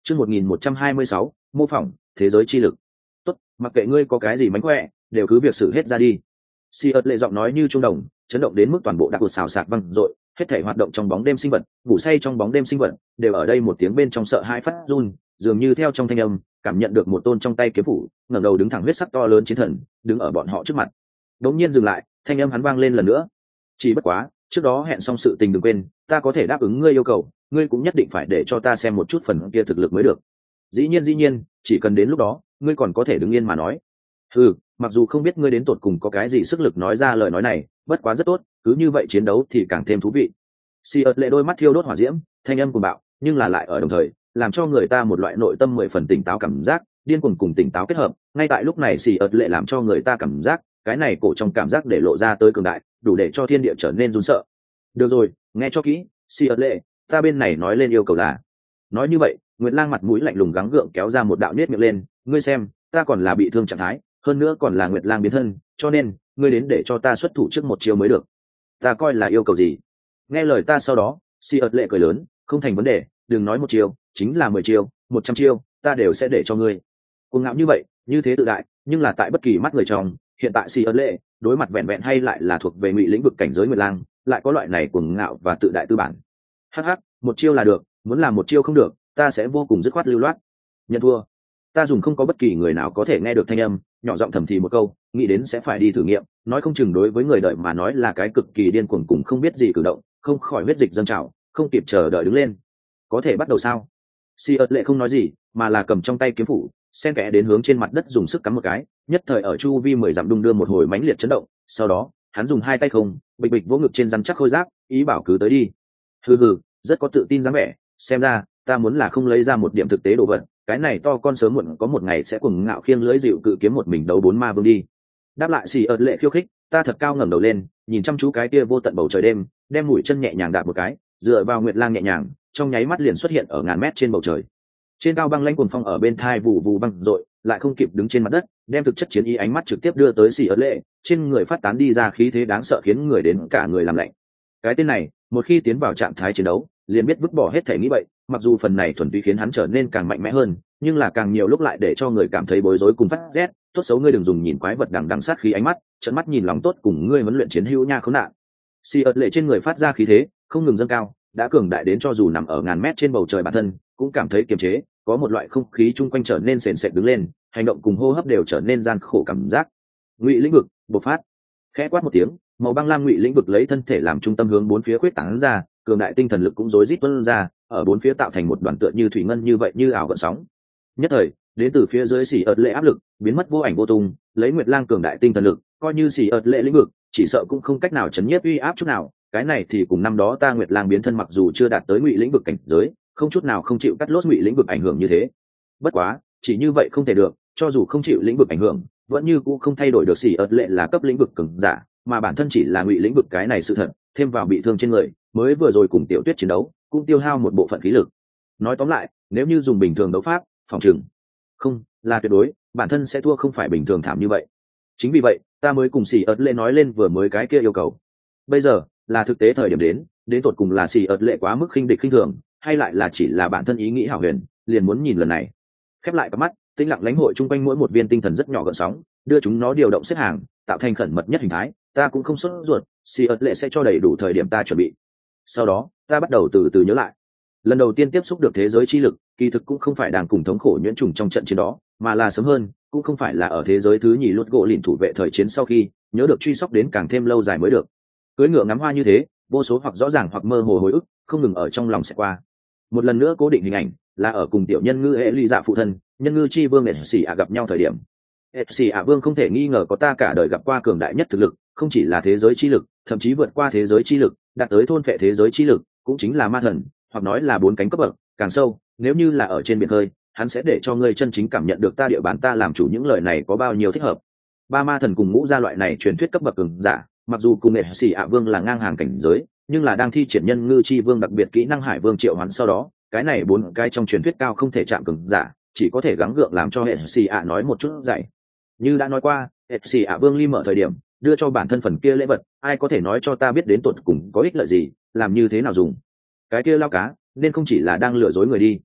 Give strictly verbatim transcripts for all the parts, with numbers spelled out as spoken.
chương một nghìn một trăm hai mươi sáu mô phỏng thế giới chi lực. Tốt, mặc kệ ngươi có cái gì mánh khỏe đều cứ việc xử hết ra đi. Si ớt lệ giọng nói như trung đồng, chấn động đến mức toàn bộ đặc cột xào sạc văng dội, hết thể hoạt động trong bóng đêm sinh vật, ngủ say trong bóng đêm sinh vật, đều ở đây một tiếng bên trong sợ hãi phát run, dường như theo trong thanh âm, cảm nhận được một tôn trong tay kiếm phủ, ngẩng đầu đứng thẳng huyết sắc to lớn chiến thần, đứng ở bọn họ trước mặt. Đống nhiên dừng lại, thanh âm hắn vang lên lần nữa. Chỉ bất quá, trước đó hẹn xong sự tình đừng quên, ta có thể đáp ứng ngươi yêu cầu, ngươi cũng nhất định phải để cho ta xem một chút phần kia thực lực mới được. Dĩ nhiên dĩ nhiên, chỉ cần đến lúc đó, ngươi còn có thể đứng yên mà nói. Ừ, mặc dù không biết ngươi đến tột cùng có cái gì sức lực nói ra lời nói này, bất quá rất tốt, cứ như vậy chiến đấu thì càng thêm thú vị. Si ớt lệ đôi mắt thiêu đốt hỏa diễm, thanh âm cuồng bạo, nhưng là lại ở đồng thời, làm cho người ta một loại nội tâm mười phần tỉnh táo cảm giác, điên cuồng cùng tỉnh táo kết hợp. Ngay tại lúc này Si ớt lệ làm cho người ta cảm giác, cái này cổ trong cảm giác để lộ ra tới cường đại, đủ để cho thiên địa trở nên run sợ. Được rồi, nghe cho kỹ, Si ớt lệ, ta bên này nói lên yêu cầu là. Nói như vậy, Nguyệt Lang mặt mũi lạnh lùng gắng gượng kéo ra một đạo nết miệng lên, ngươi xem, ta còn là bị thương trạng thái, hơn nữa còn là Nguyệt Lang biến thân, cho nên ngươi đến để cho ta xuất thủ trước một chiêu mới được. Ta coi là yêu cầu gì? Nghe lời ta sau đó, Si ớt lệ cười lớn, không thành vấn đề, đừng nói một chiêu, chính là mười chiêu, một trăm chiêu, ta đều sẽ để cho ngươi. Cuồng ngạo như vậy, như thế tự đại, nhưng là tại bất kỳ mắt người trong, hiện tại Si ớt lệ, đối mặt vẹn vẹn hay lại là thuộc về ngụy lĩnh vực cảnh giới Nguyệt Lang, lại có loại này cuồng ngạo và tự đại tư bản. Hắc hắc, một chiêu là được, muốn làm một chiêu không được, ta sẽ vô cùng dứt khoát lưu loát. Nhận thua. Ta dùng không có bất kỳ người nào có thể nghe được thanh âm, nhỏ giọng thầm thì một câu, nghĩ đến sẽ phải đi thử nghiệm, nói không chừng đối với người đợi mà nói là cái cực kỳ điên cuồng cùng không biết gì cử động, không khỏi huyết dịch dâng trào, không kịp chờ đợi đứng lên. Có thể bắt đầu sao? Si ớt lệ không nói gì, mà là cầm trong tay kiếm phủ, xen kẽ đến hướng trên mặt đất dùng sức cắm một cái, nhất thời ở chu vi mười dặm đung đưa một hồi mãnh liệt chấn động, sau đó, hắn dùng hai tay không, bịch bịch vỗ ngực trên rắn chắc khôi giáp, ý bảo cứ tới đi. Hừ hừ, rất có tự tin dáng vẻ, xem ra, ta muốn là không lấy ra một điểm thực tế đồ vật, cái này to con sớm muộn có một ngày sẽ cuồng ngạo khiêng lưỡi dịu cự kiếm một mình đấu bốn ma vương đi. Đáp lại Si ớt lệ khiêu khích, ta thật cao ngẩng đầu lên, nhìn chăm chú cái kia vô tận bầu trời đêm, đem mũi chân nhẹ nhàng đạp một cái, dựa vào Nguyệt Lang nhẹ nhàng, trong nháy mắt liền xuất hiện ở ngàn mét trên bầu trời. Trên cao băng lãnh cuồng phong ở bên thai vụ vụ băng rội, lại không kịp đứng trên mặt đất, đem thực chất chiến ý ánh mắt trực tiếp đưa tới Si ớt lệ, trên người phát tán đi ra khí thế đáng sợ khiến người đến cả người làm lạnh. Cái tên này, một khi tiến vào trạng thái chiến đấu, liền biết vứt bỏ hết thể nghĩ vậy, mặc dù phần này thuần túy khiến hắn trở nên càng mạnh mẽ hơn, nhưng là càng nhiều lúc lại để cho người cảm thấy bối rối cùng phát ghét. Tốt xấu ngươi đừng dùng nhìn quái vật đằng đằng sát khí ánh mắt, trợn mắt nhìn lòng tốt cùng ngươi huấn luyện chiến hữu nha khốn nạn. Si ớt lệ trên người phát ra khí thế không ngừng dâng cao, đã cường đại đến cho dù nằm ở ngàn mét trên bầu trời bản thân cũng cảm thấy kiềm chế, có một loại không khí chung quanh trở nên sền sệt đứng lên, hành động cùng hô hấp đều trở nên gian khổ cảm giác. Ngụy lĩnh vực bộc phát, khẽ quát một tiếng, màu băng lam ngụy lĩnh vực lấy thân thể làm trung tâm hướng bốn phía khuyết tán ra, cường đại tinh thần lực cũng rối rít tuôn ra, ở bốn phía tạo thành một đoàn tựa như thủy ngân như vậy như ảo gợn sóng. Nhất thời, đến từ phía dưới xỉ ợt lệ áp lực biến mất vô ảnh vô tung, lấy Nguyệt Lang cường đại tinh thần lực, coi như xỉ ợt lệ lĩnh vực, chỉ sợ cũng không cách nào chấn nhiếp uy áp chút nào. Cái này thì cùng năm đó ta Nguyệt Lang biến thân mặc dù chưa đạt tới ngụy lĩnh vực cảnh giới, không chút nào không chịu cắt lốt ngụy lĩnh vực ảnh hưởng như thế. Bất quá, chỉ như vậy không thể được, cho dù không chịu lĩnh vực ảnh hưởng, vẫn như cũng không thay đổi được xỉ ợt lệ là cấp lĩnh vực cường giả, mà bản thân chỉ là ngụy lĩnh vực cái này sự thật, thêm vào bị thương trên người, mới vừa rồi cùng Tiểu Tuyết chiến đấu, cũng tiêu hao một bộ phận khí lực. Nói tóm lại, nếu như dùng bình thường đấu pháp, phòng trừng không là tuyệt đối, bản thân sẽ thua không phải bình thường thảm như vậy. Chính vì vậy, ta mới cùng xỉ ợt lệ nói lên vừa mới cái kia yêu cầu. Bây giờ là thực tế thời điểm đến, đến tột cùng là xỉ ợt lệ quá mức khinh địch khinh thường, hay lại là chỉ là bản thân ý nghĩ hảo huyền, liền muốn nhìn lần này. Khép lại cặp mắt, tĩnh lặng lãnh hội chung quanh mỗi một viên tinh thần rất nhỏ gợn sóng, đưa chúng nó điều động xếp hàng, tạo thành khẩn mật nhất hình thái. Ta cũng không sốt ruột, xỉ ợt lệ sẽ cho đầy đủ thời điểm ta chuẩn bị. Sau đó, ta bắt đầu từ từ nhớ lại. Lần đầu tiên tiếp xúc được thế giới chi lực, kỳ thực cũng không phải đang cùng thống khổ nhuyễn trùng trong trận chiến đó, mà là sớm hơn, cũng không phải là ở thế giới thứ nhì luốt gỗ lìn thủ vệ thời chiến sau khi, nhớ được truy sóc đến càng thêm lâu dài mới được. Cưỡi ngựa ngắm hoa như thế, vô số hoặc rõ ràng hoặc mơ hồ hồi ức, không ngừng ở trong lòng sẽ qua. Một lần nữa cố định hình ảnh, là ở cùng tiểu nhân ngư hệ ly dạ phụ thân, nhân ngư chi vương ệt xỉ ạ gặp nhau thời điểm. ệt xỉ ạ vương không thể nghi ngờ có ta cả đời gặp qua cường đại nhất thực lực, không chỉ là thế giới chi lực, thậm chí vượt qua thế giới chi lực, đạt tới thôn phệ thế giới chi lực, cũng chính là ma thần, hoặc nói là bốn cánh cấp bậc, càng sâu, nếu như là ở trên biển khơi, hắn sẽ để cho ngươi chân chính cảm nhận được ta địa bàn ta làm chủ, những lời này có bao nhiêu thích hợp. Ba ma thần cùng ngũ gia loại này truyền thuyết cấp bậc cường giả, mặc dù cùng nghệ sĩ ạ vương là ngang hàng cảnh giới, nhưng là đang thi triển nhân ngư chi vương đặc biệt kỹ năng hải vương triệu hoán sau đó, cái này bốn cái trong truyền thuyết cao không thể chạm cường giả, chỉ có thể gắng gượng làm cho hệ sĩ ạ nói một chút dạy. Như đã nói qua, hệ sĩ ạ vương ly mở thời điểm đưa cho bản thân phần kia lễ vật, ai có thể nói cho ta biết đến tột cùng có ích lợi gì, làm như thế nào dùng. Cái kia lao cá nên không chỉ là đang lừa dối người đi.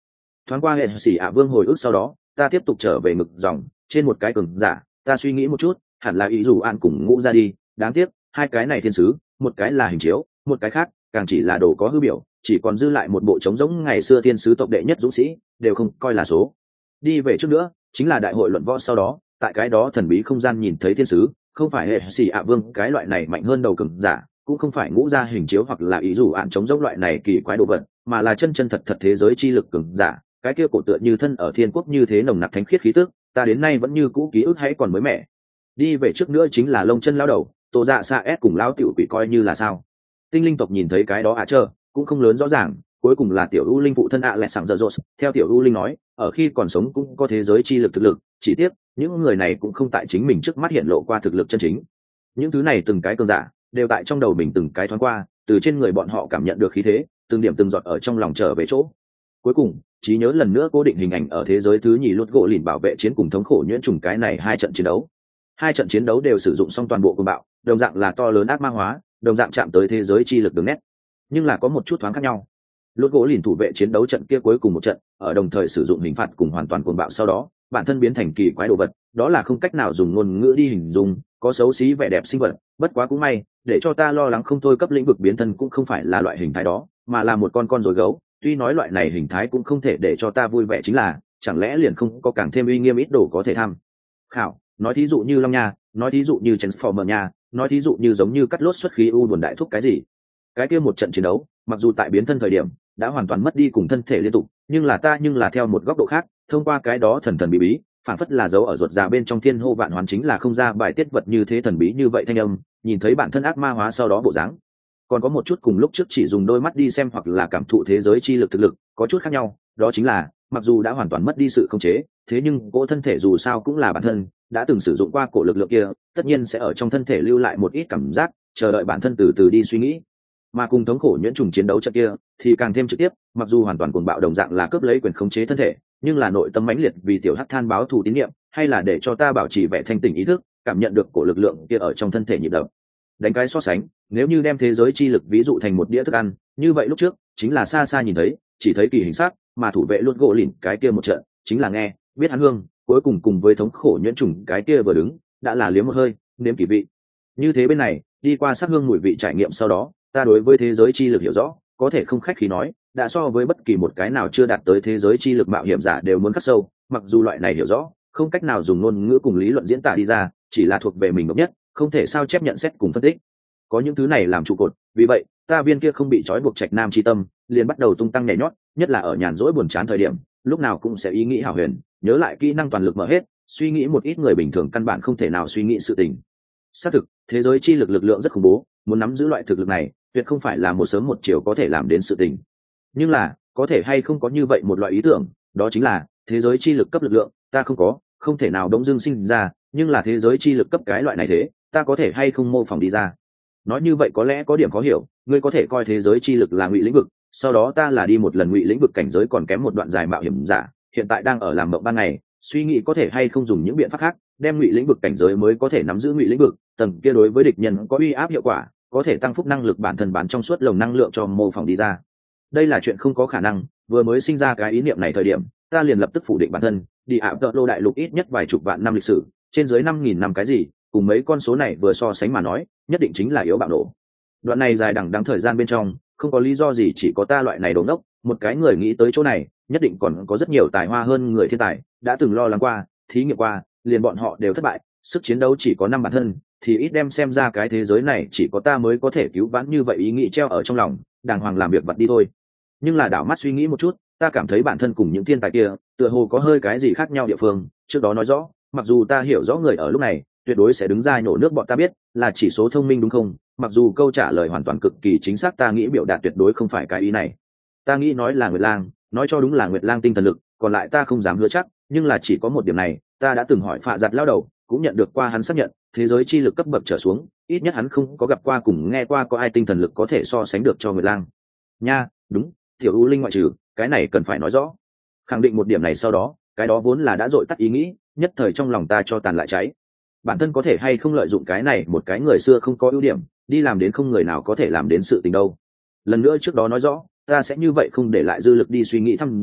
thoáng qua hệ xỉ ạ vương hồi ức sau đó ta tiếp tục trở về ngực dòng trên một cái cường giả. Ta suy nghĩ một chút, hẳn là ý dù an cùng ngũ ra đi. Đáng tiếc hai cái này thiên sứ, một cái là hình chiếu, một cái khác càng chỉ là đồ có hư biểu, chỉ còn dư lại một bộ trống giống ngày xưa thiên sứ tộc đệ nhất dũng sĩ, đều không coi là số. Đi về trước nữa chính là đại hội luận võ sau đó, tại cái đó thần bí không gian nhìn thấy thiên sứ, không phải hệ xỉ ạ vương cái loại này mạnh hơn đầu cường giả, cũng không phải ngũ ra hình chiếu hoặc là ý dù ạn trống giống loại này kỳ quái đồ vật, mà là chân chân thật thật thế giới chi lực cường giả. Cái kia cổ tựa như thân ở thiên quốc như thế nồng nặc thánh khiết khí tức, ta đến nay vẫn như cũ ký ức hãy còn mới mẻ. Đi về trước nữa chính là lông chân lao đầu, Tô Dạ Sa S cùng lão tiểu quỷ coi như là sao? Tinh linh tộc nhìn thấy cái đó ạ à chờ, cũng không lớn rõ ràng, cuối cùng là tiểu u linh phụ thân ạ lẹ sảng dở dột. Theo tiểu u linh nói, ở khi còn sống cũng có thế giới chi lực thực lực, chỉ tiếc những người này cũng không tại chính mình trước mắt hiện lộ qua thực lực chân chính. Những thứ này từng cái cường giả đều tại trong đầu mình từng cái thoáng qua, từ trên người bọn họ cảm nhận được khí thế, từng điểm từng giọt ở trong lòng trở về chỗ. Cuối cùng trí nhớ lần nữa cố định hình ảnh ở thế giới thứ nhì lút gỗ lìn bảo vệ chiến cùng thống khổ nhuyễn trùng cái này hai trận chiến đấu. Hai trận chiến đấu đều sử dụng xong toàn bộ cuồng bạo, đồng dạng là to lớn ác ma hóa, đồng dạng chạm tới thế giới chi lực đường nét, nhưng là có một chút thoáng khác nhau. Lút gỗ lìn thủ vệ chiến đấu trận kia cuối cùng một trận, ở đồng thời sử dụng hình phạt cùng hoàn toàn cuồng bạo sau đó, bản thân biến thành kỳ quái đồ vật, đó là không cách nào dùng ngôn ngữ đi hình dung, có xấu xí vẻ đẹp sinh vật, bất quá cũng may, để cho ta lo lắng không thôi cấp lĩnh vực biến thân cũng không phải là loại hình thái đó, mà là một con con rối gấu. Tuy nói loại này hình thái cũng không thể để cho ta vui vẻ chính là, chẳng lẽ liền không có càng thêm uy nghiêm ít đồ có thể tham khảo. Nói thí dụ như Long Nha, nói thí dụ như Transformer Nha, nói thí dụ như giống như cắt lốt xuất khí u buồn đại thúc cái gì. Cái kia một trận chiến đấu, mặc dù tại biến thân thời điểm đã hoàn toàn mất đi cùng thân thể liên tục, nhưng là ta nhưng là theo một góc độ khác, thông qua cái đó thần thần bí bí, phản phất là dấu ở ruột già bên trong thiên hô vạn hoán chính là không ra bài tiết vật như thế thần bí như vậy thanh âm, nhìn thấy bản thân ác ma hóa sau đó bộ dáng. Còn có một chút cùng lúc trước chỉ dùng đôi mắt đi xem hoặc là cảm thụ thế giới chi lực thực lực có chút khác nhau, đó chính là mặc dù đã hoàn toàn mất đi sự khống chế, thế nhưng cỗ thân thể dù sao cũng là bản thân đã từng sử dụng qua cổ lực lượng kia, tất nhiên sẽ ở trong thân thể lưu lại một ít cảm giác, chờ đợi bản thân từ từ đi suy nghĩ. Mà cùng thống khổ nhuyễn trùng chiến đấu trận kia thì càng thêm trực tiếp, mặc dù hoàn toàn cuồng bạo đồng dạng là cướp lấy quyền khống chế thân thể, nhưng là nội tâm mãnh liệt vì tiểu hắc than báo thù tín nhiệm, hay là để cho ta bảo trì vẻ thanh tỉnh ý thức, cảm nhận được cổ lực lượng kia ở trong thân thể nhịp đập. Đánh cái so sánh, nếu như đem thế giới chi lực ví dụ thành một đĩa thức ăn, như vậy lúc trước chính là xa xa nhìn thấy, chỉ thấy kỳ hình sắc, mà thủ vệ luôn gỗ lìn cái kia một trận chính là nghe biết hắn hương, cuối cùng cùng với thống khổ nhuyễn trùng cái kia vừa đứng đã là liếm một hơi nếm kỳ vị. Như thế bên này đi qua sắc hương mùi vị trải nghiệm sau đó, ta đối với thế giới chi lực hiểu rõ, có thể không khách khí nói đã so với bất kỳ một cái nào chưa đạt tới thế giới chi lực mạo hiểm giả đều muốn khắc sâu. Mặc dù loại này hiểu rõ không cách nào dùng ngôn ngữ cùng lý luận diễn tả đi ra, chỉ là thuộc về mình độc nhất, không thể sao chép nhận xét cùng phân tích. Có những thứ này làm trụ cột, vì vậy ta viên kia không bị trói buộc trạch nam chi tâm liền bắt đầu tung tăng nhảy nhót, nhất là ở nhàn rỗi buồn chán thời điểm, lúc nào cũng sẽ ý nghĩ hào huyền, nhớ lại kỹ năng toàn lực mở hết, suy nghĩ một ít người bình thường căn bản không thể nào suy nghĩ sự tình. Xác thực thế giới chi lực lực lượng rất khủng bố, muốn nắm giữ loại thực lực này tuyệt không phải là một sớm một chiều có thể làm đến sự tình. Nhưng là có thể hay không có như vậy một loại ý tưởng, đó chính là thế giới chi lực cấp lực lượng ta không có, không thể nào đông dương sinh ra, nhưng là thế giới chi lực cấp cái loại này thế ta có thể hay không mô phỏng đi ra. Nói như vậy có lẽ có điểm khó hiểu, ngươi có thể coi thế giới chi lực là ngụy lĩnh vực, sau đó ta là đi một lần ngụy lĩnh vực cảnh giới còn kém một đoạn dài mạo hiểm giả, hiện tại đang ở làm mộng ban ngày, suy nghĩ có thể hay không dùng những biện pháp khác đem ngụy lĩnh vực cảnh giới mới có thể nắm giữ ngụy lĩnh vực tầng kia đối với địch nhân có uy áp hiệu quả, có thể tăng phúc năng lực bản thân bán trong suốt lồng năng lượng cho mô phỏng đi ra. Đây là chuyện không có khả năng, vừa mới sinh ra cái ý niệm này thời điểm ta liền lập tức phủ định bản thân. Đi ảo tợ lô đại lục ít nhất vài chục vạn năm lịch sử, trên dưới năm nghìn năm cái gì cùng mấy con số này vừa so sánh mà nói nhất định chính là yếu bạo nổ. Đoạn này dài đằng đẵng thời gian bên trong không có lý do gì chỉ có ta loại này đống đốc, một cái người nghĩ tới chỗ này nhất định còn có rất nhiều tài hoa hơn người thiên tài đã từng lo lắng qua, thí nghiệm qua, liền bọn họ đều thất bại, sức chiến đấu chỉ có năm bản thân thì ít đem xem ra cái thế giới này chỉ có ta mới có thể cứu vãn như vậy ý nghĩ treo ở trong lòng, đàng hoàng làm việc vật đi thôi. Nhưng là đảo mắt suy nghĩ một chút, ta cảm thấy bản thân cùng những thiên tài kia tựa hồ có hơi cái gì khác nhau địa phương. Trước đó nói rõ, mặc dù ta hiểu rõ người ở lúc này tuyệt đối sẽ đứng ra nhổ nước bọn ta biết là chỉ số thông minh đúng không, mặc dù câu trả lời hoàn toàn cực kỳ chính xác, ta nghĩ biểu đạt tuyệt đối không phải cái ý này. Ta nghĩ nói là Nguyệt Lang, nói cho đúng là Nguyệt Lang tinh thần lực, còn lại ta không dám hứa chắc, nhưng là chỉ có một điểm này ta đã từng hỏi Phạ Giặt lao đầu, cũng nhận được qua hắn xác nhận, thế giới chi lực cấp bậc trở xuống ít nhất hắn không có gặp qua cùng nghe qua có ai tinh thần lực có thể so sánh được cho Nguyệt Lang nha. Đúng, tiểu U Linh ngoại trừ, cái này cần phải nói rõ. Khẳng định một điểm này sau đó, cái đó vốn là đã dội tắt ý nghĩ nhất thời trong lòng ta cho tàn lại cháy. Bản thân có thể hay không lợi dụng cái này một cái người xưa không có ưu điểm đi làm đến không người nào có thể làm đến sự tình đâu. Lần nữa trước đó nói rõ ta sẽ như vậy không để lại dư lực đi suy nghĩ thăm dò,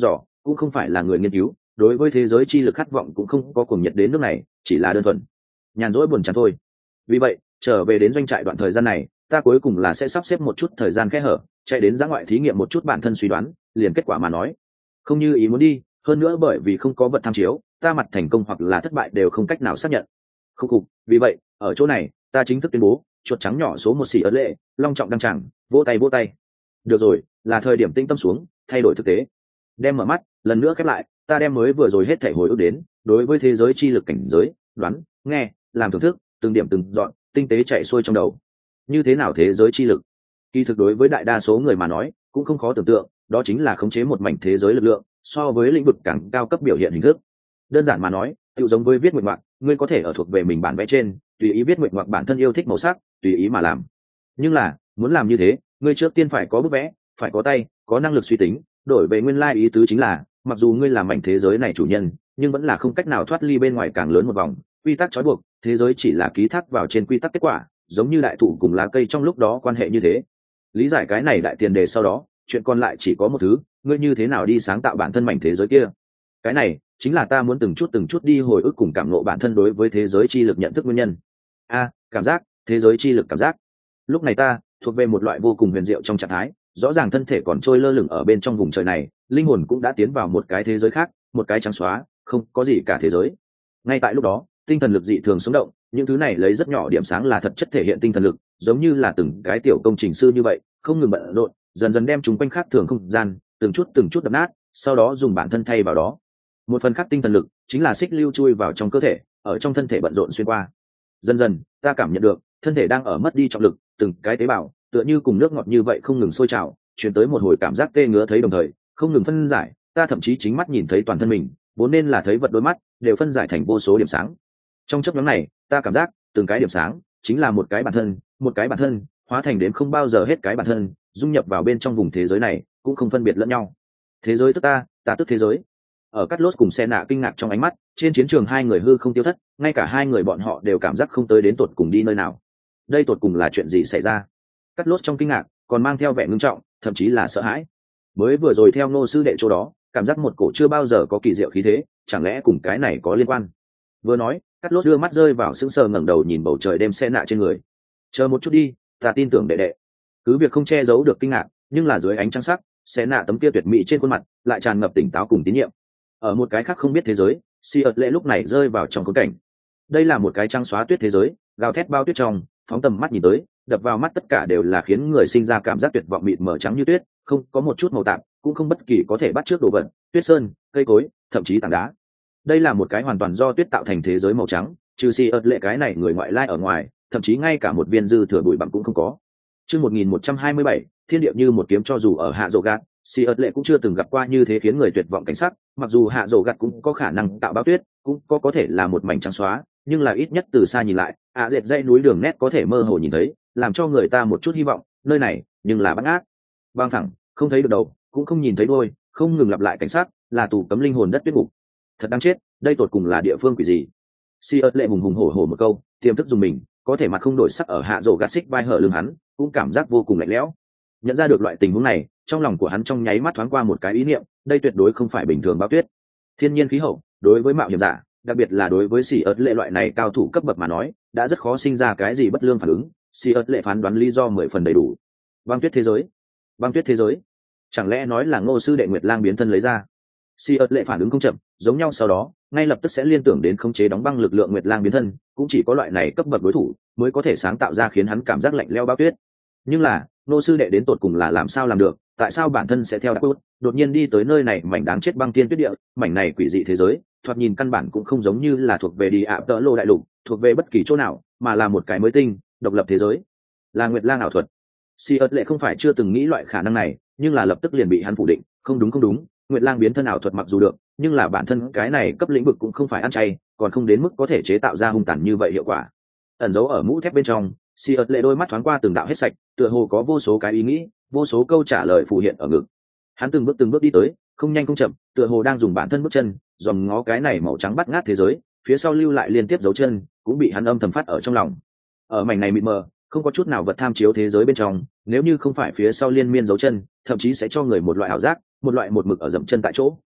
cũng không phải là người nghiên cứu, đối với thế giới chi lực khát vọng cũng không có cuồng nhiệt đến nước này, chỉ là đơn thuần nhàn rỗi buồn chán thôi. Vì vậy trở về đến doanh trại đoạn thời gian này, ta cuối cùng là sẽ sắp xếp một chút thời gian kẽ hở, chạy đến giã ngoại thí nghiệm một chút bản thân suy đoán, liền kết quả mà nói không như ý muốn đi, hơn nữa bởi vì không có vật tham chiếu, ta mặt thành công hoặc là thất bại đều không cách nào xác nhận. Không cục, vì vậy ở chỗ này ta chính thức tuyên bố chuột trắng nhỏ số một xỉ ớt lệ long trọng đăng tràng, vỗ tay vỗ tay. Được rồi, là thời điểm tinh tâm xuống, thay đổi thực tế. Đem mở mắt lần nữa khép lại, ta đem mới vừa rồi hết thể hồi ức đến đối với thế giới chi lực cảnh giới đoán nghe làm thưởng thức, từng điểm từng dọn tinh tế chạy xuôi trong đầu. Như thế nào thế giới chi lực? Kỳ thực đối với đại đa số người mà nói cũng không khó tưởng tượng, đó chính là khống chế một mảnh thế giới lực lượng, so với lĩnh vực càng cao cấp biểu hiện hình thức. Đơn giản mà nói, tự giống với viết nguyện ngoạc, ngươi có thể ở thuộc về mình bản vẽ trên tùy ý viết nguyện ngoạc bản thân yêu thích màu sắc, tùy ý mà làm. Nhưng là muốn làm như thế, ngươi trước tiên phải có bức vẽ, phải có tay, có năng lực suy tính. Đổi về nguyên lai ý tứ chính là, mặc dù ngươi làm mảnh thế giới này chủ nhân, nhưng vẫn là không cách nào thoát ly bên ngoài càng lớn một vòng quy tắc trói buộc, thế giới chỉ là ký thác vào trên quy tắc kết quả, giống như đại thụ cùng lá cây trong lúc đó quan hệ như thế. Lý giải cái này đại tiền đề sau đó, chuyện còn lại chỉ có một thứ, ngươi như thế nào đi sáng tạo bản thân mảnh thế giới kia. Cái này chính là ta muốn từng chút từng chút đi hồi ức cùng cảm ngộ bản thân đối với thế giới chi lực nhận thức nguyên nhân. A, cảm giác, thế giới chi lực cảm giác. Lúc này ta thuộc về một loại vô cùng huyền diệu trong trạng thái, rõ ràng thân thể còn trôi lơ lửng ở bên trong vùng trời này, linh hồn cũng đã tiến vào một cái thế giới khác, một cái trắng xóa, không có gì cả thế giới. Ngay tại lúc đó, tinh thần lực dị thường sống động, những thứ này lấy rất nhỏ điểm sáng là thật chất thể hiện tinh thần lực, giống như là từng cái tiểu công trình sư như vậy, không ngừng bận rộn, dần dần đem chúng quanh khác thường không gian, từng chút từng chút đập nát, sau đó dùng bản thân thay vào đó. Một phần khác tinh thần lực chính là xích lưu chui vào trong cơ thể, ở trong thân thể bận rộn xuyên qua. Dần dần, ta cảm nhận được thân thể đang ở mất đi trọng lực, từng cái tế bào tựa như cùng nước ngọt như vậy không ngừng sôi trào, truyền tới một hồi cảm giác tê ngứa thấy đồng thời, không ngừng phân giải, ta thậm chí chính mắt nhìn thấy toàn thân mình, vốn nên là thấy vật đôi mắt, đều phân giải thành vô số điểm sáng. Trong chốc ngắn này, ta cảm giác từng cái điểm sáng chính là một cái bản thân, một cái bản thân, hóa thành đến không bao giờ hết cái bản thân, dung nhập vào bên trong vùng thế giới này, cũng không phân biệt lẫn nhau. Thế giới tức ta, ta tức thế giới. Ở Cắt Lốt cùng Xe Nạ kinh ngạc trong ánh mắt, trên chiến trường hai người hư không tiêu thất, ngay cả hai người bọn họ đều cảm giác không tới đến tột cùng đi nơi nào. Đây tột cùng là chuyện gì xảy ra? Cắt Lốt trong kinh ngạc còn mang theo vẻ ngưng trọng, thậm chí là sợ hãi. Mới vừa rồi theo Ngô sư đệ chỗ đó, cảm giác một cổ chưa bao giờ có kỳ diệu khí thế, chẳng lẽ cùng cái này có liên quan? Vừa nói, Cắt Lốt đưa mắt rơi vào sững sờ ngẩng đầu nhìn bầu trời đêm Xe Nạ trên người. Chờ một chút đi, ta tin tưởng đệ đệ. Cứ việc không che giấu được kinh ngạc, nhưng là dưới ánh trăng sắc, Xe Nạ tấm kia tuyệt mỹ trên khuôn mặt lại tràn ngập tỉnh táo cùng tín nhiệm. Ở một cái khác không biết thế giới, Si ợt lệ lúc này rơi vào trong khốn cảnh. Đây là một cái trăng xóa tuyết thế giới, gào thét bao tuyết trong, phóng tầm mắt nhìn tới, đập vào mắt tất cả đều là khiến người sinh ra cảm giác tuyệt vọng mịt mờ trắng như tuyết, không có một chút màu tạp, cũng không bất kỳ có thể bắt chước đồ vật, tuyết sơn, cây cối, thậm chí tảng đá. Đây là một cái hoàn toàn do tuyết tạo thành thế giới màu trắng, trừ Si ợt lệ cái này người ngoại lai ở ngoài, thậm chí ngay cả một viên dư thừa bụi bặm cũng không có. Chương một nghìn một trăm hai mươi bảy, thiên địa như một kiếm, cho dù ở hạ rồ gạt, Si ợt lệ cũng chưa từng gặp qua như thế khiến người tuyệt vọng cảnh sắc. Mặc dù hạ rồ gạt cũng có khả năng tạo bao tuyết, cũng có có thể là một mảnh trắng xóa, nhưng là ít nhất từ xa nhìn lại, ạ dệt dãy núi đường nét có thể mơ hồ nhìn thấy, làm cho người ta một chút hy vọng. Nơi này nhưng là bát ngát, băng thẳng, không thấy được đầu, cũng không nhìn thấy đuôi, không ngừng lặp lại cảnh sát, là tù cấm linh hồn đất tuyết ngục. Thật đáng chết, đây tột cùng là địa phương quỷ gì? Si ớt lệ hùng hùng hổ hổ một câu, tiềm thức dùng mình, có thể mặt không đổi sắc ở hạ rồ gạt xích vai hở lưng hắn, cũng cảm giác vô cùng lạnh lẽo. Nhận ra được loại tình huống này, trong lòng của hắn trong nháy mắt thoáng qua một cái ý niệm, đây tuyệt đối không phải bình thường bao tuyết. Thiên nhiên khí hậu, đối với mạo hiểm giả, đặc biệt là đối với Si ớt lệ loại này cao thủ cấp bậc mà nói, đã rất khó sinh ra cái gì bất lương phản ứng. Si ớt lệ phán đoán lý do mười phần đầy đủ. Băng tuyết thế giới, băng tuyết thế giới, chẳng lẽ nói là Ngô sư đệ Nguyệt Lang biến thân lấy ra? Si ớt lệ phản ứng không chậm, giống nhau sau đó, ngay lập tức sẽ liên tưởng đến khống chế đóng băng lực lượng Nguyệt Lang biến thân, cũng chỉ có loại này cấp bậc đối thủ mới có thể sáng tạo ra khiến hắn cảm giác lạnh lẽo bao tuyết. Nhưng là, Ngô sư đệ đến tột cùng là làm sao làm được? Tại sao bản thân sẽ theo đặc cốt, đột nhiên đi tới nơi này mảnh đáng chết băng thiên tuyết địa, mảnh này quỷ dị thế giới, thoạt nhìn căn bản cũng không giống như là thuộc về đi ạ tợ lô đại lục, thuộc về bất kỳ chỗ nào, mà là một cái mới tinh, độc lập thế giới, là Nguyệt Lang ảo thuật. Si ớt lệ không phải chưa từng nghĩ loại khả năng này, nhưng là lập tức liền bị hắn phủ định. Không đúng không đúng, Nguyệt Lang biến thân ảo thuật mặc dù được, nhưng là bản thân cái này cấp lĩnh vực cũng không phải ăn chay, còn không đến mức có thể chế tạo ra hung tàn như vậy hiệu quả. Ẩn giấu ở mũ thép bên trong, Si ớt lệ đôi mắt thoáng qua từng đạo hết sạch, tựa hồ có vô số cái ý nghĩ, vô số câu trả lời phù hiện ở ngực. Hắn từng bước từng bước đi tới, không nhanh không chậm, tựa hồ đang dùng bản thân bước chân dòm ngó cái này màu trắng bắt ngát thế giới, phía sau lưu lại liên tiếp dấu chân, cũng bị hắn âm thầm phát ở trong lòng. Ở mảnh này mịt mờ, không có chút nào vật tham chiếu thế giới bên trong, nếu như không phải phía sau liên miên dấu chân, thậm chí sẽ cho người một loại ảo giác, một loại một mực ở dậm chân tại chỗ,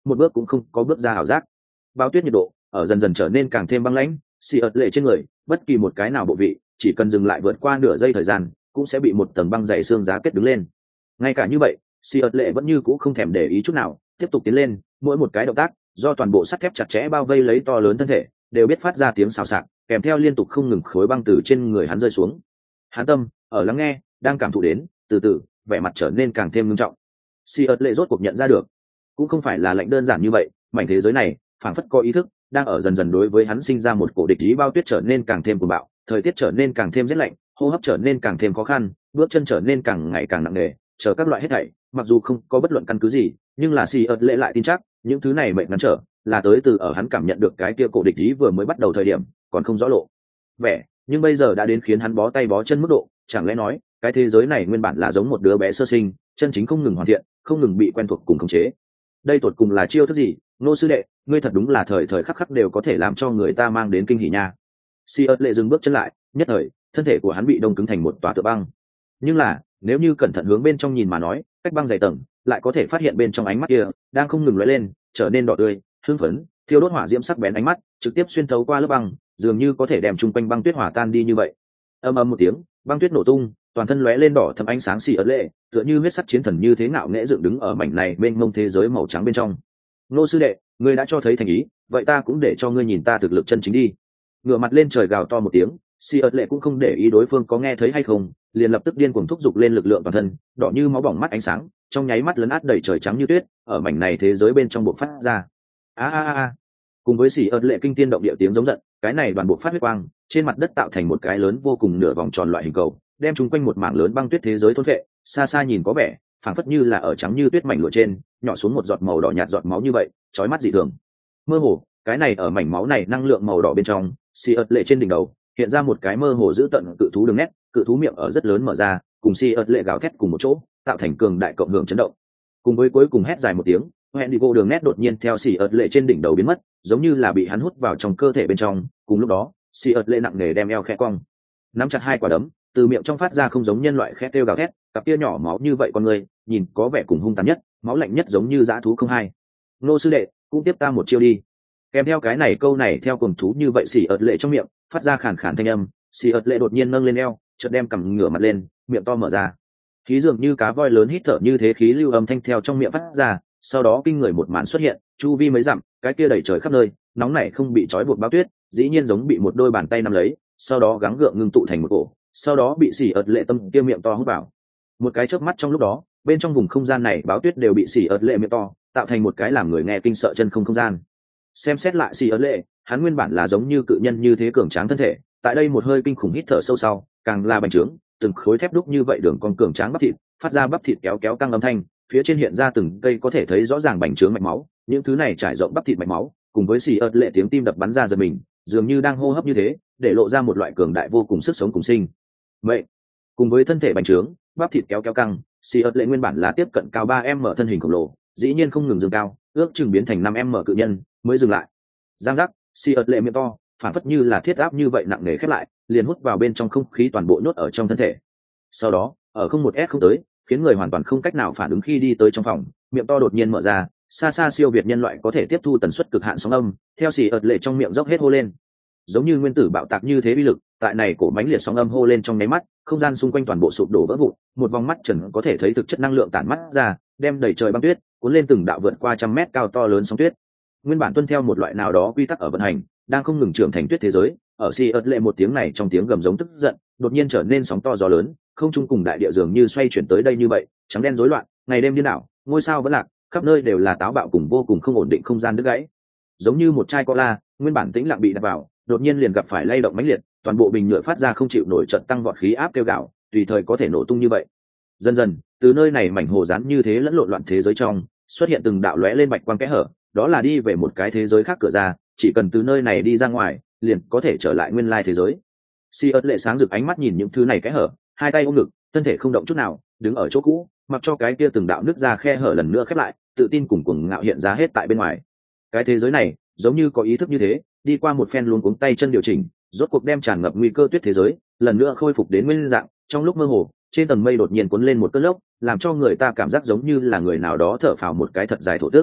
một bước cũng không có bước ra ảo giác. Bao tuyết nhiệt độ ở dần dần trở nên càng thêm băng lãnh, xì ợt lệ trên người bất kỳ một cái nào bộ vị chỉ cần dừng lại vượt qua nửa giây thời gian cũng sẽ bị một tầng băng dày xương giá kết đứng lên. Ngay cả như vậy, xì ợt lệ vẫn như cũ không thèm để ý chút nào, tiếp tục tiến lên, mỗi một cái động tác do toàn bộ sắt thép chặt chẽ bao vây lấy to lớn thân thể đều biết phát ra tiếng xào xạc, kèm theo liên tục không ngừng khối băng từ trên người hắn rơi xuống. Hắn tâm ở lắng nghe, đang cảm thụ đến, từ từ vẻ mặt trở nên càng thêm nghiêm trọng. Si ớt lệ rốt cuộc nhận ra được, cũng không phải là lạnh đơn giản như vậy, mảnh thế giới này phảng phất có ý thức đang ở dần dần đối với hắn sinh ra một cổ địch ý. Bao tuyết trở nên càng thêm cuồng bạo, thời tiết trở nên càng thêm rét lạnh, hô hấp trở nên càng thêm khó khăn, bước chân trở nên càng ngày càng nặng nề, chờ các loại hết thảy mặc dù không có bất luận căn cứ gì, nhưng là Si ớt lệ lại tin chắc những thứ này mệnh ngăn trở là tới từ ở hắn cảm nhận được cái kia cổ địch ý vừa mới bắt đầu thời điểm còn không rõ lộ vẻ, nhưng bây giờ đã đến khiến hắn bó tay bó chân mức độ. Chẳng lẽ nói cái thế giới này nguyên bản là giống một đứa bé sơ sinh, chân chính không ngừng hoàn thiện, không ngừng bị quen thuộc cùng khống chế. Đây tột cùng là chiêu thức gì? Nô sư đệ, ngươi thật đúng là thời thời khắc khắc đều có thể làm cho người ta mang đến kinh hỉ nha. Si ớt lệ dừng bước chân lại, nhất thời thân thể của hắn bị đông cứng thành một tòa tựa băng. Nhưng là nếu như cẩn thận hướng bên trong nhìn mà nói, cách băng dày tầng lại có thể phát hiện bên trong ánh mắt kia đang không ngừng lóe lên, trở nên đỏ tươi, hưng phấn, thiêu đốt hỏa diễm sắc bén ánh mắt trực tiếp xuyên thấu qua lớp băng, dường như có thể đem chung quanh băng tuyết hỏa tan đi như vậy. Ầm ầm một tiếng, băng tuyết nổ tung, toàn thân lóe lên đỏ thẫm ánh sáng. Xì ớt lệ tựa như huyết sắt chiến thần như thế ngạo nghễ dựng đứng ở mảnh này mênh mông thế giới màu trắng bên trong. Nô sư đệ, ngươi đã cho thấy thành ý, vậy ta cũng để cho ngươi nhìn ta thực lực chân chính đi. Ngửa mặt lên trời gào to một tiếng, xì ớt lệ cũng không để ý đối phương có nghe thấy hay không, liền lập tức điên cuồng thúc giục lên lực lượng toàn thân, đỏ như máu bỏng mắt ánh sáng trong nháy mắt lấn át đầy trời trắng như tuyết, ở mảnh này thế giới bên trong bộc phát ra. A a a! Cùng với xì ớt lệ kinh tiên động địa tiếng giống giận, cái này đoàn bộ phát huyết quang trên mặt đất tạo thành một cái lớn vô cùng nửa vòng tròn loại hình cầu, đem chung quanh một mảng lớn băng tuyết thế giới thôn vệ. Xa xa nhìn có vẻ phảng phất như là ở trắng như tuyết mảnh lụa trên nhỏ xuống một giọt màu đỏ nhạt giọt máu như vậy, chói mắt dị thường. Mơ hồ cái này ở mảnh máu này năng lượng màu đỏ bên trong, xì ớt lệ trên đỉnh đầu hiện ra một cái mơ hồ giữ tận cự thú đường nét, cự thú miệng ở rất lớn mở ra, cùng xì ớt lệ gào thét cùng một chỗ tạo thành cường đại cộng hưởng chấn động. Cùng với cuối cùng hét dài một tiếng, hẹn đi vô đường nét đột nhiên theo xì ớt lệ trên đỉnh đầu biến mất, giống như là bị hắn hút vào trong cơ thể bên trong. Cùng lúc đó xì ớt lệ nặng nề đem eo khẽ cong, nắm chặt hai quả đấm, từ miệng trong phát ra không giống nhân loại khẽ kêu gào thét, cặp kia nhỏ máu như vậy con người nhìn có vẻ cùng hung tàn nhất, máu lạnh nhất, giống như dã thú không hai. Nô sư đệ, cũng tiếp ta một chiêu đi. Kèm theo cái này câu này theo cùng thú như vậy, xì ớt lệ trong miệng phát ra khàn khàn thanh âm. Xì ớt lệ đột nhiên nâng lên eo, chợt đem cằm ngửa mặt lên, miệng to mở ra, khí dường như cá voi lớn hít thở như thế, khí lưu âm thanh theo trong miệng phát ra. Sau đó kinh người một màn xuất hiện, chu vi mấy dặm cái kia đầy trời khắp nơi nóng này không bị trói buộc bao tuyết dĩ nhiên giống bị một đôi bàn tay nắm lấy, sau đó gắng gượng ngưng tụ thành một cổ, sau đó bị xì ớt lệ tâm kia miệng to hút vào. Một cái chớp mắt trong lúc đó, bên trong vùng không gian này báo tuyết đều bị xì ớt lệ miệng to tạo thành một cái làm người nghe kinh sợ chân không không gian. Xem xét lại xì ớt lệ, hắn nguyên bản là giống như cự nhân như thế cường tráng thân thể, tại đây một hơi kinh khủng hít thở sâu sau càng là bành trướng, từng khối thép đúc như vậy đường con cường tráng bắp thịt phát ra bắp thịt kéo kéo căng âm thanh, phía trên hiện ra từng cây có thể thấy rõ ràng bành trướng mạch máu. Những thứ này trải rộng bắp thịt mạch máu cùng với xì ớt lệ tiếng tim đập bắn ra giật mình, dường như đang hô hấp như thế, để lộ ra một loại cường đại vô cùng sức sống cùng sinh vậy. Cùng với thân thể bành trướng, bắp thịt kéo kéo căng, xì ớt lệ nguyên bản là tiếp cận cao ba em mở thân hình khổng lồ dĩ nhiên không ngừng dâng cao, ước chừng biến thành năm em mở cự nhân mới dừng lại. Giang giác, xì ớt lệ miệng to phản phất như là thiết áp như vậy nặng nề khép lại, liền hút vào bên trong không khí toàn bộ nhốt ở trong thân thể. Sau đó ở không một s không tới, khiến người hoàn toàn không cách nào phản ứng khi đi tới trong phòng, miệng to đột nhiên mở ra, xa xa siêu việt nhân loại có thể tiếp thu tần suất cực hạn sóng âm theo xì ợt lệ trong miệng dốc hết hô lên, giống như nguyên tử bạo tạc như thế. Bi lực tại này cổ mãnh liệt sóng âm hô lên trong nháy mắt, không gian xung quanh toàn bộ sụp đổ vỡ vụn, một vòng mắt trần có thể thấy thực chất năng lượng tản mắt ra, đem đầy trời băng tuyết cuốn lên từng đạo vượt qua trăm mét cao to lớn sóng tuyết. Nguyên bản tuân theo một loại nào đó quy tắc ở vận hành, đang không ngừng trưởng thành tuyết thế giới, ở xì ợt lệ một tiếng này trong tiếng gầm giống tức giận, đột nhiên trở nên sóng to gió lớn, không trung cùng đại địa dường như xoay chuyển tới đây như vậy, trắng đen rối loạn, ngày đêm điên đảo, ngôi sao vẫn lạc, khắp nơi đều là táo bạo cùng vô cùng không ổn định không gian đứt gãy. Giống như một chai cola nguyên bản tĩnh lặng bị đập vào, đột nhiên liền gặp phải lay động mãnh liệt, toàn bộ bình nhựa phát ra không chịu nổi trận tăng vọt khí áp kêu gào, tùy thời có thể nổ tung như vậy. Dần dần, từ nơi này mảnh hồ rán như thế lẫn lộn loạn thế giới trong, xuất hiện từng đạo lóe lên bạch quang kẽ hở, đó là đi về một cái thế giới khác cửa ra, chỉ cần từ nơi này đi ra ngoài, liền có thể trở lại nguyên lai thế giới. Si ớt lệ sáng rực ánh mắt nhìn những thứ này kẽ hở, hai tay ôm ngực, thân thể không động chút nào, đứng ở chỗ cũ, mặc cho cái kia từng đạo nước ra khe hở lần nữa khép lại, tự tin cùng cuồng ngạo hiện ra hết tại bên ngoài. Cái thế giới này giống như có ý thức như thế, đi qua một phen luống cuống tay chân điều chỉnh, rốt cuộc đem tràn ngập nguy cơ tuyết thế giới lần nữa khôi phục đến nguyên dạng. Trong lúc mơ hồ, trên tầng mây đột nhiên cuốn lên một cơn lốc, làm cho người ta cảm giác giống như là người nào đó thở phào một cái thật dài thổ tức.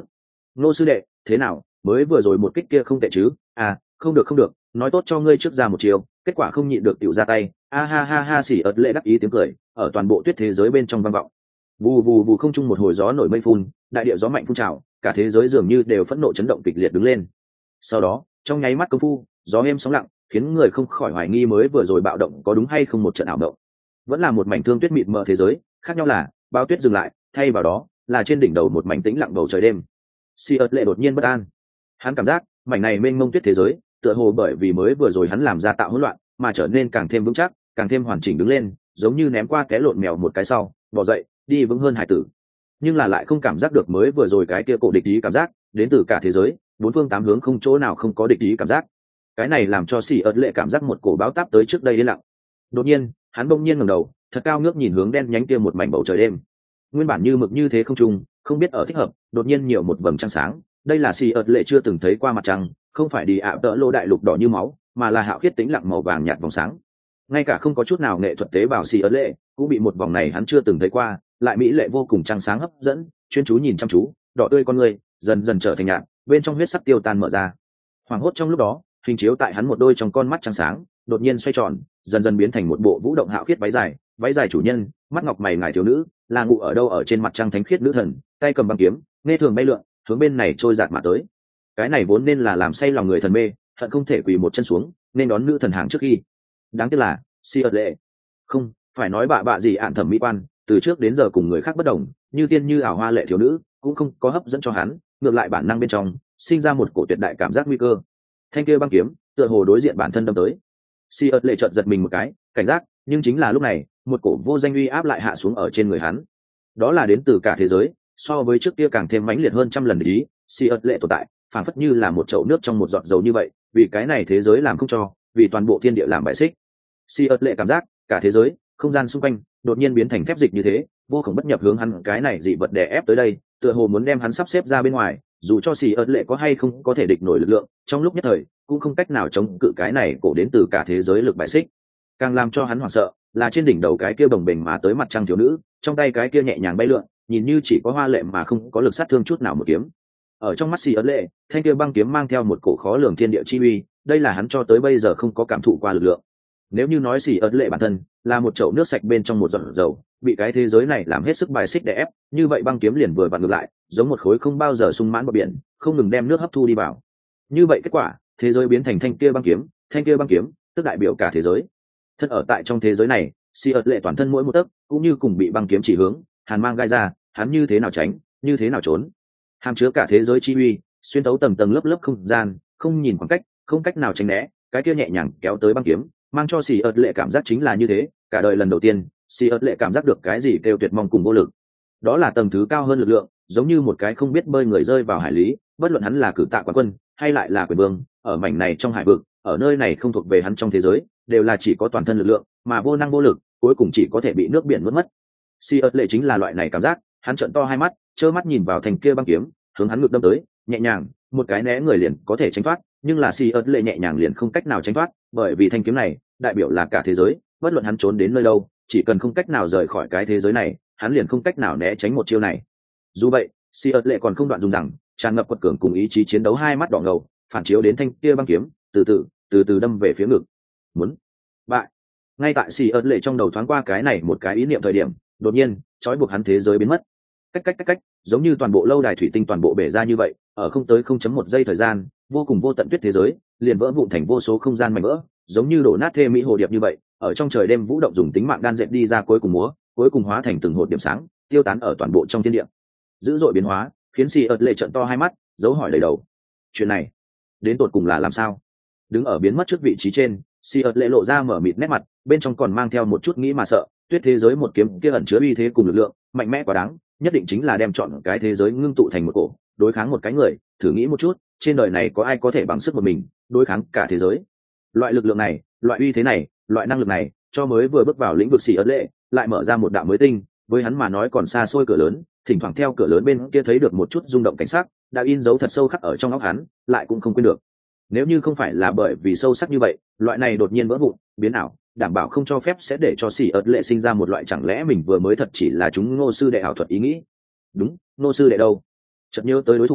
Ngô sư đệ, thế nào, mới vừa rồi một kích kia không tệ chứ? À, không được không được, nói tốt cho ngươi trước ra một chiều, kết quả không nhịn được tiểu ra tay. A ha ha ha, xỉ ợt lệ đắc ý tiếng cười ở toàn bộ tuyết thế giới bên trong vang vọng. Vù vù vù, không trung một hồi gió nổi mây phun, đại địa gió mạnh phun trào, cả thế giới dường như đều phẫn nộ chấn động kịch liệt đứng lên. Sau đó, trong nháy mắt công phu, gió êm sóng lặng, khiến người không khỏi hoài nghi mới vừa rồi bạo động có đúng hay không một trận ảo động. Vẫn là một mảnh thương tuyết mịt mờ thế giới, khác nhau là bao tuyết dừng lại, thay vào đó là trên đỉnh đầu một mảnh tĩnh lặng bầu trời đêm. Si ớt lệ đột nhiên bất an, hắn cảm giác mảnh này mênh mông tuyết thế giới tựa hồ bởi vì mới vừa rồi hắn làm ra tạo hỗn loạn mà trở nên càng thêm vững chắc, càng thêm hoàn chỉnh đứng lên, giống như ném qua cái lộn mèo một cái sau bò dậy đi vững hơn hải tử. Nhưng là lại không cảm giác được mới vừa rồi cái kia cổ địch ý cảm giác đến từ cả thế giới, bốn phương tám hướng không chỗ nào không có địch ý cảm giác. Cái này làm cho Si ớt lệ cảm giác một cổ báo táp tới trước đây yên lặng. Đột nhiên hắn bỗng nhiên ngẩng đầu, thật cao ngước nhìn hướng đen nhánh kia một mảnh bầu trời đêm. Nguyên bản như mực như thế không trung, không biết ở thích hợp đột nhiên nhiều một vầng trăng sáng. Đây là Si ớt lệ chưa từng thấy qua mặt trăng, không phải đi ạ tợ lô đại lục đỏ như máu, mà là hạo khiết tĩnh lặng màu vàng nhạt vòng sáng. Ngay cả không có chút nào nghệ thuật tế bào Si ớt lệ cũng bị một vòng này hắn chưa từng thấy qua lại mỹ lệ vô cùng trăng sáng hấp dẫn, chuyên chú nhìn chăm chú, đỏ tươi con người dần dần trở thành nhạt, bên trong huyết sắc tiêu tan mở ra. Hoàng hốt trong lúc đó, hình chiếu tại hắn một đôi trong con mắt trăng sáng đột nhiên xoay tròn, dần dần biến thành một bộ vũ động hạo khiết váy dài, váy dài chủ nhân, mắt ngọc mày ngài thiếu nữ, là ngụ ở đâu ở trên mặt trăng thánh khiết nữ thần, tay cầm băng kiếm, nghe thường bay lượn, hướng bên này trôi dạt mà tới. Cái này vốn nên là làm say lòng người thần mê, hận không thể quỳ một chân xuống, nên đón nữ thần hàng trước khi. Đáng tiếc là, Si ớt lệ, không, phải nói bạ bạ gì ạn thẩm mỹ quan, từ trước đến giờ cùng người khác bất đồng, như tiên như ảo hoa lệ thiếu nữ, cũng không có hấp dẫn cho hắn, ngược lại bản năng bên trong, sinh ra một cổ tuyệt đại cảm giác nguy cơ. Thanh kia băng kiếm, tựa hồ đối diện bản thân đâm tới. Si ớt lệ chợt giật mình một cái, cảnh giác, nhưng chính là lúc này, một cổ vô danh uy áp lại hạ xuống ở trên người hắn. Đó là đến từ cả thế giới, so với trước kia càng thêm mãnh liệt hơn trăm lần ý. Si ớt lệ tồn tại, phảng phất như là một chậu nước trong một giọt dầu như vậy, vì cái này thế giới làm không cho, vì toàn bộ thiên địa làm bại xích. Si ớt lệ cảm giác, cả thế giới, không gian xung quanh, đột nhiên biến thành thép dịch như thế, vô cùng bất nhập hướng hắn cái này dị vật đè ép tới đây, tựa hồ muốn đem hắn sắp xếp ra bên ngoài, dù cho Si ớt lệ có hay không có thể địch nổi lực lượng, trong lúc nhất thời, cũng không cách nào chống cự cái này cổ đến từ cả thế giới lực bại xích. Càng làm cho hắn hoảng sợ là trên đỉnh đầu cái kia bồng bềnh mà tới mặt trăng thiếu nữ, trong tay cái kia nhẹ nhàng bay lượn, nhìn như chỉ có hoa lệ mà không có lực sát thương chút nào một kiếm. Ở trong mắt Si ớt lệ, thanh kia băng kiếm mang theo một cổ khó lường thiên địa chi uy, đây là hắn cho tới bây giờ không có cảm thụ qua lực lượng. Nếu như nói Si ớt lệ bản thân là một chậu nước sạch bên trong một giọt dầu, bị cái thế giới này làm hết sức bài xích đè ép, như vậy băng kiếm liền vừa vặn ngược lại, giống một khối không bao giờ sung mãn bờ biển, không ngừng đem nước hấp thu đi vào. Như vậy kết quả, thế giới biến thành thanh kia băng kiếm, thanh kia băng kiếm, tức đại biểu cả thế giới. Thân ở tại trong thế giới này, Si ớt lệ toàn thân mỗi một tấc cũng như cùng bị băng kiếm chỉ hướng, hàn mang gai ra, hắn như thế nào tránh, như thế nào trốn. Hàm chứa cả thế giới chi uy, xuyên tấu tầng tầng lớp lớp không gian, không nhìn khoảng cách, không cách nào tránh né, cái kia nhẹ nhàng kéo tới băng kiếm, mang cho Si ớt lệ cảm giác chính là như thế, cả đời lần đầu tiên, Si ớt lệ cảm giác được cái gì kêu tuyệt mong cùng vô lực. Đó là tầng thứ cao hơn lực lượng, giống như một cái không biết bơi người rơi vào hải lý, bất luận hắn là cử tạ quán quân hay lại là quyền vương, ở mảnh này trong hải vực, ở nơi này không thuộc về hắn trong thế giới, đều là chỉ có toàn thân lực lượng, mà vô năng vô lực, cuối cùng chỉ có thể bị nước biển nuốt mất. Si ớt lệ chính là loại này cảm giác, hắn trợn to hai mắt, trơ mắt nhìn vào thành kia băng kiếm, hướng hắn ngược đâm tới, nhẹ nhàng, một cái né người liền có thể tránh thoát, nhưng là Si ớt lệ nhẹ nhàng liền không cách nào tránh thoát, bởi vì thanh kiếm này đại biểu là cả thế giới, bất luận hắn trốn đến nơi đâu, chỉ cần không cách nào rời khỏi cái thế giới này, hắn liền không cách nào né tránh một chiêu này. Dù vậy, Si ớt lệ còn không đoạn dùng rằng, tràn ngập quật cường cùng ý chí chiến đấu hai mắt đỏ ngầu, phản chiếu đến thanh kia băng kiếm, từ từ, từ từ đâm về phía ngực. Muốn bại. Ngay tại Si ớt lệ trong đầu thoáng qua cái này một cái ý niệm thời điểm, đột nhiên, trói buộc hắn thế giới biến mất. Cách cách cách cách, giống như toàn bộ lâu đài thủy tinh toàn bộ bể ra như vậy, ở không tới không chấm một giây thời gian, vô cùng vô tận tuyết thế giới, liền vỡ vụn thành vô số không gian mảnh vỡ, giống như đổ nát thê mỹ hồ điệp như vậy, ở trong trời đêm vũ động dùng tính mạng đan dệt đi ra cuối cùng múa, cuối cùng hóa thành từng hột điểm sáng, tiêu tán ở toàn bộ trong thiên địa. Dữ dội biến hóa, khiến Si ớt lệ trợn to hai mắt, dấu hỏi đầy đầu. Chuyện này, đến tột cùng là làm sao? Đứng ở biến mất trước vị trí trên, Si ớt lệ lộ ra mở mịt nét mặt, bên trong còn mang theo một chút nghĩ mà sợ. Tuyết thế giới một kiếm kia ẩn chứa uy thế cùng lực lượng mạnh mẽ quá đáng, nhất định chính là đem chọn cái thế giới ngưng tụ thành một cổ, đối kháng một cái người. Thử nghĩ một chút, trên đời này có ai có thể bằng sức một mình đối kháng cả thế giới? Loại lực lượng này, loại uy thế này, loại năng lực này, cho mới vừa bước vào lĩnh vực Si ớt lệ, lại mở ra một đạo mới tinh, với hắn mà nói còn xa xôi cửa lớn. Thỉnh thoảng theo cửa lớn bên kia thấy được một chút rung động cảnh sắc, đã in dấu thật sâu khắc ở trong óc hắn, lại cũng không quên được. Nếu như không phải là bởi vì sâu sắc như vậy, loại này đột nhiên vỡ vụn, biến ảo, đảm bảo không cho phép sẽ để cho Si ớt lệ sinh ra một loại chẳng lẽ mình vừa mới thật chỉ là chúng Ngô sư đệ ảo thuật ý nghĩ. Đúng, Ngô sư đệ đâu? Chợt nhớ tới đối thủ,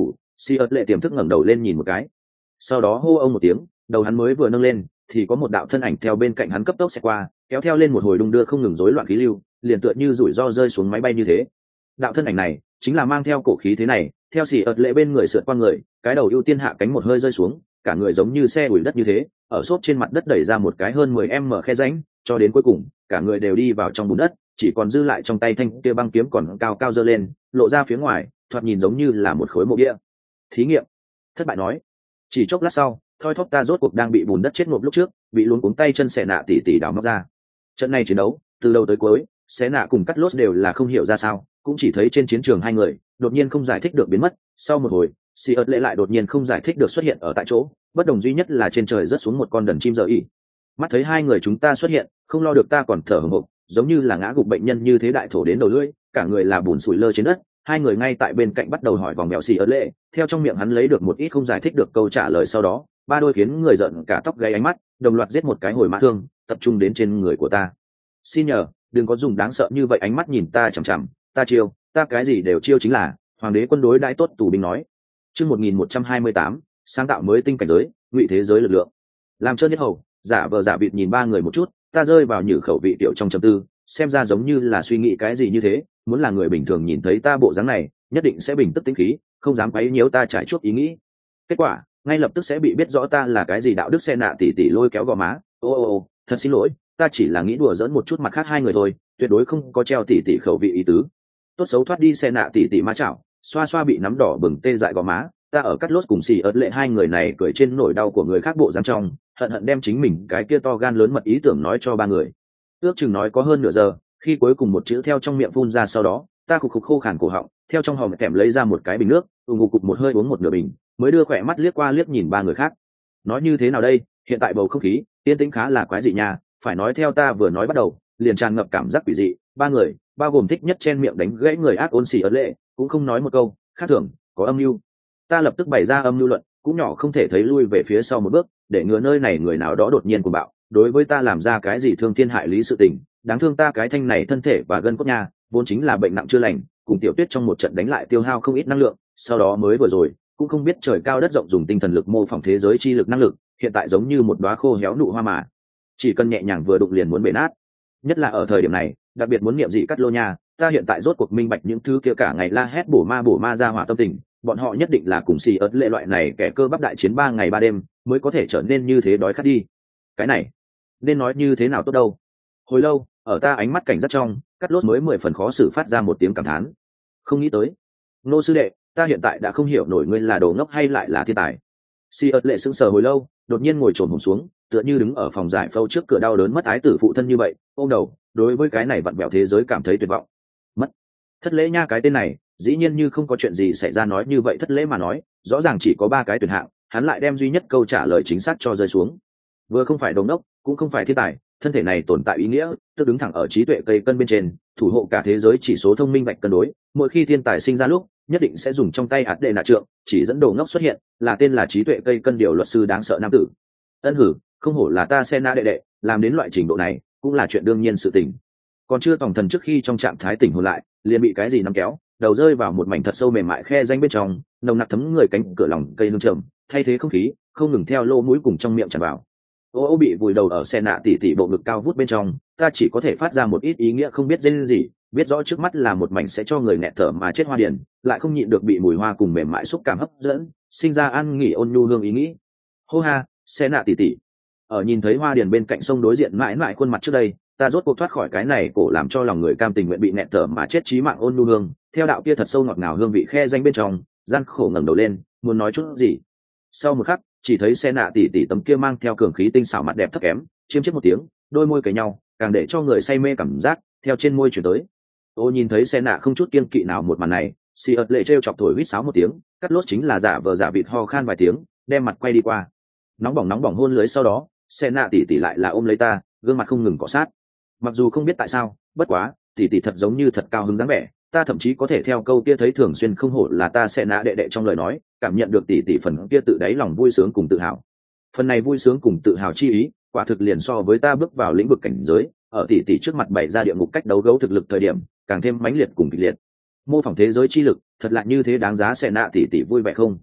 Si ớt lệ tiềm thức ngẩng đầu lên nhìn một cái, sau đó hô ông một tiếng, đầu hắn mới vừa nâng lên thì có một đạo thân ảnh theo bên cạnh hắn cấp tốc xẹt qua, kéo theo lên một hồi đung đưa không ngừng rối loạn khí lưu, liền tựa như rủi ro rơi xuống máy bay như thế. Đạo thân ảnh này chính là mang theo cổ khí thế này, theo xì ợt lệ bên người sượt qua người, cái đầu ưu tiên hạ cánh một hơi rơi xuống, cả người giống như xe ủi đất như thế, ở xốp trên mặt đất đẩy ra một cái hơn mười m khe rãnh, cho đến cuối cùng cả người đều đi vào trong bùn đất, chỉ còn dư lại trong tay thanh kia băng kiếm còn cao cao giơ lên, lộ ra phía ngoài, thoạt nhìn giống như là một khối mộ địa. Thí nghiệm thất bại nói. Chỉ chốc lát sau, thoi thóp ta rốt cuộc đang bị bùn đất chết ngộp lúc trước, bị luống cuống tay chân xẻ nạ tỉ tỉ đào móc ra. Trận này chiến đấu từ đầu tới cuối, xé nạ cùng cắt lốt đều là không hiểu ra sao, cũng chỉ thấy trên chiến trường hai người đột nhiên không giải thích được biến mất. Sau một hồi, Si ớt lệ lại đột nhiên không giải thích được xuất hiện ở tại chỗ, bất đồng duy nhất là trên trời rớt xuống một con đần chim giờ ỉ. Mắt thấy hai người chúng ta xuất hiện, không lo được ta còn thở hổn hộc, giống như là ngã gục bệnh nhân như thế, đại thổ đến đầu lưỡi, cả người là bùn sủi lơ trên đất. Hai người ngay tại bên cạnh bắt đầu hỏi vòng mèo Si ớt lệ, theo trong miệng hắn lấy được một ít không giải thích được câu trả lời, sau đó ba đôi khiến người giận cả tóc gáy ánh mắt đồng loạt giết một cái hồi mã thương, tập trung đến trên người của ta. Xin nhờ đừng có dùng đáng sợ như vậy ánh mắt nhìn ta chằm chằm, ta chiêu ta cái gì đều chiêu chính là. Hoàng đế quân đối đãi tốt tù binh nói. Chương một nghìn một trăm hai mươi tám, sáng tạo mới tinh cảnh giới, ngụy thế giới lực lượng. Làm trơn nhất hầu, giả vờ giả vịt nhìn ba người một chút, ta rơi vào nhử khẩu vị tiểu trong trầm tư, xem ra giống như là suy nghĩ cái gì như thế. Muốn là người bình thường nhìn thấy ta bộ dáng này, nhất định sẽ bình tức tĩnh khí, không dám quấy nhiễu ta trải chuốt ý nghĩ. Kết quả ngay lập tức sẽ bị biết rõ ta là cái gì đạo đức xe nạ tỉ tỉ lôi kéo gò má. Ô ô ô thật xin lỗi, ta chỉ là nghĩ đùa giỡn một chút mặt khác hai người thôi, tuyệt đối không có treo tỉ tỉ khẩu vị ý tứ. Tốt xấu thoát đi xe nạ tỉ tỉ má chảo, xoa xoa bị nắm đỏ bừng tê dại gò má, ta ở cắt lốt cùng xì ớt lệ hai người này cười trên nỗi đau của người khác bộ dáng trong, hận hận đem chính mình cái kia to gan lớn mật ý tưởng nói cho ba người. Ước chừng nói có hơn nửa giờ, khi cuối cùng một chữ theo trong miệng phun ra, sau đó ta khục khục khô khàn cổ họng, theo trong hòm kèm lấy ra một cái bình nước, ù ngục cục một hơi uống một nửa bình, mới đưa khỏe mắt liếc qua liếc nhìn ba người khác. Nói như thế nào đây, hiện tại bầu không khí yên tĩnh khá là quái dị nha, phải nói theo ta vừa nói bắt đầu liền tràn ngập cảm giác quỷ dị. Ba người bao gồm thích nhất chen miệng đánh gãy người ác ôn xì ớt lệ cũng không nói một câu, khác thường có âm mưu. Ta lập tức bày ra âm mưu luận, cũng nhỏ không thể thấy lui về phía sau một bước, để ngừa nơi này người nào đó đột nhiên cuồng bạo đối với ta làm ra cái gì thương thiên hại lý sự tình. Đáng thương ta cái thanh này thân thể và gân cốt nha, vốn chính là bệnh nặng chưa lành, cùng tiểu tuyết trong một trận đánh lại tiêu hao không ít năng lượng, sau đó mới vừa rồi cũng không biết trời cao đất rộng dùng tinh thần lực mô phỏng thế giới chi lực năng lực, hiện tại giống như một đóa khô héo nụ hoa mà chỉ cần nhẹ nhàng vừa đụng liền muốn bể nát. Nhất là ở thời điểm này, đặc biệt muốn niệm dị cắt lô nha, ta hiện tại rốt cuộc minh bạch những thứ kia cả ngày la hét bổ ma bổ ma ra hỏa tâm tình, bọn họ nhất định là cùng xì ớt lệ loại này kẻ cơ bắp đại chiến ba ngày ba đêm mới có thể trở nên như thế đói khát đi. Cái này nên nói như thế nào tốt đâu. Hồi lâu, ở ta ánh mắt cảnh giác trong, cắt lốt mới mười phần khó xử phát ra một tiếng cảm thán. Không nghĩ tới, nô sư đệ, ta hiện tại đã không hiểu nổi ngươi là đồ ngốc hay lại là thiên tài. Si ớt lệ sững sờ hồi lâu, đột nhiên ngồi trồn hổm xuống, tựa như đứng ở phòng giải phẫu trước cửa đau đớn mất ái tử phụ thân như vậy, ôm đầu, đối với cái này vặn vẹo thế giới cảm thấy tuyệt vọng. Mất thất lễ nha, cái tên này dĩ nhiên như không có chuyện gì xảy ra nói như vậy thất lễ mà nói, rõ ràng chỉ có ba cái tuyển hạng, hắn lại đem duy nhất câu trả lời chính xác cho rơi xuống. Vừa không phải đồ ngốc, cũng không phải thiên tài, thân thể này tồn tại ý nghĩa, tức đứng thẳng ở trí tuệ cây cân bên trên, thủ hộ cả thế giới chỉ số thông minh bạch cân đối. Mỗi khi thiên tài sinh ra lúc, nhất định sẽ dùng trong tay hạt đệ nạ trượng chỉ dẫn đồ ngốc xuất hiện, là tên là trí tuệ cây cân điều luật sư đáng sợ nam tử. Ân hử, không hổ là ta Senna đệ đệ, làm đến loại trình độ này cũng là chuyện đương nhiên sự tình. Còn chưa tòng thần trước khi trong trạng thái tỉnh hồn lại, liền bị cái gì nắm kéo, đầu rơi vào một mảnh thật sâu mềm mại khe danh bên trong, nồng nặc thấm người cánh cửa lòng cây hương trầm, thay thế không khí không ngừng theo lỗ mũi cùng trong miệng tràn vào. Ô ô bị vùi đầu ở Senna tỉ tỉ bộ ngực cao vút bên trong, ta chỉ có thể phát ra một ít ý nghĩa không biết tên gì, biết rõ trước mắt là một mảnh sẽ cho người nghẹt thở mà chết hoa điển, lại không nhịn được bị mùi hoa cùng mềm mại xúc cảm hấp dẫn, sinh ra ăn nghỉ ôn nhu hương ý nghĩ. Hô ha, Senna tỉ tỉ. Ở nhìn thấy hoa điển bên cạnh sông đối diện mãi mãi khuôn mặt trước đây, ta rốt cuộc thoát khỏi cái này cổ làm cho lòng người cam tình nguyện bị nghẹt thở mà chết chí mạng ôn nhu hương, theo đạo kia thật sâu ngọt ngào hương vị khe danh bên trong, gian khổ ngẩng đầu lên, muốn nói chút gì. Sau một khắc, chỉ thấy Senna tỉ tỉ tấm kia mang theo cường khí tinh xảo mặt đẹp thấp kém, chiêm chiếp một tiếng, đôi môi cãi nhau, càng để cho người say mê cảm giác theo trên môi chuyển tới. Ô nhìn thấy Senna không chút kiêng kỵ nào một màn này, Si ớt lệ trêu chọc thổi huýt sáo một tiếng, cắt lốt chính là giả vờ giả vịt ho khan vài tiếng, đem mặt quay đi qua. Nóng bỏng nóng bỏng hôn lưới, sau đó Senna tỉ tỉ lại là ôm lấy ta, gương mặt không ngừng cọ sát. Mặc dù không biết tại sao, bất quá tỉ tỉ thật giống như thật cao hứng dáng vẻ, ta thậm chí có thể theo câu kia thấy thường xuyên không hổ là ta Senna đệ đệ trong lời nói, cảm nhận được tỉ tỉ phần kia tự đáy lòng vui sướng cùng tự hào. Phần này vui sướng cùng tự hào chi ý, quả thực liền so với ta bước vào lĩnh vực cảnh giới, ở tỉ tỉ trước mặt bày ra địa ngục cách đấu gấu thực lực thời điểm, càng thêm mãnh liệt cùng kịch liệt. Mô phỏng thế giới chi lực, thật là như thế đáng giá Senna tỉ tỉ vui vẻ không?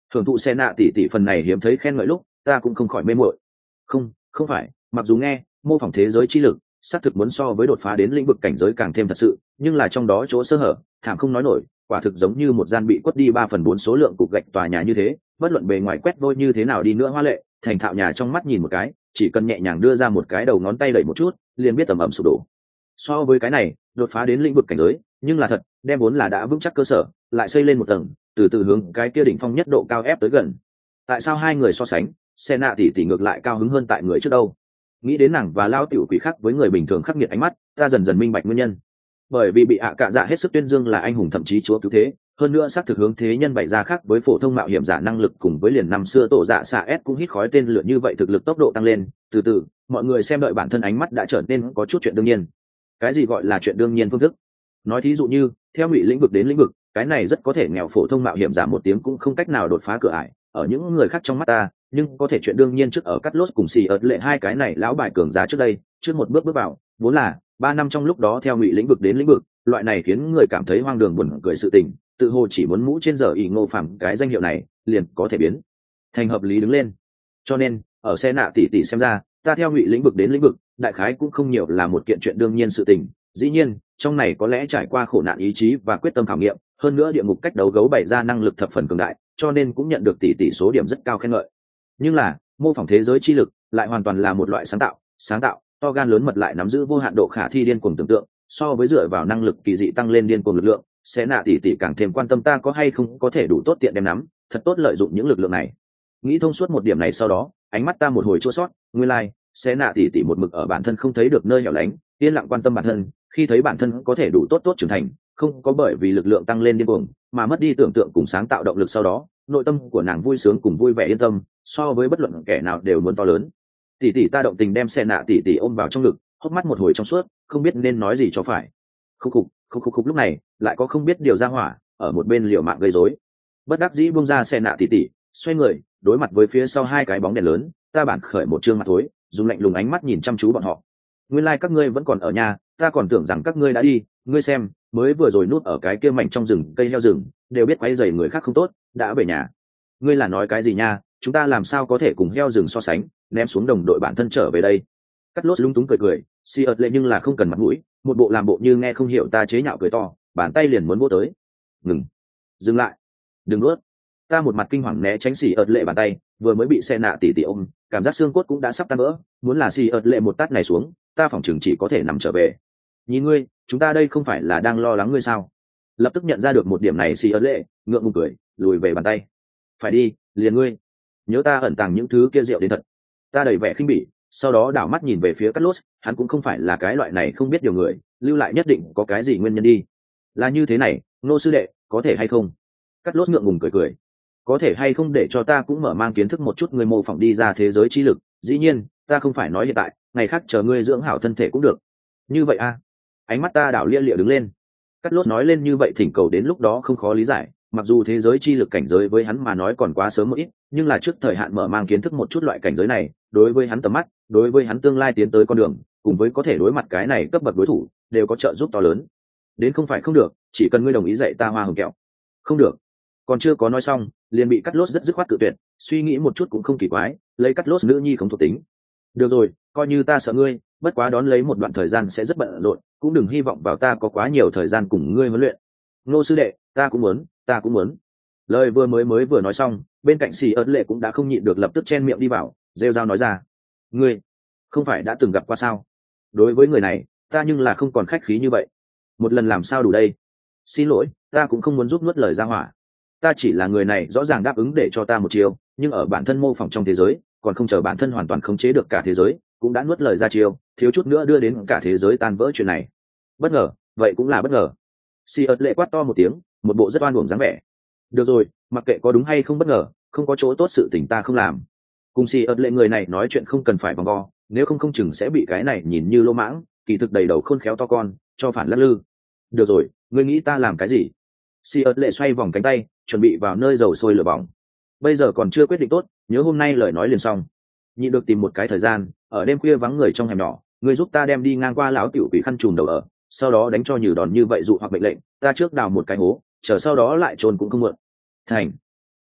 Hưởng thụ xe nạ tỷ tỷ phần này hiếm thấy khen ngợi lúc ta cũng không khỏi mê muội. Không, không phải, mặc dù nghe mô phỏng thế giới chi lực xác thực muốn so với đột phá đến lĩnh vực cảnh giới càng thêm thật sự, nhưng là trong đó chỗ sơ hở thảm không nói nổi, quả thực giống như một gian bị quất đi ba phần bốn số lượng cục gạch tòa nhà như thế, bất luận bề ngoài quét vôi như thế nào đi nữa hoa lệ, thành thạo nhà trong mắt nhìn một cái, chỉ cần nhẹ nhàng đưa ra một cái đầu ngón tay đẩy một chút liền biết tầm ẩm sụp đổ. So với cái này đột phá đến lĩnh vực cảnh giới nhưng là thật đem vốn là đã vững chắc cơ sở lại xây lên một tầng, từ từ hướng cái kia đỉnh phong nhất độ cao ép tới gần. Tại sao hai người so sánh xe nạ tỷ tỷ ngược lại cao hứng hơn tại người trước đâu? Nghĩ đến nàng và lao tiểu quỷ khác với người bình thường khắc nghiệt ánh mắt, ta dần dần minh bạch nguyên nhân. Bởi vì bị ạ cạ dạ hết sức tuyên dương là anh hùng thậm chí chúa cứu thế, hơn nữa xác thực hướng thế nhân bày ra khác với phổ thông mạo hiểm giả năng lực, cùng với liền năm xưa tổ dạ xạ s cũng hít khói tên lửa như vậy, thực lực tốc độ tăng lên, từ từ mọi người xem đợi bản thân ánh mắt đã trở nên có chút chuyện đương nhiên. Cái gì gọi là chuyện đương nhiên phương thức? Nói thí dụ như theo ngụy lĩnh vực đến lĩnh vực, cái này rất có thể nghèo phổ thông mạo hiểm giả một tiếng cũng không cách nào đột phá cửa ải ở những người khác trong mắt ta, nhưng có thể chuyện đương nhiên trước ở cắt lốt cùng xì ớt lệ hai cái này lão bài cường giá trước đây trước một bước bước vào, vốn là ba năm trong lúc đó theo ngụy lĩnh vực đến lĩnh vực, loại này khiến người cảm thấy hoang đường buồn cười sự tình, tự hồ chỉ muốn mũ trên giờ ỷ ngô phàm cái danh hiệu này liền có thể biến thành hợp lý đứng lên. Cho nên ở xe nạ tỷ tỷ xem ra, ta theo ngụy lĩnh vực đến lĩnh vực đại khái cũng không nhiều là một kiện chuyện đương nhiên sự tình. Dĩ nhiên trong này có lẽ trải qua khổ nạn ý chí và quyết tâm khảo nghiệm, hơn nữa địa ngục cách đấu gấu bày ra năng lực thập phần cường đại, cho nên cũng nhận được tỷ tỷ số điểm rất cao khen ngợi. Nhưng là mô phỏng thế giới chi lực lại hoàn toàn là một loại sáng tạo sáng tạo to gan lớn mật, lại nắm giữ vô hạn độ khả thi điên cuồng tưởng tượng, so với dựa vào năng lực kỳ dị tăng lên điên cuồng lực lượng, sẽ nạ tỷ tỷ càng thêm quan tâm ta có hay không có thể đủ tốt tiện đem nắm thật tốt lợi dụng những lực lượng này. Nghĩ thông suốt một điểm này sau đó, ánh mắt ta một hồi chua sót, nguyên lai sẽ nạ tỷ tỷ một mực ở bản thân không thấy được nơi hẻo lánh yên lặng quan tâm bản thân, khi thấy bản thân có thể đủ tốt tốt trưởng thành, không có bởi vì lực lượng tăng lên điên cuồng mà mất đi tưởng tượng cùng sáng tạo động lực, sau đó nội tâm của nàng vui sướng cùng vui vẻ yên tâm so với bất luận kẻ nào đều muốn to lớn. Tỷ tỷ ta động tình đem xe nạ tỷ tỷ ôm vào trong ngực, hốc mắt một hồi trong suốt, không biết nên nói gì cho phải. Khúc khục khúc khúc khúc lúc này lại có không biết điều ra hỏa ở một bên liều mạng gây rối. Bất đắc dĩ buông ra xe nạ tỷ tỷ, xoay người đối mặt với phía sau hai cái bóng đèn lớn, ta bản khởi một trương mặt thối, dùng lạnh lùng ánh mắt nhìn chăm chú bọn họ. Nguyên lai like các ngươi vẫn còn ở nhà, ta còn tưởng rằng các ngươi đã đi. Ngươi xem, mới vừa rồi núp ở cái kia mảnh trong rừng cây heo rừng, đều biết quấy rầy người khác không tốt, đã về nhà. Ngươi là nói cái gì nha? Chúng ta làm sao có thể cùng heo rừng so sánh? Ném xuống đồng đội bản thân trở về đây. Cắt lốt lúng túng cười cười, si ợt lệ nhưng là không cần mặt mũi, một bộ làm bộ như nghe không hiểu ta chế nhạo cười to, bàn tay liền muốn vỗ tới. Ngừng, dừng lại, đừng nuốt. Ta một mặt kinh hoàng né tránh xì ợt lệ bàn tay, vừa mới bị xe nạ tỉ tỉ ôm, cảm giác xương cốt cũng đã sắp tan vỡ, muốn là xì ợt lệ một tát này xuống, ta phỏng chừng chỉ có thể nằm trở về. Nhìn ngươi, chúng ta đây không phải là đang lo lắng ngươi sao? Lập tức nhận ra được một điểm này xì ợt lệ, ngượng ngùng cười, lùi về bàn tay. Phải đi, liền ngươi, nhớ ta ẩn tàng những thứ kia rượu đến thật. Ta đầy vẻ khinh bỉ, sau đó đảo mắt nhìn về phía Cát Lốt, hắn cũng không phải là cái loại này không biết điều người, lưu lại nhất định có cái gì nguyên nhân đi. Là như thế này, Nô sư đệ, có thể hay không? Cát Lốt ngượng ngùng cười cười. Có thể hay không để cho ta cũng mở mang kiến thức một chút người mô phỏng đi ra thế giới chi lực, dĩ nhiên, ta không phải nói hiện tại, ngày khác chờ ngươi dưỡng hảo thân thể cũng được. Như vậy a? À? Ánh mắt ta đảo lia lịa đứng lên. Cát Lốt nói lên như vậy thỉnh cầu đến lúc đó không khó lý giải, mặc dù thế giới chi lực cảnh giới với hắn mà nói còn quá sớm một ít, nhưng là trước thời hạn mở mang kiến thức một chút loại cảnh giới này, đối với hắn tầm mắt, đối với hắn tương lai tiến tới con đường, cùng với có thể đối mặt cái này cấp bậc đối thủ, đều có trợ giúp to lớn. Đến không phải không được, chỉ cần ngươi đồng ý dạy ta hoa hồng kẹo. Không được. Còn chưa có nói xong, liền bị Cắt Lốt rất dứt khoát cự tuyệt, suy nghĩ một chút cũng không kỳ quái, lấy Cắt Lốt nữ nhi không thuộc tính. Được rồi, coi như ta sợ ngươi, bất quá đón lấy một đoạn thời gian sẽ rất bận rộn, cũng đừng hy vọng vào ta có quá nhiều thời gian cùng ngươi huấn luyện. Ngô sư đệ, ta cũng muốn, ta cũng muốn. Lời vừa mới mới vừa nói xong, bên cạnh xì ớt lệ cũng đã không nhịn được lập tức chen miệng đi vào, rêu rao nói ra. Ngươi, không phải đã từng gặp qua sao? Đối với người này, ta nhưng là không còn khách khí như vậy. Một lần làm sao đủ đây? Xin lỗi, ta cũng không muốn giúp nuốt lời ra hỏa. Ta chỉ là người này rõ ràng đáp ứng để cho ta một chiêu, nhưng ở bản thân mô phỏng trong thế giới, còn không chờ bản thân hoàn toàn khống chế được cả thế giới, cũng đã nuốt lời ra chiêu, thiếu chút nữa đưa đến cả thế giới tan vỡ chuyện này. Bất ngờ, vậy cũng là bất ngờ. Si ớt lệ quát to một tiếng, một bộ rất oan uổng dáng vẻ. Được rồi, mặc kệ có đúng hay không bất ngờ, không có chỗ tốt sự tình ta không làm. Cùng Si ớt lệ người này nói chuyện không cần phải vòng vo, nếu không không chừng sẽ bị cái này nhìn như lô mãng, kỳ thực đầy đầu khôn khéo to con, cho phản lắc lư. Được rồi, ngươi nghĩ ta làm cái gì? Si ớt lệ xoay vòng cánh tay, chuẩn bị vào nơi dầu sôi lửa bỏng. Bây giờ còn chưa quyết định tốt, nhớ hôm nay lời nói liền xong. Nhị được tìm một cái thời gian, ở đêm khuya vắng người trong hẻm nhỏ, ngươi giúp ta đem đi ngang qua lão tiểu quỷ khăn trùm đầu ở, sau đó đánh cho nhừ đòn như vậy dụ hoặc mệnh lệnh, ta trước đào một cái hố, chờ sau đó lại trôn cũng không muộn. Thành.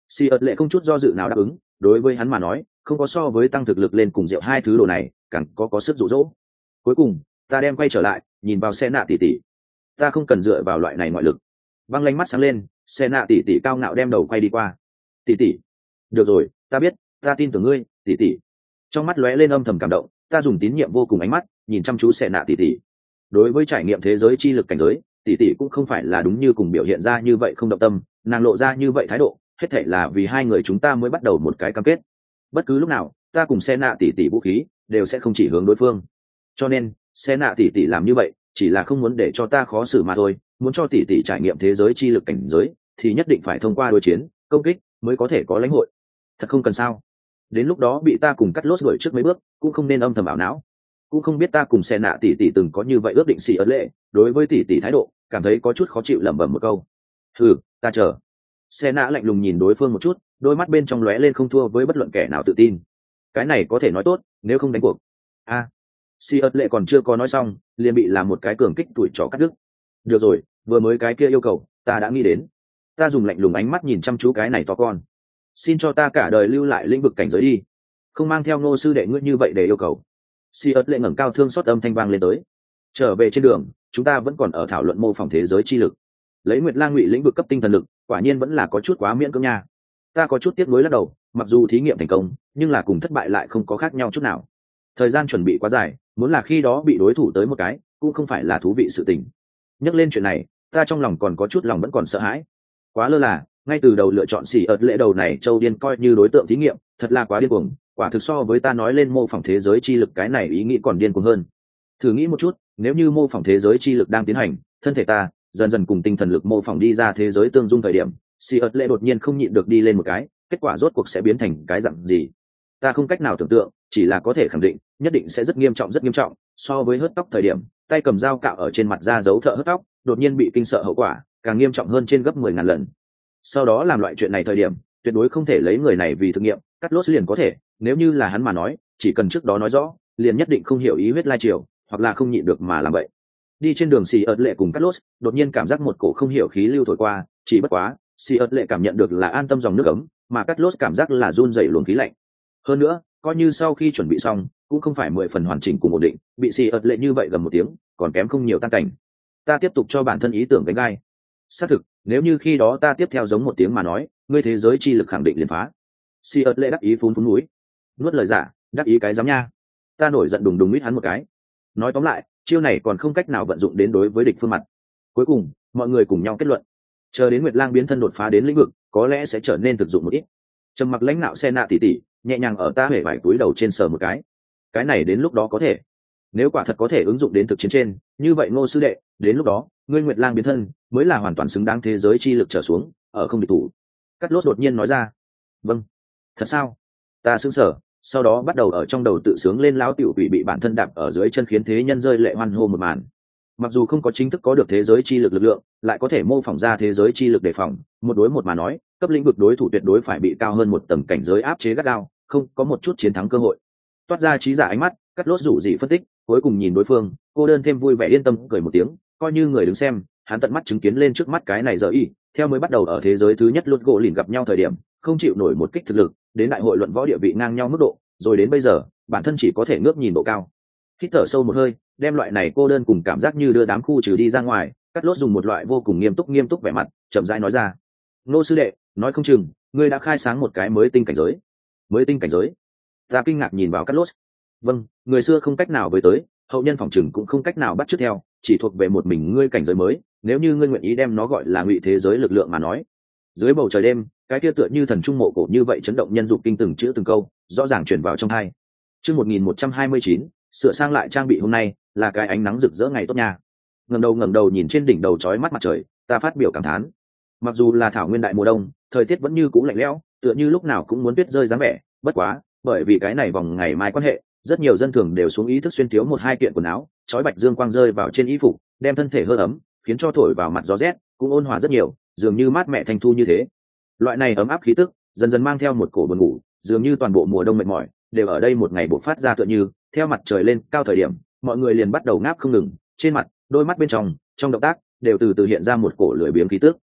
Si ớt lệ không chút do dự nào đáp ứng, đối với hắn mà nói không có so với tăng thực lực lên cùng rượu hai thứ đồ này càng có có sức dụ dỗ. Cuối cùng ta đem quay trở lại nhìn vào xe nạ tỉ tỉ, ta không cần dựa vào loại này ngoại lực. Băng lanh mắt sáng lên, xe nạ tỉ tỉ cao ngạo đem đầu quay đi qua. Tỉ tỉ, được rồi, ta biết, ta tin tưởng ngươi, tỉ tỉ. Trong mắt lóe lên âm thầm cảm động, ta dùng tín nhiệm vô cùng ánh mắt nhìn chăm chú xe nạ tỉ tỉ. Đối với trải nghiệm thế giới chi lực cảnh giới, tỉ tỉ cũng không phải là đúng như cùng biểu hiện ra như vậy không động tâm, nàng lộ ra như vậy thái độ hết thảy là vì hai người chúng ta mới bắt đầu một cái cam kết. Bất cứ lúc nào ta cùng xe nạ tỉ tỉ vũ khí đều sẽ không chỉ hướng đối phương, cho nên xe nạ tỉ tỉ làm như vậy chỉ là không muốn để cho ta khó xử mà thôi. Muốn cho tỉ tỉ trải nghiệm thế giới chi lực cảnh giới thì nhất định phải thông qua đối chiến công kích mới có thể có lãnh hội. Thật không cần sao, đến lúc đó bị ta cùng cắt lốt đuổi trước mấy bước cũng không nên âm thầm ảo não. Cũng không biết ta cùng xe nạ tỉ tỉ từng có như vậy ước định. Xì ớt lệ đối với tỉ tỉ thái độ cảm thấy có chút khó chịu, lẩm bẩm một câu. Ừ, ta chờ. Xe nạ lạnh lùng nhìn đối phương một chút, đôi mắt bên trong lóe lên không thua với bất luận kẻ nào tự tin. Cái này có thể nói tốt, nếu không đánh cuộc. A, à, Si ớt lệ còn chưa có nói xong liền bị làm một cái cường kích tuổi chó cắt đứt. Được rồi, vừa mới cái kia yêu cầu ta đã nghĩ đến. Ta dùng lạnh lùng ánh mắt nhìn chăm chú cái này to con. Xin cho ta cả đời lưu lại lĩnh vực cảnh giới đi, không mang theo Ngô sư đệ ngươi như vậy để yêu cầu. Si ớt lệ ngẩng cao thương xót âm thanh vang lên tới. Trở về trên đường chúng ta vẫn còn ở thảo luận mô phỏng thế giới chi lực. Lấy Nguyệt Lang ngụy lĩnh vực cấp tinh thần lực quả nhiên vẫn là có chút quá miễn cưỡng nha. Ta có chút tiếc nuối lắc đầu, mặc dù thí nghiệm thành công nhưng là cùng thất bại lại không có khác nhau chút nào. Thời gian chuẩn bị quá dài, muốn là khi đó bị đối thủ tới một cái cũng không phải là thú vị sự tình. Nhắc lên chuyện này ta trong lòng còn có chút lòng vẫn còn sợ hãi. Quá lơ là, ngay từ đầu lựa chọn xỉ ợt lễ đầu này châu điên coi như đối tượng thí nghiệm thật là quá điên cuồng. Quả thực so với ta nói lên mô phỏng thế giới chi lực cái này ý nghĩ còn điên cuồng hơn. Thử nghĩ một chút, nếu như mô phỏng thế giới chi lực đang tiến hành, thân thể ta dần dần cùng tinh thần lực mô phỏng đi ra thế giới tương dung thời điểm, xì ớt lệ đột nhiên không nhịn được đi lên một cái, kết quả rốt cuộc sẽ biến thành cái dạng gì ta không cách nào tưởng tượng, chỉ là có thể khẳng định nhất định sẽ rất nghiêm trọng rất nghiêm trọng. So với hớt tóc thời điểm tay cầm dao cạo ở trên mặt da dấu thợ hớt tóc đột nhiên bị kinh sợ hậu quả càng nghiêm trọng hơn trên gấp mười ngàn lần. Sau đó làm loại chuyện này thời điểm tuyệt đối không thể lấy người này vì thực nghiệm, cắt lốt liền có thể. Nếu như là hắn mà nói, chỉ cần trước đó nói rõ liền nhất định không hiểu ý huyết lai triều, hoặc là không nhịn được mà làm vậy. Đi trên đường xì ớt lệ cùng cắt lốt đột nhiên cảm giác một cổ không hiểu khí lưu thổi qua, chỉ bất quá xì ớt lệ cảm nhận được là an tâm dòng nước ấm, mà cắt lốt cảm giác là run dày luồng khí lạnh. Hơn nữa coi như sau khi chuẩn bị xong cũng không phải mười phần hoàn chỉnh cùng ổn định, bị xì ớt lệ như vậy gần một tiếng còn kém không nhiều tan cảnh. Ta tiếp tục cho bản thân ý tưởng đánh gai. Xác thực, nếu như khi đó ta tiếp theo giống một tiếng mà nói, ngươi thế giới chi lực khẳng định liền phá. Si ớt lệ đắc ý phun phun núi, nuốt lời giả, đắc ý cái dám nha. Ta nổi giận đùng đùng mít hắn một cái. Nói tóm lại, chiêu này còn không cách nào vận dụng đến đối với địch phương mặt. Cuối cùng mọi người cùng nhau kết luận, chờ đến Nguyệt Lang biến thân đột phá đến lĩnh vực có lẽ sẽ trở nên thực dụng một ít. Trầm mặc lãnh nạo xe nạ tỉ tỉ nhẹ nhàng ở ta hể vải túi đầu trên sờ một cái. Cái này đến lúc đó có thể, nếu quả thật có thể ứng dụng đến thực chiến trên, như vậy Ngô sư đệ, đến lúc đó ngươi Nguyệt Lang biến thân mới là hoàn toàn xứng đáng thế giới chi lực trở xuống, ở không địch thủ. Cắt lốt đột nhiên nói ra. Vâng. Thật sao? Ta sững sờ, sau đó bắt đầu ở trong đầu tự sướng lên lão tiểu quỷ bị bản thân đạp ở dưới chân khiến thế nhân rơi lệ hoan hô một màn. Mặc dù không có chính thức có được thế giới chi lực lực lượng, lại có thể mô phỏng ra thế giới chi lực đề phòng, một đối một mà nói, cấp lĩnh vực đối thủ tuyệt đối phải bị cao hơn một tầng cảnh giới áp chế gắt gao, không có một chút chiến thắng cơ hội. Toát ra trí giả ánh mắt, Cắt lốt rủ gì phân tích, cuối cùng nhìn đối phương, cô đơn thêm vui vẻ yên tâm cười một tiếng, coi như người đứng xem, hắn tận mắt chứng kiến lên trước mắt cái này giờ y, theo mới bắt đầu ở thế giới thứ nhất luôn gỗ lìn gặp nhau thời điểm, không chịu nổi một kích thực lực, đến đại hội luận võ địa vị ngang nhau mức độ, rồi đến bây giờ, bản thân chỉ có thể ngước nhìn độ cao. Hít thở sâu một hơi, đem loại này cô đơn cùng cảm giác như đưa đám khu trừ đi ra ngoài, Cắt lốt dùng một loại vô cùng nghiêm túc nghiêm túc vẻ mặt, chậm rãi nói ra: "Nô sư đệ, nói không chừng, ngươi đã khai sáng một cái mới tinh cảnh giới." Mới tinh cảnh giới? Ta kinh ngạc nhìn vào Cắt lốt. Vâng, người xưa không cách nào với tới, hậu nhân phỏng chừng cũng không cách nào bắt chước theo, chỉ thuộc về một mình ngươi cảnh giới mới, nếu như ngươi nguyện ý đem nó gọi là ngụy thế giới lực lượng mà nói. Dưới bầu trời đêm, cái kia tựa như thần trung mộ cổ như vậy chấn động nhân dục kinh từng chữ từng câu, rõ ràng truyền vào trong tai. Chương một nghìn một trăm hai mươi chín, sửa sang lại trang bị hôm nay, là cái ánh nắng rực rỡ ngày tốt nha. Ngẩng đầu ngẩng đầu nhìn trên đỉnh đầu chói mắt mặt trời, ta phát biểu cảm thán. Mặc dù là thảo nguyên đại mùa đông, thời tiết vẫn như cũ lạnh lẽo, tựa như lúc nào cũng muốn tuyết rơi dáng vẻ, bất quá, bởi vì cái này vòng ngày mai quan hệ, rất nhiều dân thường đều xuống ý thức xuyên thiếu một hai kiện quần áo, chói bạch dương quang rơi vào trên y phục, đem thân thể hơi ấm, khiến cho thổi vào mặt gió rét cũng ôn hòa rất nhiều, dường như mát mẹ thanh thu như thế. Loại này ấm áp khí tức dần dần mang theo một cổ buồn ngủ, dường như toàn bộ mùa đông mệt mỏi đều ở đây một ngày bộc phát ra, tựa như theo mặt trời lên cao thời điểm, mọi người liền bắt đầu ngáp không ngừng, trên mặt, đôi mắt bên trong, trong động tác đều từ từ hiện ra một cổ lười biếng khí tức.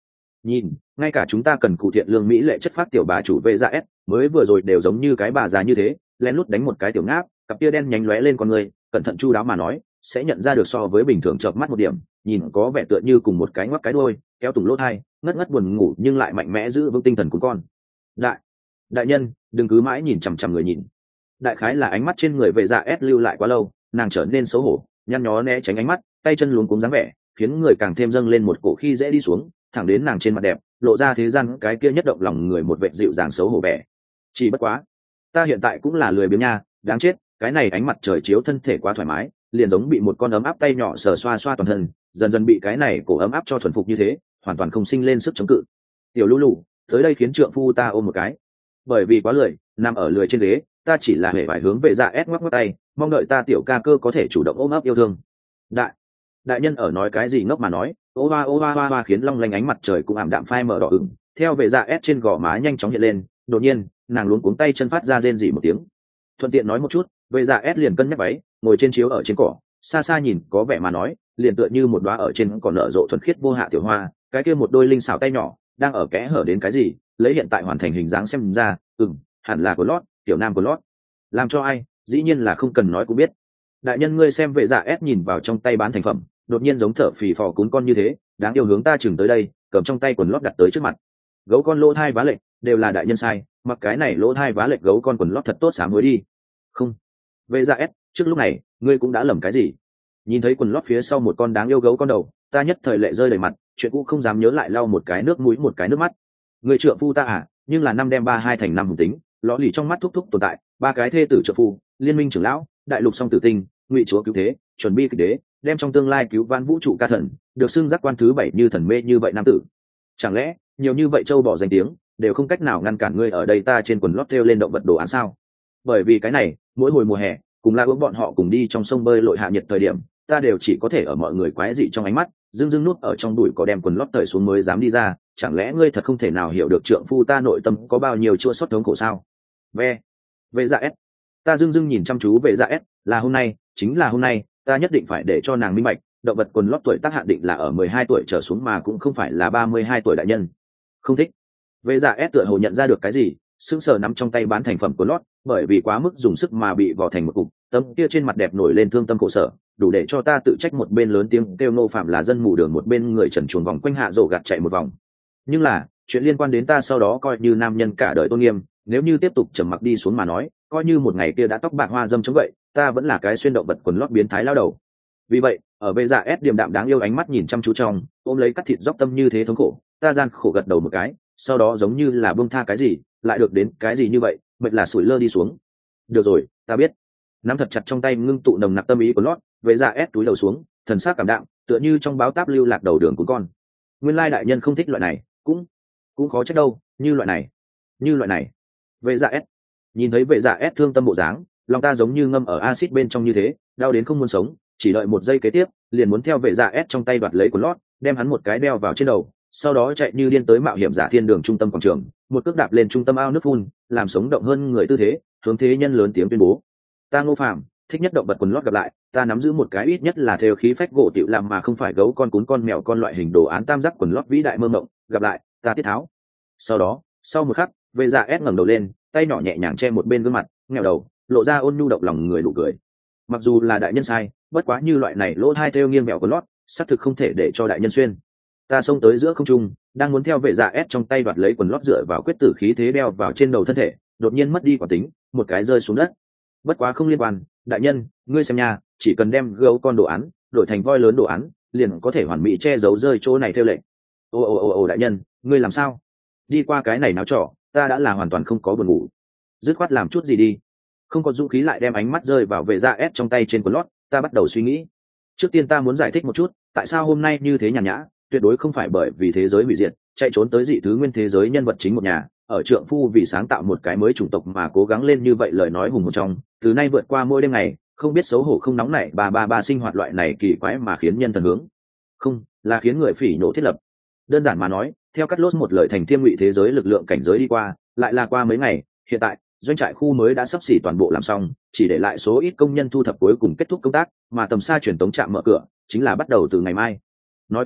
nhìn, ngay cả chúng ta cần cụ thiện lương mỹ lệ chất phát tiểu bà chủ vệ dạ s mới vừa rồi đều giống như cái bà già như thế, lén lút đánh một cái tiểu ngáp, cặp tia đen nhánh lóe lên con người, cẩn thận chu đáo mà nói sẽ nhận ra được so với bình thường chợp mắt một điểm, nhìn có vẻ tựa như cùng một cái ngoắc cái đuôi kéo tùng lỗ thai, ngất ngất buồn ngủ nhưng lại mạnh mẽ giữ vững tinh thần của con. đại đại nhân đừng cứ mãi nhìn chằm chằm người nhìn. Đại khái là ánh mắt trên người vệ dạ s lưu lại quá lâu, nàng trở nên xấu hổ, nhăn nhó né tránh ánh mắt, tay chân luống cuống dáng vẻ khiến người càng thêm dâng lên một cổ khi dễ đi xuống, thẳng đến nàng trên mặt đẹp lộ ra thế gian cái kia nhất động lòng người một vệ dịu dàng xấu hổ vẻ. Chỉ bất quá ta hiện tại cũng là lười biếng nha, đáng chết, cái này ánh mặt trời chiếu thân thể quá thoải mái, liền giống bị một con ấm áp tay nhỏ sờ xoa xoa toàn thân, dần dần bị cái này cổ ấm áp cho thuần phục như thế, hoàn toàn không sinh lên sức chống cự. Tiểu lũ lụ, tới đây khiến trượng phu ta ôm một cái. Bởi vì quá lười, nằm ở lười trên ghế, ta chỉ là hề phải hướng về dạ ép ngoắc ngoắc tay, mong đợi ta tiểu ca cơ có thể chủ động ôm ấp yêu thương. Đại đại nhân ở nói cái gì ngốc mà nói, ô ba ô ba ba ba khiến long lanh ánh mặt trời cũng ảm đạm phai mờ đỏ ửng, theo về dạ ép trên gò má nhanh chóng hiện lên, đột nhiên nàng luống cuống tay chân phát ra rên rỉ một tiếng. Thuận tiện nói một chút, về dạ ép liền cân nhắc váy, ngồi trên chiếu ở trên cỏ, xa xa nhìn có vẻ mà nói liền tựa như một đóa ở trên cỏ nở rộ thuần khiết vô hạ tiểu hoa, cái kia một đôi linh xảo tay nhỏ đang ở kẽ hở đến cái gì, lấy hiện tại hoàn thành hình dáng xem ra, ừm, hẳn là của lót, tiểu nam của lót. Làm cho ai, dĩ nhiên là không cần nói cũng biết. Đại nhân ngươi xem vệ dạ ép nhìn vào trong tay bán thành phẩm, đột nhiên giống thở phì phò cún con như thế, đáng yêu hướng ta chừng tới đây, cầm trong tay quần lót đặt tới trước mặt. Gấu con lỗ thai vá lệch, đều là đại nhân sai, mặc cái này lỗ thai vá lệch gấu con quần lót thật tốt sám hối đi. Không. Vệ dạ ép, trước lúc này, ngươi cũng đã lầm cái gì? Nhìn thấy quần lót phía sau một con đáng yêu gấu con đầu, ta nhất thời lệ rơi đầy mặt, chuyện cũ không dám nhớ lại, lau một cái nước mũi một cái nước mắt. Người trượng phu ta à, nhưng là năm đem ba hai thành năm hùng tính, lõ lì trong mắt thúc thúc tồn tại, ba cái thê tử trượng phu, liên minh trưởng lão, đại lục song tử tinh, ngụy chúa cứu thế, chuẩn bị kịch đế, đem trong tương lai cứu vãn vũ trụ ca thần, được xưng giác quan thứ bảy như thần mê như vậy nam tử. Chẳng lẽ nhiều như vậy châu bỏ danh tiếng đều không cách nào ngăn cản ngươi ở đây ta trên quần lót treo lên động vật đồ án sao? Bởi vì cái này, mỗi hồi mùa hè cùng la uống bọn họ cùng đi trong sông bơi lội hạ nhiệt thời điểm, ta đều chỉ có thể ở mọi người quái dị trong ánh mắt dưng dưng nút ở trong đùi có đem quần lót cởi xuống mới dám đi ra. Chẳng lẽ ngươi thật không thể nào hiểu được trượng phu ta nội tâm có bao nhiêu chua xót thống khổ sao? Ve vệ dạ s, ta dưng dưng nhìn chăm chú vệ dạ s, là hôm nay, chính là hôm nay, ta nhất định phải để cho nàng minh bạch, động vật quần lót tuổi tác hạn định là ở mười hai tuổi trở xuống mà cũng không phải là ba mươi hai tuổi đại nhân. Không thích. Vệ dạ s tựa hồ nhận ra được cái gì, sững sờ nắm trong tay bán thành phẩm quần lót, bởi vì quá mức dùng sức mà bị vò thành một cục, tấm kia trên mặt đẹp nổi lên thương tâm khổ sở, đủ để cho ta tự trách. Một bên lớn tiếng kêu nô phạm là dân mù đường, một bên người trần truồng vòng quanh hạ rổ gạt chạy một vòng. Nhưng là chuyện liên quan đến ta sau đó coi như nam nhân cả đời tôn nghiêm, nếu như tiếp tục trầm mặc đi xuống mà nói, coi như một ngày kia đã tóc bạc hoa dâm chống vậy, ta vẫn là cái xuyên động vật quần lót biến thái lao đầu. Vì vậy ở bề dạ ép điềm đạm đáng yêu ánh mắt nhìn chăm chú trong, ôm lấy cắt thịt dốc tâm như thế thống khổ, ta gian khổ gật đầu một cái, sau đó giống như là buông tha cái gì, lại được đến cái gì như vậy, mệt là sủi lơ đi xuống. Được rồi, ta biết. Nắm thật chặt trong tay ngưng tụ nồng nặc tâm ý của lót, về dạ ép túi đầu xuống, thần sắc cảm đạm, tựa như trong báo táp lưu lạc đầu đường của con. Nguyên lai đại nhân không thích loại này, cũng cũng khó trách đâu, như loại này, như loại này. Về dạ ép, nhìn thấy vệ dạ ép thương tâm bộ dáng, lòng ta giống như ngâm ở axit bên trong như thế, đau đến không muốn sống, chỉ đợi một giây kế tiếp, liền muốn theo vệ dạ ép trong tay đoạt lấy quần lót, đem hắn một cái đeo vào trên đầu, sau đó chạy như điên tới mạo hiểm giả thiên đường trung tâm quảng trường, một cước đạp lên trung tâm ao nước phun, làm sống động hơn người tư thế, hướng thế nhân lớn tiếng tuyên bố: ta Ngô Phàm thích nhất động vật quần lót gặp lại, ta nắm giữ một cái ít nhất là theo khí phách gỗ tiểu làm mà không phải gấu con cún con mèo con loại hình đồ án tam giác quần lót vĩ đại mơ mộng, gặp lại, ta Tiết Tháo. Sau đó, sau một khắc, vệ dạ ép ngẩng đầu lên, tay nhỏ nhẹ nhàng che một bên gương mặt, nghèo đầu, lộ ra ôn nhu động lòng người nụ cười. Mặc dù là đại nhân sai, bất quá như loại này lỗ hai theo nghiêng mèo quần lót, xác thực không thể để cho đại nhân xuyên. Ta xông tới giữa không trung, đang muốn theo vệ dạ ép trong tay đoạt lấy quần lót dựa vào quyết tử khí thế đeo vào trên đầu thân thể, đột nhiên mất đi quả tính, một cái rơi xuống đất. Bất quá không liên quan, đại nhân, ngươi xem nha, chỉ cần đem gấu con đồ án đổi thành voi lớn đồ án, liền có thể hoàn mỹ che giấu rơi chỗ này theo lệnh. Ô ô ô ô đại nhân, ngươi làm sao? Đi qua cái này náo trò, ta đã là hoàn toàn không có buồn ngủ. Dứt khoát làm chút gì đi. Không có dũng khí lại đem ánh mắt rơi vào vệ dạ ép trong tay trên quần lót, ta bắt đầu suy nghĩ. Trước tiên ta muốn giải thích một chút, tại sao hôm nay như thế nhàn nhã, tuyệt đối không phải bởi vì thế giới hủy diệt, chạy trốn tới dị thứ nguyên thế giới nhân vật chính một nhà, ở trượng phu vì sáng tạo một cái mới chủng tộc mà cố gắng lên như vậy lời nói hùng một trong, từ nay vượt qua mỗi đêm ngày, không biết xấu hổ không nóng nảy ba ba ba sinh hoạt loại này kỳ quái mà khiến nhân thần hướng. Không, là khiến người phỉ nhổ thiết lập. Đơn giản mà nói, theo cắt lốt một lời thành thiêm ngụy thế giới lực lượng cảnh giới đi qua, lại là qua mấy ngày, hiện tại doanh trại khu mới đã sắp xỉ toàn bộ làm xong, chỉ để lại số ít công nhân thu thập cuối cùng kết thúc công tác, mà tầm xa truyền tống trạm mở cửa chính là bắt đầu từ ngày mai. Nói cách khác,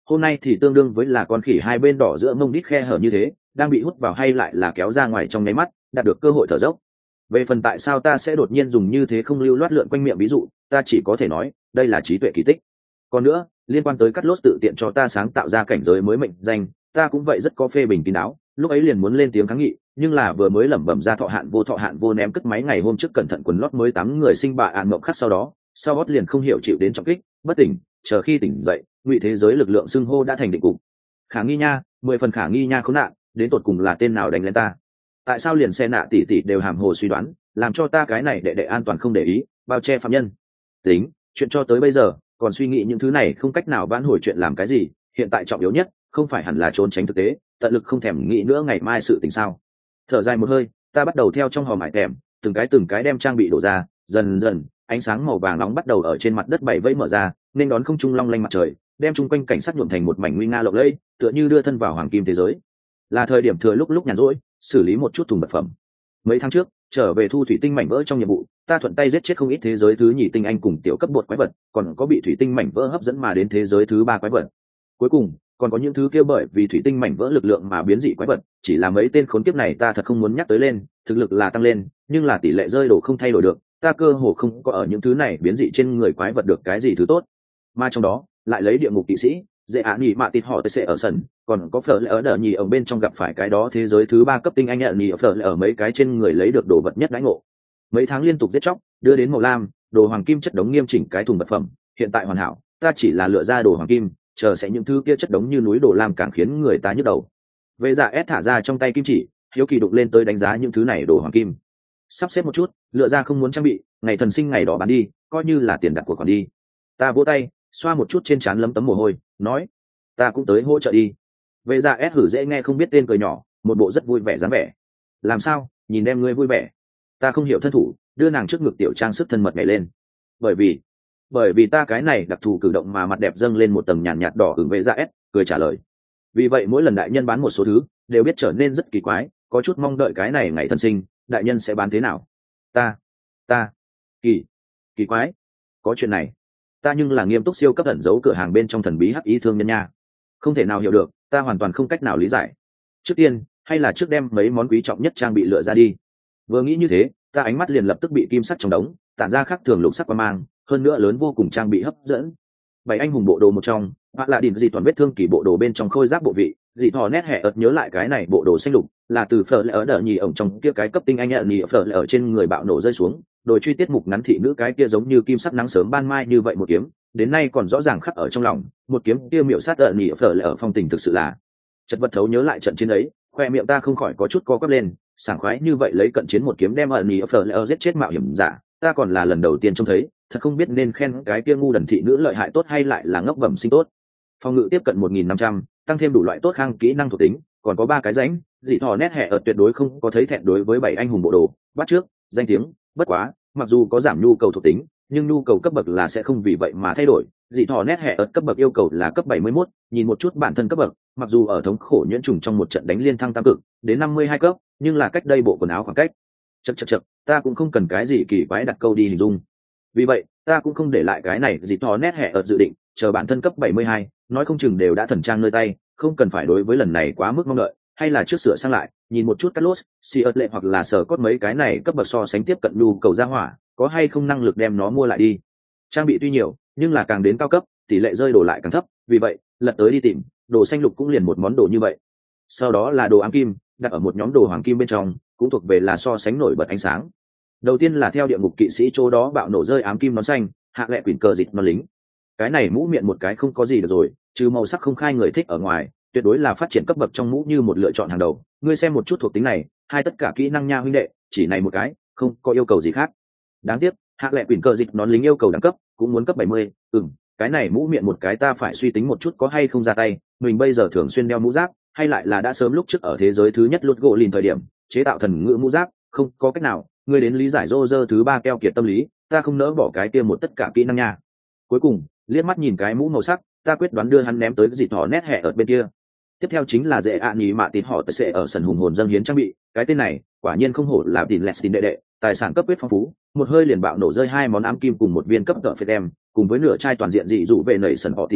hôm nay thì tương đương với là con khỉ hai bên đỏ giữa mông đít khe hở như thế, đang bị hút vào hay lại là kéo ra ngoài trong nháy mắt, đạt được cơ hội thở dốc. Về phần tại sao ta sẽ đột nhiên dùng như thế không lưu loát lượn quanh miệng ví dụ, ta chỉ có thể nói đây là trí tuệ kỳ tích. Còn nữa, liên quan tới cắt lốt tự tiện cho ta sáng tạo ra cảnh giới mới mệnh danh, ta cũng vậy rất có phê bình kín đáo, lúc ấy liền muốn lên tiếng kháng nghị, nhưng là vừa mới lẩm bẩm ra thọ hạn vô thọ hạn vô ném cất máy ngày hôm trước cẩn thận quần lót mới tám người sinh bà ạn mộng khắc sau đó, sau gót liền không hiểu chịu đến trọng kích, bất tỉnh, chờ khi tỉnh dậy, ngụy thế giới lực lượng xưng hô đã thành định cục. Khả nghi nha, mười phần khả nghi nha khốn nạn, đến tột cùng là tên nào đánh lên ta? Tại sao liền xe nạ tỷ tỷ đều hàm hồ suy đoán, làm cho ta cái này đệ đệ an toàn không để ý, bao che phạm nhân. Tính, chuyện cho tới bây giờ, còn suy nghĩ những thứ này không cách nào vãn hồi chuyện làm cái gì, hiện tại trọng yếu nhất, không phải hẳn là trốn tránh thực tế, tận lực không thèm nghĩ nữa ngày mai sự tình sao. Thở dài một hơi, ta bắt đầu theo trong hòm hải thèm, từng cái từng cái đem trang bị đổ ra, dần dần, ánh sáng màu vàng nóng bắt đầu ở trên mặt đất bảy vây mở ra, nên đón không trung long lanh mặt trời, đem chung quanh cảnh sát nhuộm thành một mảnh nguy nga lộng lẫy, tựa như đưa thân vào hoàng kim thế giới. Là thời điểm thừa lúc lúc nhàn rỗi, xử lý một chút thùng vật phẩm. Mấy tháng trước, trở về thu thủy tinh mảnh vỡ trong nhiệm vụ, ta thuận tay giết chết không ít thế giới thứ nhì tinh anh cùng tiểu cấp bột quái vật, còn có bị thủy tinh mảnh vỡ hấp dẫn mà đến thế giới thứ ba quái vật. Cuối cùng, còn có những thứ kia bởi vì thủy tinh mảnh vỡ lực lượng mà biến dị quái vật, chỉ là mấy tên khốn kiếp này ta thật không muốn nhắc tới lên, thực lực là tăng lên, nhưng là tỷ lệ rơi đổ không thay đổi được, ta cơ hồ không có ở những thứ này biến dị trên người quái vật được cái gì thứ tốt. Mà trong đó, lại lấy địa ngục kỵ sĩ, dễ ạ nhị mạ tịt họ tê xệ ở sân, còn có phở lệ ở đờ nhì ở bên trong gặp phải cái đó thế giới thứ ba cấp tinh anh nhận nhì ở phở lệ ở mấy cái trên người lấy được đồ vật nhất đãi ngộ. Mấy tháng liên tục giết chóc, đưa đến màu lam, đồ hoàng kim chất đống nghiêm chỉnh cái thùng vật phẩm, hiện tại hoàn hảo, ta chỉ là lựa ra đồ hoàng kim, chờ sẽ những thứ kia chất đống như núi đồ lam càng khiến người ta nhức đầu. Về dạ ép thả ra trong tay kim chỉ, hiếu kỳ đụng lên tới đánh giá những thứ này đồ hoàng kim. Sắp xếp một chút, lựa ra không muốn trang bị, ngày thần sinh ngày đỏ bán đi, coi như là tiền đặt của còn đi. Ta vỗ tay, xoa một chút trên trán lấm tấm mồ hôi, nói, ta cũng tới hỗ trợ đi. Về dạ ép hử dễ nghe không biết tên cười nhỏ, một bộ rất vui vẻ dáng vẻ. Làm sao, nhìn em ngươi vui vẻ. Ta không hiểu thân thủ, đưa nàng trước ngực tiểu trang sức thân mật nhảy lên. Bởi vì, bởi vì ta cái này đặc thù cử động mà mặt đẹp dâng lên một tầng nhàn nhạt, nhạt đỏ hưởng về dạ ép, cười trả lời. Vì vậy mỗi lần đại nhân bán một số thứ, đều biết trở nên rất kỳ quái, có chút mong đợi cái này ngày thân sinh, đại nhân sẽ bán thế nào. Ta, ta, kỳ, kỳ quái, có chuyện này. Ta nhưng là nghiêm túc siêu cấp ẩn giấu cửa hàng bên trong thần bí hắc ý thương nhân nha, không thể nào hiểu được, ta hoàn toàn không cách nào lý giải. Trước tiên, hay là trước đem mấy món quý trọng nhất trang bị lựa ra đi. Vừa nghĩ như thế, ta ánh mắt liền lập tức bị kim sắt trong đống tản ra khác thường lục sắc qua mang, hơn nữa lớn vô cùng trang bị hấp dẫn. Bảy anh hùng bộ đồ một trong, hoặc là đỉnh dị toàn vết thương kỳ bộ đồ bên trong khôi giáp bộ vị, dị thò nét hẹ ợt nhớ lại cái này bộ đồ xanh lục là từ phở lệ ở đỡ nhì ổng trong kia cái cấp tinh anh nhận nhì phở lệ ở trên người bạo nổ rơi xuống, đồi truy tiết mục ngắn thị nữ cái kia giống như kim sắc nắng sớm ban mai như vậy một kiếm, đến nay còn rõ ràng khắc ở trong lòng, một kiếm kia miệu sát ợt nhì phở lệ ở phong tình thực sự là chật vật thấu nhớ lại trận chiến ấy, khoe miệng ta không khỏi có chút co quắp lên, sảng khoái như vậy lấy cận chiến một kiếm đem ợt nhì phở lệ ở giết chết mạo hiểm giả, ta còn là lần đầu tiên trông thấy, thật không biết nên khen cái kia ngu đần thị nữ lợi hại tốt hay lại là ngốc bẩm sinh tốt. Phòng ngự tiếp cận một nghìn năm trăm, tăng thêm đủ loại tốt khang kỹ năng thuộc tính, còn có ba cái rãnh, dị thò nét hẹ ở tuyệt đối không có thấy thẹn đối với bảy anh hùng bộ đồ, bắt trước, danh tiếng, bất quá, mặc dù có giảm nhu cầu thuộc tính, nhưng nhu cầu cấp bậc là sẽ không vì vậy mà thay đổi. Dị thò nét hẹ ở cấp bậc yêu cầu là cấp bảy mươi mốt, nhìn một chút bản thân cấp bậc, mặc dù ở thống khổ nhuyễn trùng trong một trận đánh liên thăng tam cực, đến năm mươi hai cấp, nhưng là cách đây bộ quần áo khoảng cách. Chậc chậc chậc, ta cũng không cần cái gì kỳ quái đặt câu đi hình dung. Vì vậy, ta cũng không để lại cái này dị thò nét hẹ ở dự định, chờ bản thân cấp bảy mươi hai, nói không chừng đều đã thần trang nơi tay, không cần phải đối với lần này quá mức mong đợi, hay là trước sửa sang lại, nhìn một chút cắt lốt, si ớt lệ hoặc là sở cốt mấy cái này cấp bậc so sánh tiếp cận nhu cầu ra hỏa, có hay không năng lực đem nó mua lại đi. Trang bị tuy nhiều, nhưng là càng đến cao cấp, tỷ lệ rơi đồ lại càng thấp, vì vậy, lật tới đi tìm, đồ xanh lục cũng liền một món đồ như vậy. Sau đó là đồ ám kim, đặt ở một nhóm đồ hoàng kim bên trong, cũng thuộc về là so sánh nổi bật ánh sáng. Đầu tiên là theo địa ngục kỵ sĩ chỗ đó bạo nổ rơi ám kim nón xanh, hạ lệ quỷ cờ dịch nón lính. Cái này mũ miệng một cái không có gì được rồi, trừ màu sắc không khai người thích ở ngoài, tuyệt đối là phát triển cấp bậc trong mũ như một lựa chọn hàng đầu. Ngươi xem một chút thuộc tính này, hai tất cả kỹ năng nha huynh đệ, chỉ này một cái, không có yêu cầu gì khác. Đáng tiếc, hạ lệ quỷ cờ dịch nón lính yêu cầu đẳng cấp, cũng muốn cấp bảy mươi. Ừm, cái này mũ miệng một cái ta phải suy tính một chút có hay không ra tay. Mình bây giờ thường xuyên đeo mũ giáp, hay lại là đã sớm lúc trước ở thế giới thứ nhất lút gỗ lìn thời điểm chế tạo thần ngữ mũ giáp, không có cách nào. Ngươi đến lý giải rô rơ thứ ba keo kiệt tâm lý, ta không nỡ bỏ cái kia một tất cả kỹ năng nha. Cuối cùng, liếc mắt nhìn cái mũ màu sắc, ta quyết đoán đưa hắn ném tới cái dịt họ nét hẹ ở bên kia. Tiếp theo chính là dễ ạ nhì mạ tịt họ tệ ở sân hùng hồn dâng hiến trang bị, cái tên này quả nhiên không hổ là tin lẹt tin đệ đệ, tài sản cấp quyết phong phú, một hơi liền bạo nổ rơi hai món ám kim cùng một viên cấp tợ phê đem, cùng với nửa chai toàn diện dị dụ về nảy sần họ thì hòn,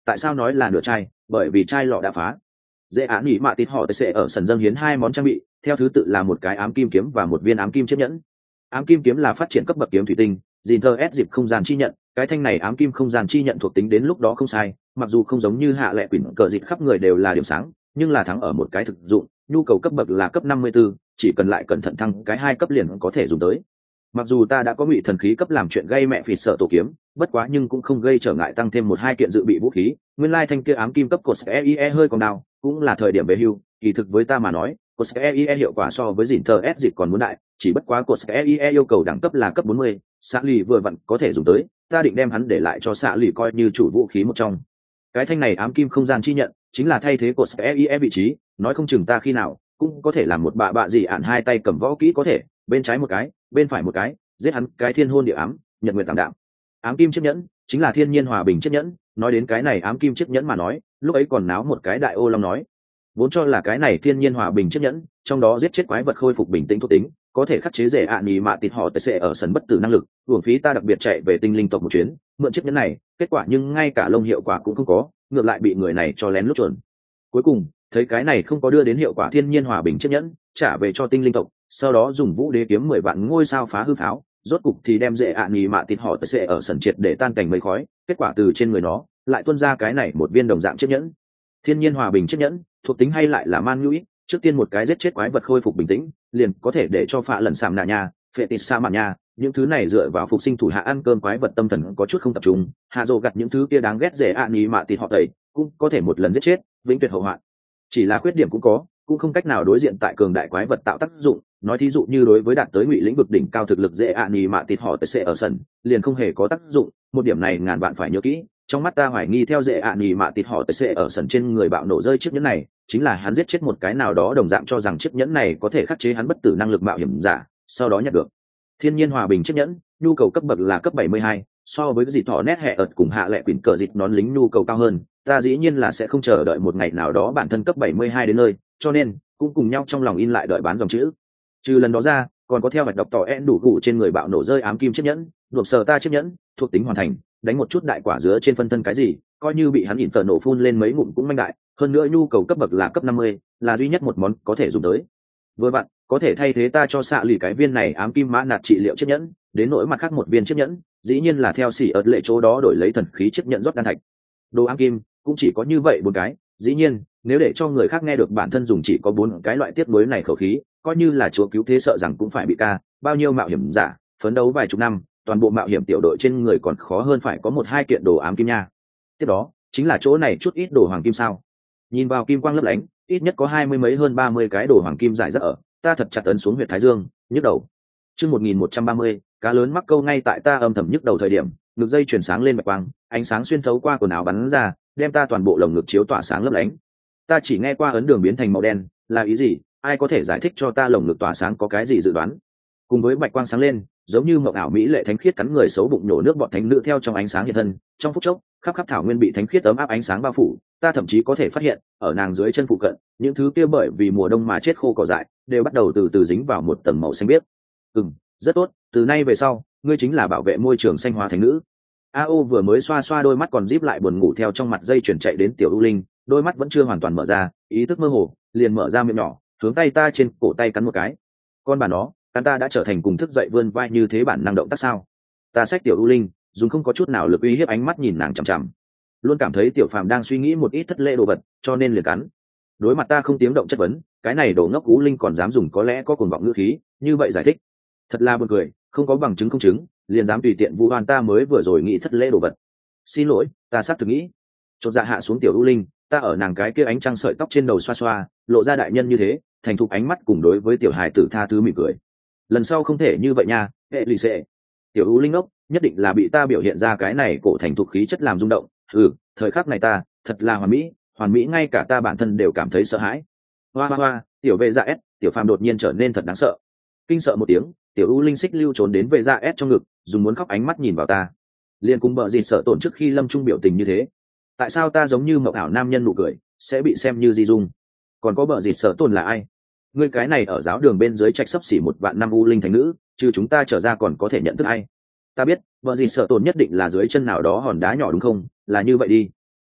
tại sao nói là nửa chai? Bởi vì chai lọ đã phá. Dễ án nhỉ mạ tịt họ sẽ ở sân dâng hiến hai món trang bị, theo thứ tự là một cái ám kim kiếm và một viên ám kim chiếc nhẫn. Ám kim kiếm là phát triển cấp bậc kiếm thủy tinh, Zinter S dịp không gian chi nhận, cái thanh này ám kim không gian chi nhận thuộc tính đến lúc đó không sai, mặc dù không giống như hạ lệ quỷ cờ dịp khắp người đều là điểm sáng, nhưng là thắng ở một cái thực dụng, nhu cầu cấp bậc là cấp năm mươi tư, chỉ cần lại cẩn thận thăng cái hai cấp liền có thể dùng tới. Mặc dù ta đã có ngụy thần khí cấp làm chuyện gây mẹ phì sợ tổ kiếm, bất quá nhưng cũng không gây trở ngại tăng thêm một hai kiện dự bị vũ khí, nguyên lai thanh kia ám kim cấp của e i e hơi còn đau, cũng là thời điểm về hưu, kỳ thực với ta mà nói, của e i e hiệu quả so với Zinter S dịp còn muốn đại, chỉ bất quá của e i e yêu cầu đẳng cấp là cấp bốn mươi, xạ lì vừa vặn có thể dùng tới, ta định đem hắn để lại cho xạ lì coi như chủ vũ khí một trong. Cái thanh này ám kim không gian chi nhận chính là thay thế của e i e vị trí, nói không chừng ta khi nào cũng có thể làm một bạ bạ gì ạn hai tay cầm võ kỹ có thể, bên trái một cái, bên phải một cái, giết hắn cái thiên hôn địa ám, nhật nguyện tạm đạm. Ám kim chiếc nhẫn chính là thiên nhiên hòa bình chiếc nhẫn, nói đến cái này ám kim chiếc nhẫn mà nói, lúc ấy còn náo một cái đại ô long nói, vốn cho là cái này thiên nhiên hòa bình chiếc nhẫn, trong đó giết chết quái vật khôi phục bình tĩnh thuộc tính, có thể khắc chế rể ạ nhì mạ tịt họ tệ sệ ở sân bất tử năng lực, uổng phí ta đặc biệt chạy về tinh linh tộc một chuyến, mượn chiếc nhẫn này, kết quả nhưng ngay cả lông hiệu quả cũng không có, ngược lại bị người này cho lén lút chuẩn. Cuối cùng thấy cái này không có đưa đến hiệu quả thiên nhiên hòa bình chiếc nhẫn, trả về cho tinh linh tộc, sau đó dùng vũ đế kiếm mười vạn ngôi sao phá hư pháo, rốt cục thì đem rễ ạ nhì mạ tịt họ tệ sệ ở sân triệt để tan cảnh mây khói, kết quả từ trên người nó lại tuôn ra cái này một viên đồng dạng chiếc nhẫn. Thiên nhiên hòa bình chiếc nhẫn, thuộc tính hay lại là man nhũi, trước tiên một cái giết chết quái vật khôi phục bình tĩnh, liền có thể để cho phạ lần sàm nạ nha, phệ tịt sa mạn nha, những thứ này dựa vào phục sinh thủ hạ ăn cơm quái vật tâm thần có chút không tập trung, hạ rồ gặt những thứ kia đáng ghét rễ ạ nhì mạ tịt họ tẩy, cũng có thể một lần giết chết, vĩnh tuyệt hậu hoạn. Chỉ là khuyết điểm cũng có, cũng không cách nào đối diện tại cường đại quái vật tạo tác dụng, nói thí dụ như đối với đạt tới ngụy lĩnh vực đỉnh cao thực lực dễ ạ nhì mạ tịt họ tệ sệ ở sân liền không hề có tác dụng, một điểm này ngàn bạn phải nhớ kỹ. Trong mắt ta hoài nghi theo dễ ạ nhì mạ tịt họ tệ sệ ở sân trên người bạo nổ rơi chiếc nhẫn này chính là hắn giết chết một cái nào đó đồng dạng cho rằng chiếc nhẫn này có thể khắc chế hắn bất tử năng lực mạo hiểm giả, sau đó nhặt được thiên nhiên hòa bình chiếc nhẫn, nhu cầu cấp bậc là cấp bảy mươi hai, so với cái gì thọ nét hệ ợt cùng hạ lệ quyển cờ dịch nón lính nhu cầu cao hơn, ta dĩ nhiên là sẽ không chờ đợi một ngày nào đó bản thân cấp bảy mươi hai đến nơi, cho nên cũng cùng nhau trong lòng in lại đợi bán dòng chữ. Trừ lần đó ra, còn có theo bạch đọc tỏ en đủ gụ trên người bạo nổ rơi ám kim chiếc nhẫn, đột sờ ta chiếc nhẫn, thuộc tính hoàn thành, đánh một chút đại quả dứa trên phân thân cái gì, coi như bị hắn ỉn tờ nổ phun lên mấy ngụm cũng manh đại, hơn nữa nhu cầu cấp bậc là cấp năm mươi, là duy nhất một món có thể dùng tới. Vừa vặn, có thể thay thế ta cho xạ lì cái viên này ám kim mã nạt trị liệu chiếc nhẫn, đến nỗi mặt khác một viên chiếc nhẫn, dĩ nhiên là theo xỉ ớt lệ chỗ đó đổi lấy thần khí chiếc nhẫn rót đan thạch. Đồ ám kim cũng chỉ có như vậy bốn cái, dĩ nhiên, nếu để cho người khác nghe được bản thân dùng chỉ có bốn cái loại tiếp nối này khẩu khí, coi như là chúa cứu thế sợ rằng cũng phải bị ca, bao nhiêu mạo hiểm giả, phấn đấu vài chục năm, toàn bộ mạo hiểm tiểu đội trên người còn khó hơn phải có một hai kiện đồ ám kim nha. Tiếp đó, chính là chỗ này chút ít đồ hoàng kim sao. Nhìn vào kim quang lấp lánh, ít nhất có hai mươi mấy hơn ba mươi cái đồ hoàng kim rải rác ở, ta thật chặt ấn xuống huyệt thái dương, nhức đầu. Chương một nghìn một trăm ba mươi, cá lớn mắc câu ngay tại ta âm thầm nhức đầu thời điểm, ngực dây chuyển sáng lên bạch quang, ánh sáng xuyên thấu qua quần áo bắn ra, đem ta toàn bộ lồng ngực chiếu tỏa sáng lấp lánh. Ta chỉ nghe qua ấn đường biến thành màu đen, là ý gì? Ai có thể giải thích cho ta lồng ngực tỏa sáng có cái gì dự đoán? Cùng với bạch quang sáng lên, giống như mộng ảo mỹ lệ thánh khiết cắn người xấu bụng nhổ nước bọt thánh nữ theo trong ánh sáng hiện thân, trong phút chốc, khắp khắp thảo nguyên bị thánh khiết ấm áp ánh sáng bao phủ, ta thậm chí có thể phát hiện, ở nàng dưới chân phụ cận, những thứ kia bởi vì mùa đông mà chết khô cỏ dại, đều bắt đầu từ từ dính vào một tầng màu xanh biếc. Ừm, rất tốt, từ nay về sau, ngươi chính là bảo vệ môi trường xanh hóa thánh nữ. A O vừa mới xoa xoa đôi mắt còn díp lại buồn ngủ theo trong mặt dây chuyển chạy đến tiểu U Linh, đôi mắt vẫn chưa hoàn toàn mở ra, ý thức mơ hồ, liền mở ra miệng nhỏ, hướng tay ta trên cổ tay cắn một cái. Con bà nó, cắn ta đã trở thành cùng thức dậy vươn vai như thế bản năng động tác sao? Ta xách tiểu U Linh, dùng không có chút nào lực uy hiếp ánh mắt nhìn nàng chằm chằm. Luôn cảm thấy tiểu phàm đang suy nghĩ một ít thất lễ đồ vật, cho nên liền cắn. Đối mặt ta không tiếng động chất vấn, cái này đồ ngốc U Linh còn dám dùng có lẽ có cuồng vọng ngữ khí, như vậy giải thích. Thật là buồn cười, không có bằng chứng không chứng, liền dám tùy tiện vu oan ta mới vừa rồi nghĩ thất lễ đồ vật. Xin lỗi, ta xác thực nghĩ. Chột dạ hạ xuống tiểu U Linh, ta ở nàng cái kia ánh trăng sợi tóc trên đầu xoa xoa, lộ ra đại nhân như thế, thành thục ánh mắt cùng đối với tiểu hài tử tha thứ mỉm cười. Lần sau không thể như vậy nha, hệ lì xệ. Tiểu U Linh ốc, nhất định là bị ta biểu hiện ra cái này cổ thành thục khí chất làm rung động. Ừ, thời khắc này ta, thật là hoàn mỹ, hoàn mỹ ngay cả ta bản thân đều cảm thấy sợ hãi. Hoa hoa hoa, tiểu vệ dạ S, tiểu phàm đột nhiên trở nên thật đáng sợ. Kinh sợ một tiếng, tiểu U Linh xích lưu trốn đến vệ dạ S trong ngực, dùng muốn khóc ánh mắt nhìn vào ta. Liên cùng bợ gì sợ tổn trước khi lâm trung biểu tình như thế. Tại sao ta giống như mộng ảo nam nhân nụ cười, sẽ bị xem như di dung? Còn có bợ gì sợ tổn là ai? Ngươi cái này ở giáo đường bên dưới trạch sấp xỉ một vạn năm U Linh thành nữ, trừ chúng ta trở ra còn có thể nhận thức ai? Ta biết, bợ gì sợ tổn nhất định là dưới chân nào đó hòn đá nhỏ đúng không? Là như vậy đi.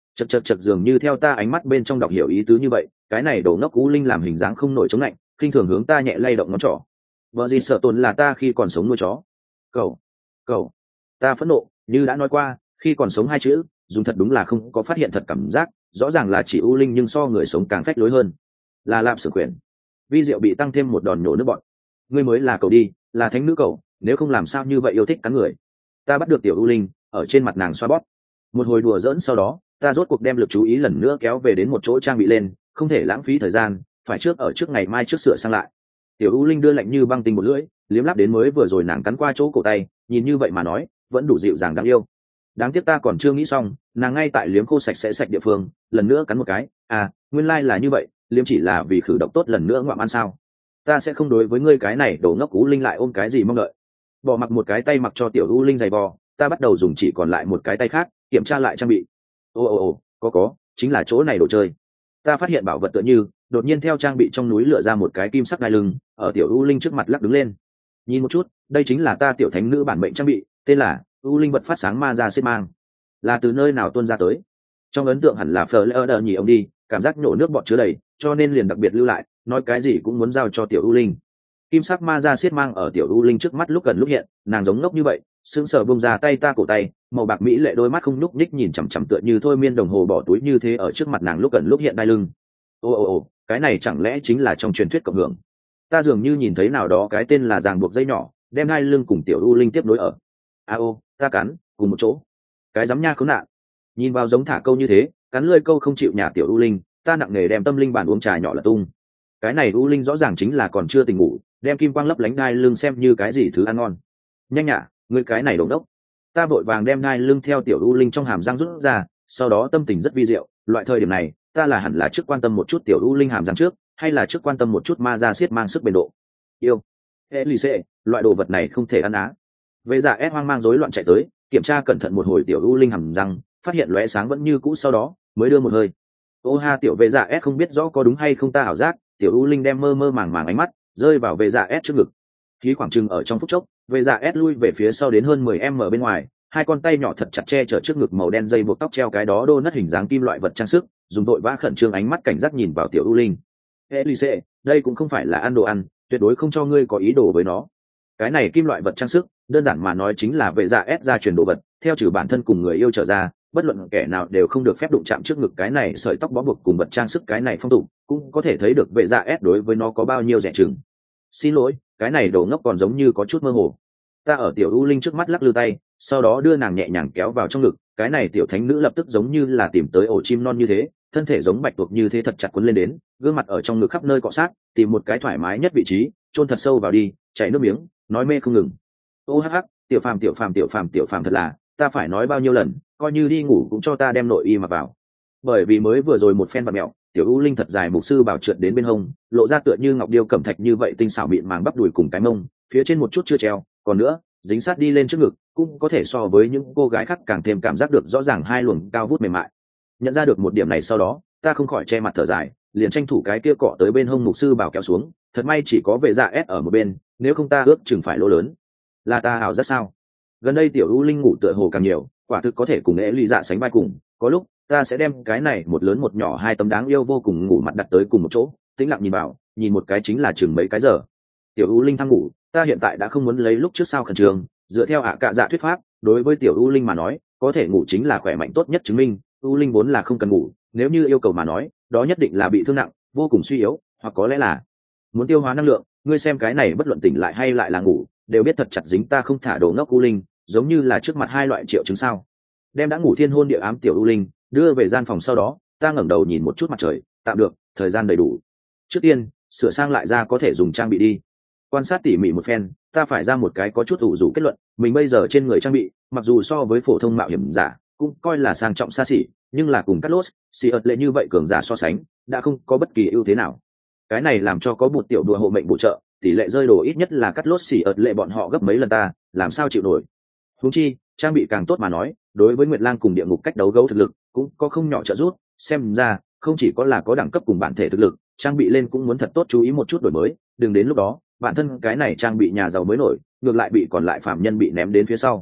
chật chật chật dường như theo ta ánh mắt bên trong đọc hiểu ý tứ như vậy, cái này đổ ngốc U Linh làm hình dáng không nổi chống lạnh, kinh thường hướng ta nhẹ lay động ngón trỏ. Vợ gì sợ tồn là ta khi còn sống nuôi chó. Cậu, cậu, ta phẫn nộ, như đã nói qua, khi còn sống hai chữ, dùng thật đúng là không có phát hiện thật cảm giác, rõ ràng là chỉ U Linh nhưng so người sống càng phách lối hơn. Là Lạp Sử Quyển. Vi Diệu bị tăng thêm một đòn nhổ nước bọn. Ngươi mới là cậu đi, là thánh nữ cậu, nếu không làm sao như vậy yêu thích cắn người. Ta bắt được tiểu U Linh, ở trên mặt nàng xoa bóp. Một hồi đùa giỡn sau đó, ta rốt cuộc đem lực chú ý lần nữa kéo về đến một chỗ trang bị lên, không thể lãng phí thời gian, phải trước ở trước ngày mai trước sửa sang lại. Tiểu U Linh đưa lạnh như băng tinh một lưỡi, liếm láp đến mới vừa rồi nàng cắn qua chỗ cổ tay, nhìn như vậy mà nói, vẫn đủ dịu dàng đáng yêu. Đáng tiếc ta còn chưa nghĩ xong, nàng ngay tại liếm khô sạch sẽ sạch địa phương, lần nữa cắn một cái, à, nguyên lai là như vậy, liếm chỉ là vì khử độc tốt lần nữa ngoạm ăn sao? Ta sẽ không đối với ngươi cái này đổ ngốc U Linh lại ôm cái gì mong đợi. Bỏ mặc một cái tay mặc cho tiểu U Linh giày vò, ta bắt đầu dùng chỉ còn lại một cái tay khác, kiểm tra lại trang bị. Ồ ồ ồ, có có, chính là chỗ này đồ chơi. Ta phát hiện bảo vật tựa như, đột nhiên theo trang bị trong núi lựa ra một cái kim sắc đai lưng, ở tiểu U Linh trước mặt lắc đứng lên. Nhìn một chút, đây chính là ta tiểu thánh nữ bản mệnh trang bị, tên là U Linh vật phát sáng ma ra xếp mang. Là từ nơi nào tuôn ra tới? Trong ấn tượng hẳn là Fleur nhỉ ông đi, cảm giác nhổ nước bọt chứa đầy, cho nên liền đặc biệt lưu lại, nói cái gì cũng muốn giao cho tiểu U Linh. Kim sắc ma ra xiết mang ở tiểu U Linh trước mắt lúc gần lúc hiện, nàng giống ngốc như vậy, sững sờ bông ra tay ta cổ tay, màu bạc mỹ lệ đôi mắt không nhúc nhích nhìn chằm chằm tựa như thôi miên đồng hồ bỏ túi như thế ở trước mặt nàng lúc gần lúc hiện đai lưng. Ô ô ô, cái này chẳng lẽ chính là trong truyền thuyết cộng hưởng? Ta dường như nhìn thấy nào đó cái tên là ràng buộc dây nhỏ, đem đai lưng cùng tiểu U Linh tiếp nối ở. A ô, ta cắn, cùng một chỗ. Cái dám nha khốn nạn. Nhìn vào giống thả câu như thế, cắn lưỡi câu không chịu nhà tiểu U Linh, ta nặng nề đem tâm linh bàn uống trà nhỏ là tung. Cái này U Linh rõ ràng chính là còn chưa tỉnh ngủ, đem kim quang lấp lánh đai lưng xem như cái gì thứ ăn ngon. Nhanh nhả, ngươi cái này đống đốc. Ta vội vàng đem đai lưng theo tiểu U Linh trong hàm răng rút ra, sau đó tâm tình rất vi diệu, loại thời điểm này, ta là hẳn là trước quan tâm một chút tiểu U Linh hàm răng trước, hay là trước quan tâm một chút ma ra xiết mang sức bền độ. Yêu. Elise, loại đồ vật này không thể ăn á. Vệ giả ép hoang mang rối loạn chạy tới, kiểm tra cẩn thận một hồi tiểu U Linh hàm răng, phát hiện lóe sáng vẫn như cũ, sau đó mới đưa một hơi. Ô ha, tiểu vệ giả ép không biết rõ có đúng hay không ta ảo giác, tiểu U Linh đem mơ mơ màng màng ánh mắt rơi vào vệ giả ép trước ngực. Khí khoảng trừng ở trong phút chốc, vệ giả ép lui về phía sau đến hơn mười em ở bên ngoài, hai con tay nhỏ thật chặt che chở trước ngực màu đen dây buộc tóc treo cái đó đô nất hình dáng kim loại vật trang sức, dùng đội vã khẩn trương ánh mắt cảnh giác nhìn vào tiểu U Linh. Elise, đây cũng không phải là ăn đồ ăn, tuyệt đối không cho ngươi có ý đồ với nó. Cái này kim loại vật trang sức, đơn giản mà nói chính là vệ dạ ép ra truyền đồ vật, theo trừ bản thân cùng người yêu trở ra, bất luận kẻ nào đều không được phép đụng chạm trước ngực cái này sợi tóc bó buộc cùng vật trang sức cái này phong tục, cũng có thể thấy được vệ dạ ép đối với nó có bao nhiêu rẻ chừng. Xin lỗi, cái này đồ ngốc còn giống như có chút mơ hồ. Ta ở tiểu U Linh trước mắt lắc lư tay, sau đó đưa nàng nhẹ nhàng kéo vào trong ngực, cái này tiểu thánh nữ lập tức giống như là tìm tới ổ chim non như thế, thân thể giống bạch tuộc như thế thật chặt quấn lên đến, gương mặt ở trong ngực khắp nơi cọ sát, tìm một cái thoải mái nhất vị trí, chôn thật sâu vào đi, chảy nước miếng, nói mê không ngừng. Ô hắc hắc, tiểu phàm tiểu phàm tiểu phàm tiểu phàm thật là, ta phải nói bao nhiêu lần, coi như đi ngủ cũng cho ta đem nội y mặc vào. Bởi vì mới vừa rồi một phen bạt mẹo, tiểu U Linh thật dài mục sư bảo trượt đến bên hông, lộ ra tựa như ngọc điêu cẩm thạch như vậy tinh xảo mịn màng bắp đùi cùng cái mông, phía trên một chút chưa treo, còn nữa, dính sát đi lên trước ngực, cũng có thể so với những cô gái khác càng thêm cảm giác được rõ ràng hai luồng cao vút mềm mại. Nhận ra được một điểm này sau đó, ta không khỏi che mặt thở dài, liền tranh thủ cái kia cọ tới bên hông mục sư bảo kéo xuống, thật may chỉ có vệ dạ ép ở một bên, nếu không ta ước chừng phải lỗ lớn. Là ta ảo rất sao? Gần đây tiểu U Linh ngủ tựa hồ càng nhiều, quả thực có thể cùng ế ly dạ sánh vai cùng, có lúc ta sẽ đem cái này một lớn một nhỏ hai tấm đáng yêu vô cùng ngủ mặt đặt tới cùng một chỗ, tĩnh lặng nhìn vào, nhìn một cái chính là chừng mấy cái giờ. Tiểu U Linh thăng ngủ, ta hiện tại đã không muốn lấy lúc trước sao khẩn trương, dựa theo ạ cạ dạ thuyết pháp, đối với tiểu U Linh mà nói, có thể ngủ chính là khỏe mạnh tốt nhất chứng minh, U Linh vốn là không cần ngủ, nếu như yêu cầu mà nói, đó nhất định là bị thương nặng, vô cùng suy yếu, hoặc có lẽ là muốn tiêu hóa năng lượng. Ngươi xem cái này bất luận tỉnh lại hay lại là ngủ, đều biết thật chặt dính ta không thả đồ ngốc U Linh, giống như là trước mặt hai loại triệu chứng sao. Đem đã ngủ thiên hôn địa ám tiểu U Linh đưa về gian phòng sau đó, ta ngẩng đầu nhìn một chút mặt trời, tạm được, thời gian đầy đủ. Trước tiên, sửa sang lại ra có thể dùng trang bị đi. Quan sát tỉ mỉ một phen, ta phải ra một cái có chút ủ rũ kết luận, mình bây giờ trên người trang bị, mặc dù so với phổ thông mạo hiểm giả, cũng coi là sang trọng xa xỉ, nhưng là cùng Cát Lốt, xì ợt lệ như vậy cường giả so sánh, đã không có bất kỳ ưu thế nào. Cái này làm cho có một tiểu đùa hộ mệnh bổ trợ, tỷ lệ rơi đồ ít nhất là Cát Lốt xì ợt lệ bọn họ gấp mấy lần ta, làm sao chịu nổi. Huống chi, trang bị càng tốt mà nói, đối với Nguyệt Lang cùng địa ngục cách đấu gấu thực lực, cũng có không nhỏ trợ giúp, xem ra, không chỉ có là có đẳng cấp cùng bản thể thực lực, trang bị lên cũng muốn thật tốt chú ý một chút đổi mới, đừng đến lúc đó, bản thân cái này trang bị nhà giàu mới nổi, ngược lại bị còn lại phạm nhân bị ném đến phía sau.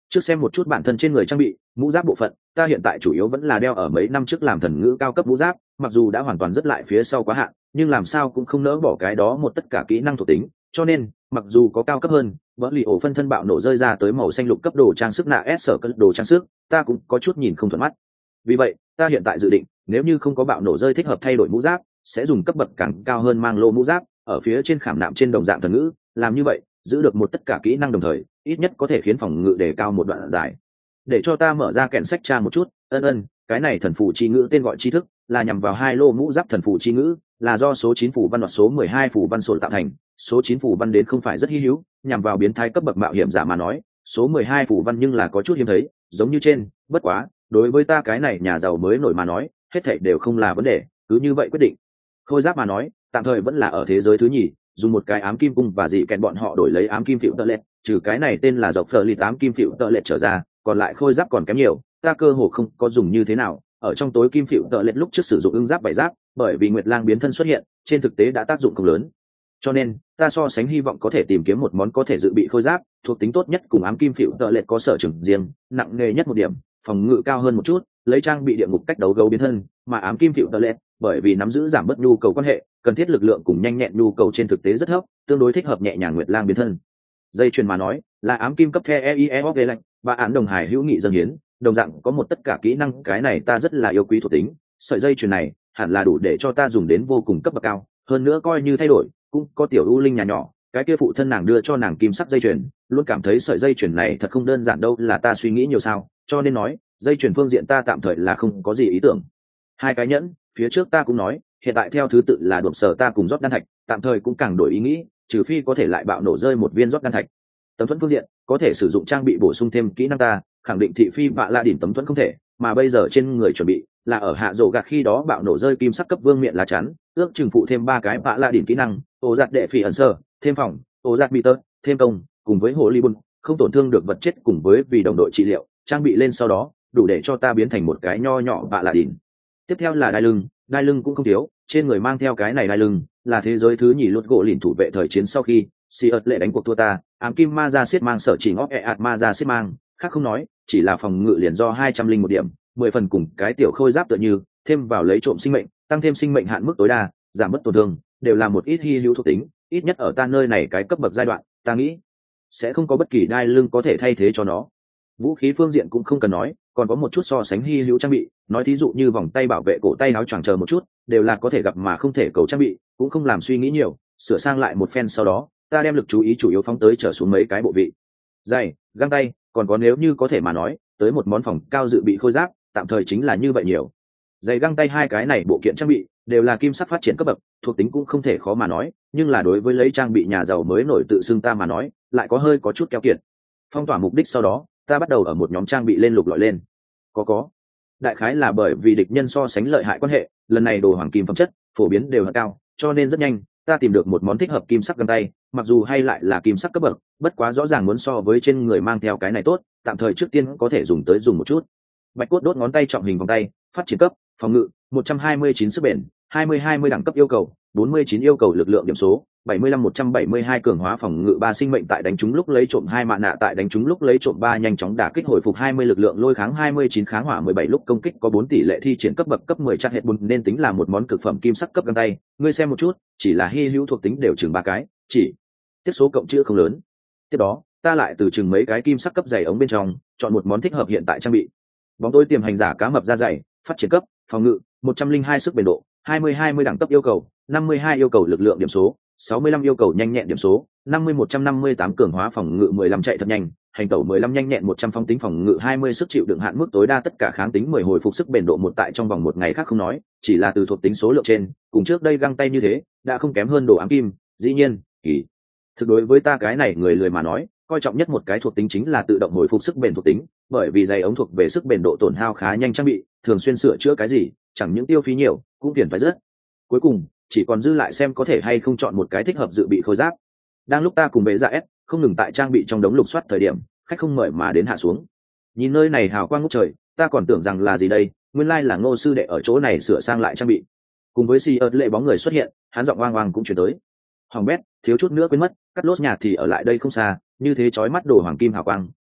Trước xem một chút bản thân trên người trang bị mũ giáp bộ phận, ta hiện tại chủ yếu vẫn là đeo ở mấy năm trước làm thần ngữ cao cấp mũ giáp, mặc dù đã hoàn toàn rất lại phía sau quá hạn, nhưng làm sao cũng không nỡ bỏ cái đó một tất cả kỹ năng thuộc tính, cho nên mặc dù có cao cấp hơn vỡ lì ổ phân thân bạo nổ rơi ra tới màu xanh lục cấp đồ trang sức nạ s sở cân đồ trang sức, ta cũng có chút nhìn không thuận mắt. Vì vậy ta hiện tại dự định nếu như không có bạo nổ rơi thích hợp thay đổi mũ giáp, sẽ dùng cấp bậc càng cao hơn mang lô mũ giáp ở phía trên khảm nạm trên đồng dạng thần ngữ, làm như vậy giữ được một tất cả kỹ năng đồng thời ít nhất có thể khiến phòng ngự đề cao một đoạn dài. Để cho ta mở ra kèn sách tra một chút. Ân ân, cái này thần phù chi ngữ tên gọi tri thức, là nhằm vào hai lô mũ giáp thần phù chi ngữ, là do số chín phù văn hoặc số mười hai phù văn sồn tạo thành. Số chín phù văn đến không phải rất hi hữu, nhằm vào biến thái cấp bậc mạo hiểm giả mà nói, số mười hai phù văn nhưng là có chút hiếm thấy, giống như trên, bất quá, đối với ta cái này nhà giàu mới nổi mà nói, hết thảy đều không là vấn đề, cứ như vậy quyết định. Khôi giáp mà nói, tạm thời vẫn là ở thế giới thứ nhì, dùng một cái ám kim cung và dị kèn bọn họ đổi lấy ám kim phiệu tợ lệ, trừ cái này tên là dọc phở lì tám kim phiệu tợ lệ trở ra, còn lại khôi giáp còn kém nhiều, ta cơ hồ không có dùng như thế nào. Ở trong tối kim phiệu tợ lệ lúc trước sử dụng ưng giáp bảy giáp, bởi vì Nguyệt Lang biến thân xuất hiện, trên thực tế đã tác dụng không lớn, cho nên ta so sánh hy vọng có thể tìm kiếm một món có thể dự bị khôi giáp thuộc tính tốt nhất cùng ám kim phiệu tợ lệ có sở trường riêng, nặng nề nhất một điểm, phòng ngự cao hơn một chút, lấy trang bị địa ngục cách đấu gấu biến thân, mà ám kim phiệu tợ lệ bởi vì nắm giữ giảm bớt nhu cầu quan hệ, cần thiết lực lượng cùng nhanh nhẹn nhu cầu trên thực tế rất thấp, tương đối thích hợp nhẹ nhàng Nguyệt Lang biến thân. Dây chuyền mà nói là ám kim cấp the eieop lạnh và án đồng hải hữu nghị dân hiến, đồng dạng có một tất cả kỹ năng, cái này ta rất là yêu quý thuộc tính. Sợi dây chuyền này hẳn là đủ để cho ta dùng đến vô cùng cấp bậc cao, hơn nữa coi như thay đổi cũng có tiểu u linh nhà nhỏ, cái kia phụ thân nàng đưa cho nàng kim sắc dây chuyền, luôn cảm thấy sợi dây chuyền này thật không đơn giản đâu, là ta suy nghĩ nhiều sao, cho nên nói dây chuyền phương diện ta tạm thời là không có gì ý tưởng. Hai cái nhẫn phía trước ta cũng nói, hiện tại theo thứ tự là đột sở ta cùng rót đan thạch, tạm thời cũng càng đổi ý nghĩ, trừ phi có thể lại bạo nổ rơi một viên rót đan thạch. Tấm thuẫn phương diện có thể sử dụng trang bị bổ sung thêm kỹ năng, ta khẳng định thị phi bạ la đỉnh tấm thuẫn không thể, mà bây giờ trên người chuẩn bị là ở hạ rổ gạt khi đó bạo nổ rơi kim sắc cấp vương miệng lá chắn, ước chừng phụ thêm ba cái bạ la đỉnh kỹ năng, ô giặt đệ phỉ ẩn sơ, thêm phòng, ô giặt bị tơ, thêm công, cùng với hồ ly bun, không tổn thương được vật chất, cùng với vì đồng đội trị liệu, trang bị lên sau đó đủ để cho ta biến thành một cái nho nhỏ bạ la đỉnh. Tiếp theo là đai lưng, đai lưng cũng không thiếu, trên người mang theo cái này đai lưng là thế giới thứ nhì lột gỗ lìn thủ vệ thời chiến sau khi si ớt lệ đánh cuộc thua ta, ám kim ma ra xiết mang sở chỉ ngóc e ạt ma ra xiết mang, khác không nói, chỉ là phòng ngự liền do hai trăm linh một điểm, mười phần cùng cái tiểu khôi giáp tựa như, thêm vào lấy trộm sinh mệnh, tăng thêm sinh mệnh hạn mức tối đa, giảm bớt tổn thương, đều là một ít hy hữu thuộc tính, ít nhất ở ta nơi này cái cấp bậc giai đoạn, ta nghĩ sẽ không có bất kỳ đai lưng có thể thay thế cho nó. Vũ khí phương diện cũng không cần nói, còn có một chút so sánh hy hữu trang bị, nói thí dụ như vòng tay bảo vệ cổ tay áo choàng chờ một chút, đều là có thể gặp mà không thể cầu trang bị, cũng không làm suy nghĩ nhiều, sửa sang lại một phen sau đó, ta đem lực chú ý chủ yếu phóng tới trở xuống mấy cái bộ vị. Giày, găng tay, còn có nếu như có thể mà nói, tới một món phòng cao dự bị khôi giáp, tạm thời chính là như vậy nhiều. Giày găng tay hai cái này bộ kiện trang bị đều là kim sắc phát triển cấp bậc, thuộc tính cũng không thể khó mà nói, nhưng là đối với lấy trang bị nhà giàu mới nổi tự xưng ta mà nói, lại có hơi có chút keo kiệt. Phong tỏa mục đích sau đó, ta bắt đầu ở một nhóm trang bị lên lục lọi lên. Có có. Đại khái là bởi vì địch nhân so sánh lợi hại quan hệ, lần này đồ hoàng kim phẩm chất phổ biến đều là cao, cho nên rất nhanh ta tìm được một món thích hợp kim sắc găng tay, mặc dù hay lại là kim sắc cấp bậc, bất quá rõ ràng muốn so với trên người mang theo cái này tốt, tạm thời trước tiên có thể dùng tới dùng một chút. Bạch cốt đốt ngón tay trọng hình vòng tay, phát triển cấp, phòng ngự, một trăm hai mươi chín sức bền, hai mươi hai mươi đẳng cấp yêu cầu, bốn mươi chín yêu cầu lực lượng điểm số, bảy mươi lăm một trăm bảy mươi hai cường hóa phòng ngự ba sinh mệnh tại đánh trúng lúc lấy trộm hai mạ nạ tại đánh trúng lúc lấy trộm ba nhanh chóng đả kích hồi phục hai mươi lực lượng lôi kháng hai mươi chín kháng hỏa mười bảy lúc công kích có bốn tỷ lệ thi triển cấp bậc cấp mười chắc hệ bùn nên tính là một món cực phẩm kim sắc cấp găng tay, ngươi xem một chút, chỉ là hy hữu thuộc tính đều chừng ba cái, chỉ tiếp số cộng chữ không lớn. Tiếp đó, ta lại từ chừng mấy cái kim sắc cấp dày ống bên trong, chọn một món thích hợp hiện tại trang bị. Bóng tối tiềm hành giả cá mập da dày, phát triển cấp, phòng ngự, một trăm linh hai sức bền độ, hai mươi hai mươi đẳng cấp yêu cầu, năm mươi hai yêu cầu lực lượng điểm số, sáu mươi lăm yêu cầu nhanh nhẹn điểm số, năm mươi một trăm năm mươi tám cường hóa phòng ngự mười lăm chạy thật nhanh, hành tẩu mười lăm nhanh nhẹn một trăm phóng tính phòng ngự hai mươi sức chịu đựng hạn mức tối đa tất cả kháng tính mười hồi phục sức bền độ một tại trong vòng một ngày khác không nói, chỉ là từ thuộc tính số lượng trên, cùng trước đây găng tay như thế, đã không kém hơn đồ ám kim, dĩ nhiên, kỳ thực đối với ta cái này người lười mà nói, coi trọng nhất một cái thuộc tính chính là tự động hồi phục sức bền thuộc tính, bởi vì giày ống thuộc về sức bền độ tổn hao khá nhanh trang bị, thường xuyên sửa chữa cái gì, chẳng những tiêu phí nhiều, cũng tiền phải rất. Cuối cùng, chỉ còn dư lại xem có thể hay không chọn một cái thích hợp dự bị khôi giáp. Đang lúc ta cùng bệ dạ S không ngừng tại trang bị trong đống lục soát thời điểm, khách không mời mà đến hạ xuống. Nhìn nơi này hào quang ngút trời, ta còn tưởng rằng là gì đây, nguyên lai là Ngô sư đệ ở chỗ này sửa sang lại trang bị. Cùng với si ớt lệ bóng người xuất hiện, hắn giọng oang oang cũng chuyển tới. Hoàng bét, thiếu chút nữa quên mất, cắt lốt nhà thì ở lại đây không xa, như thế chói mắt đồ hoàng kim hào quang,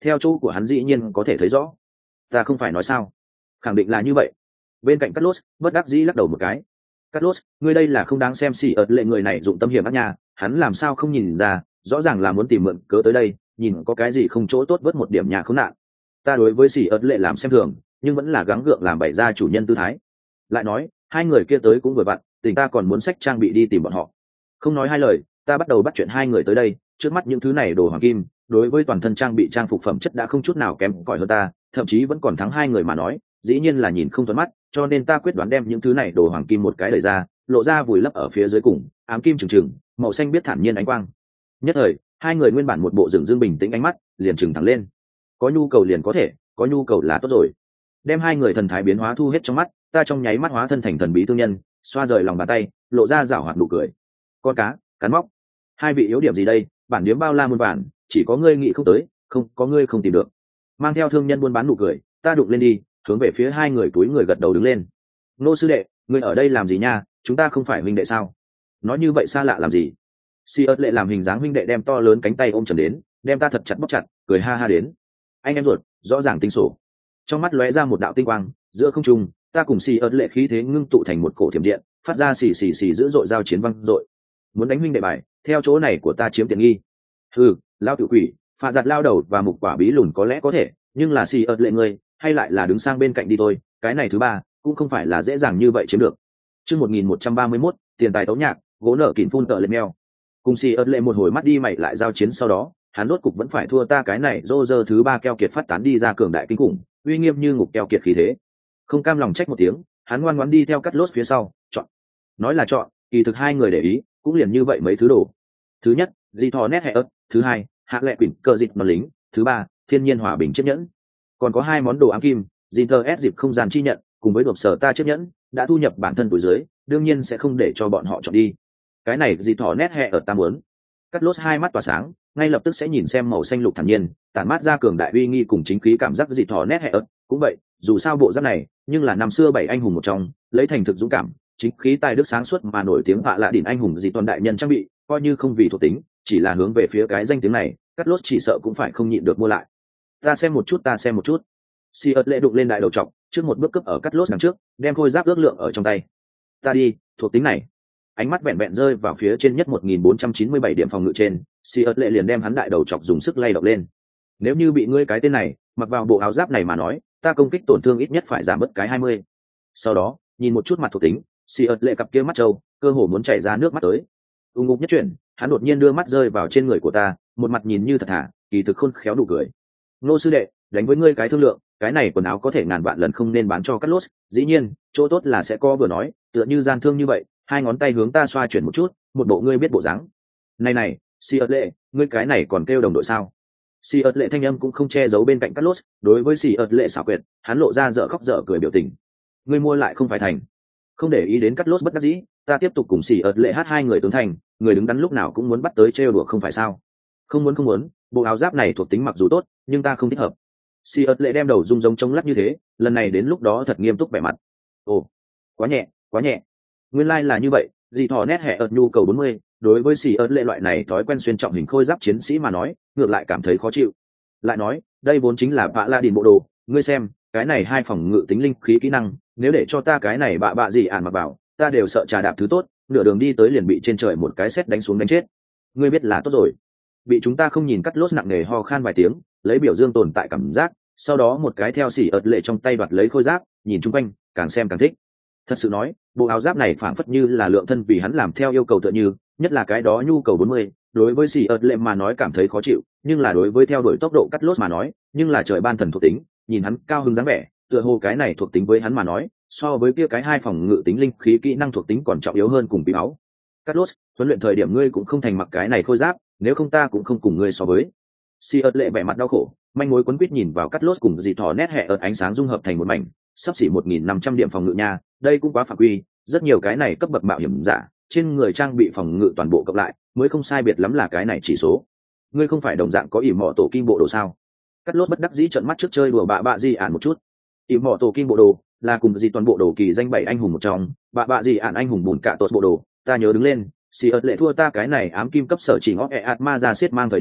theo chỗ của hắn dĩ nhiên có thể thấy rõ. Ta không phải nói sao, khẳng định là như vậy. Bên cạnh Carlos bất đắc dĩ lắc đầu một cái. Carlos, ngươi đây là không đáng xem xì ợt lệ người này dụng tâm hiểm ác nhà, hắn làm sao không nhìn ra, rõ ràng là muốn tìm mượn cớ tới đây, nhìn có cái gì không chỗ tốt vớt một điểm nhà khốn nạn. Ta đối với xì ợt lệ làm xem thường, nhưng vẫn là gắng gượng làm bày ra chủ nhân tư thái. Lại nói, hai người kia tới cũng vừa vặn, tình ta còn muốn xách trang bị đi tìm bọn họ. Không nói hai lời, ta bắt đầu bắt chuyện hai người tới đây, trước mắt những thứ này đồ hoàng kim, đối với toàn thân trang bị trang phục phẩm chất đã không chút nào kém cỏi hơn ta, thậm chí vẫn còn thắng hai người mà nói, dĩ nhiên là nhìn không thuận mắt, cho nên ta quyết đoán đem những thứ này đồ hoàng kim một cái đẩy ra, lộ ra vùi lấp ở phía dưới cùng, ám kim trừng trừng, màu xanh biết thản nhiên ánh quang. Nhất thời, hai người nguyên bản một bộ dựng dương bình tĩnh ánh mắt, liền trừng thẳng lên. Có nhu cầu liền có thể, có nhu cầu là tốt rồi. Đem hai người thần thái biến hóa thu hết trong mắt, ta trong nháy mắt hóa thân thành thần bí thương nhân, xoa rời lòng bàn tay, lộ ra giảo hoạt nụ cười. Con cá, cắn móc. Hai vị yếu điểm gì đây, bản điếm bao la muôn bản, chỉ có ngươi nghĩ không tới, không có ngươi không tìm được. Mang theo thương nhân buôn bán nụ cười, ta đụng lên đi, hướng về phía hai người túi người gật đầu đứng lên. Nô sư đệ, ngươi ở đây làm gì nha, chúng ta không phải huynh đệ sao? Nói như vậy xa lạ làm gì? Si ớt lệ làm hình dáng huynh đệ đem to lớn cánh tay ôm chầm đến, đem ta thật chặt bóc chặt, cười ha ha đến. Anh em ruột, rõ ràng tính sổ. Trong mắt lóe ra một đạo tinh quang, giữa không trung, ta cùng Si ớt lệ khí thế ngưng tụ thành một cổ thiểm điện, phát ra xì xì xì dữ dội giao chiến văng dội. Muốn đánh huynh đệ bài, theo chỗ này của ta chiếm tiện nghi. Hừ, lao tự quỷ, phạ giặt lao đầu và mục quả bí lùn có lẽ có thể, nhưng là Si ớt lệ ngươi, hay lại là đứng sang bên cạnh đi thôi, cái này thứ ba cũng không phải là dễ dàng như vậy chiếm được. Chương một nghìn một trăm ba mươi mốt, tiền tài tấu nhạc, gỗ nợ kỉn phun tợ lên meo. Cùng Si ớt lệ một hồi mắt đi mày lại giao chiến sau đó, hắn rốt cục vẫn phải thua ta cái này rô rơ thứ ba keo kiệt phát tán đi ra cường đại kinh khủng, uy nghiêm như ngục keo kiệt khí thế. Không cam lòng trách một tiếng, hắn ngoan ngoãn đi theo cắt lốt phía sau, chọn. Nói là chọn, kỳ thực hai người để ý, cũng liền như vậy mấy thứ đồ. Thứ nhất, di thò nét hệ ớt, thứ hai, hạ lệ quỷ cờ dịch mà lính, thứ ba, thiên nhiên hòa bình chiếc nhẫn. Còn có hai món đồ ám kim, Zinter S dịp không gian chi nhận, cùng với đột sở ta chiếc nhẫn, đã thu nhập bản thân túi dưới, đương nhiên sẽ không để cho bọn họ chọn đi. Cái này di thỏ nét hệ ở ta muốn. Cắt lốt hai mắt tỏa sáng, ngay lập tức sẽ nhìn xem màu xanh lục thản nhiên, tản mát ra cường đại uy nghi cùng chính khí cảm giác di thỏ nét hệ ớt. Cũng vậy, dù sao bộ giáp này, nhưng là năm xưa bảy anh hùng một trong, lấy thành thực dũng cảm, chính khí tài đức sáng suốt mà nổi tiếng vạ lạ đỉnh anh hùng dị toàn đại nhân trang bị, coi như không vì thuộc tính, chỉ là hướng về phía cái danh tiếng này, cắt lốt chỉ sợ cũng phải không nhịn được mua lại. Ta xem một chút, ta xem một chút. Si ớt lệ đụng lên đại đầu trọc, trước một bước cấp ở cắt lốt đằng trước, đem khôi giáp ước lượng ở trong tay. Ta đi, thuộc tính này. Ánh mắt vẹn vẹn rơi vào phía trên nhất một nghìn bốn trăm chín mươi bảy điểm phòng ngự trên, Si ớt lệ liền đem hắn đại đầu trọc dùng sức lay động lên. Nếu như bị ngươi cái tên này mặc vào bộ áo giáp này mà nói, ta công kích tổn thương ít nhất phải giảm bớt cái hai mươi. Sau đó, nhìn một chút mặt thuộc tính, Si ớt lệ cặp kia mắt trâu, cơ hồ muốn chảy ra nước mắt tới. Ung ngục nhất chuyển, hắn đột nhiên đưa mắt rơi vào trên người của ta, một mặt nhìn như thật thà, kỳ thực khôn khéo đủ cười. Nô sư đệ, đánh với ngươi cái thương lượng, cái này quần áo có thể ngàn vạn lần không nên bán cho cắt lốt, dĩ nhiên chỗ tốt là sẽ co vừa nói, tựa như gian thương như vậy, hai ngón tay hướng ta xoa chuyển một chút, một bộ ngươi biết bộ dáng. Này này, Si ớt lệ, ngươi cái này còn kêu đồng đội sao? Si ớt lệ thanh âm cũng không che giấu bên cạnh cắt lốt, đối với Si ớt lệ xảo quyệt, hắn lộ ra dở khóc dở cười biểu tình. Ngươi mua lại không phải thành. Không để ý đến cắt lốt bất đắc dĩ, ta tiếp tục cùng Si ớt lệ hát hai người tướng thành, người đứng đắn lúc nào cũng muốn bắt tới trêu đùa không phải sao? Không muốn không muốn, bộ áo giáp này thuộc tính mặc dù tốt, nhưng ta không thích hợp. Si ớt lệ đem đầu rung giống trông lắc như thế, lần này đến lúc đó thật nghiêm túc vẻ mặt. Ồ, quá nhẹ, quá nhẹ. Nguyên lai like là như vậy, dị thỏ nét hệ ớt nhu cầu bốn mươi, đối với Si ớt lệ loại này thói quen xuyên trọng hình khôi giáp chiến sĩ mà nói, ngược lại cảm thấy khó chịu. Lại nói, đây vốn chính là bạ la đìn bộ đồ, ngươi xem, cái này hai phòng ngự tính linh khí kỹ năng, nếu để cho ta cái này bạ bạ gì ản mặc vào, ta đều sợ trà đạp thứ tốt, nửa đường đi tới liền bị trên trời một cái sét đánh xuống đánh chết. Ngươi biết là tốt rồi. Bị chúng ta không nhìn cắt lốt nặng nề ho khan vài tiếng, lấy biểu dương tồn tại cảm giác, sau đó một cái theo xỉ ợt lệ trong tay đoạt lấy khôi giáp, nhìn chung quanh, càng xem càng thích. Thật sự nói, bộ áo giáp này phảng phất như là lượng thân vì hắn làm theo yêu cầu tựa như, nhất là cái đó nhu cầu bốn mươi, đối với xỉ ợt lệ mà nói cảm thấy khó chịu, nhưng là đối với theo đuổi tốc độ cắt lốt mà nói, nhưng là trời ban thần thuộc tính, nhìn hắn cao hứng dáng vẻ, tựa hồ cái này thuộc tính với hắn mà nói, so với kia cái hai phòng ngự tính linh khí kỹ năng thuộc tính còn trọng yếu hơn cùng bí máu. Cắt lốt, huấn luyện thời điểm ngươi cũng không thành mặc cái này khôi giáp, nếu không ta cũng không cùng ngươi so với. Si ớt lệ vẻ mặt đau khổ, manh mối quấn quýt nhìn vào cắt lốt cùng dị thỏ nét hệ ớt ánh sáng dung hợp thành một mảnh, sắp xỉ một nghìn năm trăm điểm phòng ngự nha, đây cũng quá phạm quy, rất nhiều cái này cấp bậc mạo hiểm giả, trên người trang bị phòng ngự toàn bộ cộng lại, mới không sai biệt lắm là cái này chỉ số. Ngươi không phải đồng dạng có ỉm mỏ tổ kim bộ đồ sao? Cắt lốt bất đắc dĩ trợn mắt trước chơi đùa bạ bạ gì ản một chút. Ỉm mỏ tổ kim bộ đồ là cùng dị toàn bộ đồ kỳ danh bảy anh hùng một trong, bạ bạ gì ản anh hùng bùn cả tột bộ đồ, ta nhớ đứng lên. Si ớt lệ thua ta cái này ám kim cấp sở chỉ ngõ e atma ra siết mang thời điểm,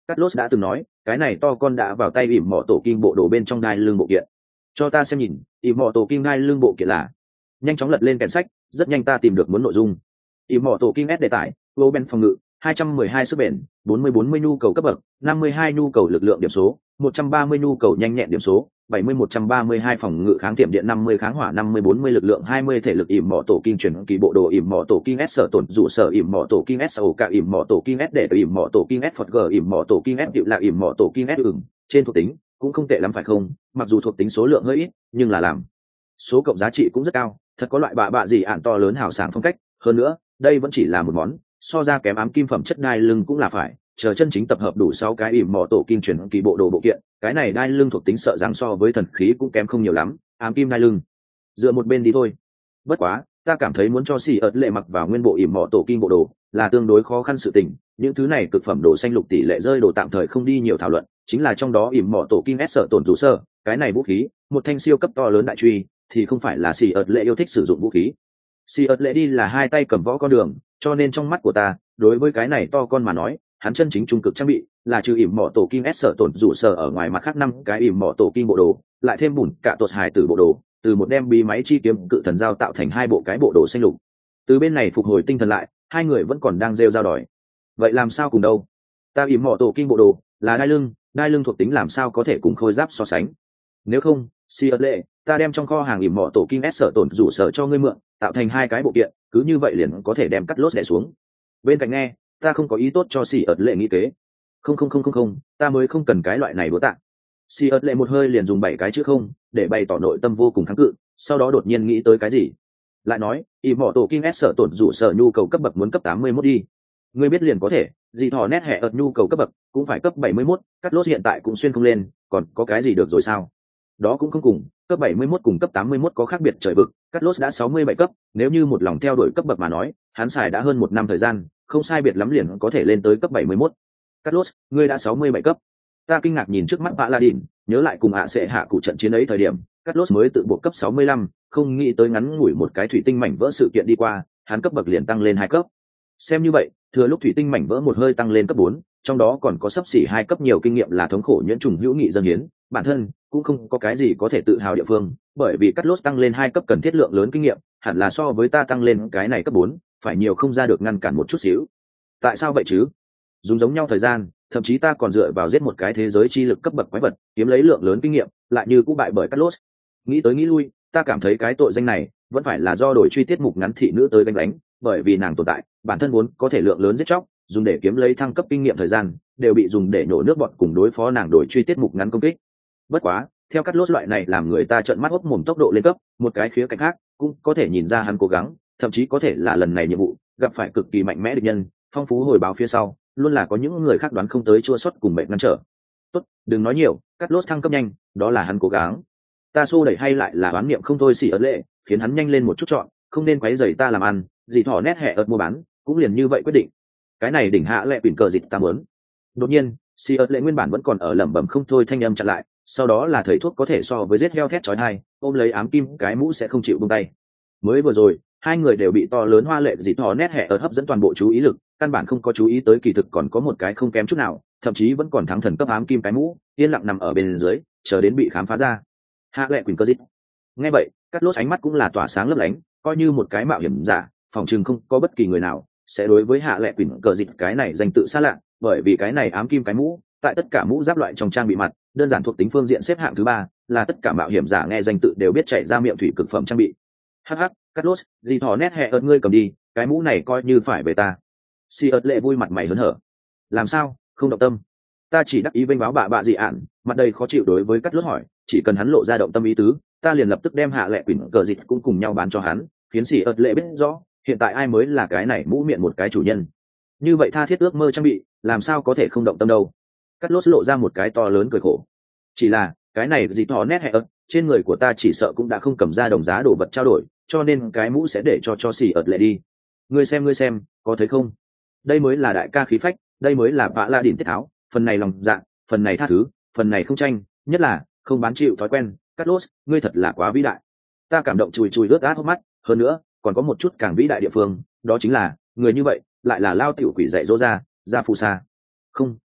Carlos đã từng nói cái này to con đã vào tay ỉm mỏ tổ kim bộ đồ bên trong đai lưng bộ kiện. Cho ta xem nhìn, ỉm mỏ tổ kim đai lưng bộ kiện là. Nhanh chóng lật lên kèn sách, rất nhanh ta tìm được muốn nội dung. ỉm mỏ tổ kim S đề tải, global phòng ngự hai trăm mười hai sức bền, bốn mươi bốn mươi nhu cầu cấp bậc, năm mươi hai nhu cầu lực lượng điểm số, một trăm ba mươi nhu cầu nhanh nhẹn điểm số, bảy mươi một trăm ba mươi hai phòng ngự kháng tiệm điện, năm mươi kháng hỏa, năm mươi bốn mươi lực lượng, hai mươi thể lực. Ỉm mỏ tổ kim chuyển kỳ bộ đồ, ỉm mỏ tổ kim S sở tổn dụ sở, ỉm mỏ tổ kim S ổ cả, ỉm mỏ tổ kim S để ỉm mỏ tổ kim S phật g, ỉm mỏ tổ kim S điệu là ỉm mỏ tổ kim S ửng. Trên thuộc tính cũng không tệ lắm phải không? Mặc dù thuộc tính số lượng hơi ít, nhưng là làm số cộng giá trị cũng rất cao, thật có loại bạ bạ gì ạn to lớn hào sảng phong cách. Hơn nữa, đây vẫn chỉ là một món, so ra kém ám kim phẩm chất đai lưng cũng là phải chờ chân chính tập hợp đủ sáu cái ỉm mỏ tổ kim chuyển kỳ bộ đồ bộ kiện, cái này đai lưng thuộc tính sợ rằng so với thần khí cũng kém không nhiều lắm. Ám kim đai lưng dựa một bên đi thôi. Bất quá ta cảm thấy muốn cho xì ợt lệ mặc vào nguyên bộ ỉm mỏ tổ kim bộ đồ là tương đối khó khăn sự tình. Những thứ này cực phẩm đồ xanh lục tỷ lệ rơi đồ tạm thời không đi nhiều thảo luận, chính là trong đó ỉm mỏ tổ kim S sợ tổn rủ sơ, cái này vũ khí một thanh siêu cấp to lớn đại truy thì không phải là xì ợt lệ yêu thích sử dụng vũ khí. Xì ợt lệ đi là hai tay cầm võ con đường, cho nên trong mắt của ta đối với cái này to con mà nói, hắn chân chính trung cực trang bị là trừ ỉm mỏ tổ kim S sở tổn rủ sở ở ngoài mặt khác năm cái ỉm mỏ tổ kim bộ đồ, lại thêm bùn cả tột hài tử bộ đồ, từ một đem bí máy chi kiếm cự thần giao tạo thành hai bộ cái bộ đồ xanh lục. Từ bên này phục hồi tinh thần lại, hai người vẫn còn đang rêu rao đòi. Vậy làm sao cùng đâu? Ta ỉm mỏ tổ kim bộ đồ là đai lưng, đai lưng thuộc tính làm sao có thể cùng khôi giáp so sánh? Nếu không, si ớt lệ, ta đem trong kho hàng ỉm mỏ tổ kim S sở tổn rủ sở cho ngươi mượn, tạo thành hai cái bộ kiện, cứ như vậy liền có thể đem cắt lốt đè xuống. Bên cạnh nghe, ta không có ý tốt cho si ớt lệ nghĩ kế. Không không không không không, ta mới không cần cái loại này bố tạ. Si ớt lệ một hơi liền dùng bảy cái chữ không để bày tỏ nội tâm vô cùng kháng cự, sau đó đột nhiên nghĩ tới cái gì, lại nói ỉm mỏ tổ kim S sở tổn rủ sở nhu cầu cấp bậc muốn cấp tám mươi mốt đi. Ngươi biết liền có thể, gì thỏ nét hẹ ợt nhu cầu cấp bậc cũng phải cấp bảy mươi mốt, cắt lốt hiện tại cũng xuyên không lên, còn có cái gì được rồi sao? Đó cũng không cùng, cấp bảy mươi mốt cùng cấp tám mươi mốt có khác biệt trời vực, cắt lốt đã sáu mươi bảy cấp, nếu như một lòng theo đuổi cấp bậc mà nói, hắn xài đã hơn một năm thời gian, không sai biệt lắm liền có thể lên tới cấp bảy mươi mốt. Cắt lốt, ngươi đã sáu mươi bảy cấp. Ta kinh ngạc nhìn trước mắt Paladin, nhớ lại cùng ạ sẽ hạ cụ trận chiến ấy thời điểm, cắt lốt mới tự buộc cấp sáu mươi lăm, không nghĩ tới ngắn ngủi một cái thủy tinh mảnh vỡ sự kiện đi qua, hắn cấp bậc liền tăng lên hai cấp. Xem như vậy, thừa lúc thủy tinh mảnh vỡ một hơi tăng lên cấp bốn, trong đó còn có sấp xỉ hai cấp nhiều kinh nghiệm là thống khổ nhuyễn trùng hữu nghị dân hiến, bản thân cũng không có cái gì có thể tự hào địa phương, bởi vì cắt lốt tăng lên hai cấp cần thiết lượng lớn kinh nghiệm, hẳn là so với ta tăng lên cái này cấp bốn, phải nhiều không ra được ngăn cản một chút xíu. Tại sao vậy chứ? Dùng giống nhau thời gian, thậm chí ta còn dựa vào giết một cái thế giới chi lực cấp bậc quái vật, kiếm lấy lượng lớn kinh nghiệm, lại như cũng bại bởi cắt lốt. Nghĩ tới nghĩ lui, ta cảm thấy cái tội danh này vẫn phải là do đổi truy tiết mục ngắn thị nữ tới đánh đánh, bởi vì nàng tồn tại, bản thân muốn có thể lượng lớn giết chóc, dùng để kiếm lấy thăng cấp kinh nghiệm thời gian, đều bị dùng để nổ nước bọt cùng đối phó nàng đổi truy tiết mục ngắn công kích. Bất quá, theo cắt lốt loại này làm người ta trợn mắt hốc mồm tốc độ lên cấp, một cái khía cạnh khác cũng có thể nhìn ra hắn cố gắng, thậm chí có thể là lần này nhiệm vụ gặp phải cực kỳ mạnh mẽ địch nhân, phong phú hồi báo phía sau, luôn là có những người khác đoán không tới chua xuất cùng mệnh ngăn trở. Tốt, đừng nói nhiều, cắt lốt thăng cấp nhanh, đó là hắn cố gắng. Ta xô đẩy hay lại là đoán niệm không thôi xỉ ớt lệ, khiến hắn nhanh lên một chút chọn, không nên quấy rầy ta làm ăn, gì thỏ nét hẹ ớt mua bán, cũng liền như vậy quyết định. Cái này đỉnh hạ lệ quyển cờ dịch ta muốn. Đột nhiên, xỉ ớt lệ nguyên bản vẫn còn ở lẩm bẩm không thôi thanh âm chặn lại, sau đó là thầy thuốc có thể so với giết heo thét chói tai, ôm lấy ám kim cái mũ sẽ không chịu buông tay. Mới vừa rồi, hai người đều bị to lớn hoa lệ dị thỏ nét hẹ ớt hấp dẫn toàn bộ chú ý lực, căn bản không có chú ý tới kỳ thực còn có một cái không kém chút nào, thậm chí vẫn còn thắng thần cấp ám kim cái mũ, yên lặng nằm ở bên dưới, chờ đến bị khám phá ra. Hạ lệ quyền cơ dịch. Nghe vậy, cắt lốt ánh mắt cũng là tỏa sáng lấp lánh, coi như một cái mạo hiểm giả, phòng chừng không có bất kỳ người nào sẽ đối với hạ lệ quyền cờ dịch cái này danh tự xa lạ, bởi vì cái này ám kim cái mũ, tại tất cả mũ giáp loại trong trang bị mặt, đơn giản thuộc tính phương diện xếp hạng thứ ba, là tất cả mạo hiểm giả nghe danh tự đều biết chạy ra miệng thủy cực phẩm trang bị. Hắc hắc, cắt lốt, gì thỏ nét hẹ ớt ngươi cầm đi, cái mũ này coi như phải về ta. Si ớt lệ vui mặt mày hớn hở. Làm sao, không động tâm? Ta chỉ đắc ý vênh báo bạ bạ dị ạn, mặt đầy khó chịu đối với cắt lốt hỏi, chỉ cần hắn lộ ra động tâm ý tứ, ta liền lập tức đem hạ lệ quỷ cờ dịch cũng cùng nhau bán cho hắn, khiến Si ớt lệ biết rõ hiện tại ai mới là cái này mũ miệng một cái chủ nhân. Như vậy tha thiết ước mơ trang bị, làm sao có thể không động tâm đâu? Cắt lốt lộ ra một cái to lớn cười khổ. Chỉ là cái này dị thỏ nét hẹ ớt trên người của ta chỉ sợ cũng đã không cầm ra đồng giá đồ vật trao đổi, cho nên cái mũ sẽ để cho cho xỉ ợt lệ đi. Ngươi xem ngươi xem, có thấy không? Đây mới là đại ca khí phách, đây mới là bạ la đỉnh tiết tháo, phần này lòng dạ, phần này tha thứ, phần này không tranh, nhất là không bán chịu thói quen. Cắt lốt, ngươi thật là quá vĩ đại. Ta cảm động chùi chùi ướt át hốc mắt, hơn nữa còn có một chút càng vĩ đại địa phương, đó chính là người như vậy lại là lao tiểu quỷ dạy dỗ ra ra phù sa. Không,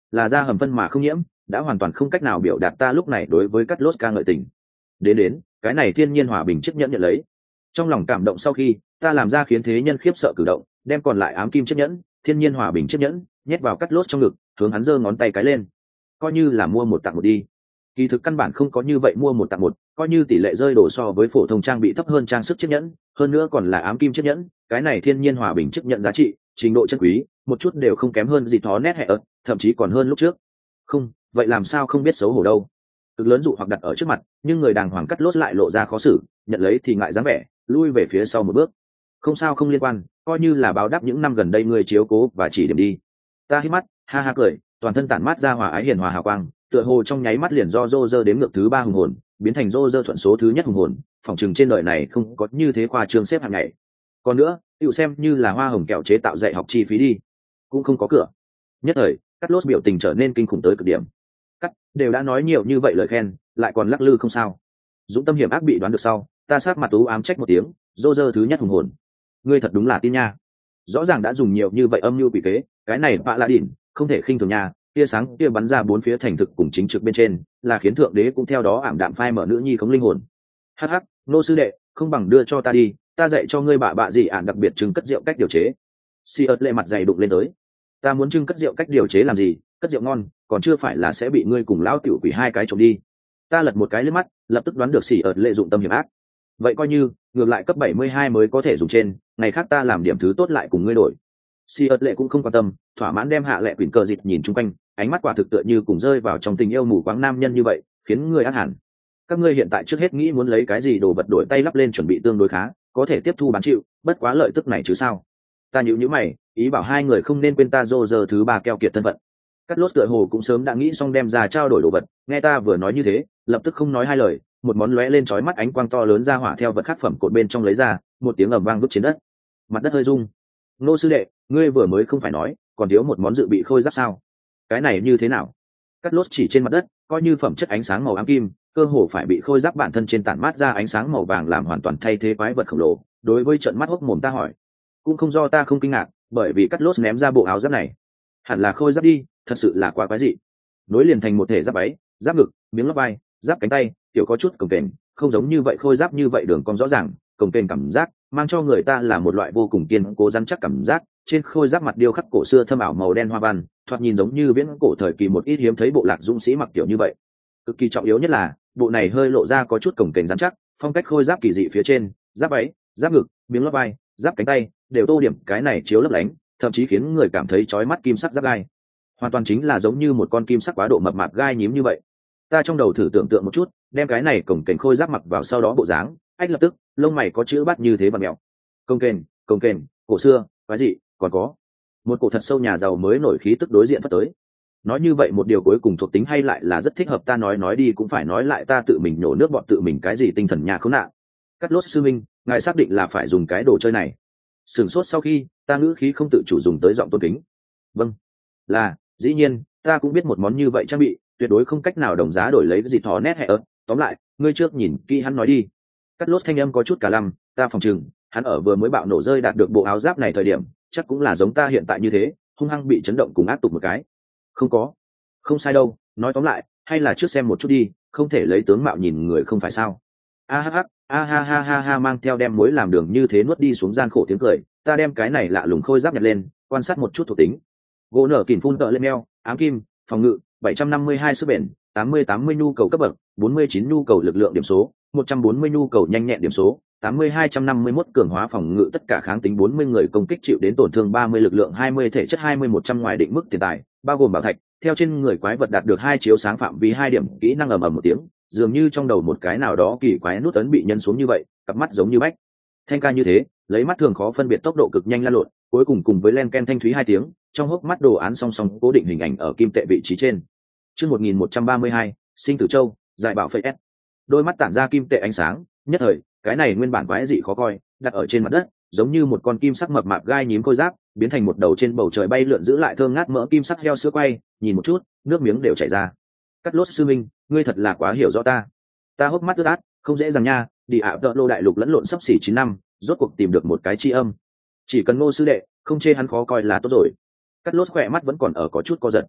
là da hầm phân mà không nhiễm, đã hoàn toàn không cách nào biểu đạt ta lúc này đối với cắt lốt ca ngợi tình. Đến đến, cái này thiên nhiên hòa bình chiếc nhẫn nhận lấy. Trong lòng cảm động sau khi, ta làm ra khiến thế nhân khiếp sợ cử động, đem còn lại ám kim chiếc nhẫn, thiên nhiên hòa bình chiếc nhẫn, nhét vào cắt lốt trong ngực, hướng hắn giơ ngón tay cái lên. Coi như là mua một tặng một đi. Kỳ thực căn bản không có như vậy mua một tặng một, coi như tỷ lệ rơi đổ so với phổ thông trang bị thấp hơn trang sức chiếc nhẫn, hơn nữa còn là ám kim chiếc nhẫn, cái này thiên nhiên hòa bình chiếc nhẫn giá trị, trình độ chân quý, một chút đều không kém hơn gì thó nét hệ ớt, thậm chí còn hơn lúc trước. Không, vậy làm sao không biết xấu hổ đâu. Cực lớn dụ hoặc đặt ở trước mặt, nhưng người đàng hoàng cắt lốt lại lộ ra khó xử, nhận lấy thì ngại dáng vẻ, lui về phía sau một bước. Không sao không liên quan, coi như là báo đáp những năm gần đây người chiếu cố và chỉ điểm đi. Ta hít mắt, ha ha cười, toàn thân tản mát ra hòa ái hiền hòa hào quang, tựa hồ trong nháy mắt liền do rô rơ đếm ngược thứ ba hùng hồn, biến thành rô rơ thuận số thứ nhất hùng hồn, phỏng chừng trên đời này không có như thế khoa trương xếp hạng ngày. Còn nữa, tựu xem như là hoa hồng kẹo chế tạo dạy học chi phí đi, cũng không có cửa. Nhất thời, cắt lốt biểu tình trở nên kinh khủng tới cực điểm. Cắt đều đã nói nhiều như vậy lời khen, lại còn lắc lư không sao. Dũng tâm hiểm ác bị đoán được sau, ta sát mặt tú ám trách một tiếng, rô rơ thứ nhất hùng hồn, ngươi thật đúng là tin nha. Rõ ràng đã dùng nhiều như vậy âm mưu quỷ kế, cái này bạ la đỉn không thể khinh thường nha. Tia sáng kia bắn ra bốn phía thành thực cùng chính trực bên trên, là khiến thượng đế cũng theo đó ảm đạm phai mở nữ nhi không linh hồn. Hắc hắc, nô sư đệ, không bằng đưa cho ta đi, ta dạy cho ngươi bạ bạ gì ạn đặc biệt trưng cất rượu cách điều chế. Si ớt lệ mặt dày đụng lên tới. Ta muốn trưng cất rượu cách điều chế làm gì, cất rượu ngon, còn chưa phải là sẽ bị ngươi cùng lão tiểu quỷ hai cái trộm đi. Ta lật một cái liếc mắt, lập tức đoán được Si ớt lệ dụng tâm hiểm ác. Vậy coi như, ngược lại cấp bảy mươi hai mới có thể dùng trên, ngày khác ta làm điểm thứ tốt lại cùng ngươi đổi. Si ớt lệ cũng không quan tâm, thỏa mãn đem hạ lệ quyển cờ dịt nhìn chung quanh, ánh mắt quả thực tựa như cùng rơi vào trong tình yêu mù quáng nam nhân như vậy, khiến người ác hẳn. Các ngươi hiện tại trước hết nghĩ muốn lấy cái gì đồ vật đổi tay lắp lên chuẩn bị tương đối khá, có thể tiếp thu bán chịu, bất quá lợi tức này chứ sao. Ta nhíu nhíu mày, ý bảo hai người không nên quên ta rô giờ thứ ba keo kiệt thân phận. Cắt lốt tựa hồ cũng sớm đã nghĩ xong đem ra trao đổi đồ vật, nghe ta vừa nói như thế, lập tức không nói hai lời, một món lóe lên chói mắt ánh quang to lớn ra hỏa theo vật khắc phẩm cột bên trong lấy ra, một tiếng ầm vang vứt trên đất. Mặt đất hơi rung. Nô sư đệ, ngươi vừa mới không phải nói, còn thiếu một món dự bị khôi giáp sao? Cái này như thế nào? Cắt lốt chỉ trên mặt đất, coi như phẩm chất ánh sáng màu ám kim, cơ hồ phải bị khôi giáp bản thân trên tản mát ra ánh sáng màu vàng làm hoàn toàn thay thế quái vật khổng lồ. Đối với trận mắt hốc mồm ta hỏi, cũng không do ta không kinh ngạc, bởi vì cắt lốt ném ra bộ áo giáp này, hẳn là khôi giáp đi, thật sự là quá quái dị. Nối liền thành một thể giáp váy, giáp ngực, miếng lót vai, giáp cánh tay, kiểu có chút cồng kềnh, không giống như vậy khôi giáp như vậy đường cong rõ ràng, cồng kềnh cảm giác, mang cho người ta là một loại vô cùng kiên cố rắn chắc cảm giác. Trên khôi giáp mặt điêu khắc cổ xưa thâm ảo màu đen hoa văn, thoạt nhìn giống như viễn cổ thời kỳ một ít hiếm thấy bộ lạc dũng sĩ mặc kiểu như vậy. Cực kỳ trọng yếu nhất là, bộ này hơi lộ ra có chút cồng kềnh rắn chắc, phong cách khôi giáp kỳ dị phía trên, giáp váy, giáp ngực, miếng lót vai, giáp cánh tay, đều tô điểm cái này chiếu lấp lánh, thậm chí khiến người cảm thấy chói mắt kim sắc giáp gai. Hoàn toàn chính là giống như một con kim sắc quá độ mập mạp gai nhím như vậy. Ta trong đầu thử tưởng tượng một chút, đem cái này cồng kềnh khôi giáp mặc vào sau đó bộ dáng, ách lập tức, lông mày có chữ bắt như thế vặn mèo. Cồng kềnh, cồng kềnh, cổ xưa, quái dị, còn có một cổ thật sâu nhà giàu mới nổi khí tức đối diện phát tới. Nói như vậy một điều cuối cùng thuộc tính hay lại là rất thích hợp, ta nói nói đi cũng phải nói lại, ta tự mình nhổ nước bọn tự mình cái gì tinh thần nhà khốn nạn. Cắt lốt sư minh, ngài xác định là phải dùng cái đồ chơi này? Sửng sốt sau khi, ta ngữ khí không tự chủ dùng tới giọng tôn kính. Vâng, là, dĩ nhiên, ta cũng biết một món như vậy trang bị, tuyệt đối không cách nào đồng giá đổi lấy cái gì thó nét hệ ớt. Tóm lại, ngươi trước nhìn kỹ hắn nói đi. Cắt lốt thanh âm có chút cả lăm, ta phòng chừng, hắn ở vừa mới bạo nổ rơi đạt được bộ áo giáp này thời điểm, chắc cũng là giống ta hiện tại như thế, hung hăng bị chấn động cùng áp tục một cái. Không có, không sai đâu, nói tóm lại, hay là trước xem một chút đi, không thể lấy tướng mạo nhìn người không phải sao? A ha ha, a ha ha ha ha, mang theo đem muối làm đường như thế nuốt đi xuống gian khổ tiếng cười, ta đem cái này lạ lùng khôi giáp nhặt lên, quan sát một chút thuộc tính. Gỗ nở kìm phun tợ lên meo, ám kim, phòng ngự, bảy trăm năm mươi hai sức bền, tám mươi tám mươi nhu cầu cấp bậc, bốn mươi chín nhu cầu lực lượng điểm số, một trăm bốn mươi nhu cầu nhanh nhẹn điểm số, tám mươi hai trăm năm mươi mốt cường hóa phòng ngự, tất cả kháng tính bốn mươi người công kích chịu đến tổn thương ba mươi lực lượng hai mươi thể chất hai mươi một trăm ngoài định mức tiền tài, bao gồm bảo thạch, theo trên người quái vật đạt được hai chiếu sáng phạm vi hai điểm, kỹ năng ầm ầm một tiếng, dường như trong đầu một cái nào đó kỳ quái nút ấn bị nhân xuống như vậy, cặp mắt giống như bách thanh ca như thế, lấy mắt thường khó phân biệt tốc độ cực nhanh lan lộn, cuối cùng cùng với len ken thanh thúy hai tiếng, trong hốc mắt đồ án song song cố định hình ảnh ở kim tệ vị trí trên. Chương một nghìn một trăm ba mươi hai, sinh tử châu, giải bảo phệ s. Đôi mắt tản ra kim tệ ánh sáng, nhất thời, cái này nguyên bản quái dị khó coi, đặt ở trên mặt đất, giống như một con kim sắc mập mạp gai nhím khôi giáp, biến thành một đầu trên bầu trời bay lượn giữ lại thơm ngát mỡ kim sắc heo sữa quay, nhìn một chút, nước miếng đều chảy ra. Cắt lốt sư minh, ngươi thật là quá hiểu rõ ta. Ta hốc mắt ướt át, không dễ dàng nha, đi ạ tợ lô đại lục lẫn lộn sắp xỉ chín năm, rốt cuộc tìm được một cái tri âm. Chỉ cần Ngô sư đệ, không chê hắn khó coi là tốt rồi. Cắt lốt khỏe mắt vẫn còn ở có chút co giật.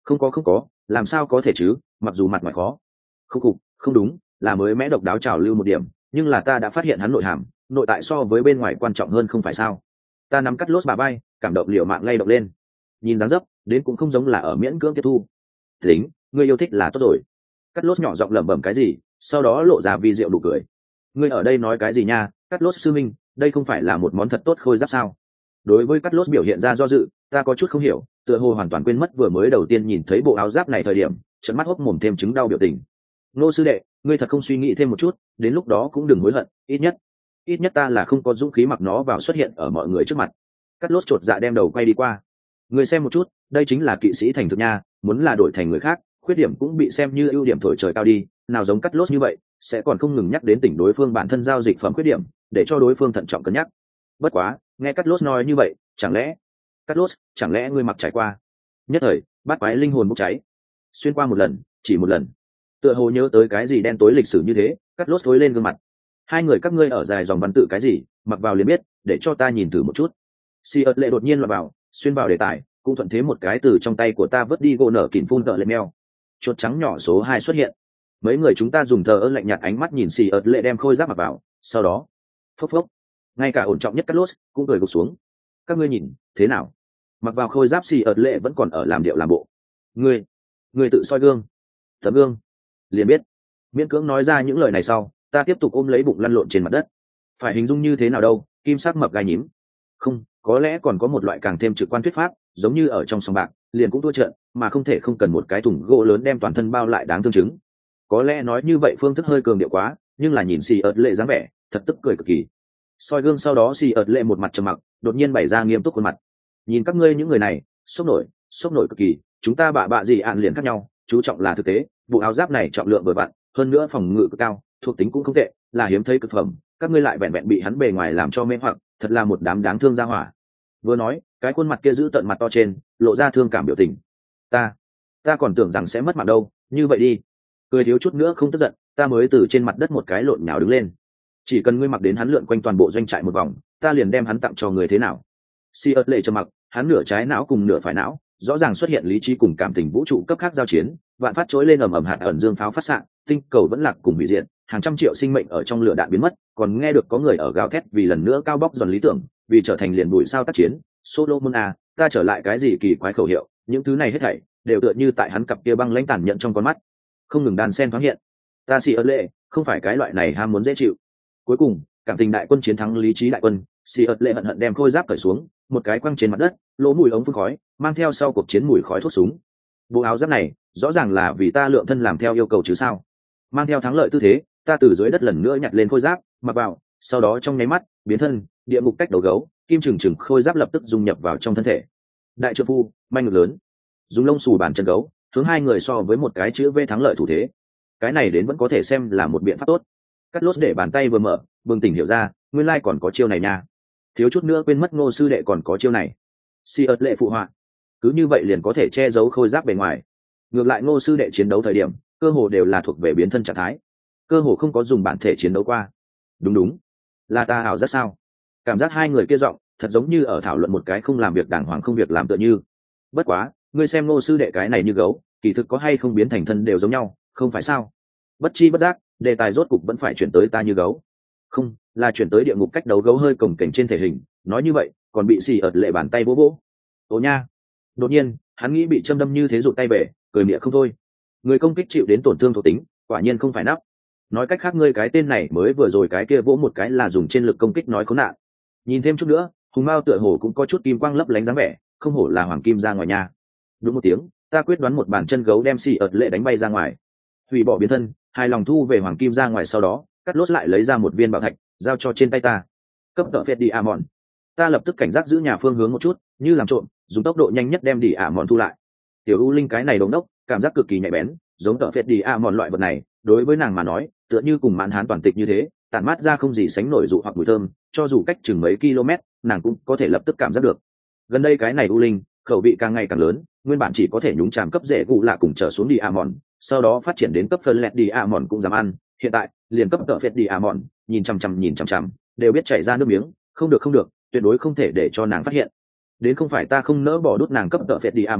Không có không có, làm sao có thể chứ, mặc dù mặt ngoài khó. Không cục, không đúng, là mới mẽ độc đáo trào lưu một điểm, nhưng là ta đã phát hiện hắn nội hàm, nội tại so với bên ngoài quan trọng hơn không phải sao? Ta nắm cắt lốt bà bay, cảm động liều mạng lay động lên. Nhìn dáng dấp, đến cũng không giống là ở miễn cưỡng tiếp thu. Tính, ngươi yêu thích là tốt rồi. Cắt lốt nhỏ giọng lẩm bẩm cái gì, sau đó lộ ra vi diệu nụ cười. Ngươi ở đây nói cái gì nha, cắt lốt sư minh, đây không phải là một món thật tốt khôi giáp sao? Đối với cắt lốt biểu hiện ra do dự, ta có chút không hiểu, tựa hồ hoàn toàn quên mất vừa mới đầu tiên nhìn thấy bộ áo giáp này thời điểm, trận mắt hốc mồm thêm chứng đau biểu tình. Nô sư đệ, ngươi thật không suy nghĩ thêm một chút, đến lúc đó cũng đừng hối hận, ít nhất ít nhất ta là không có dũng khí mặc nó vào xuất hiện ở mọi người trước mặt. Cắt lốt chột dạ đem đầu quay đi qua. Ngươi xem một chút, đây chính là kỵ sĩ thành thực nha, muốn là đổi thành người khác, khuyết điểm cũng bị xem như ưu điểm thổi trời cao đi, nào giống cắt lốt như vậy, sẽ còn không ngừng nhắc đến tỉnh đối phương bản thân giao dịch phẩm khuyết điểm, để cho đối phương thận trọng cân nhắc. Bất quá, nghe cắt lốt nói như vậy, chẳng lẽ cắt lốt, chẳng lẽ ngươi mặc trải qua? Nhất thời, bát quái linh hồn bốc cháy. Xuyên qua một lần, chỉ một lần. Tựa hồ nhớ tới cái gì đen tối lịch sử như thế, cắt lốt thối lên gương mặt. Hai người các ngươi ở dài dòng văn tự cái gì, mặc vào liền biết, để cho ta nhìn thử một chút. Si ớt lệ đột nhiên lọt vào, xuyên vào đề tài, cũng thuận thế một cái từ trong tay của ta vớt đi gỗ nở kỉn phun tợ lên meo. Chuột trắng nhỏ số hai xuất hiện. Mấy người chúng ta dùng thờ ơ lạnh nhạt ánh mắt nhìn Si ớt lệ đem khôi giáp mặc vào, sau đó, phốc phốc, ngay cả ổn trọng nhất cắt lốt cũng cười gục xuống. Các ngươi nhìn, thế nào? Mặc vào khôi giáp Si ớt lệ vẫn còn ở làm điệu làm bộ. Ngươi, ngươi tự soi gương. Tấm gương, liền biết. Miễn cưỡng nói ra những lời này sau, ta tiếp tục ôm lấy bụng lăn lộn trên mặt đất. Phải hình dung như thế nào đâu, kim sắc mập gai nhím. Không, có lẽ còn có một loại càng thêm trực quan thuyết pháp, giống như ở trong sòng bạc, liền cũng thua trận, mà không thể không cần một cái thùng gỗ lớn đem toàn thân bao lại đáng thương chứng. Có lẽ nói như vậy phương thức hơi cường điệu quá, nhưng là nhìn Si ớt lệ dáng vẻ, thật tức cười cực kỳ. Soi gương sau đó Si ớt lệ một mặt trầm mặc, đột nhiên bày ra nghiêm túc khuôn mặt. Nhìn các ngươi những người này, sốc nổi, sốc nổi cực kỳ, chúng ta bạ bạ gì ạn liền khác nhau, chú trọng là thực tế, bộ áo giáp này trọng lượng vừa vặn, hơn nữa phòng ngự cực cao, thuộc tính cũng không tệ, là hiếm thấy cực phẩm, các ngươi lại vẹn vẹn bị hắn bề ngoài làm cho mê hoặc, thật là một đám đáng thương gia hỏa. Vừa nói, cái khuôn mặt kia giữ tận mặt to trên, lộ ra thương cảm biểu tình. Ta, ta còn tưởng rằng sẽ mất mạng đâu, như vậy đi. Cười thiếu chút nữa không tức giận, ta mới từ trên mặt đất một cái lộn nhào đứng lên. Chỉ cần ngươi mặc đến hắn lượn quanh toàn bộ doanh trại một vòng, ta liền đem hắn tặng cho người thế nào? Si ớt lệ trầm mặc, hắn nửa trái não cùng nửa phải não, rõ ràng xuất hiện lý trí cùng cảm tình vũ trụ cấp khác giao chiến, vạn phát trỗi lên ầm ầm hạt ẩn dương pháo phát xạ, tinh cầu vẫn lạc cùng hủy diệt, hàng trăm triệu sinh mệnh ở trong lửa đạn biến mất, còn nghe được có người ở gào thét vì lần nữa cao bóc giòn lý tưởng, vì trở thành liền bụi sao tác chiến. Solomon à, ta trở lại cái gì kỳ quái khẩu hiệu, những thứ này hết thảy đều tựa như tại hắn cặp kia băng lãnh tàn nhận trong con mắt, không ngừng đàn sen thoáng hiện. Ta Si ớt lệ, không phải cái loại này ham muốn dễ chịu. Cuối cùng, cảm tình đại quân chiến thắng lý trí đại quân, Si ớt lệ hận hận đem khôi giáp cởi xuống, một cái quăng trên mặt đất, lỗ mùi ống phun khói, mang theo sau cuộc chiến mùi khói thuốc súng. Bộ áo giáp này, rõ ràng là vì ta lượng thân làm theo yêu cầu chứ sao? Mang theo thắng lợi tư thế, ta từ dưới đất lần nữa nhặt lên khôi giáp, mặc vào, sau đó trong nháy mắt, biến thân, địa ngục cách đầu gấu, kim trừng trừng khôi giáp lập tức dung nhập vào trong thân thể. Đại trợ phu, manh ngực lớn, dùng lông xù bàn chân gấu, hướng hai người so với một cái chữ V thắng lợi thủ thế. Cái này đến vẫn có thể xem là một biện pháp tốt. Cắt lốt để bàn tay vừa mở, bừng tỉnh hiểu ra, nguyên lai còn có chiêu này nha. Thiếu chút nữa quên mất Ngô sư đệ còn có chiêu này. Si ớt lệ phụ họa. Cứ như vậy liền có thể che giấu khôi giáp bề ngoài. Ngược lại Ngô sư đệ chiến đấu thời điểm, cơ hồ đều là thuộc về biến thân trạng thái, cơ hồ không có dùng bản thể chiến đấu qua. Đúng đúng, là ta ảo rất sao? Cảm giác hai người kia giọng thật giống như ở thảo luận một cái không làm việc đàng hoàng không việc làm tựa như. Bất quá, ngươi xem Ngô sư đệ cái này như gấu, kỳ thực có hay không biến thành thân đều giống nhau, không phải sao? Bất chi bất giác, đề tài rốt cục vẫn phải chuyển tới ta như gấu. Không, là chuyển tới địa ngục cách đấu gấu hơi cồng kềnh trên thể hình, nói như vậy, còn bị xì ợt lệ bàn tay vỗ vỗ. Ồ nha. Đột nhiên, hắn nghĩ bị châm đâm như thế rụt tay bể, cười miệng không thôi. Người công kích chịu đến tổn thương thuộc tính, quả nhiên không phải nắp. Nói cách khác ngươi cái tên này mới vừa rồi cái kia vỗ một cái là dùng trên lực công kích nói khốn nạn. Nhìn thêm chút nữa, hùng mao tựa hồ cũng có chút kim quang lấp lánh dáng vẻ, không hổ là hoàng kim ra ngoài nhà. Đúng một tiếng, ta quyết đoán một bàn chân gấu đem xì ợt lệ đánh bay ra ngoài. Hủy bỏ biến thân, hài lòng thu về hoàng kim ra ngoài, sau đó cắt lốt lại lấy ra một viên bảo thạch giao cho trên tay ta. Cấp tợ phết đi a mòn. Ta lập tức cảnh giác giữ nhà phương hướng một chút, như làm trộm, dùng tốc độ nhanh nhất đem đi a mòn thu lại. Tiểu u linh cái này đống đốc, cảm giác cực kỳ nhạy bén, giống tợ phết đi a mòn loại vật này, đối với nàng mà nói tựa như cùng mãn hán toàn tịch như thế, tản mát ra không gì sánh nổi dụ hoặc mùi thơm, cho dù cách chừng mấy km, nàng cũng có thể lập tức cảm giác được. Gần đây cái này u linh khẩu vị càng ngày càng lớn, nguyên bản chỉ có thể nhúng chàm cấp rễ gù lạ cùng trở xuống đi a mòn, sau đó phát triển đến cấp phân lẹt đi a mòn cũng dám ăn, hiện tại liền cấp tợ phết đi a mòn, nhìn chằm chằm nhìn chằm chằm đều biết chảy ra nước miếng, không được không được, tuyệt đối không thể để cho nàng phát hiện. Đến không phải ta không nỡ bỏ đút nàng cấp tợ phết đi a mòn,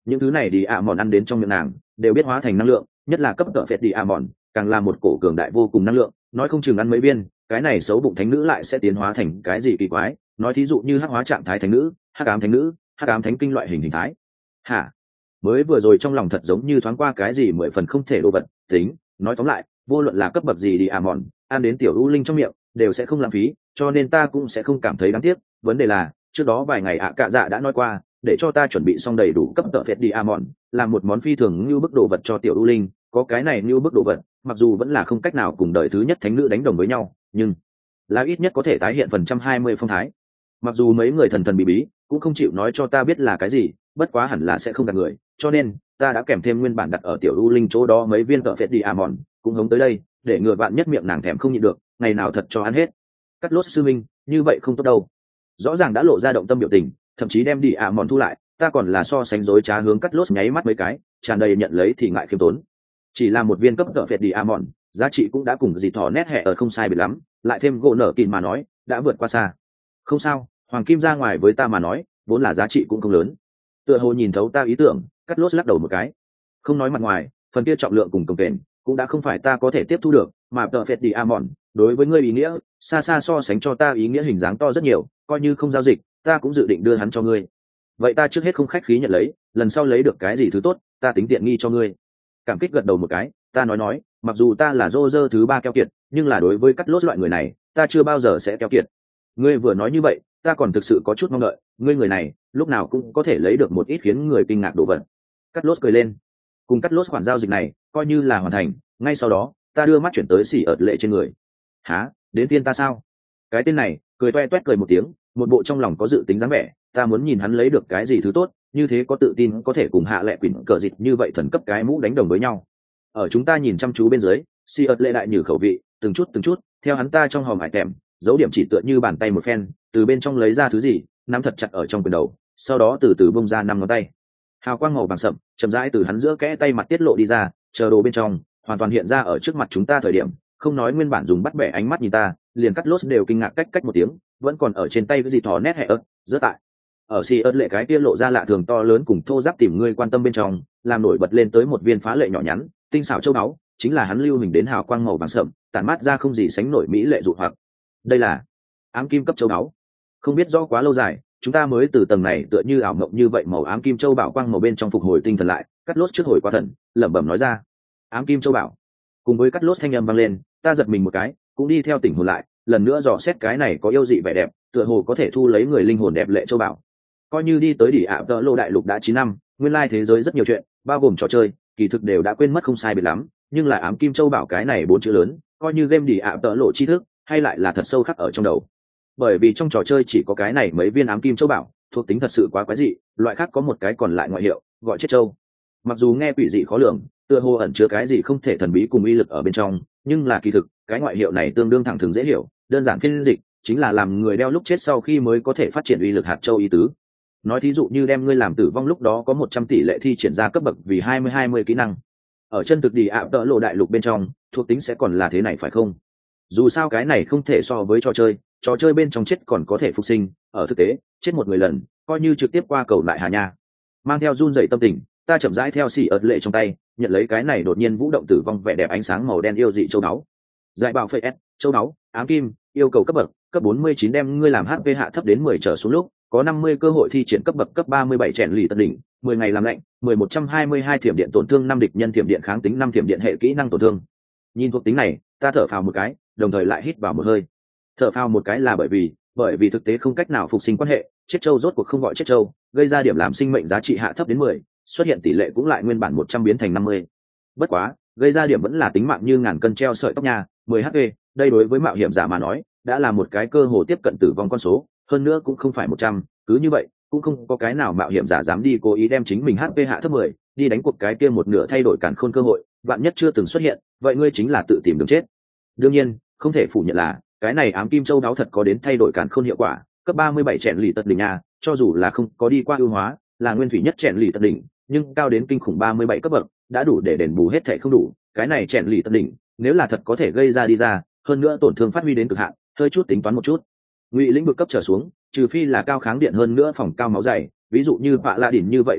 những thứ này đi ạ mòn ăn đến trong miệng nàng đều biết hóa thành năng lượng, nhất là cấp tợ phệt đi ạ mòn càng là một cổ cường đại vô cùng năng lượng, nói không chừng ăn mấy viên cái này xấu bụng thánh nữ lại sẽ tiến hóa thành cái gì kỳ quái, nói thí dụ như hắc hóa trạng thái thánh nữ, hắc ám thánh nữ, hắc ám thánh kinh loại hình hình thái. Hả? Mới vừa rồi trong lòng thật giống như thoáng qua cái gì mười phần không thể đồ vật. Tính, nói tóm lại, vô luận là cấp bậc gì đi ạ mòn ăn đến tiểu u linh trong miệng đều sẽ không lãng phí, cho nên ta cũng sẽ không cảm thấy đáng tiếc. Vấn đề là trước đó vài ngày ạ cạ dạ đã nói qua để cho ta chuẩn bị xong đầy đủ cấp tợ phệt đi ạ mòn làm một món phi thường như bức đồ vật cho tiểu u linh. Có cái này như bức đồ vật, mặc dù vẫn là không cách nào cùng đời thứ nhất thánh nữ đánh đồng với nhau, nhưng là ít nhất có thể tái hiện phần trăm hai mươi phong thái. Mặc dù mấy người thần thần bí bí cũng không chịu nói cho ta biết là cái gì, bất quá hẳn là sẽ không gạt người, cho nên ta đã kèm thêm nguyên bản đặt ở tiểu u linh chỗ đó mấy viên tợ phệt đi ạ mòn cũng hống tới đây, để ngừa bạn nhất miệng nàng thèm không nhịn được, ngày nào thật cho ăn hết. Cắt lốt sư minh, như vậy không tốt đâu. Rõ ràng đã lộ ra động tâm biểu tình, thậm chí đem đi ạ mòn thu lại, ta còn là so sánh dối trá hướng cắt lốt nháy mắt mấy cái, tràn đầy nhận lấy thì ngại khiêm tốn. Chỉ là một viên cấp tợ phệt đi ạ mòn, giá trị cũng đã cùng gì thỏ nét hẹ ở không sai biệt lắm, lại thêm gỗ nở kìn mà nói đã vượt qua xa. Không sao, hoàng kim ra ngoài với ta mà nói vốn là giá trị cũng không lớn. Tựa hồ nhìn thấu ta ý tưởng, cắt lốt lắc đầu một cái. Không nói mặt ngoài, phần kia trọng lượng cùng cồng kềnh cũng đã không phải ta có thể tiếp thu được, mà tợ phệt đi ạ mòn đối với ngươi ý nghĩa xa xa so sánh cho ta ý nghĩa hình dáng to rất nhiều, coi như không giao dịch ta cũng dự định đưa hắn cho ngươi. Vậy ta trước hết không khách khí nhận lấy, lần sau lấy được cái gì thứ tốt ta tính tiện nghi cho ngươi. Cảm kích gật đầu một cái, ta nói nói mặc dù ta là rô rơ thứ ba keo kiệt, nhưng là đối với cắt lốt loại người này ta chưa bao giờ sẽ keo kiệt. Ngươi vừa nói như vậy ta còn thực sự có chút mong đợi, ngươi người này lúc nào cũng có thể lấy được một ít khiến người kinh ngạc đồ vật. Cắt lốt cười lên. Cùng cắt lốt khoản giao dịch này coi như là hoàn thành, ngay sau đó ta đưa mắt chuyển tới xỉ ợt lệ trên người. Hả, đến tiên ta sao? Cái tên này cười toe toét cười một tiếng, một bộ trong lòng có dự tính dáng vẻ, ta muốn nhìn hắn lấy được cái gì thứ tốt, như thế có tự tin có thể cùng hạ lệ quỷ cờ dịch như vậy thần cấp cái mũ đánh đồng với nhau. Ở chúng ta nhìn chăm chú bên dưới, xỉ ợt lệ đại nhử khẩu vị, từng chút từng chút theo hắn ta trong hòm hải tèm dấu điểm chỉ tựa như bàn tay một phen, từ bên trong lấy ra thứ gì nắm thật chặt ở trong quyền đầu, sau đó từ từ bông ra năm ngón tay. Hào quang màu vàng sậm chậm rãi từ hắn giữa kẽ tay mặt tiết lộ đi ra, chờ đồ bên trong hoàn toàn hiện ra ở trước mặt chúng ta. Thời điểm không nói nguyên bản dùng bắt bẻ ánh mắt nhìn ta, liền cắt lốt đều kinh ngạc cách cách một tiếng, vẫn còn ở trên tay cái gì thò nét hẹ ớt rất tại ở xì ớt lệ cái kia lộ ra lạ thường to lớn cùng thô giáp tìm ngươi quan tâm bên trong, làm nổi bật lên tới một viên phá lệ nhỏ nhắn tinh xảo châu báu, chính là hắn lưu hình đến hào quang màu vàng sậm tản mát ra không gì sánh nổi mỹ lệ dụ hoặc. Đây là ám kim cấp châu báu. Không biết rõ quá lâu dài chúng ta mới từ tầng này tựa như ảo mộng như vậy màu ám kim châu bảo quang màu bên trong phục hồi tinh thần lại, cắt lốt trước hồi qua thần lẩm bẩm nói ra ám kim châu bảo. Cùng với cắt lốt thanh âm vang lên, ta giật mình một cái cũng đi theo tỉnh hồn lại, lần nữa dò xét cái này có yêu dị vẻ đẹp, tựa hồ có thể thu lấy người linh hồn đẹp lệ châu bảo. Coi như đi tới đỉ ạ tợ lô đại lục đã chín năm, nguyên lai thế giới rất nhiều chuyện bao gồm trò chơi kỳ thực đều đã quên mất không sai biệt lắm, nhưng là ám kim châu bảo cái này bốn chữ lớn coi như game đỉ ạ tợ lộ tri thức hay lại là thật sâu khắc ở trong đầu. Bởi vì trong trò chơi chỉ có cái này mấy viên ám kim châu bảo, thuộc tính thật sự quá quái dị, loại khác có một cái còn lại ngoại hiệu gọi chết châu. Mặc dù nghe quỷ dị khó lường, tựa hồ ẩn chứa cái gì không thể thần bí cùng uy lực ở bên trong, nhưng là kỳ thực cái ngoại hiệu này tương đương thẳng thừng dễ hiểu, đơn giản phiên dịch chính là làm người đeo lúc chết sau khi mới có thể phát triển uy lực hạt châu ý tứ. Nói thí dụ như đem ngươi làm tử vong lúc đó có một trăm tỷ lệ thi triển ra cấp bậc vì hai mươi hai mươi kỹ năng. Ở chân thực đi ạ tợ lộ đại lục bên trong thuộc tính sẽ còn là thế này phải không? Dù sao cái này không thể so với trò chơi, trò chơi bên trong chết còn có thể phục sinh, ở thực tế chết một người lần coi như trực tiếp qua cầu lại hà nha. Mang theo run dậy tâm tình, ta chậm rãi theo xì ớt lệ trong tay nhận lấy cái này đột nhiên vũ động tử vong vẻ đẹp ánh sáng màu đen yêu dị châu đáo. Giải bảo phệ s châu đáo ám kim, yêu cầu cấp bậc cấp bốn mươi chín, đem ngươi làm hp hạ thấp đến mười trở xuống lúc có năm mươi cơ hội thi triển cấp bậc cấp ba mươi bảy chèn lì tân đỉnh, mười ngày làm lạnh, mười một trăm hai mươi hai thiểm điện tổn thương năm địch nhân, thiểm điện kháng tính năm, thiểm điện hệ kỹ năng tổn thương. Nhìn thuộc tính này ta thở phào một cái, đồng thời lại hít vào một hơi. Thở phào một cái là bởi vì bởi vì thực tế không cách nào phục sinh quan hệ, chết châu rốt cuộc không gọi chết châu, gây ra điểm làm sinh mệnh giá trị hạ thấp đến mười, xuất hiện tỷ lệ cũng lại nguyên bản một trăm biến thành năm mươi. Bất quá gây ra điểm vẫn là tính mạng như ngàn cân treo sợi tóc nha, mười hát pê, đây đối với mạo hiểm giả mà nói đã là một cái cơ hồ tiếp cận tử vong con số, hơn nữa cũng không phải một trăm, cứ như vậy cũng không có cái nào mạo hiểm giả dám đi cố ý đem chính mình hát pê hạ thấp mười, đi đánh cuộc cái kia một nửa thay đổi cản khôn cơ hội, vạn nhất chưa từng xuất hiện, vậy ngươi chính là tự tìm đường chết. Đương nhiên không thể phủ nhận là cái này ám kim châu đáo thật có đến thay đổi cản khôn hiệu quả, cấp ba mươi bảy chèn lì tật đỉnh nha, cho dù là không có đi qua ưu hóa, là nguyên thủy nhất chèn lì tật đỉnh, nhưng cao đến kinh khủng ba mươi bảy cấp bậc đã đủ để đền bù hết thảy không đủ. Cái này chèn lì tật đỉnh nếu là thật có thể gây ra đi ra, hơn nữa tổn thương phát huy đến cực hạn, hơi chút tính toán một chút, ngụy lĩnh vực cấp trở xuống, trừ phi là cao kháng điện hơn nữa phòng cao máu dày, ví dụ như vạ la đỉnh như vậy đối thủ,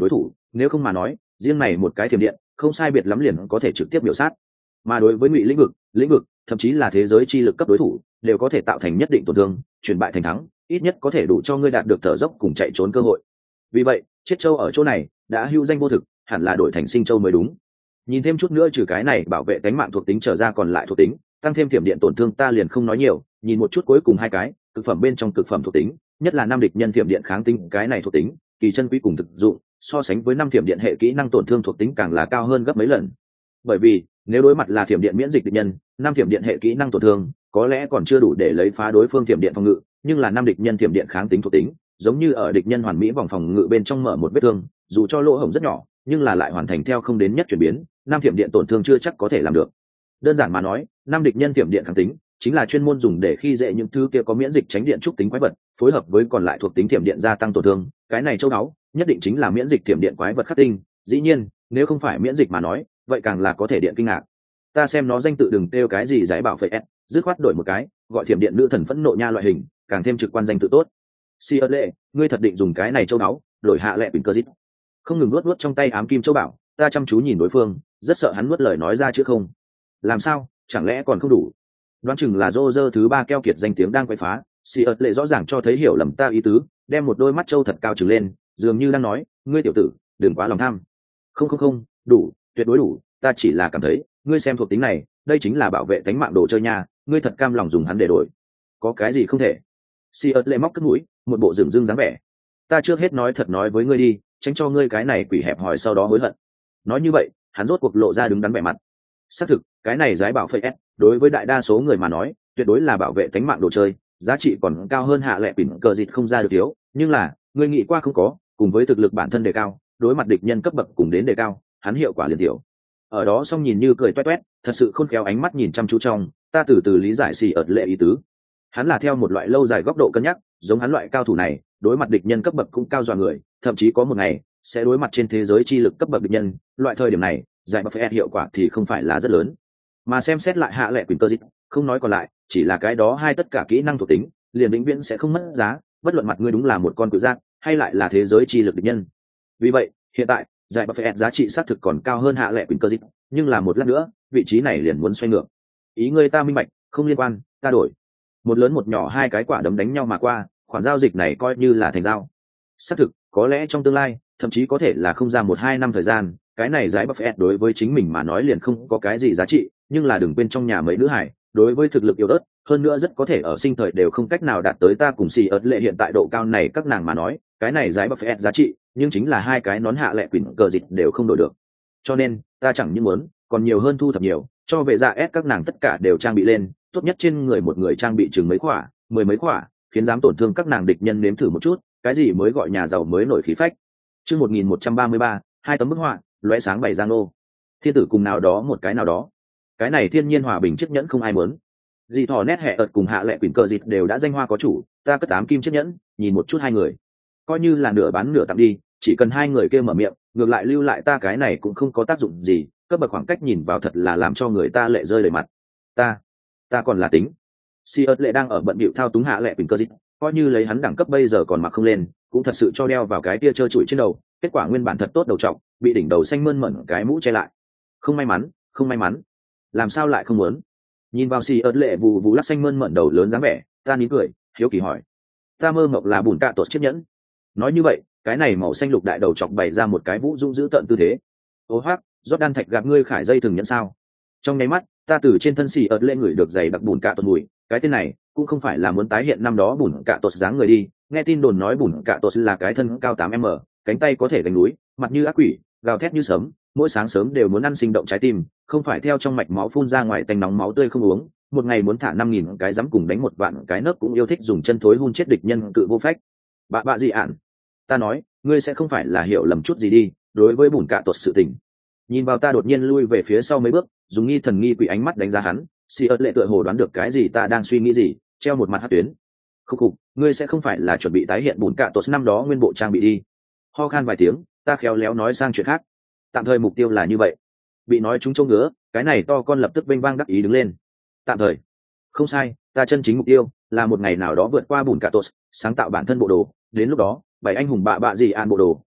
nếu không mà nói riêng này một cái thiểm điện không sai biệt lắm liền có thể trực tiếp biểu sát. Mà đối với ngụy lĩnh vực lĩnh vực thậm chí là thế giới chi lực cấp đối thủ đều có thể tạo thành nhất định tổn thương, chuyển bại thành thắng, ít nhất có thể đủ cho ngươi đạt được thở dốc cùng chạy trốn cơ hội. Vì vậy chết châu ở chỗ này đã hữu danh vô thực, hẳn là đổi thành sinh châu mới đúng. Nhìn thêm chút nữa, trừ cái này bảo vệ tính mạng thuộc tính trở ra còn lại thuộc tính tăng thêm thiểm điện tổn thương ta liền không nói nhiều. Nhìn một chút cuối cùng hai cái cực phẩm bên trong cực phẩm thuộc tính, nhất là năm địch nhân thiểm điện kháng tính, cái này thuộc tính kỳ chân quý cùng thực dụng, so sánh với năm thiểm điện hệ kỹ năng tổn thương thuộc tính càng là cao hơn gấp mấy lần. Bởi vì nếu đối mặt là thiểm điện miễn dịch địch nhân, năm thiểm điện hệ kỹ năng tổn thương có lẽ còn chưa đủ để lấy phá đối phương thiểm điện phòng ngự, nhưng là năm địch nhân thiểm điện kháng tính thuộc tính giống như ở địch nhân hoàn mỹ vòng phòng ngự bên trong mở một vết thương, dù cho lỗ hổng rất nhỏ nhưng là lại hoàn thành theo không đến nhất chuyển biến, năm thiểm điện tổn thương chưa chắc có thể làm được. Đơn giản mà nói, năm địch nhân thiểm điện kháng tính chính là chuyên môn dùng để khi dễ những thứ kia có miễn dịch tránh điện trúc tính quái vật, phối hợp với còn lại thuộc tính thiểm điện gia tăng tổn thương, cái này châu đáo nhất định chính là miễn dịch thiểm điện quái vật khắc tinh. Dĩ nhiên nếu không phải miễn dịch mà nói vậy càng là có thể điện kinh ngạc. Ta xem nó danh tự đừng kêu cái gì giải bảo vệ s, dứt khoát đổi một cái gọi thiểm điện nữ thần phẫn nộ nha loại hình, càng thêm trực quan danh tự tốt. Si ớt lệ, ngươi thật định dùng cái này châu đáo đổi hạ lệ bình cơ dít? Không ngừng luốt luốt trong tay ám kim châu bảo, ta chăm chú nhìn đối phương, rất sợ hắn nuốt lời nói ra chứ không. Làm sao, chẳng lẽ còn không đủ? Đoán chừng là rô rơ thứ ba keo kiệt danh tiếng đang quay phá. Si ớt lệ rõ ràng cho thấy hiểu lầm ta ý tứ, đem một đôi mắt châu thật cao trừng lên, dường như đang nói, ngươi tiểu tử đừng quá lòng tham. Không không không, đủ, tuyệt đối đủ, ta chỉ là cảm thấy ngươi xem thuộc tính này, đây chính là bảo vệ tính mạng đồ chơi nha, ngươi thật cam lòng dùng hắn để đổi? Có cái gì không thể? Si ớt lệ móc cất mũi, một bộ dửng dưng dáng vẻ. Ta trước hết nói thật nói với ngươi đi, tránh cho ngươi cái này quỷ hẹp hòi sau đó hối hận. Nói như vậy hắn rốt cuộc lộ ra đứng đắn vẻ mặt. Xác thực cái này giải bảo phệ s đối với đại đa số người mà nói tuyệt đối là bảo vệ tính mạng đồ chơi, giá trị còn cao hơn hạ lệ pỉn cờ dịt không ra được thiếu. Nhưng là ngươi nghĩ qua không có, cùng với thực lực bản thân đề cao, đối mặt địch nhân cấp bậc cùng đến đề cao, hắn hiệu quả liền tiểu. Ở đó xong nhìn như cười toét toét, thật sự khôn khéo ánh mắt nhìn chăm chú trong, ta từ từ lý giải xì ợt lệ ý tứ. Hắn là theo một loại lâu dài góc độ cân nhắc, giống hắn loại cao thủ này đối mặt địch nhân cấp bậc cũng cao dọa người, thậm chí có một ngày sẽ đối mặt trên thế giới chi lực cấp bậc địch nhân, loại thời điểm này giải buffet hiệu quả thì không phải là rất lớn. Mà xem xét lại hạ lệ quyền cơ dịch, không nói còn lại, chỉ là cái đó hai tất cả kỹ năng thuộc tính liền vĩnh viễn sẽ không mất giá, bất luận mặt ngươi đúng là một con cự giác hay lại là thế giới chi lực địch nhân. Vì vậy hiện tại giải buffet giá trị xác thực còn cao hơn hạ lệ quyền cơ dịch, nhưng là một lát nữa vị trí này liền muốn xoay ngược. Ý ngươi ta minh bạch, không liên quan, ta đổi. Một lớn một nhỏ hai cái quả đấm đánh nhau mà qua, khoản giao dịch này coi như là thành giao. Xác thực có lẽ trong tương lai thậm chí có thể là không ra một hai năm thời gian, cái này giải buffet đối với chính mình mà nói liền không có cái gì giá trị, nhưng là đừng quên trong nhà mấy nữ hải đối với thực lực yếu ớt hơn nữa rất có thể ở sinh thời đều không cách nào đạt tới ta cùng xì ớt lệ hiện tại độ cao này các nàng mà nói, cái này giải buffet giá trị nhưng chính là hai cái nón hạ lệ quỷ cờ dịch đều không đổi được. Cho nên ta chẳng những muốn còn nhiều hơn thu thập nhiều, cho về dạ ép các nàng tất cả đều trang bị lên, tốt nhất trên người một người trang bị chừng mấy khỏa mười mấy khỏa, khiến dám tổn thương các nàng địch nhân nếm thử một chút cái gì mới gọi nhà giàu mới nổi khí phách. Chương một nghìn một trăm ba mươi ba, hai tấm bức họa lóe sáng bày giang nô. Thiên tử cùng nào đó một cái nào đó, cái này thiên nhiên hòa bình chiếc nhẫn không ai muốn. Dì thỏ nét hẹ ợt cùng hạ lệ quỷ cờ dịt đều đã danh hoa có chủ, ta cất tám kim chiếc nhẫn, nhìn một chút hai người coi như là nửa bán nửa tặng đi, chỉ cần hai người kia mở miệng, ngược lại lưu lại ta cái này cũng không có tác dụng gì, cấp bậc khoảng cách nhìn vào thật là làm cho người ta lệ rơi đầy mặt. Ta, ta còn là tính. Si ớt lệ đang ở bận bịu thao túng hạ lệ quỳnh cơ dịch, coi như lấy hắn đẳng cấp bây giờ còn mặc không lên, cũng thật sự cho đeo vào cái tia trơ trụi trên đầu, kết quả nguyên bản thật tốt đầu trọng, bị đỉnh đầu xanh mơn mởn cái mũ che lại. Không may mắn, không may mắn. Làm sao lại không muốn? Nhìn vào Si ớt lệ vù vù lắc xanh mơn mởn đầu lớn dáng vẻ, ta nín cười, hiếu kỳ hỏi: ta mơ mộng là bùn cạ tột chiếc nhẫn? Nói như vậy, cái này màu xanh lục đại đầu chọc bày ra một cái vũ dung giữ tận tư thế. Ô hoác, Jordan thạch gặp ngươi khải dây thừng nhẫn sao? Trong nháy mắt, ta từ trên thân xì ợt lệ người được giày đặc bùn cạ tột mùi, cái tên này cũng không phải là muốn tái hiện năm đó bùn cạ tột dáng người đi. Nghe tin đồn nói bùn cạ tột là cái thân cao tám m, cánh tay có thể gánh núi, mặt như ác quỷ, gào thét như sấm, mỗi sáng sớm đều muốn ăn sinh động trái tim, không phải theo trong mạch máu phun ra ngoài tanh nóng máu tươi không uống, một ngày muốn thả năm nghìn cái dám cùng đánh một vạn cái nấc cũng yêu thích dùng chân thối hun chết địch nhân cự vô phách. Bạ bạ gì ạn? Ta nói, ngươi sẽ không phải là hiểu lầm chút gì đi, đối với bùn cạ tột sự tình. Nhìn vào ta đột nhiên lui về phía sau mấy bước, dùng nghi thần nghi quỷ ánh mắt đánh giá hắn, Si ớt lệ tựa hồ đoán được cái gì ta đang suy nghĩ gì, treo một mặt hát tuyến. Khúc khục, ngươi sẽ không phải là chuẩn bị tái hiện bùn cạ tột năm đó nguyên bộ trang bị đi. Ho khan vài tiếng, ta khéo léo nói sang chuyện khác. Tạm thời mục tiêu là như vậy. Bị nói trúng chỗ ngứa, cái này to con lập tức bênh vang đắc ý đứng lên. Tạm thời. Không sai, ta chân chính mục tiêu là một ngày nào đó vượt qua bùn cạ tột, sáng tạo bản thân bộ đồ, đến lúc đó bảy anh hùng bạ bạ gì an bộ đồ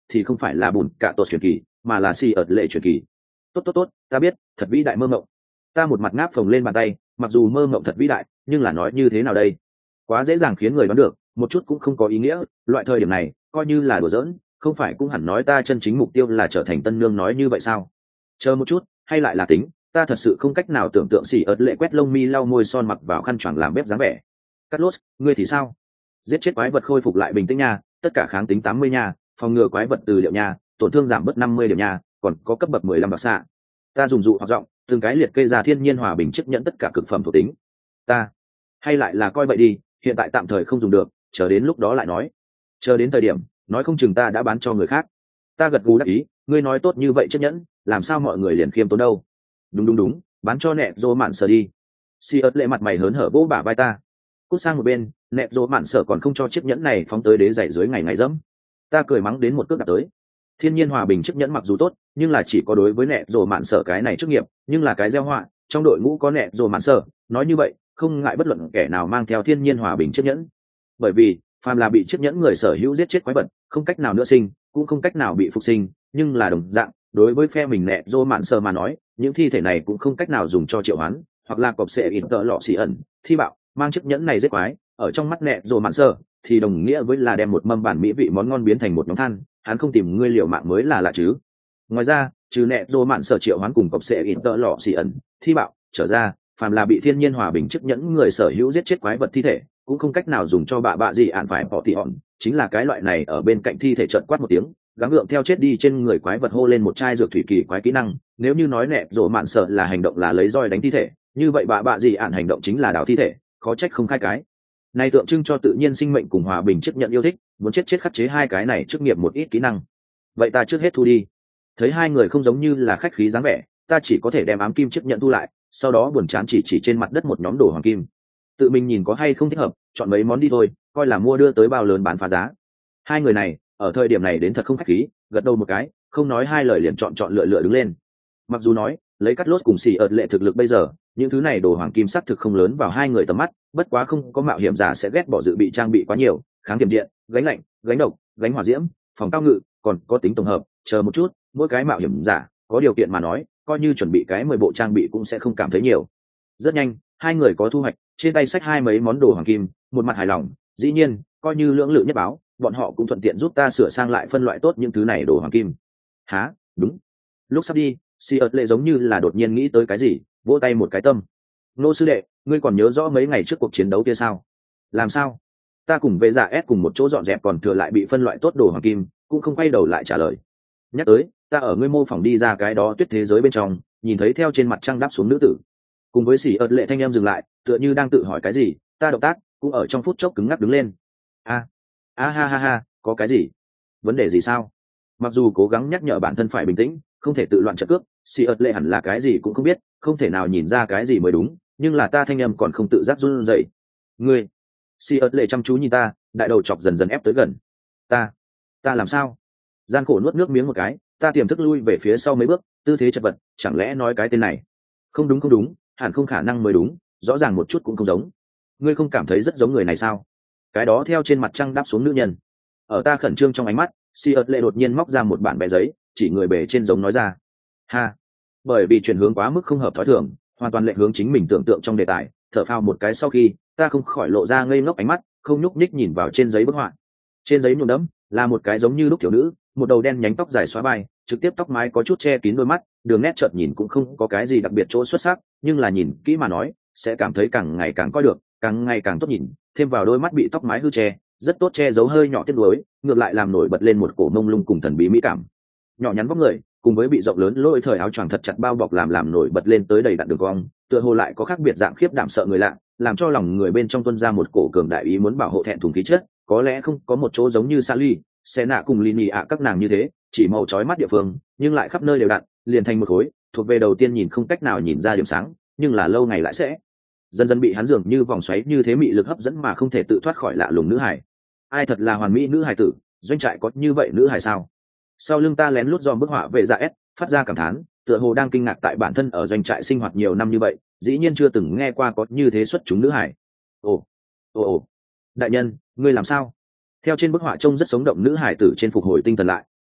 thì không phải là bùn cạ tột truyền kỳ mà là si ợt lệ truyền kỳ. Tốt tốt tốt, ta biết, thật vĩ đại mơ mộng. Ta một mặt ngáp phồng lên bàn tay, mặc dù mơ mộng thật vĩ đại nhưng là nói như thế nào đây, quá dễ dàng khiến người đoán được, một chút cũng không có ý nghĩa. Loại thời điểm này coi như là đùa giỡn, không phải cũng hẳn nói ta chân chính mục tiêu là trở thành tân nương nói như vậy sao? Chờ một chút, hay lại là tính, ta thật sự không cách nào tưởng tượng xỉ ớt lệ quét lông mi lau môi son mặc vào khăn choàng làm bếp dáng vẻ. Carlos, ngươi thì sao? Giết chết quái vật khôi phục lại bình tĩnh nha, tất cả kháng tính tám mươi nha, phòng ngừa quái vật từ liệu nha, tổn thương giảm bớt năm mươi điểm nha, còn có cấp bậc mười lăm bạc xạ. Ta dùng dụ hoặc giọng, từng cái liệt kê ra thiên nhiên hòa bình chấp nhận tất cả cực phẩm thuộc tính. Ta, hay lại là coi vậy đi, hiện tại tạm thời không dùng được, chờ đến lúc đó lại nói. Chờ đến thời điểm, nói không chừng ta đã bán cho người khác. Ta gật gù đáp ý, ngươi nói tốt như vậy chấp nhận, làm sao mọi người liền khiêm tốn đâu? Đúng đúng đúng, bán cho nẹt rô mạn sở đi. Si ớt lệ mặt mày hớn hở vỗ bả vai ta. Cút sang một bên, nẹt rô mạn sở còn không cho chiếc nhẫn này phóng tới đế giày dưới ngày ngày dẫm. Ta cười mắng đến một cước đạp tới. Thiên nhiên hòa bình chiếc nhẫn mặc dù tốt, nhưng là chỉ có đối với nẹt rô mạn sở cái này chức nghiệp, nhưng là cái gieo họa, trong đội ngũ có nẹt rô mạn sở, nói như vậy, không ngại bất luận kẻ nào mang theo thiên nhiên hòa bình chiếc nhẫn. Bởi vì, phàm là bị chiếc nhẫn người sở hữu giết chết quái vật, không cách nào nữa sinh, cũng không cách nào bị phục sinh, nhưng là đồng dạng, đối với phe mình nẹt rô mạn sở mà nói, những thi thể này cũng không cách nào dùng cho triệu hoán, hoặc là cọp sẽ in tợ lọ xì ẩn thi bạo mang chiếc nhẫn này giết quái, ở trong mắt nẹt rô mạn sở thì đồng nghĩa với là đem một mâm bản mỹ vị món ngon biến thành một nhóm than. Hắn không tìm ngươi liều mạng mới là lạ chứ. Ngoài ra, trừ nẹt rô mạn sở triệu hoán cùng cọp sẽ in tợ lọ xì ẩn thi bạo trở ra, phàm là bị thiên nhiên hòa bình chiếc nhẫn người sở hữu giết chết quái vật thi thể, cũng không cách nào dùng cho bạ bạ gì ạn phải bỏ tỉ hòn, chính là cái loại này ở bên cạnh thi thể trợn quát một tiếng, gắng gượng theo chết đi trên người quái vật hô lên một chai dược thủy kỳ quái kỹ năng. Nếu như nói nẹt rổ mạn sợ là hành động là lấy roi đánh thi thể, như vậy bạ bạ gì ạn hành động chính là đào thi thể, khó trách không khai cái này tượng trưng cho tự nhiên sinh mệnh cùng hòa bình chấp nhận yêu thích, muốn chết chết khắc chế hai cái này trước nghiệp một ít kỹ năng. Vậy ta trước hết thu đi. Thấy hai người không giống như là khách khí dáng vẻ, ta chỉ có thể đem ám kim chấp nhận thu lại, sau đó buồn chán chỉ chỉ trên mặt đất một nhóm đồ hoàng kim. Tự mình nhìn có hay không thích hợp, chọn mấy món đi thôi, coi là mua đưa tới bao lớn bán phá giá. Hai người này ở thời điểm này đến thật không khách khí, gật đầu một cái, không nói hai lời liền chọn chọn lựa lựa đứng lên. Mặc dù nói lấy cắt lốt cùng xì ợt lệ thực lực bây giờ, những thứ này đồ hoàng kim sắc thực không lớn vào hai người tầm mắt, bất quá không có mạo hiểm giả sẽ ghét bỏ dự bị trang bị quá nhiều, kháng tiềm điện, gánh lạnh, gánh độc, gánh hỏa diễm, phòng cao ngự, còn có tính tổng hợp. Chờ một chút, mỗi cái mạo hiểm giả có điều kiện mà nói, coi như chuẩn bị cái mười bộ trang bị cũng sẽ không cảm thấy nhiều. Rất nhanh, hai người có thu hoạch, trên tay xách hai mấy món đồ hoàng kim, một mặt hài lòng. Dĩ nhiên, coi như lưỡng lự nhất báo, bọn họ cũng thuận tiện giúp ta sửa sang lại phân loại tốt những thứ này đồ hoàng kim. Hả? Đúng. Lúc sắp đi, Si ợt lệ giống như là đột nhiên nghĩ tới cái gì, vỗ tay một cái tâm. Nô sư đệ, ngươi còn nhớ rõ mấy ngày trước cuộc chiến đấu kia sao? Làm sao? Ta cùng vệ giả S cùng một chỗ dọn dẹp còn thừa lại bị phân loại tốt đồ hoàng kim, cũng không quay đầu lại trả lời. Nhắc tới, ta ở ngươi mô phỏng đi ra cái đó tuyết thế giới bên trong, nhìn thấy theo trên mặt trăng đáp xuống nữ tử. Cùng với Si ợt lệ thanh em dừng lại, tựa như đang tự hỏi cái gì, ta động tác cũng ở trong phút chốc cứng ngắc đứng lên. A, a ha ha ha, có cái gì? Vấn đề gì sao? Mặc dù cố gắng nhắc nhở bản thân phải bình tĩnh, không thể tự loạn trận cước, Si ợt lệ hẳn là cái gì cũng không biết, không thể nào nhìn ra cái gì mới đúng, nhưng là ta thanh âm còn không tự giác run rẩy. Ngươi? Si ợt lệ chăm chú nhìn ta, đại đầu chọc dần dần ép tới gần. Ta, ta làm sao? Gian khổ nuốt nước miếng một cái, ta tiềm thức lui về phía sau mấy bước, tư thế chật vật, chẳng lẽ nói cái tên này? Không đúng không đúng, hẳn không khả năng mới đúng, rõ ràng một chút cũng không giống. Ngươi không cảm thấy rất giống người này sao? Cái đó theo trên mặt trăng đáp xuống nữ nhân. Ở ta khẩn trương trong ánh mắt, Si ợt lệ đột nhiên móc ra một bản vẽ giấy, chỉ người bề trên giống nói ra. Ha, bởi vì chuyển hướng quá mức không hợp thói thường, hoàn toàn lệch hướng chính mình tưởng tượng trong đề tài, thở phào một cái sau khi, ta không khỏi lộ ra ngây ngốc ánh mắt, không nhúc nhích nhìn vào trên giấy bức họa. Trên giấy nhuộm đẫm là một cái giống như lúc thiếu nữ, một đầu đen nhánh tóc dài xóa vai, trực tiếp tóc mái có chút che kín đôi mắt, đường nét chợt nhìn cũng không có cái gì đặc biệt chỗ xuất sắc, nhưng là nhìn kỹ mà nói, sẽ cảm thấy càng ngày càng coi được, càng ngày càng tốt nhìn, thêm vào đôi mắt bị tóc mái hư che, rất tốt che giấu hơi nhỏ tiếc nuối, ngược lại làm nổi bật lên một cổ mông lung cùng thần bí mỹ cảm. Nhỏ nhắn vóc người, cùng với bị rộng lớn lôi thời áo choàng thật chặt bao bọc làm làm nổi bật lên tới đầy đặn đường cong, tựa hồ lại có khác biệt dạng khiếp đảm sợ người lạ, làm cho lòng người bên trong tuôn ra một cổ cường đại ý muốn bảo hộ thẹn thùng khí chất. Có lẽ không có một chỗ giống như Sally, Senna cùng Lini ạ các nàng như thế, chỉ màu chói mắt địa phương, nhưng lại khắp nơi đều đặn, liền thành một khối, thuộc về đầu tiên nhìn không cách nào nhìn ra điểm sáng, nhưng là lâu ngày lại sẽ dần dần bị hắn dường như vòng xoáy như thế mị lực hấp dẫn mà không thể tự thoát khỏi lạ lùng nữ hải. Ai thật là hoàn mỹ nữ hải tử, doanh trại có như vậy nữ hải sao? Sau lưng ta lén lút dòm bức họa về dạ S, phát ra cảm thán, tựa hồ đang kinh ngạc tại bản thân ở doanh trại sinh hoạt nhiều năm như vậy, dĩ nhiên chưa từng nghe qua có như thế xuất chúng nữ hải. Ồ, ồ ồ, đại nhân, ngươi làm sao? Theo trên bức họa trông rất sống động nữ hải tử trên phục hồi tinh thần lại,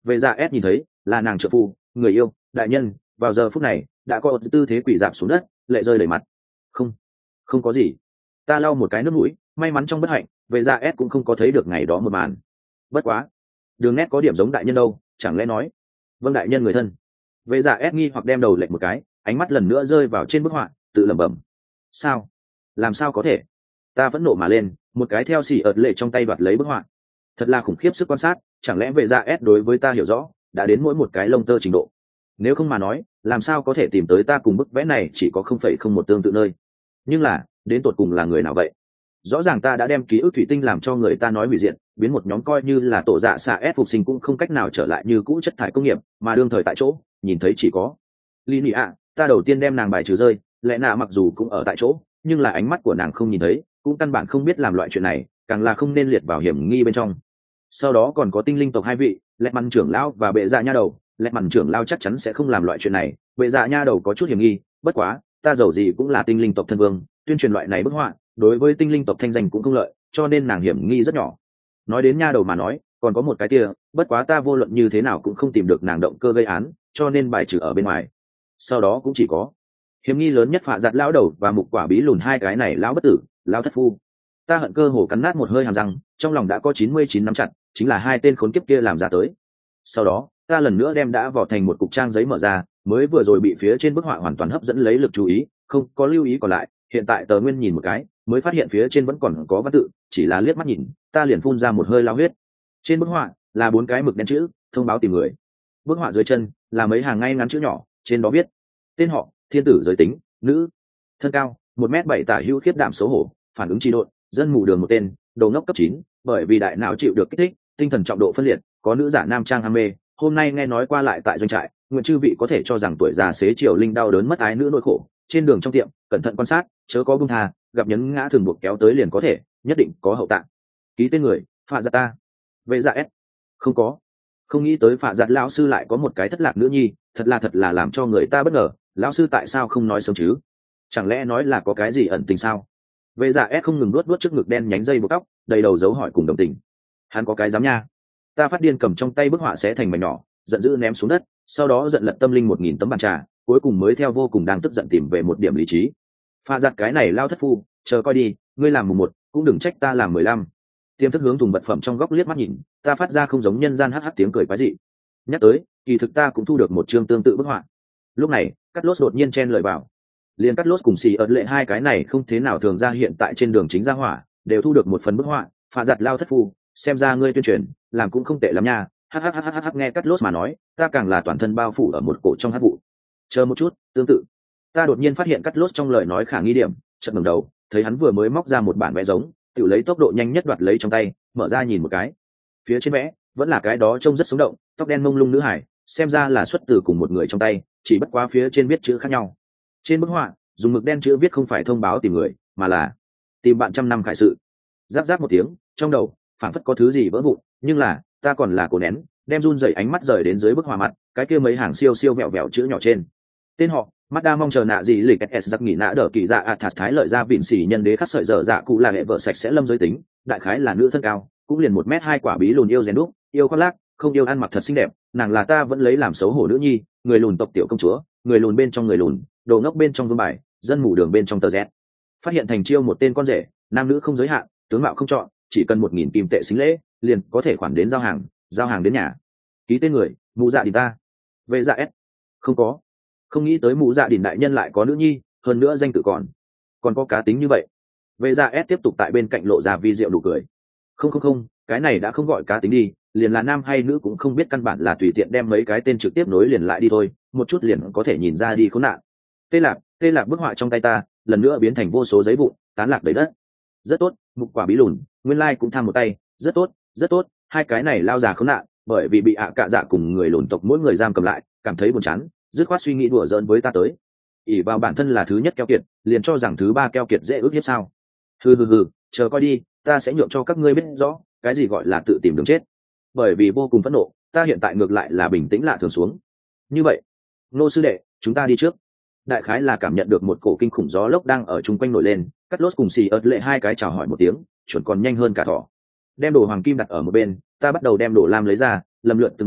Vệ Dạ S nhìn thấy là nàng trợ phu người yêu đại nhân vào giờ phút này đã có tư thế quỳ dạp xuống đất, lệ rơi đầy mặt. Không, không có gì. Ta lau một cái nước mũi, may mắn trong bất hạnh, Vệ Dạ S cũng không có thấy được ngày đó một màn. Bất quá, đường nét có điểm giống đại nhân đâu, chẳng lẽ nói? Vâng đại nhân người thân. Vệ Dạ S nghi hoặc đem đầu lệch một cái, ánh mắt lần nữa rơi vào trên bức họa, tự lẩm bẩm. Sao? Làm sao có thể? Ta vẫn nộ mà lên, một cái theo xỉ ợt lệ trong tay đoạt lấy bức họa. Thật là khủng khiếp sức quan sát, chẳng lẽ Vệ Dạ S đối với ta hiểu rõ, đã đến mỗi một cái lông tơ trình độ. Nếu không mà nói, làm sao có thể tìm tới ta cùng bức vẽ này chỉ có không phẩy không một tương tự nơi. Nhưng là, đến tột cùng là người nào vậy? Rõ ràng ta đã đem ký ức thủy tinh làm cho người ta nói hủy diện, biến một nhóm coi như là tổ dạ xạ ép phục sinh cũng không cách nào trở lại như cũ chất thải công nghiệp, mà đương thời tại chỗ, nhìn thấy chỉ có Lini ạ. Ta đầu tiên đem nàng bài trừ rơi, lẽ nạ mặc dù cũng ở tại chỗ, nhưng là ánh mắt của nàng không nhìn thấy, cũng căn bản không biết làm loại chuyện này, càng là không nên liệt vào hiểm nghi bên trong. Sau đó còn có tinh linh tộc hai vị, lẹt mằn trưởng lão và bệ dạ nha đầu, lẹt mằn trưởng lão chắc chắn sẽ không làm loại chuyện này, bệ dạ nha đầu có chút hiểm nghi, bất quá ta giàu gì cũng là tinh linh tộc thân vương, tuyên truyền loại này bức họa đối với tinh linh tộc thanh danh cũng không lợi, cho nên nàng hiểm nghi rất nhỏ. Nói đến nha đầu mà nói, còn có một cái tia, bất quá ta vô luận như thế nào cũng không tìm được nàng động cơ gây án, cho nên bài trừ ở bên ngoài. Sau đó cũng chỉ có hiểm nghi lớn nhất phạ giặt lão đầu và mục quả bí lùn hai cái này lão bất tử, lão thất phu. Ta hận cơ hồ cắn nát một hơi hàm răng, trong lòng đã có chín mươi chín nắm chặt, chính là hai tên khốn kiếp kia làm ra tới. Sau đó, ta lần nữa đem đã vỏ thành một cục trang giấy mở ra, mới vừa rồi bị phía trên bức họa hoàn toàn hấp dẫn lấy lực chú ý, không có lưu ý còn lại, hiện tại tờ nguyên nhìn một cái, mới phát hiện phía trên vẫn còn có văn tự, chỉ là liếc mắt nhìn, ta liền phun ra một hơi lao huyết. Trên bức họa là bốn cái mực đen chữ, thông báo tìm người. Bức họa dưới chân là mấy hàng ngay ngắn chữ nhỏ, trên đó viết tên họ, thiên tử giới tính, nữ, thân cao một mét bảy tả hữu, khiếp đảm xấu hổ, phản ứng trì độn, dân mù đường một tên, đầu ngốc cấp chín, bởi vì đại não chịu được kích thích, tinh thần trọng độ phân liệt, có nữ giả nam trang ham mê, hôm nay nghe nói qua lại tại doanh trại, nguyện chư vị có thể cho rằng tuổi già xế chiều linh đau đớn mất ái nữ nỗi khổ, trên đường trong tiệm cẩn thận quan sát, chớ có buông tha, gặp nhấn ngã thường buộc kéo tới liền có thể, nhất định có hậu tạng. Ký tên người, Phạ Giặt ta. Vệ Dạ S. Không có. Không nghĩ tới Phạ Giặt lão sư lại có một cái thất lạc nữ nhi, thật là thật là làm cho người ta bất ngờ, lão sư tại sao không nói sớm chứ? Chẳng lẽ nói là có cái gì ẩn tình sao? Vệ Dạ S không ngừng nuốt nuốt trước ngực đen nhánh dây buộc tóc, đầy đầu dấu hỏi cùng đồng tình. Hắn có cái dám nha. Ta phát điên cầm trong tay bức họa xé thành mảnh nhỏ, giận dữ ném xuống đất, sau đó giận lật tâm linh một nghìn tấm bàn trà, cuối cùng mới theo vô cùng đang tức giận tìm về một điểm lý trí. Pha giặt cái này lao thất phu, chờ coi đi, ngươi làm mùng một, cũng đừng trách ta làm mười lăm. Tiêm thức hướng thùng vật phẩm trong góc liếc mắt nhìn, ta phát ra không giống nhân gian hắc hắc tiếng cười quái dị. Nhắc tới, kỳ thực ta cũng thu được một chương tương tự bức họa. Lúc này, Cắt Lốt đột nhiên chen lời vào. Liên Cắt Lốt cùng xì ớt lệ hai cái này không thế nào thường ra hiện tại trên đường chính ra hỏa, đều thu được một phần bức họa. Pha giặt lao thất phu, xem ra ngươi tuyên truyền, làm cũng không tệ lắm nha. Hắc hắc hắc hắc nghe Cắt Lốt mà nói, ta càng là toàn thân bao phủ ở một cổ trong hắc vụ. Chờ một chút, tương tự. Ta đột nhiên phát hiện Cắt Lốt trong lời nói khả nghi điểm, chợt ngẩng đầu, thấy hắn vừa mới móc ra một bản vẽ giống, tự lấy tốc độ nhanh nhất đoạt lấy trong tay, mở ra nhìn một cái. Phía trên vẽ vẫn là cái đó trông rất sống động, tóc đen mông lung nữ hải, xem ra là xuất từ cùng một người trong tay, chỉ bất quá phía trên viết chữ khác nhau. Trên bức họa, dùng mực đen chữ viết không phải thông báo tìm người, mà là tìm bạn trăm năm khải sự. Giáp giáp một tiếng, trong đầu phảng phất có thứ gì vỡ vụn, nhưng là ta còn là cố nén, đem run rẩy ánh mắt rời đến dưới bức họa mặt, cái kia mấy hàng siêu siêu vẹo vẹo chữ nhỏ trên. Tên họ, mắt đa mong chờ nạ gì lịch s giặc nghỉ nã đỡ kỳ dạ athas thái lợi ra vịn xỉ nhân đế khắc sợi dở dạ cụ là hệ vợ sạch sẽ lâm giới tính, đại khái là nữ thân cao, cũng liền một mét hai quả bí lùn yêu rèn đúc, yêu khoác lác, không yêu ăn mặc thật xinh đẹp, nàng là ta vẫn lấy làm xấu hổ nữ nhi, người lùn tộc tiểu công chúa, người lùn bên trong người lùn, đồ ngốc bên trong vương bài, dân mù đường bên trong tờ rét. Phát hiện thành chiêu một tên con rể, nam nữ không giới hạn, tướng mạo không chọn, chỉ cần một nghìn kim tệ xính lễ, liền có thể khoản đến giao hàng, giao hàng đến nhà. Ký tên người, mụ dạ đình ta. Vệ Dạ S. Không có. Không nghĩ tới mụ dạ đình đại nhân lại có nữ nhi, hơn nữa danh tự còn còn có cá tính như vậy. Vệ Dạ S tiếp tục tại bên cạnh lộ ra vi diệu nụ cười. Không không không, cái này đã không gọi cá tính đi, liền là nam hay nữ cũng không biết, căn bản là tùy tiện đem mấy cái tên trực tiếp nối liền lại đi thôi, một chút liền có thể nhìn ra đi khốn nạn. Tê lạc, tê lạc bức họa trong tay ta, lần nữa biến thành vô số giấy vụn, tán lạc đầy đất. Rất tốt, mục quả bí lùn, nguyên lai cũng tham một tay, rất tốt, rất tốt, hai cái này lao già khốn nạn, bởi vì bị ạ cạ dạ cùng người lùn tộc mỗi người giam cầm lại, cảm thấy buồn chán, dứt khoát suy nghĩ đùa giỡn với ta tới. ỷ vào bản thân là thứ nhất keo kiệt, liền cho rằng thứ ba keo kiệt dễ ước hiếp sao? Hừ hừ hừ, chờ coi đi, ta sẽ nhượng cho các ngươi biết rõ cái gì gọi là tự tìm đường chết. Bởi vì vô cùng phẫn nộ, ta hiện tại ngược lại là bình tĩnh lạ thường xuống. Như vậy, Nô sư đệ, chúng ta đi trước. Đại khái là cảm nhận được một cổ kinh khủng gió lốc đang ở chung quanh nổi lên, Cắt Lốt cùng xì ớt lệ hai cái chào hỏi một tiếng, chuẩn còn nhanh hơn cả thỏ. Đem đồ hoàng kim đặt ở một bên, ta bắt đầu đem đồ lam lấy ra, lầm lượt từng món,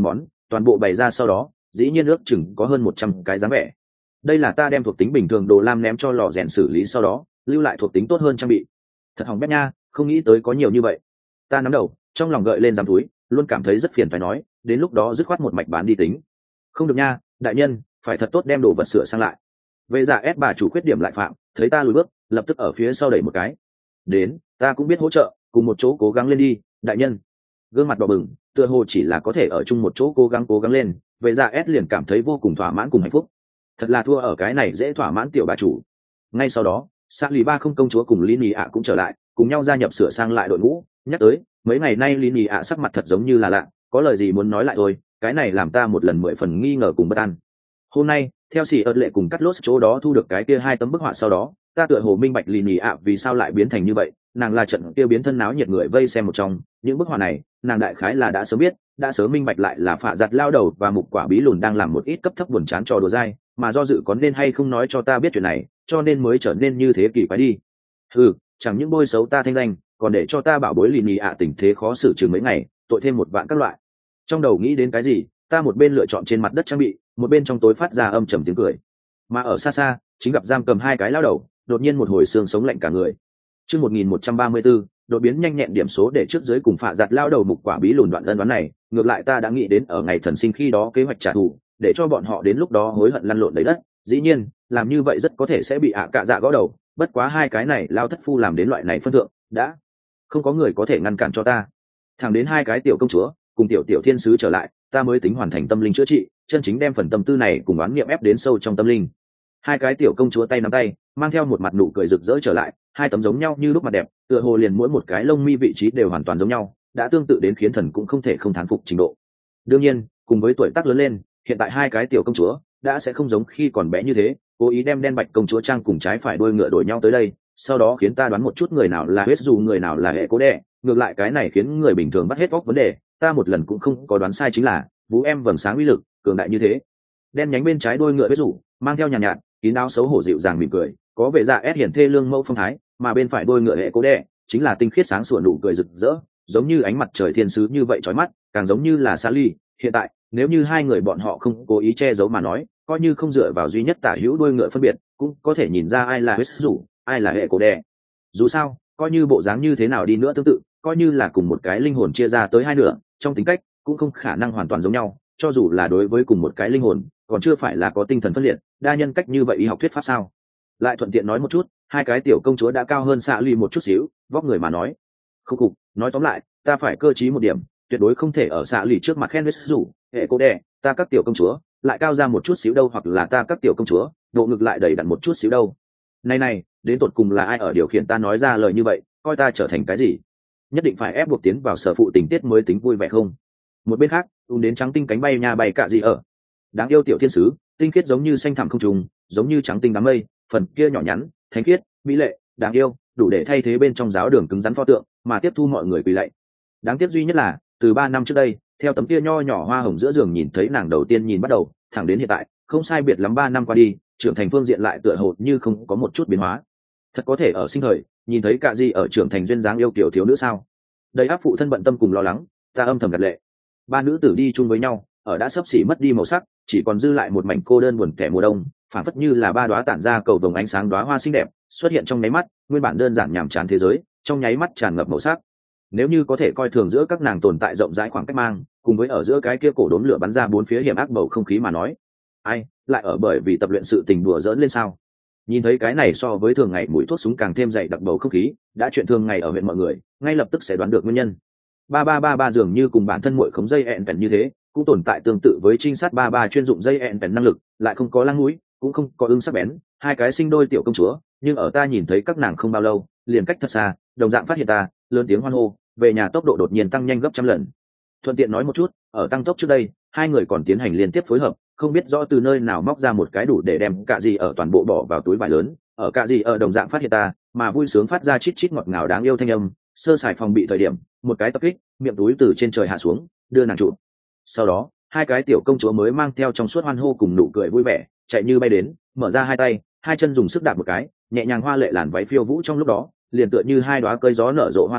toàn bộ bày ra sau đó dĩ nhiên ước chừng có hơn một trăm cái dáng vẻ. Đây là ta đem thuộc tính bình thường đồ lam ném cho lò rèn xử lý sau đó lưu lại thuộc tính tốt hơn trang bị. Thật hỏng bét nha, không nghĩ tới có nhiều như vậy. Ta nắm đầu trong lòng gợi lên giam túi, luôn cảm thấy rất phiền phải nói, đến lúc đó dứt khoát một mạch bán đi tính. Không được nha, đại nhân, phải thật tốt đem đồ vật sửa sang lại. Về giả ép bà chủ khuyết điểm lại phạm, thấy ta lùi bước lập tức ở phía sau đẩy một cái. Đến, ta cũng biết hỗ trợ, cùng một chỗ cố gắng lên đi, đại nhân. Gương mặt đỏ bừng, tựa hồ chỉ là có thể ở chung một chỗ cố gắng cố gắng lên, về giả ép liền cảm thấy vô cùng thỏa mãn cùng hạnh phúc. Thật là thua ở cái này dễ thỏa mãn tiểu bà chủ. Ngay sau đó xã lì ba không công chúa cùng Lini ạ cũng trở lại, cùng nhau gia nhập sửa sang lại đội ngũ. Nhắc tới mấy ngày nay Lini ạ sắc mặt thật giống như là lạ, có lời gì muốn nói lại thôi, cái này làm ta một lần mười phần nghi ngờ cùng bất an. Hôm nay theo xì ớt lệ cùng cắt lốt chỗ đó thu được cái kia hai tấm bức họa sau đó, ta tựa hồ minh bạch Lini ạ vì sao lại biến thành như vậy. Nàng là trận kia biến thân náo nhiệt người vây xem một trong những bức họa này, nàng đại khái là đã sớm biết, đã sớm minh bạch lại là phạ giặt lao đầu và mục quả bí lùn đang làm một ít cấp thấp buồn chán trò đùa dai, mà do dự có nên hay không nói cho ta biết chuyện này, cho nên mới trở nên như thế kỳ quái đi. Ừ, chẳng những bôi xấu ta thanh danh, còn để cho ta bảo bối Lini ạ tình thế khó xử chừng mấy ngày, tội thêm một vạn các loại. Trong đầu nghĩ đến cái gì, ta một bên lựa chọn trên mặt đất trang bị, một bên trong tối phát ra âm trầm tiếng cười. Mà ở xa xa chính gặp giam cầm hai cái lao đầu, đột nhiên một hồi xương sống lạnh cả người. Chương một nghìn một trăm ba mươi tư, đột biến nhanh nhẹn điểm số để trước dưới cùng phạ giặt lao đầu mục quả bí lùn đoạn ân đoán này, ngược lại ta đã nghĩ đến ở ngày thần sinh khi đó kế hoạch trả thù, để cho bọn họ đến lúc đó hối hận lăn lộn lấy đất. Dĩ nhiên, làm như vậy rất có thể sẽ bị ạ cạ dạ gõ đầu, bất quá hai cái này lao thất phu làm đến loại này phân thượng, đã không có người có thể ngăn cản cho ta. Thẳng đến hai cái tiểu công chúa cùng tiểu tiểu thiên sứ trở lại, ta mới tính hoàn thành tâm linh chữa trị, chân chính đem phần tâm tư này cùng oán niệm ép đến sâu trong tâm linh. Hai cái tiểu công chúa tay nắm tay, mang theo một mặt nụ cười rực rỡ trở lại, hai tấm giống nhau như lúc mặt đẹp, tựa hồ liền mỗi một cái lông mi vị trí đều hoàn toàn giống nhau, đã tương tự đến khiến thần cũng không thể không thán phục trình độ. Đương nhiên, cùng với tuổi tác lớn lên, hiện tại hai cái tiểu công chúa đã sẽ không giống khi còn bé như thế, cố ý đem đen bạch công chúa trang cùng trái phải đuôi ngựa đổi nhau tới đây, sau đó khiến ta đoán một chút người nào là hết dù người nào là hệ cố đẻ, ngược lại cái này khiến người bình thường bắt hết óc vấn đề, ta một lần cũng không có đoán sai chính là, vũ em vầng sáng uy lực cường đại như thế. Đen nhánh bên trái đuôi ngựa hết dù mang theo nhàn nhạt, nhạt, kín áo xấu hổ dịu dàng mỉm cười, có vẻ dạ ép hiển thê lương mẫu phong thái, mà bên phải đuôi ngựa hệ cố đẻ chính là tinh khiết sáng sủa nụ cười rực rỡ, giống như ánh mặt trời thiên sứ như vậy chói mắt, càng giống như là Sally. Hiện tại nếu như hai người bọn họ không cố ý che giấu mà nói, coi như không dựa vào duy nhất tả hữu đuôi ngựa phân biệt, cũng có thể nhìn ra ai là hết dù, ai là hệ cố đẻ. Dù sao, coi như bộ dáng như thế nào đi nữa tương tự, coi như là cùng một cái linh hồn chia ra tới hai nửa, trong tính cách cũng không khả năng hoàn toàn giống nhau, cho dù là đối với cùng một cái linh hồn, còn chưa phải là có tinh thần phân liệt, đa nhân cách như vậy y học thuyết pháp sao? Lại thuận tiện nói một chút, hai cái tiểu công chúa đã cao hơn xạ lì một chút xíu, vóc người mà nói. Khúc cục, nói tóm lại, ta phải cơ trí một điểm, tuyệt đối không thể ở xạ lì trước mặt khen hết rủ, hệ cô đẻ, ta các tiểu công chúa lại cao ra một chút xíu đâu, hoặc là ta các tiểu công chúa độ ngực lại đầy đặn một chút xíu đâu. Này này, đến tột cùng là ai ở điều khiển ta nói ra lời như vậy, coi ta trở thành cái gì? Nhất định phải ép buộc tiến vào sở phụ tình tiết mới tính vui vẻ không? Một bên khác, ùn đến trắng tinh cánh bay nhà bay cả gì ở. Đáng yêu tiểu thiên sứ, tinh khiết giống như xanh thẳm không trùng, giống như trắng tinh đám mây, phần kia nhỏ nhắn, thánh khiết, mỹ lệ, đáng yêu, đủ để thay thế bên trong giáo đường cứng rắn pho tượng, mà tiếp thu mọi người quỳ lạy. Đáng tiếc duy nhất là, từ ba năm trước đây, theo tấm kia nho nhỏ hoa hồng giữa giường nhìn thấy nàng đầu tiên nhìn bắt đầu, thẳng đến hiện tại, không sai biệt lắm ba năm qua đi, trưởng thành phương diện lại tựa hồ như không có một chút biến hóa. Thật có thể ở sinh thời, nhìn thấy cả gì ở trưởng thành duyên dáng yêu kiều thiếu nữ sao? Đầy áp phụ thân bận tâm cùng lo lắng, ta âm thầm gật lệ. Ba nữ tử đi chung với nhau, ở đã sắp xỉ mất đi màu sắc, chỉ còn dư lại một mảnh cô đơn buồn kẻ mùa đông, phản phất như là ba đóa tản ra cầu vồng ánh sáng đóa hoa xinh đẹp, xuất hiện trong nháy mắt, nguyên bản đơn giản nhàm chán thế giới, trong nháy mắt tràn ngập màu sắc. Nếu như có thể coi thường giữa các nàng tồn tại rộng rãi khoảng cách mang, cùng với ở giữa cái kia cổ đốm lửa bắn ra bốn phía hiểm ác bầu không khí mà nói, ai lại ở bởi vì tập luyện sự tình đùa giỡn lên sao? Nhìn thấy cái này so với thường ngày mùi thuốc súng càng thêm dày đặc bầu không khí, đã chuyện thường ngày ở huyện mọi người, ngay lập tức sẽ đoán được nguyên nhân. Ba ba ba ba dường như cùng bản thân muội khống dây ẹn vẹn như thế, cũng tồn tại tương tự với trinh sát ba ba chuyên dụng dây ẹn vẹn năng lực, lại không có lăng mũi, cũng không có ưng sắc bén, hai cái sinh đôi tiểu công chúa, nhưng ở ta nhìn thấy các nàng không bao lâu, liền cách thật xa, đồng dạng phát hiện ta, lớn tiếng hoan hô, về nhà tốc độ đột nhiên tăng nhanh gấp trăm lần. Thuận tiện nói một chút, ở tăng tốc trước đây, hai người còn tiến hành liên tiếp phối hợp, không biết rõ từ nơi nào móc ra một cái đủ để đem cả gì ở toàn bộ bỏ vào túi vải lớn, ở cả gì ở đồng dạng phát hiện ta, mà vui sướng phát ra chít chít ngọt ngào đáng yêu thanh âm, sơ sài phòng bị thời điểm, một cái tập kích, miệng túi từ trên trời hạ xuống, đưa nàng trụ. Sau đó, hai cái tiểu công chúa mới mang theo trong suốt hoan hô cùng nụ cười vui vẻ, chạy như bay đến, mở ra hai tay, hai chân dùng sức đạp một cái, nhẹ nhàng hoa lệ làn váy phiêu vũ trong lúc đó, liền tựa như hai đóa cây gió nở rộ hoa thơm,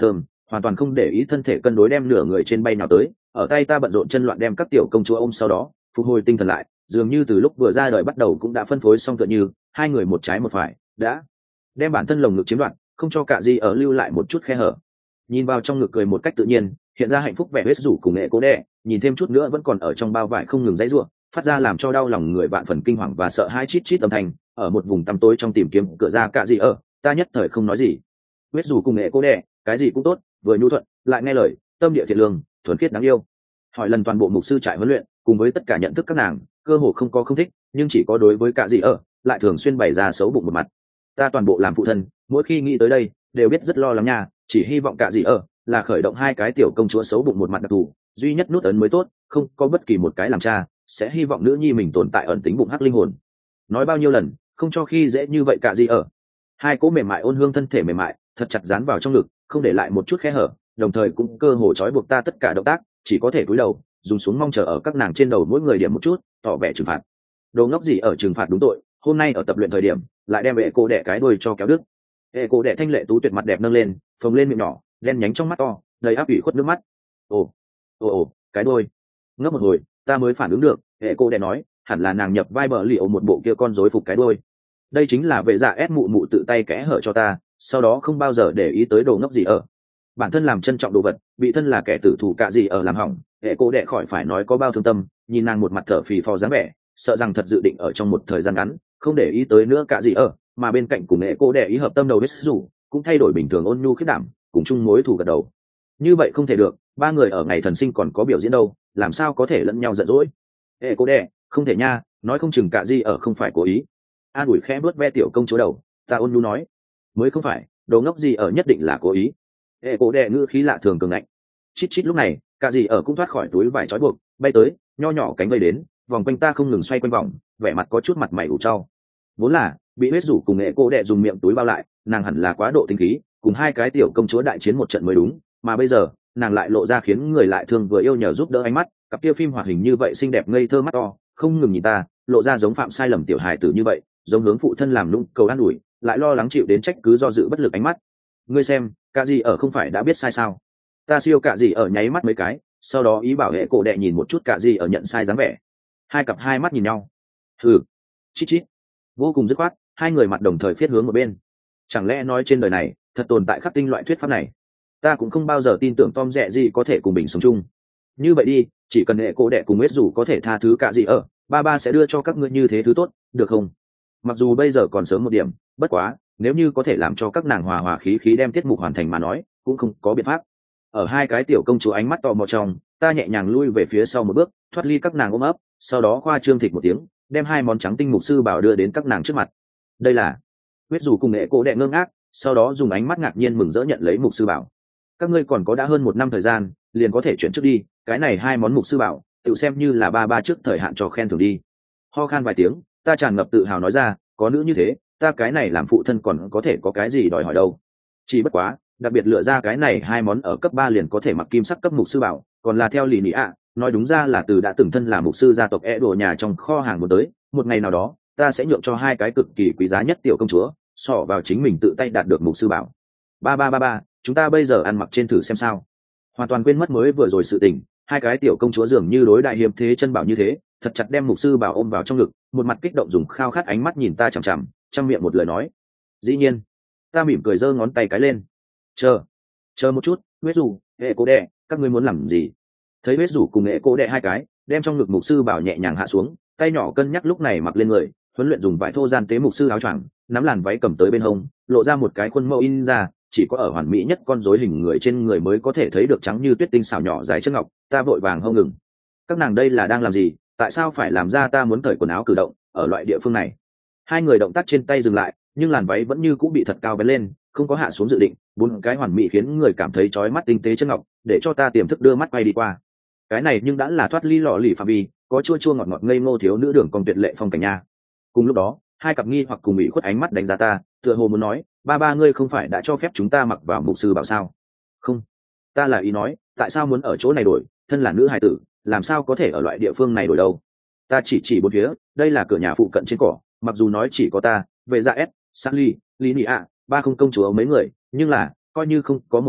hoàn toàn không để ý thân thể cân đối đem nửa người trên bay nào tới, ở tay ta bận rộn chân loạn đem các tiểu công chúa ôm, sau đó phục hồi tinh thần lại, dường như từ lúc vừa ra đời bắt đầu cũng đã phân phối xong, tựa như hai người một trái một phải đã đem bản thân lồng ngực chiếm đoạt, không cho cả gì ở lưu lại một chút khe hở. Nhìn vào trong ngực cười một cách tự nhiên, hiện ra hạnh phúc vẻ huyết rủ cùng nghệ cố đẻ, nhìn thêm chút nữa vẫn còn ở trong bao vải không ngừng dãy ruộng, phát ra làm cho đau lòng người vạn phần kinh hoàng và sợ hãi chít chít âm thanh. Ở một vùng tăm tối trong tìm kiếm cửa ra cả gì ở, ta nhất thời không nói gì. Huyết rủ cùng nghệ cố đẻ, cái gì cũng tốt, vừa nhu thuận lại nghe lời, tâm địa thiện lương, thuần khiết đáng yêu. Hỏi lần toàn bộ mục sư trại huấn luyện cùng với tất cả nhận thức các nàng, cơ hồ không có không thích, nhưng chỉ có đối với cả gì ở lại thường xuyên bày ra xấu bụng một mặt. Ta toàn bộ làm phụ thân, mỗi khi nghĩ tới đây đều biết rất lo lắng nha, chỉ hy vọng cả gì ở là khởi động hai cái tiểu công chúa xấu bụng một mặt đặc thù, duy nhất nút ấn mới tốt, không có bất kỳ một cái làm cha sẽ hy vọng nữ nhi mình tồn tại ẩn tính bụng hắc linh hồn. Nói bao nhiêu lần không cho khi dễ như vậy cả gì ở. Hai cỗ mềm mại ôn hương thân thể mềm mại thật chặt dán vào trong ngực, không để lại một chút khe hở, đồng thời cũng cơ hồ trói buộc ta tất cả động tác, chỉ có thể cúi đầu dùng xuống mong chờ ở các nàng trên đầu mỗi người điểm một chút, tỏ vẻ trừng phạt. Đồ ngốc gì ở trừng phạt đúng tội, hôm nay ở tập luyện thời điểm lại đem vệ cô đẻ cái đuôi cho kéo đứt. Vệ cô đẻ thanh lệ tú tuyệt mặt đẹp nâng lên, phồng lên miệng nhỏ đen nhánh trong mắt to đầy áp ủy khuất nước mắt. Ồ ồ ồ, cái đuôi. Ngấp một hồi ta mới phản ứng được, vệ cô đẻ nói hẳn là nàng nhập vai bờ liệu một bộ kia con rối phục cái đuôi. Đây chính là vệ dạ ép mụ mụ tự tay kẽ hở cho ta, sau đó không bao giờ để ý tới đồ ngốc gì ở. Bản thân làm trân trọng đồ vật bị thân là kẻ tử thủ cả gì ở làm hỏng, hệ cô đệ khỏi phải nói có bao thương tâm. Nhìn nàng một mặt thở phì phò dáng vẻ, sợ rằng thật dự định ở trong một thời gian ngắn không để ý tới nữa cả gì ở, mà bên cạnh cùng hệ cô đệ ý hợp tâm đầu biết rủ cũng thay đổi bình thường ôn nhu khiết đảm, cùng chung mối thù gật đầu. Như vậy không thể được, ba người ở ngày thần sinh còn có biểu diễn đâu, làm sao có thể lẫn nhau giận dỗi. Hệ cô đệ không thể nha, nói không chừng cả gì ở không phải cố ý. An ủi khẽ bước ve tiểu công chúa đầu, ta ôn nhu nói mới không phải, đồ ngốc gì ở nhất định là cố ý. Hệ cổ đệ ngữ khí lạ thường cường ngạnh. Chít chít lúc này cả gì ở cũng thoát khỏi túi vải trói buộc, bay tới nho nhỏ cánh vây đến vòng quanh ta không ngừng xoay quanh vòng, vẻ mặt có chút mặt mày ủ trau. Vốn là bị huyết rủ cùng hệ cổ đệ dùng miệng túi bao lại, nàng hẳn là quá độ tinh khí cùng hai cái tiểu công chúa đại chiến một trận mới đúng, mà bây giờ nàng lại lộ ra khiến người lại thương vừa yêu nhờ giúp đỡ ánh mắt, cặp kia phim hoạt hình như vậy xinh đẹp ngây thơ mắt to không ngừng nhìn ta, lộ ra giống phạm sai lầm tiểu hài tử như vậy, giống hướng phụ thân làm nũng cầu an ủi lại lo lắng chịu đến trách cứ do dự bất lực ánh mắt. Ngươi xem cả gì ở không phải đã biết sai sao? Ta siêu cả gì ở nháy mắt mấy cái, sau đó ý bảo hệ cổ đệ nhìn một chút cả gì ở nhận sai dáng vẻ. Hai cặp hai mắt nhìn nhau. Hừ, chít chít, vô cùng dứt khoát, hai người mặt đồng thời phiết hướng một bên. Chẳng lẽ nói trên đời này thật tồn tại khắc tinh loại thuyết pháp này? Ta cũng không bao giờ tin tưởng Tom Dẹ gì có thể cùng bình sống chung. Như vậy đi, chỉ cần hệ cổ đệ cùng Huyết Dù có thể tha thứ cả gì ở, ba ba sẽ đưa cho các ngươi như thế thứ tốt, được không? Mặc dù bây giờ còn sớm một điểm, bất quá nếu như có thể làm cho các nàng hòa hòa khí khí đem tiết mục hoàn thành mà nói, cũng không có biện pháp. Ở hai cái tiểu công chúa ánh mắt tò mò trong, ta nhẹ nhàng lui về phía sau một bước, thoát ly các nàng ôm ấp, sau đó khoa trương thịt một tiếng, đem hai món trắng tinh mục sư bảo đưa đến các nàng trước mặt. Đây là Huyết Dù cùng nghệ cổ đệ ngơ ngác, sau đó dùng ánh mắt ngạc nhiên mừng rỡ nhận lấy mục sư bảo. Các ngươi còn có đã hơn một năm thời gian, liền có thể chuyển trước đi, cái này hai món mục sư bảo tự xem như là ba ba trước thời hạn cho khen thưởng đi. Ho khan vài tiếng, ta tràn ngập tự hào nói ra, có nữ như thế ta cái này làm phụ thân còn có thể có cái gì đòi hỏi đâu. Chỉ bất quá đặc biệt lựa ra cái này hai món ở cấp ba liền có thể mặc kim sắc cấp mục sư bảo, còn là theo lì nị ạ, nói đúng ra là từ đã từng thân là mục sư gia tộc e đồ nhà trong kho hàng muốn tới, một ngày nào đó ta sẽ nhượng cho hai cái cực kỳ quý giá nhất tiểu công chúa xỏ vào chính mình tự tay đạt được mục sư bảo. Ba ba ba ba, chúng ta bây giờ ăn mặc trên thử xem sao. Hoàn toàn quên mất mới vừa rồi sự tình, hai cái tiểu công chúa dường như đối đại hiếm thế chân bảo như thế, thật chặt đem mục sư bảo ôm vào trong ngực, một mặt kích động dùng khao khát ánh mắt nhìn ta chằm chằm, trong miệng một lời nói. Dĩ nhiên. Ta mỉm cười giơ ngón tay cái lên. Chờ, chờ một chút, Huyết Dù, hệ cố đệ, các ngươi muốn làm gì? Thấy Huyết Dù cùng hệ cố đệ hai cái đem trong ngực mục sư bảo nhẹ nhàng hạ xuống, tay nhỏ cân nhắc lúc này mặc lên người, huấn luyện dùng vải thô gian tế mục sư áo choàng, nắm làn váy cầm tới bên hông, lộ ra một cái khuôn mẫu in ra, chỉ có ở hoàn mỹ nhất con rối hình người trên người mới có thể thấy được trắng như tuyết tinh xảo nhỏ dài chân ngọc. Ta vội vàng hông ngừng. Các nàng đây là đang làm gì? Tại sao phải làm ra ta muốn cởi quần áo cử động ở loại địa phương này? Hai người động tác trên tay dừng lại, nhưng làn váy vẫn như cũng bị thật cao bén lên, không có hạ xuống dự định. Bốn cái hoàn mỹ khiến người cảm thấy chói mắt tinh tế chân ngọc, để cho ta tiềm thức đưa mắt quay đi qua. Cái này nhưng đã là thoát ly lọ lì phạm vi, có chua chua ngọt ngọt ngây ngô thiếu nữ đường cong tuyệt lệ phong cảnh nha. Cùng lúc đó, hai cặp nghi hoặc cùng ủy khuất ánh mắt đánh giá ta, tựa hồ muốn nói, ba ba ngươi không phải đã cho phép chúng ta mặc vào mục sư bảo sao? Không, ta là ý nói, tại sao muốn ở chỗ này đổi? Thân là nữ hài tử, làm sao có thể ở loại địa phương này đổi đâu? Ta chỉ chỉ bốn phía, đây là cửa nhà phụ cận trên cỏ, mặc dù nói chỉ có ta, về dạ s, Sally, Lý Nị ạ, ba không công chúa mấy người, nhưng là coi như không có một người,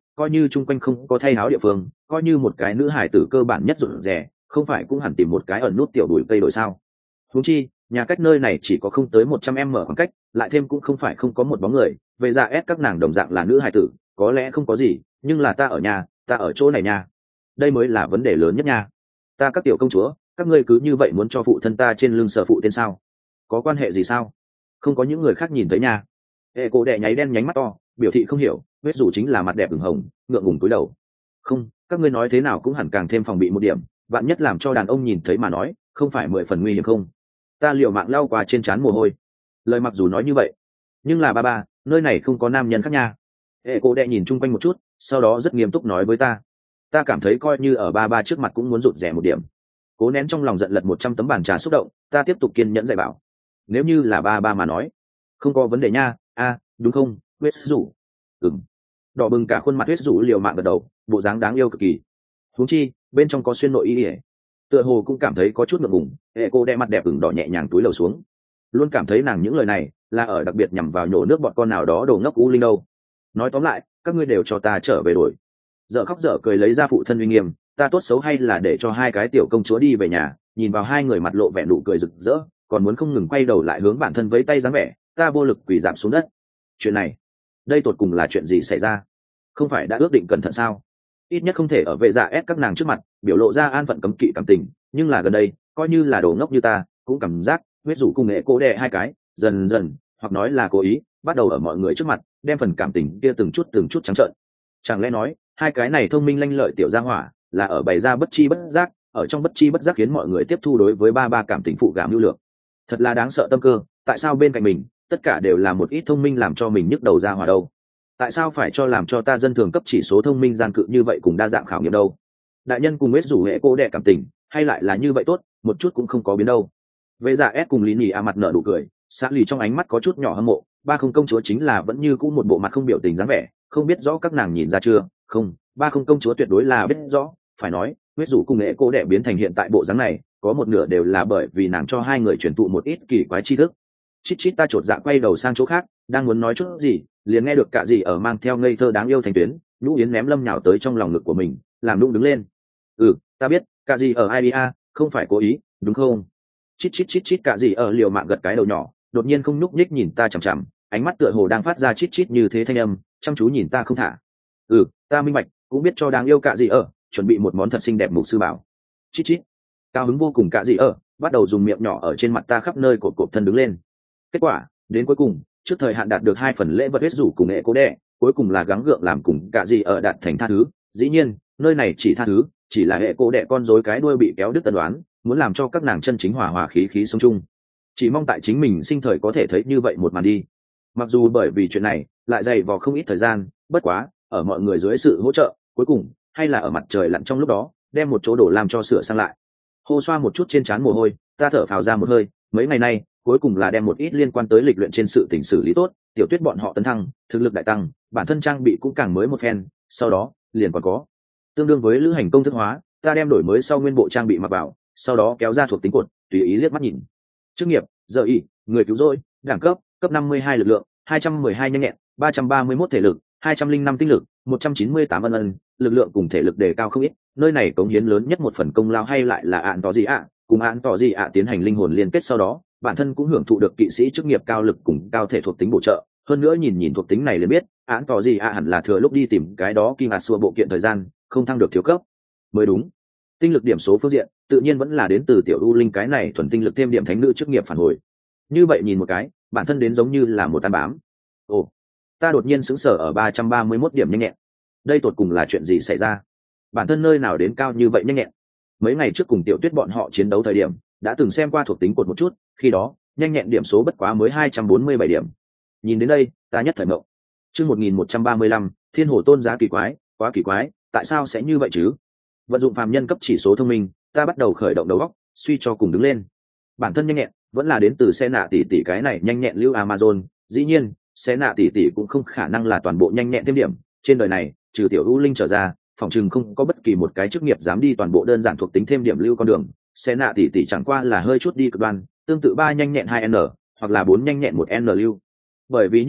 coi như chung quanh không có thay áo địa phương, coi như một cái nữ hải tử cơ bản nhất rụt rè, không phải cũng hẳn tìm một cái ẩn nút tiểu đùi cây đổi sao. Huống chi nhà cách nơi này chỉ có không tới một trăm em mở khoảng cách, lại thêm cũng không phải không có một bóng người, về ra ép các nàng đồng dạng là nữ hải tử, có lẽ không có gì, nhưng là ta ở nhà, ta ở chỗ này nha, đây mới là vấn đề lớn nhất nha. Ta các tiểu công chúa, các ngươi cứ như vậy muốn cho phụ thân ta trên lưng sở phụ tên sao? Có quan hệ gì sao? Không có những người khác nhìn thấy nha. Hệ cổ đẻ nháy đen nhánh mắt to, biểu thị không hiểu, huyết dù chính là mặt đẹp ửng hồng, ngượng ngùng cúi đầu. Không, các ngươi nói thế nào cũng hẳn càng thêm phòng bị một điểm, vạn nhất làm cho đàn ông nhìn thấy mà nói, không phải mười phần nguy hiểm không? Ta liều mạng lau qua trên trán mồ hôi. Lời mặc dù nói như vậy, nhưng là ba ba, nơi này không có nam nhân khác nha. Hệ cổ đẻ nhìn chung quanh một chút, sau đó rất nghiêm túc nói với ta. Ta cảm thấy coi như ở ba ba trước mặt cũng muốn rụt rè một điểm. Cố nén trong lòng giận lật một trăm tấm bàn trà xúc động, ta tiếp tục kiên nhẫn dạy bảo. Nếu như là ba ba mà nói, không có vấn đề nha. A, đúng không, huyết rủ? Ừm. Đỏ bừng cả khuôn mặt huyết rủ liều mạng gật đầu, bộ dáng đáng yêu cực kỳ. Huống chi bên trong có xuyên nội y ỉa, tựa hồ cũng cảm thấy có chút ngượng ngùng. Hệ cô đe mặt đẹp ửng đỏ nhẹ nhàng túi lầu xuống, luôn cảm thấy nàng những lời này là ở đặc biệt nhằm vào nhổ nước bọn con nào đó đồ ngốc u linh đâu. Nói tóm lại, các ngươi đều cho ta trở về đổi. Dở khóc dở cười lấy ra phụ thân uy nghiêm, ta tốt xấu hay là để cho hai cái tiểu công chúa đi về nhà, nhìn vào hai người mặt lộ vẻ nụ cười rực rỡ, còn muốn không ngừng quay đầu lại hướng bản thân với tay dáng vẻ, ta vô lực quỳ giảm xuống đất. Chuyện này, đây tột cùng là chuyện gì xảy ra? Không phải đã ước định cẩn thận sao? Ít nhất không thể ở vệ dạ ép các nàng trước mặt biểu lộ ra an phận cấm kỵ cảm tình, nhưng là gần đây coi như là đồ ngốc như ta cũng cảm giác huyết rủ cùng nghệ cố đẻ hai cái dần dần, hoặc nói là cố ý bắt đầu ở mọi người trước mặt đem phần cảm tình kia từng chút từng chút trắng trợn. Chẳng lẽ nói hai cái này thông minh lanh lợi tiểu gia hỏa là ở bày ra bất chi bất giác, ở trong bất chi bất giác khiến mọi người tiếp thu đối với ba ba cảm tình phụ cảm lưu lượng. Thật là đáng sợ tâm cơ, tại sao bên cạnh mình tất cả đều là một ít thông minh làm cho mình nhức đầu ra hỏa đâu? Tại sao phải cho làm cho ta dân thường cấp chỉ số thông minh gian cự như vậy cùng đa dạng khảo nghiệm đâu? Đại nhân cùng huyết rủ hệ cô đẻ cảm tình hay lại là như vậy tốt, một chút cũng không có biến đâu. Vệ dạ ép cùng lý nhì a mặt nở nụ cười, xã lì trong ánh mắt có chút nhỏ hâm mộ, ba không công chúa chính là vẫn như cũ một bộ mặt không biểu tình dáng vẻ, không biết rõ các nàng nhìn ra chưa? Không, ba không công chúa tuyệt đối là biết rõ, phải nói huyết rủ cùng nghệ cô đẻ biến thành hiện tại bộ dáng này có một nửa đều là bởi vì nàng cho hai người truyền thụ một ít kỳ quái tri thức. Chít chít ta chột dạ quay đầu sang chỗ khác, đang muốn nói chút gì liền nghe được cả gì ở mang theo ngây thơ đáng yêu thành tuyến nhũ yến ném lâm nhào tới trong lòng ngực của mình, làm nung đứng lên. Ừ, ta biết, cả gì ở i b a không phải cố ý đúng không? Chít chít chít chít cả gì ở liều mạng gật cái đầu nhỏ, đột nhiên không nhúc nhích nhìn ta chằm chằm, ánh mắt tựa hồ đang phát ra chít chít như thế thanh âm, chăm chú nhìn ta không thả. Ừ, ta minh bạch, cũng biết cho đáng yêu cả gì ở chuẩn bị một món thật xinh đẹp mục sư bảo. Chít chít cao hứng vô cùng cả gì ở bắt đầu dùng miệng nhỏ ở trên mặt ta khắp nơi cột cột thân đứng lên. Kết quả đến cuối cùng trước thời hạn đạt được hai phần lễ vật huyết rủ cùng nghệ cố đẻ, cuối cùng là gắng gượng làm cùng cả gì ở đạt thành tha thứ. Dĩ nhiên nơi này chỉ tha thứ chỉ là hệ cố đẻ con rối cái đuôi bị kéo đứt tân đoán, muốn làm cho các nàng chân chính hòa hòa khí khí sống chung, chỉ mong tại chính mình sinh thời có thể thấy như vậy một màn đi. Mặc dù bởi vì chuyện này lại dày vò không ít thời gian, bất quá ở mọi người dưới sự hỗ trợ, cuối cùng hay là ở mặt trời lặn trong lúc đó đem một chỗ đổ làm cho sửa sang lại. Hô xoa một chút trên trán mồ hôi, ta thở phào ra một hơi, mấy ngày nay cuối cùng là đem một ít liên quan tới lịch luyện trên sự tình xử lý tốt, tiểu tuyết bọn họ tấn thăng, thực lực đại tăng, bản thân trang bị cũng càng mới một phen, sau đó liền còn có tương đương với lữ hành công thức hóa, ta đem đổi mới sau nguyên bộ trang bị mặc vào, sau đó kéo ra thuộc tính cột, tùy ý liếc mắt nhìn. Chức nghiệp, giờ y, người cứu rỗi, đẳng cấp, cấp năm mươi hai lực lượng, hai trăm mười hai nhanh nhẹn, ba trăm ba mươi mốt thể lực, hai trăm linh năm tinh lực, một trăm chín mươi tám ân ân, lực lượng cùng thể lực đề cao không ít, nơi này cống hiến lớn nhất một phần công lao hay lại là ạn tỏ gì ạ, cùng ạn tỏ gì ạ tiến hành linh hồn liên kết sau đó, bản thân cũng hưởng thụ được kỵ sĩ chức nghiệp cao lực cùng cao thể thuộc tính bổ trợ, hơn nữa nhìn nhìn thuộc tính này liền biết, ạn tỏ gì ạ hẳn là thừa lúc đi tìm cái đó kim ạt xua bộ kiện thời gian, không thăng được thiếu cấp mới đúng. Tinh lực điểm số phương diện tự nhiên vẫn là đến từ tiểu u linh cái này thuần tinh lực thêm điểm thánh nữ chức nghiệp phản hồi. Như vậy nhìn một cái, bản thân đến giống như là một tan bám. Ồ, ta đột nhiên sững sờ ở ba trăm ba mươi mốt điểm nhanh nhẹn. Đây tột cùng là chuyện gì xảy ra? Bản thân nơi nào đến cao như vậy nhanh nhẹn? Mấy ngày trước cùng tiểu tuyết bọn họ chiến đấu thời điểm, đã từng xem qua thuộc tính cột một chút, khi đó nhanh nhẹn điểm số bất quá mới hai trăm bốn mươi bảy điểm. Nhìn đến đây, ta nhất thời ngộ. Chương một nghìn một trăm ba mươi lăm, Thiên Hồ tôn giá kỳ quái, quá kỳ quái, tại sao sẽ như vậy chứ? Vận dụng phàm nhân cấp chỉ số thông minh, ta bắt đầu khởi động đầu óc, suy cho cùng đứng lên. Bản thân nhanh nhẹn vẫn là đến từ xe nạ tỷ tỷ cái này nhanh nhẹn lưu Amazon, dĩ nhiên xe nạ tỷ tỷ cũng không khả năng là toàn bộ nhanh nhẹn thêm điểm, trên đời này trừ tiểu u linh trở ra, phòng chừng không có bất kỳ một cái chức nghiệp dám đi toàn bộ đơn giản thuộc tính thêm điểm lưu con đường. Xe nạ tỷ tỷ chẳng qua là hơi chút đi cực đoan, tương tự ba nhanh nhẹn hai n hoặc là bốn nhanh nhẹn một n lưu. Bởi vì như vậy,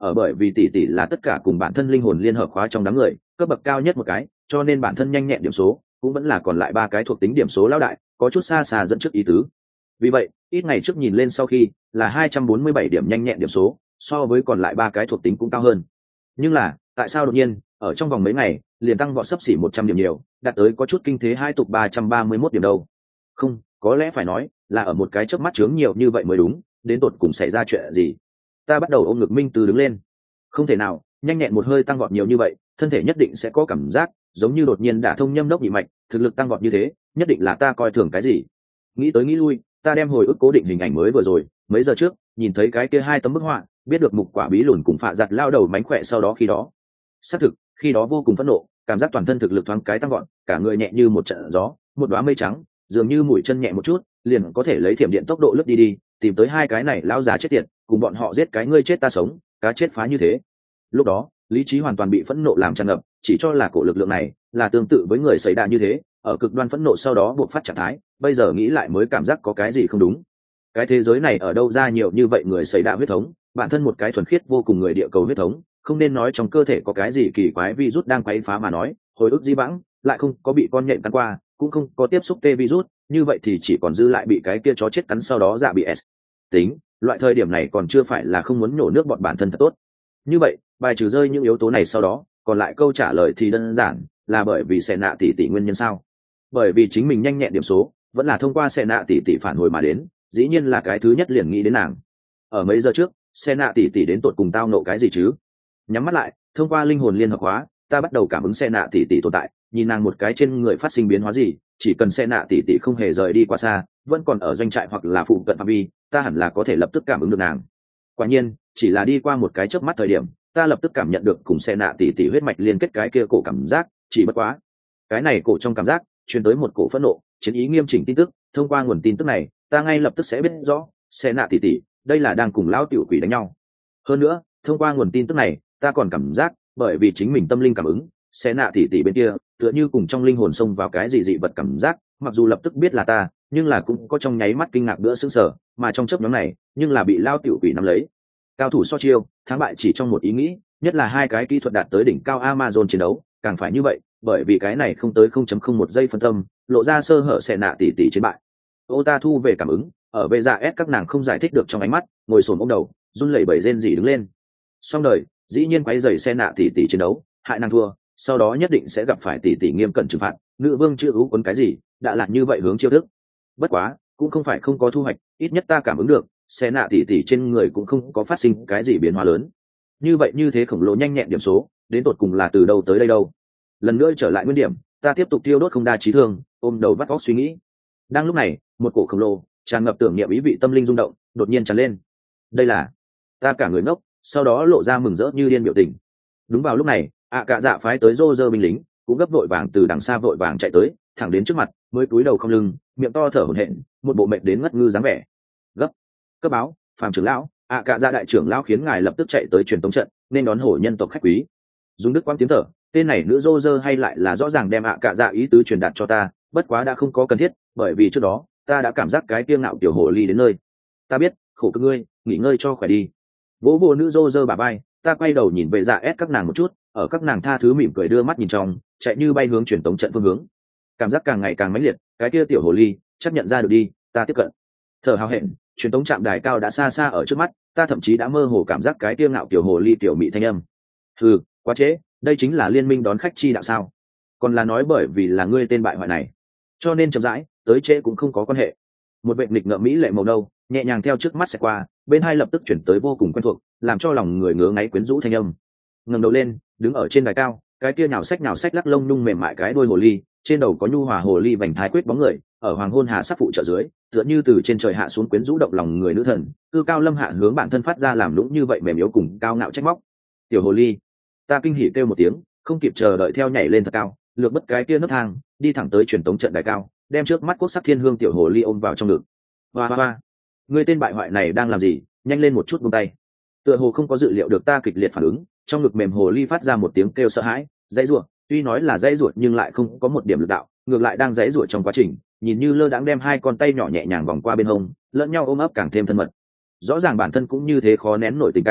ở bởi vì tỷ tỷ là tất cả cùng bản thân linh hồn liên hợp khóa trong đám người cấp bậc cao nhất một cái, cho nên bản thân nhanh nhẹn điểm số cũng vẫn là còn lại ba cái thuộc tính điểm số lão đại, có chút xa xa dẫn trước ý tứ. Vì vậy ít ngày trước nhìn lên sau khi là hai trăm bốn mươi bảy điểm nhanh nhẹn điểm số, so với còn lại ba cái thuộc tính cũng cao hơn. Nhưng là tại sao đột nhiên ở trong vòng mấy ngày liền tăng vọt sấp xỉ một trăm điểm nhiều, đạt tới có chút kinh thế hai tục ba trăm ba mươi mốt điểm đâu? Không, có lẽ phải nói là ở một cái chớp mắt chướng nhiều như vậy mới đúng, đến tột cùng xảy ra chuyện gì? Ta bắt đầu ôm ngực minh từ đứng lên. Không thể nào, nhanh nhẹn một hơi tăng vọt nhiều như vậy, thân thể nhất định sẽ có cảm giác giống như đột nhiên đả thông nhâm đốc nhị mạch, thực lực tăng vọt như thế, nhất định là ta coi thường cái gì. Nghĩ tới nghĩ lui, ta đem hồi ức cố định hình ảnh mới vừa rồi, mấy giờ trước, nhìn thấy cái kia hai tấm bức họa, biết được mục quả bí lùn cùng phạ giặt lao đầu mánh khỏe sau đó khi đó. Xác thực, khi đó vô cùng phẫn nộ, cảm giác toàn thân thực lực thoáng cái tăng vọt, cả người nhẹ như một trận gió, một đóa mây trắng, dường như mũi chân nhẹ một chút, liền có thể lấy thiểm điện tốc độ lướt đi đi, tìm tới hai cái này lão già chết tiệt, cùng bọn họ giết cái ngươi chết ta sống, cá chết phá như thế. Lúc đó, lý trí hoàn toàn bị phẫn nộ làm tràn ngập, chỉ cho là cổ lực lượng này là tương tự với người xảy đạn như thế, ở cực đoan phẫn nộ sau đó buộc phát trạng thái, bây giờ nghĩ lại mới cảm giác có cái gì không đúng. Cái thế giới này ở đâu ra nhiều như vậy người xảy đạn huyết thống, bản thân một cái thuần khiết vô cùng người địa cầu huyết thống, không nên nói trong cơ thể có cái gì kỳ quái virus đang quấy phá mà nói, hồi ức di vãng, lại không có bị con nhện cắn qua, cũng không có tiếp xúc tê virus, như vậy thì chỉ còn dư lại bị cái kia chó chết cắn sau đó dạ bị S. Tính, loại thời điểm này còn chưa phải là không muốn nhổ nước bọn bản thân thật tốt. Như vậy, bài trừ rơi những yếu tố này sau đó, còn lại câu trả lời thì đơn giản, là bởi vì xẻ nạ tỷ tỷ nguyên nhân sao? Bởi vì chính mình nhanh nhẹn điểm số, vẫn là thông qua xẻ nạ tỷ tỷ phản hồi mà đến, dĩ nhiên là cái thứ nhất liền nghĩ đến nàng. Ở mấy giờ trước, xẻ nạ tỷ tỷ đến tột cùng tao nộ cái gì chứ? Nhắm mắt lại, thông qua linh hồn liên hợp hóa, ta bắt đầu cảm ứng xẻ nạ tỷ tỷ tồn tại, nhìn nàng một cái trên người phát sinh biến hóa gì, chỉ cần xẻ nạ tỷ tỷ không hề rời đi quá xa, vẫn còn ở doanh trại hoặc là phụ cận phạm vi, ta hẳn là có thể lập tức cảm ứng được nàng. Quả nhiên, chỉ là đi qua một cái chớp mắt thời điểm, ta lập tức cảm nhận được cùng xẻ nạ tỷ tỷ huyết mạch liên kết cái kia cổ cảm giác, chỉ bất quá, cái này cổ trong cảm giác truyền tới một cổ phẫn nộ, chiến ý nghiêm chỉnh tin tức, thông qua nguồn tin tức này, ta ngay lập tức sẽ biết rõ, xẻ nạ tỷ tỷ, đây là đang cùng lão tiểu quỷ đánh nhau. Hơn nữa, thông qua nguồn tin tức này, ta còn cảm giác, bởi vì chính mình tâm linh cảm ứng, xẻ nạ tỷ tỷ bên kia, tựa như cùng trong linh hồn xông vào cái gì dị vật cảm giác, mặc dù lập tức biết là ta, nhưng là cũng có trong nháy mắt kinh ngạc bữa sững sờ, mà trong chớp nhoáng này, nhưng là bị lao tiểu quỷ nắm lấy. Cao thủ so chiêu, thắng bại chỉ trong một ý nghĩ, nhất là hai cái kỹ thuật đạt tới đỉnh cao Amazon chiến đấu, càng phải như vậy, bởi vì cái này không tới không chấm không một giây phân tâm, lộ ra sơ hở xẻ nạ tỷ tỷ chiến bại. Ô ta thu về cảm ứng, ở về dạ ép các nàng không giải thích được trong ánh mắt, ngồi xổm ôm đầu, run lẩy bẩy rên rỉ đứng lên. Xong đời, dĩ nhiên quấy rầy xẻ nạ tỷ tỷ chiến đấu, hại nàng thua, sau đó nhất định sẽ gặp phải tỷ tỷ nghiêm cẩn trừng phạt, nữ vương chưa ú quấn cái gì, đã làm như vậy hướng chiêu thức. Bất quá, cũng không phải không có thu hoạch, ít nhất ta cảm ứng được, xẻ nạ tỷ tỷ trên người cũng không có phát sinh cái gì biến hóa lớn. Như vậy như thế khổng lồ nhanh nhẹn điểm số, đến tột cùng là từ đâu tới đây đâu? Lần nữa trở lại nguyên điểm, ta tiếp tục tiêu đốt không đa trí thương, ôm đầu vắt óc suy nghĩ. Đang lúc này, một cổ khổng lồ tràn ngập tưởng niệm ý vị tâm linh rung động, đột nhiên tràn lên. Đây là, ta cả người ngốc, sau đó lộ ra mừng rỡ như điên biểu tình. Đúng vào lúc này, ạ cả dạ phái tới rô rơ binh lính, cũng gấp vội vàng từ đằng xa vội vàng chạy tới, thẳng đến trước mặt, mới cúi đầu không lưng, miệng to thở hổn hển, một bộ mệt đến ngất ngư dáng vẻ. Gấp, cấp báo, phàm trưởng lão, ạ cả dạ đại trưởng lão khiến ngài lập tức chạy tới truyền tống trận, nên đón hổ nhân tộc khách quý. Dùng đức quang tiếng thở, tên này nữ rô rơ hay lại là rõ ràng đem ạ cả dạ ý tứ truyền đạt cho ta, bất quá đã không có cần thiết, bởi vì trước đó ta đã cảm giác cái kiêng ngạo tiểu hồ ly đến nơi. Ta biết, khổ cực ngươi, nghỉ ngơi cho khỏe đi. Vỗ vỗ nữ rô rơ bà bay, ta quay đầu nhìn về dạ ép các nàng một chút, ở các nàng tha thứ mỉm cười đưa mắt nhìn trong, chạy như bay hướng truyền tống trận phương hướng. Cảm giác càng ngày càng mãnh liệt, cái kia tiểu hồ ly chấp nhận ra được đi, ta tiếp cận. Thở hào hẹn, truyền tống trạm đài cao đã xa xa ở trước mắt, ta thậm chí đã mơ hồ cảm giác cái kia ngạo tiểu hồ ly tiểu mị thanh âm. Hừ, quá trễ, đây chính là liên minh đón khách chi đạo sao? Còn là nói bởi vì là ngươi tên bại hoại này, cho nên chậm rãi, tới trễ cũng không có quan hệ. Một vệ nghịch ngợm mỹ lệ màu nâu, nhẹ nhàng theo trước mắt sẽ qua, bên hai lập tức chuyển tới vô cùng quen thuộc, làm cho lòng người ngứa ngáy quyến rũ thanh âm. Ngẩng đầu lên, đứng ở trên đài cao, cái kia nhào sách nhào sách lắc lông nhung mềm mại cái đuôi hồ ly, trên đầu có nhu hòa hồ ly vành thái quyết bóng người, ở hoàng hôn hà sắc phụ trợ dưới, tựa như từ trên trời hạ xuống quyến rũ động lòng người nữ thần, cư cao lâm hạ hướng bản thân phát ra làm lũng như vậy mềm yếu cùng cao ngạo trách móc. Tiểu hồ ly, ta kinh hỉ kêu một tiếng, không kịp chờ đợi theo nhảy lên thật cao, lược bất cái kia nấc thang, đi thẳng tới truyền tống trận đài cao, đem trước mắt quốc sắc thiên hương tiểu hồ ly ôm vào trong ngực. Hoa hoa hoa, người tên bại hoại này đang làm gì? Nhanh lên một chút buông tay. Tựa hồ không có dự liệu được ta kịch liệt phản ứng, trong ngực mềm hồ ly phát ra một tiếng kêu sợ hãi, dãy rủa, tuy nói là dãy rủa nhưng lại không có một điểm lực đạo, ngược lại đang dãy rủa trong quá trình, nhìn như lơ đãng đem hai con tay nhỏ nhẹ nhàng vòng qua bên hông, lẫn nhau ôm ấp càng thêm thân mật. Rõ ràng bản thân cũng như thế khó nén nổi tình cảm,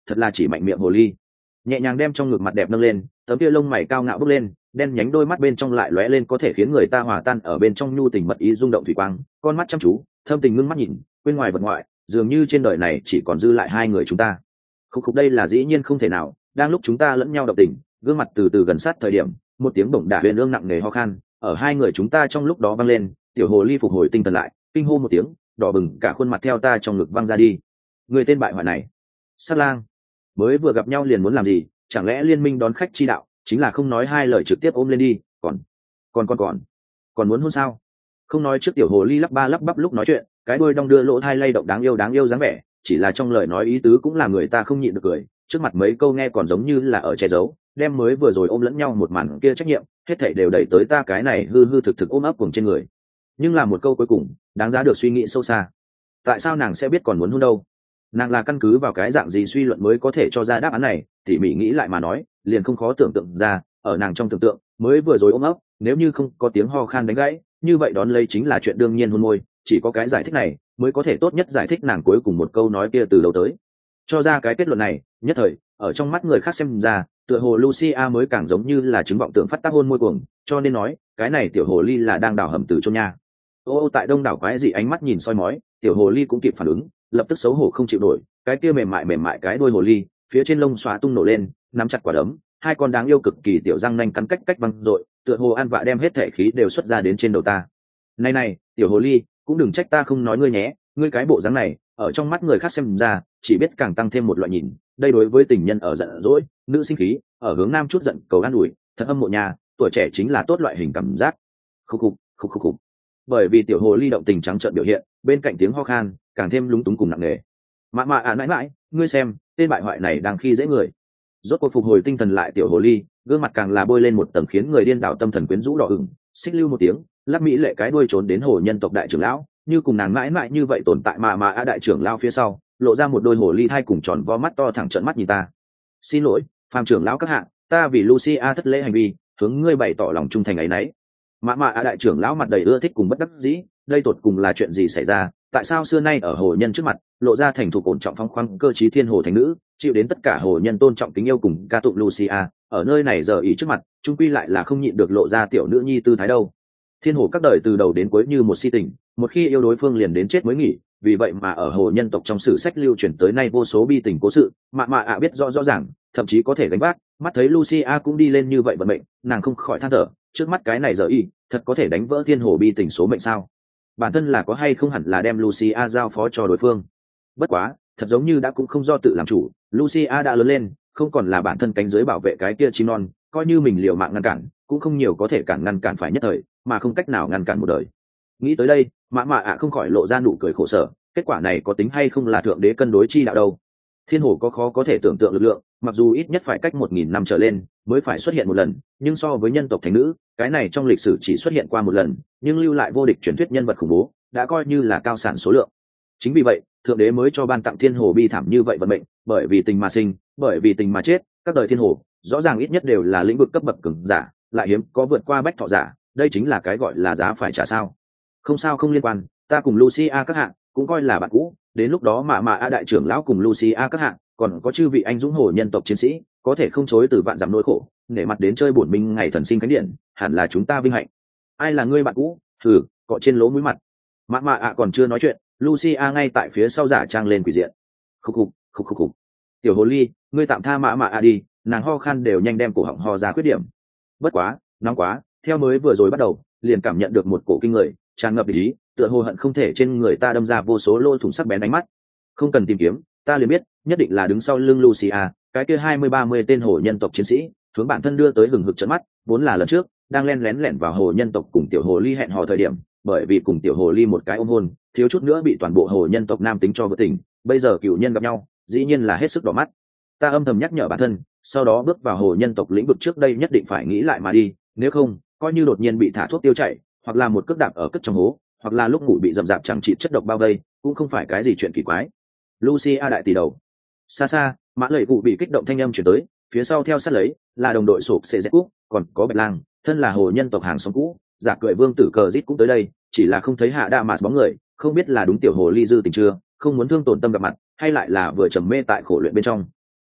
thật là chỉ mạnh miệng hồ ly. Nhẹ nhàng đem trong ngực mặt đẹp nâng lên, tấm kia lông mày cao ngạo bốc lên, đen nhánh đôi mắt bên trong lại lóe lên có thể khiến người ta hòa tan ở bên trong nhu tình mật ý rung động thủy quang, con mắt chăm chú thâm tình ngưng mắt nhìn bên ngoài vật ngoại, dường như trên đời này chỉ còn dư lại hai người chúng ta. Khúc khúc đây là dĩ nhiên không thể nào, đang lúc chúng ta lẫn nhau động tình, gương mặt từ từ gần sát thời điểm, một tiếng bổng đả huyền ương nặng nề ho khan ở hai người chúng ta trong lúc đó vang lên. Tiểu hồ ly phục hồi tinh thần lại, kinh hô một tiếng, đỏ bừng cả khuôn mặt theo ta trong ngực văng ra đi. Người tên bại hoại này, Sát Lang, mới vừa gặp nhau liền muốn làm gì? Chẳng lẽ liên minh đón khách chi đạo chính là không nói hai lời trực tiếp ôm lên đi? Còn còn còn còn còn muốn hôn sao? Không nói trước tiểu hồ ly lắp ba lắp bắp lúc nói chuyện, cái đuôi đong đưa lỗ thai lay động đáng yêu đáng yêu dáng vẻ, chỉ là trong lời nói ý tứ cũng làm người ta không nhịn được cười. Trước mặt mấy câu nghe còn giống như là ở che giấu, đem mới vừa rồi ôm lẫn nhau một màn kia trách nhiệm hết thảy đều đẩy tới ta cái này hư hư thực thực ôm ấp cùng trên người. Nhưng là một câu cuối cùng đáng giá được suy nghĩ sâu xa. Tại sao nàng sẽ biết còn muốn hôn đâu? Nàng là căn cứ vào cái dạng gì suy luận mới có thể cho ra đáp án này? Tỉ mỉ nghĩ lại mà nói, liền không khó tưởng tượng ra, ở nàng trong tưởng tượng mới vừa rồi ôm ấp, nếu như không có tiếng ho khan đánh gãy, như vậy đón lấy chính là chuyện đương nhiên hôn môi. Chỉ có cái giải thích này mới có thể tốt nhất giải thích nàng cuối cùng một câu nói kia từ đầu tới. Cho ra cái kết luận này, nhất thời ở trong mắt người khác xem ra, tựa hồ Lucia mới càng giống như là chứng vọng tưởng phát tác hôn môi cuồng, cho nên nói cái này tiểu hồ ly là đang đào hầm từ trong nhà. Ô ô tại đông đảo quái dị ánh mắt nhìn soi mói, tiểu hồ ly cũng kịp phản ứng, lập tức xấu hổ không chịu nổi, cái kia mềm mại mềm mại cái đuôi hồ ly phía trên lông xóa tung nổ lên, nắm chặt quả đấm, hai con đáng yêu cực kỳ tiểu răng nanh cắn cách cách văng dội, tựa hồ ăn vạ đem hết thể khí đều xuất ra đến trên đầu ta. Này này, tiểu hồ ly, cũng đừng trách ta không nói ngươi nhé, ngươi cái bộ dáng này ở trong mắt người khác xem ra chỉ biết càng tăng thêm một loại nhìn. Đây đối với tình nhân ở giận dỗi, nữ sinh khí, ở hướng nam chút giận cầu an ủi, thật âm mộ nhà, tuổi trẻ chính là tốt loại hình cảm giác. Khúc khúc khúc khúc khúc. Bởi vì tiểu hồ ly động tình trắng trợn biểu hiện, bên cạnh tiếng ho khan càng thêm lúng túng cùng nặng nề. Mạ mạ à mãi mãi, ngươi xem, tên bại hoại này đang khi dễ người. Rốt cuộc phục hồi tinh thần lại tiểu hồ ly, gương mặt càng là bôi lên một tầng khiến người điên đảo tâm thần quyến rũ đỏ ửng, xích lưu một tiếng, lắc mỹ lệ cái đuôi trốn đến hồ nhân tộc đại trưởng lão, như cùng nàng mãi mãi như vậy tồn tại mà mà a đại trưởng lão phía sau, lộ ra một đôi hồ ly thai cùng tròn vo mắt to thẳng trợn mắt nhìn ta. Xin lỗi, phàm trưởng lão các hạ, ta vì Lucia thất lễ hành vi, hướng ngươi bày tỏ lòng trung thành ấy nấy. Mạ mạ a đại trưởng lão mặt đầy ưa thích cùng bất đắc dĩ, đây tột cùng là chuyện gì xảy ra? Tại sao xưa nay ở hồ nhân trước mặt lộ ra thành thục ổn trọng phong khoáng cơ trí thiên hồ thành nữ, chịu đến tất cả hồ nhân tôn trọng kính yêu cùng ca tụng Lucia, ở nơi này giờ ý trước mặt, trung quy lại là không nhịn được lộ ra tiểu nữ nhi tư thái đâu. Thiên hồ các đời từ đầu đến cuối như một si tình, một khi yêu đối phương liền đến chết mới nghỉ, vì vậy mà ở hồ nhân tộc trong sử sách lưu truyền tới nay vô số bi tình cố sự, mạ mạ ạ biết rõ rõ ràng, thậm chí có thể gánh vác. Mắt thấy Lucia cũng đi lên như vậy vận mệnh, nàng không khỏi than thở, trước mắt cái này giờ y, thật có thể đánh vỡ thiên hồ bi tình số mệnh sao? Bản thân là có hay không hẳn là đem Lucia giao phó cho đối phương. Bất quá, thật giống như đã cũng không do tự làm chủ, Lucia đã lớn lên, không còn là bản thân cánh dưới bảo vệ cái kia chim non, coi như mình liều mạng ngăn cản, cũng không nhiều có thể cản ngăn cản phải nhất thời, mà không cách nào ngăn cản một đời. Nghĩ tới đây, mạ mạ ạ không khỏi lộ ra nụ cười khổ sở, kết quả này có tính hay không là thượng đế cân đối chi đạo đâu. Thiên hồ có khó có thể tưởng tượng lực lượng, mặc dù ít nhất phải cách một nghìn năm trở lên mới phải xuất hiện một lần, nhưng so với nhân tộc thánh nữ, cái này trong lịch sử chỉ xuất hiện qua một lần, nhưng lưu lại vô địch truyền thuyết nhân vật khủng bố, đã coi như là cao sản số lượng. Chính vì vậy, thượng đế mới cho ban tặng thiên hồ bi thảm như vậy vận mệnh, bởi vì tình mà sinh, bởi vì tình mà chết, các đời thiên hồ rõ ràng ít nhất đều là lĩnh vực cấp bậc cường giả, lại hiếm có vượt qua bách thọ giả, đây chính là cái gọi là giá phải trả sao. Không sao không liên quan, ta cùng Lucia các hạng cũng coi là bạn cũ, đến lúc đó mà mà a đại trưởng lão cùng Lucia các hạng còn có chư vị anh dũng hồ nhân tộc chiến sĩ có thể không chối từ vạn dặm nỗi khổ để mặt đến chơi bổn minh ngày thần sinh khánh điện, hẳn là chúng ta vinh hạnh. Ai là ngươi bạn cũ? Thử cọ trên lỗ mũi mặt. Mạ mạ ạ còn chưa nói chuyện, Lucia ngay tại phía sau giả trang lên quỷ diện. Khúc khục khúc khục khục. Tiểu hồ ly, ngươi tạm tha mạ mạ ạ đi, nàng ho khan đều nhanh đem cổ họng ho ra khuyết điểm. Bất quá, nóng quá, theo mới vừa rồi bắt đầu, liền cảm nhận được một cổ kinh người tràn ngập ý, tựa hồ hận không thể trên người ta đâm ra vô số lỗ thủng sắc bén ánh mắt. Không cần tìm kiếm, ta liền biết, nhất định là đứng sau lưng Lucia, cái kia hai mươi ba mươi tên hồ nhân tộc chiến sĩ, hướng bản thân đưa tới hừng hực trợn mắt, vốn là lần trước đang len lén lẻn vào hồ nhân tộc cùng tiểu hồ ly hẹn hò thời điểm, bởi vì cùng tiểu hồ ly một cái ôm hôn, thiếu chút nữa bị toàn bộ hồ nhân tộc nam tính cho vỡ tình, bây giờ cựu nhân gặp nhau, dĩ nhiên là hết sức đỏ mắt. Ta âm thầm nhắc nhở bản thân, sau đó bước vào hồ nhân tộc lĩnh vực trước đây nhất định phải nghĩ lại mà đi, nếu không, coi như đột nhiên bị thả thuốc tiêu chảy, hoặc là một cước đạp ở cất trong hố, hoặc là lúc ngủ bị dầm dạp chẳng trị chất độc bao vây, cũng không phải cái gì chuyện kỳ quái. Lucia đại tỷ đầu. Xa xa, mã lệ cụ bị kích động thanh âm chuyển tới, phía sau theo sát lấy là đồng đội sụp xệ dép cúc, còn có bạch lang, thân là hồ nhân tộc hàng xóm cũ, giả cười vương tử cờ rít cũng tới đây, chỉ là không thấy hạ đa mạt bóng người, không biết là đúng tiểu hồ ly dư tình chưa, không muốn thương tổn tâm gặp mặt, hay lại là vừa trầm mê tại khổ luyện bên trong.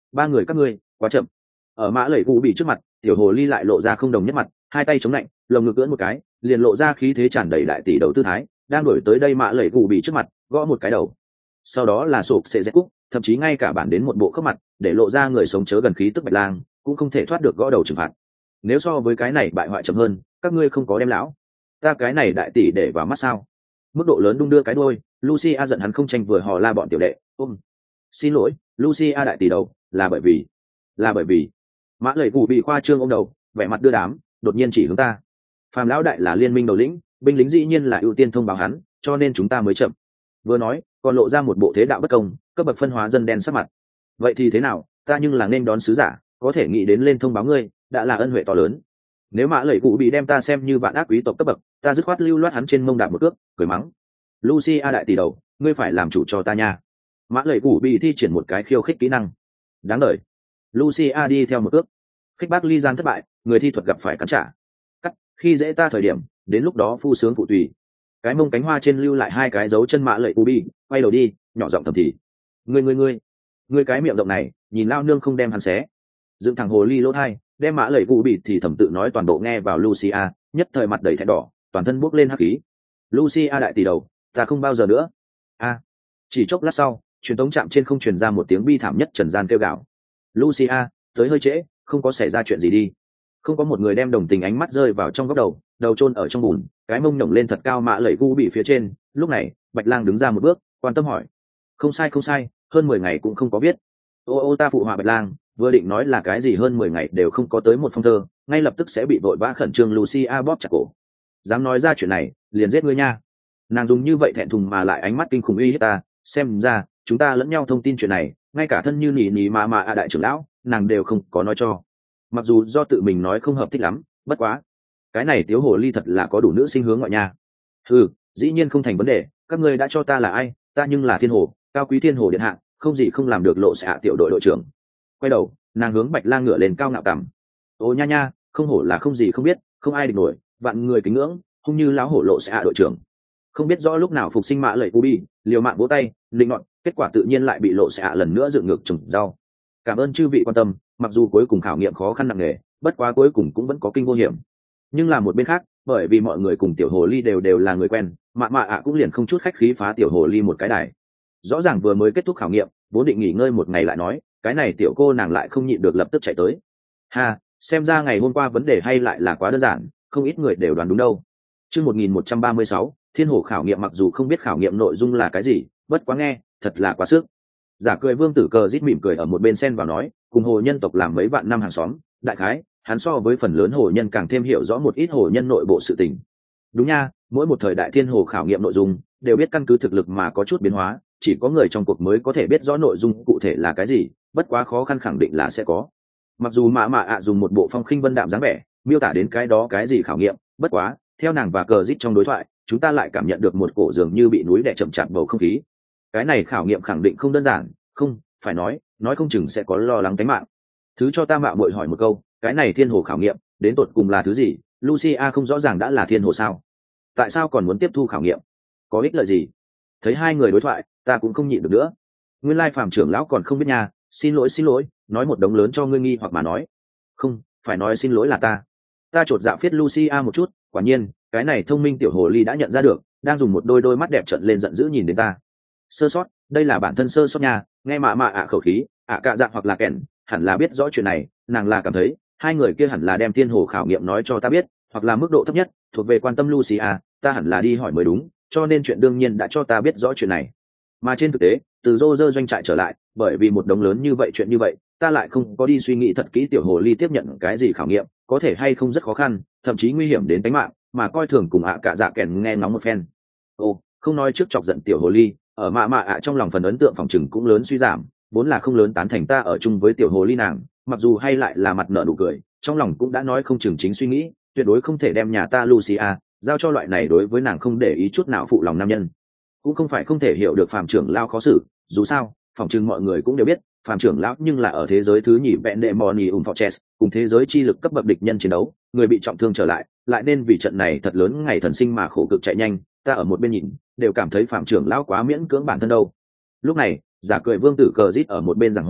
ba người các ngươi quá chậm. Ở mã lẩy cụ bị trước mặt, tiểu hồ ly lại lộ ra không đồng nhất mặt, hai tay chống lạnh, lồng ngực cưỡn một cái, liền lộ ra khí thế tràn đầy đại tỷ đầu tư thái, đang đổi tới đây mã lẩy cụ bị trước mặt, gõ một cái đầu. Sau đó là sụp xệ dép cúc, thậm chí ngay cả bản đến một bộ khớp mặt, để lộ ra người sống chớ gần khí tức bạch lang, cũng không thể thoát được gõ đầu trừng phạt. Nếu so với cái này bại hoại chậm hơn, các ngươi không có đem lão ta cái này đại tỷ để vào mắt sao? Mức độ lớn đung đưa cái đuôi, Lucia giận hắn không tranh vừa hò la bọn tiểu đệ, ôm. Xin lỗi, Lucia đại tỷ đầu, là bởi vì, là bởi vì mã lẩy cụ bị khoa trương ôm đầu, vẻ mặt đưa đám, đột nhiên chỉ hướng ta. Phàm lão đại là liên minh đầu lĩnh, binh lính dĩ nhiên là ưu tiên thông báo hắn, cho nên chúng ta mới chậm. Vừa nói, còn lộ ra một bộ thế đạo bất công, cấp bậc phân hóa dân đen sắc mặt. Vậy thì thế nào, ta nhưng là nên đón sứ giả, có thể nghĩ đến lên thông báo ngươi, đã là ân huệ to lớn. Nếu mã lẩy cụ bị đem ta xem như vạn ác quý tộc cấp bậc, ta dứt khoát lưu loát hắn trên mông đạp một cước, cười mắng. Lucia đại tỷ đầu, ngươi phải làm chủ cho ta nha. Mã lẩy cụ bị thi triển một cái khiêu khích kỹ năng. Đáng đời. Lucia đi theo một cước. Khích bác ly gian thất bại, người thi thuật gặp phải cắn trả. Cắt, khi dễ ta thời điểm, đến lúc đó phu sướng phụ tùy. Cái mông cánh hoa trên lưu lại hai cái dấu chân mã lẩy cụ bị, quay đầu đi, nhỏ giọng thầm thì. Ngươi ngươi ngươi, ngươi cái miệng rộng này, nhìn lao nương không đem hắn xé. Dựng thẳng hồ ly lỗ thai, đem mã lẩy cụ bị thì thầm tự nói toàn bộ nghe vào Lucia, nhất thời mặt đầy thẹn đỏ, toàn thân bốc lên hắc khí. Lucia đại tỷ đầu, ta không bao giờ nữa. A. Chỉ chốc lát sau, truyền tống chạm trên không truyền ra một tiếng bi thảm nhất trần gian kêu gào. Lucia, tới hơi trễ, không có xảy ra chuyện gì đi. Không có một người đem đồng tình ánh mắt rơi vào trong góc đầu, đầu chôn ở trong bùn, cái mông nhổng lên thật cao mã lẩy cụ bị phía trên. Lúc này, Bạch Lang đứng ra một bước, quan tâm hỏi. Không sai không sai, hơn mười ngày cũng không có biết. Ô ô ta phụ họa Bạch Lang, vừa định nói là cái gì hơn mười ngày đều không có tới một phong thơ, ngay lập tức sẽ bị vội vã khẩn trương Lucia bóp chặt cổ. Dám nói ra chuyện này, liền giết ngươi nha. Nàng dùng như vậy thẹn thùng mà lại ánh mắt kinh khủng uy hiếp ta, xem ra chúng ta lẫn nhau thông tin chuyện này, ngay cả thân như nỉ nỉ mà mà a đại trưởng lão, nàng đều không có nói cho. Mặc dù do tự mình nói không hợp thích lắm, bất quá, cái này tiếu hồ ly thật là có đủ nữ sinh hướng ngoại nha. Ừ, dĩ nhiên không thành vấn đề, các ngươi đã cho ta là ai, ta nhưng là thiên hồ, cao quý thiên hồ điện hạ, không gì không làm được lộ xạ tiểu đội đội trưởng. Quay đầu, nàng hướng Bạch Lang ngửa lên cao ngạo cằm. Ô nha nha, không hổ là không gì không biết, không ai địch nổi, vạn người kính ngưỡng, hung như lão hổ lộ xạ đội trưởng. Không biết rõ lúc nào phục sinh mã lẩy Ubi, liều mạng vỗ tay, linh ngọn, kết quả tự nhiên lại bị lộ xạ lần nữa dựng ngược trồng rau. Cảm ơn chư vị quan tâm, mặc dù cuối cùng khảo nghiệm khó khăn nặng nề, bất quá cuối cùng cũng vẫn có kinh vô hiểm. Nhưng là một bên khác, bởi vì mọi người cùng tiểu hồ ly đều đều là người quen, mạ mạ ạ cũng liền không chút khách khí phá tiểu hồ ly một cái đài. Rõ ràng vừa mới kết thúc khảo nghiệm, vốn định nghỉ ngơi một ngày lại nói, cái này tiểu cô nàng lại không nhịn được lập tức chạy tới. Ha, xem ra ngày hôm qua vấn đề hay lại là quá đơn giản, không ít người đều đoán đúng đâu. Chương một nghìn một trăm ba mươi sáu, Thiên Hồ khảo nghiệm mặc dù không biết khảo nghiệm nội dung là cái gì, bất quá nghe, thật là quá sức. Giả cười Vương Tử Cờ rít mỉm cười ở một bên xen vào nói, cùng hồ nhân tộc làm mấy vạn năm hàng xóm, đại khái, hắn so với phần lớn hồ nhân càng thêm hiểu rõ một ít hồ nhân nội bộ sự tình. Đúng nha, mỗi một thời đại Thiên Hồ khảo nghiệm nội dung, đều biết căn cứ thực lực mà có chút biến hóa, chỉ có người trong cuộc mới có thể biết rõ nội dung cụ thể là cái gì, bất quá khó khăn khẳng định là sẽ có. Mặc dù mạ mạ ạ dùng một bộ phong khinh vân đạm dáng vẻ miêu tả đến cái đó cái gì khảo nghiệm, bất quá theo nàng và cờ rít trong đối thoại, chúng ta lại cảm nhận được một cổ dường như bị núi đè chậm chạp bầu không khí. Cái này khảo nghiệm khẳng định không đơn giản, không phải nói nói không chừng sẽ có lo lắng tính mạng. Thứ cho ta mạo muội hỏi một câu, cái này Thiên Hồ khảo nghiệm đến tột cùng là thứ gì? Lucia không rõ ràng đã là thiên hồ sao? Tại sao còn muốn tiếp thu khảo nghiệm? Có ích lợi gì? Thấy hai người đối thoại, ta cũng không nhịn được nữa. Nguyên lai phàm trưởng lão còn không biết nha, xin lỗi xin lỗi, nói một đống lớn cho ngươi nghi hoặc mà nói. Không, phải nói xin lỗi là ta. Ta chột dạ phiết Lucia một chút, quả nhiên, cái này thông minh tiểu hồ ly đã nhận ra được, đang dùng một đôi đôi mắt đẹp trợn lên giận dữ nhìn đến ta. Sơ sót, đây là bản thân sơ sót nha, nghe mạ mạ ạ khẩu khí, ạ cạ dạng hoặc là kẻn, hẳn là biết rõ chuyện này, nàng là cảm thấy, hai người kia hẳn là đem Thiên Hồ khảo nghiệm nói cho ta biết, hoặc là mức độ thấp nhất, thuộc về quan tâm Lucia, ta hẳn là đi hỏi mới đúng, cho nên chuyện đương nhiên đã cho ta biết rõ chuyện này. Mà trên thực tế, từ rô rơ doanh trại trở lại, bởi vì một đống lớn như vậy chuyện như vậy, ta lại không có đi suy nghĩ thật kỹ tiểu hồ ly tiếp nhận cái gì khảo nghiệm, có thể hay không rất khó khăn, thậm chí nguy hiểm đến tính mạng, mà coi thường cùng ạ cả dạ kèn nghe ngóng một phen. Ô, không nói trước chọc giận tiểu hồ ly, ở mạ mạ ạ trong lòng phần ấn tượng phòng chừng cũng lớn suy giảm, vốn là không lớn tán thành ta ở chung với tiểu hồ ly nàng, mặc dù hay lại là mặt nợ nụ cười, trong lòng cũng đã nói không chừng chính suy nghĩ, tuyệt đối không thể đem nhà ta Lucia giao cho loại này đối với nàng không để ý chút nào phụ lòng nam nhân. Cũng không phải không thể hiểu được phàm trưởng lão khó xử, dù sao phòng chừng mọi người cũng đều biết phàm trưởng lão nhưng là ở thế giới thứ nhì vẹn đệ moni ủng fortress cùng thế giới chi lực cấp bậc địch nhân chiến đấu, người bị trọng thương trở lại lại nên vì trận này thật lớn ngày thần sinh mà khổ cực chạy nhanh, ta ở một bên nhìn đều cảm thấy phàm trưởng lão quá miễn cưỡng bản thân đâu. Lúc này giả cười Vương Tử Cờ rít ở một bên giảng hòa,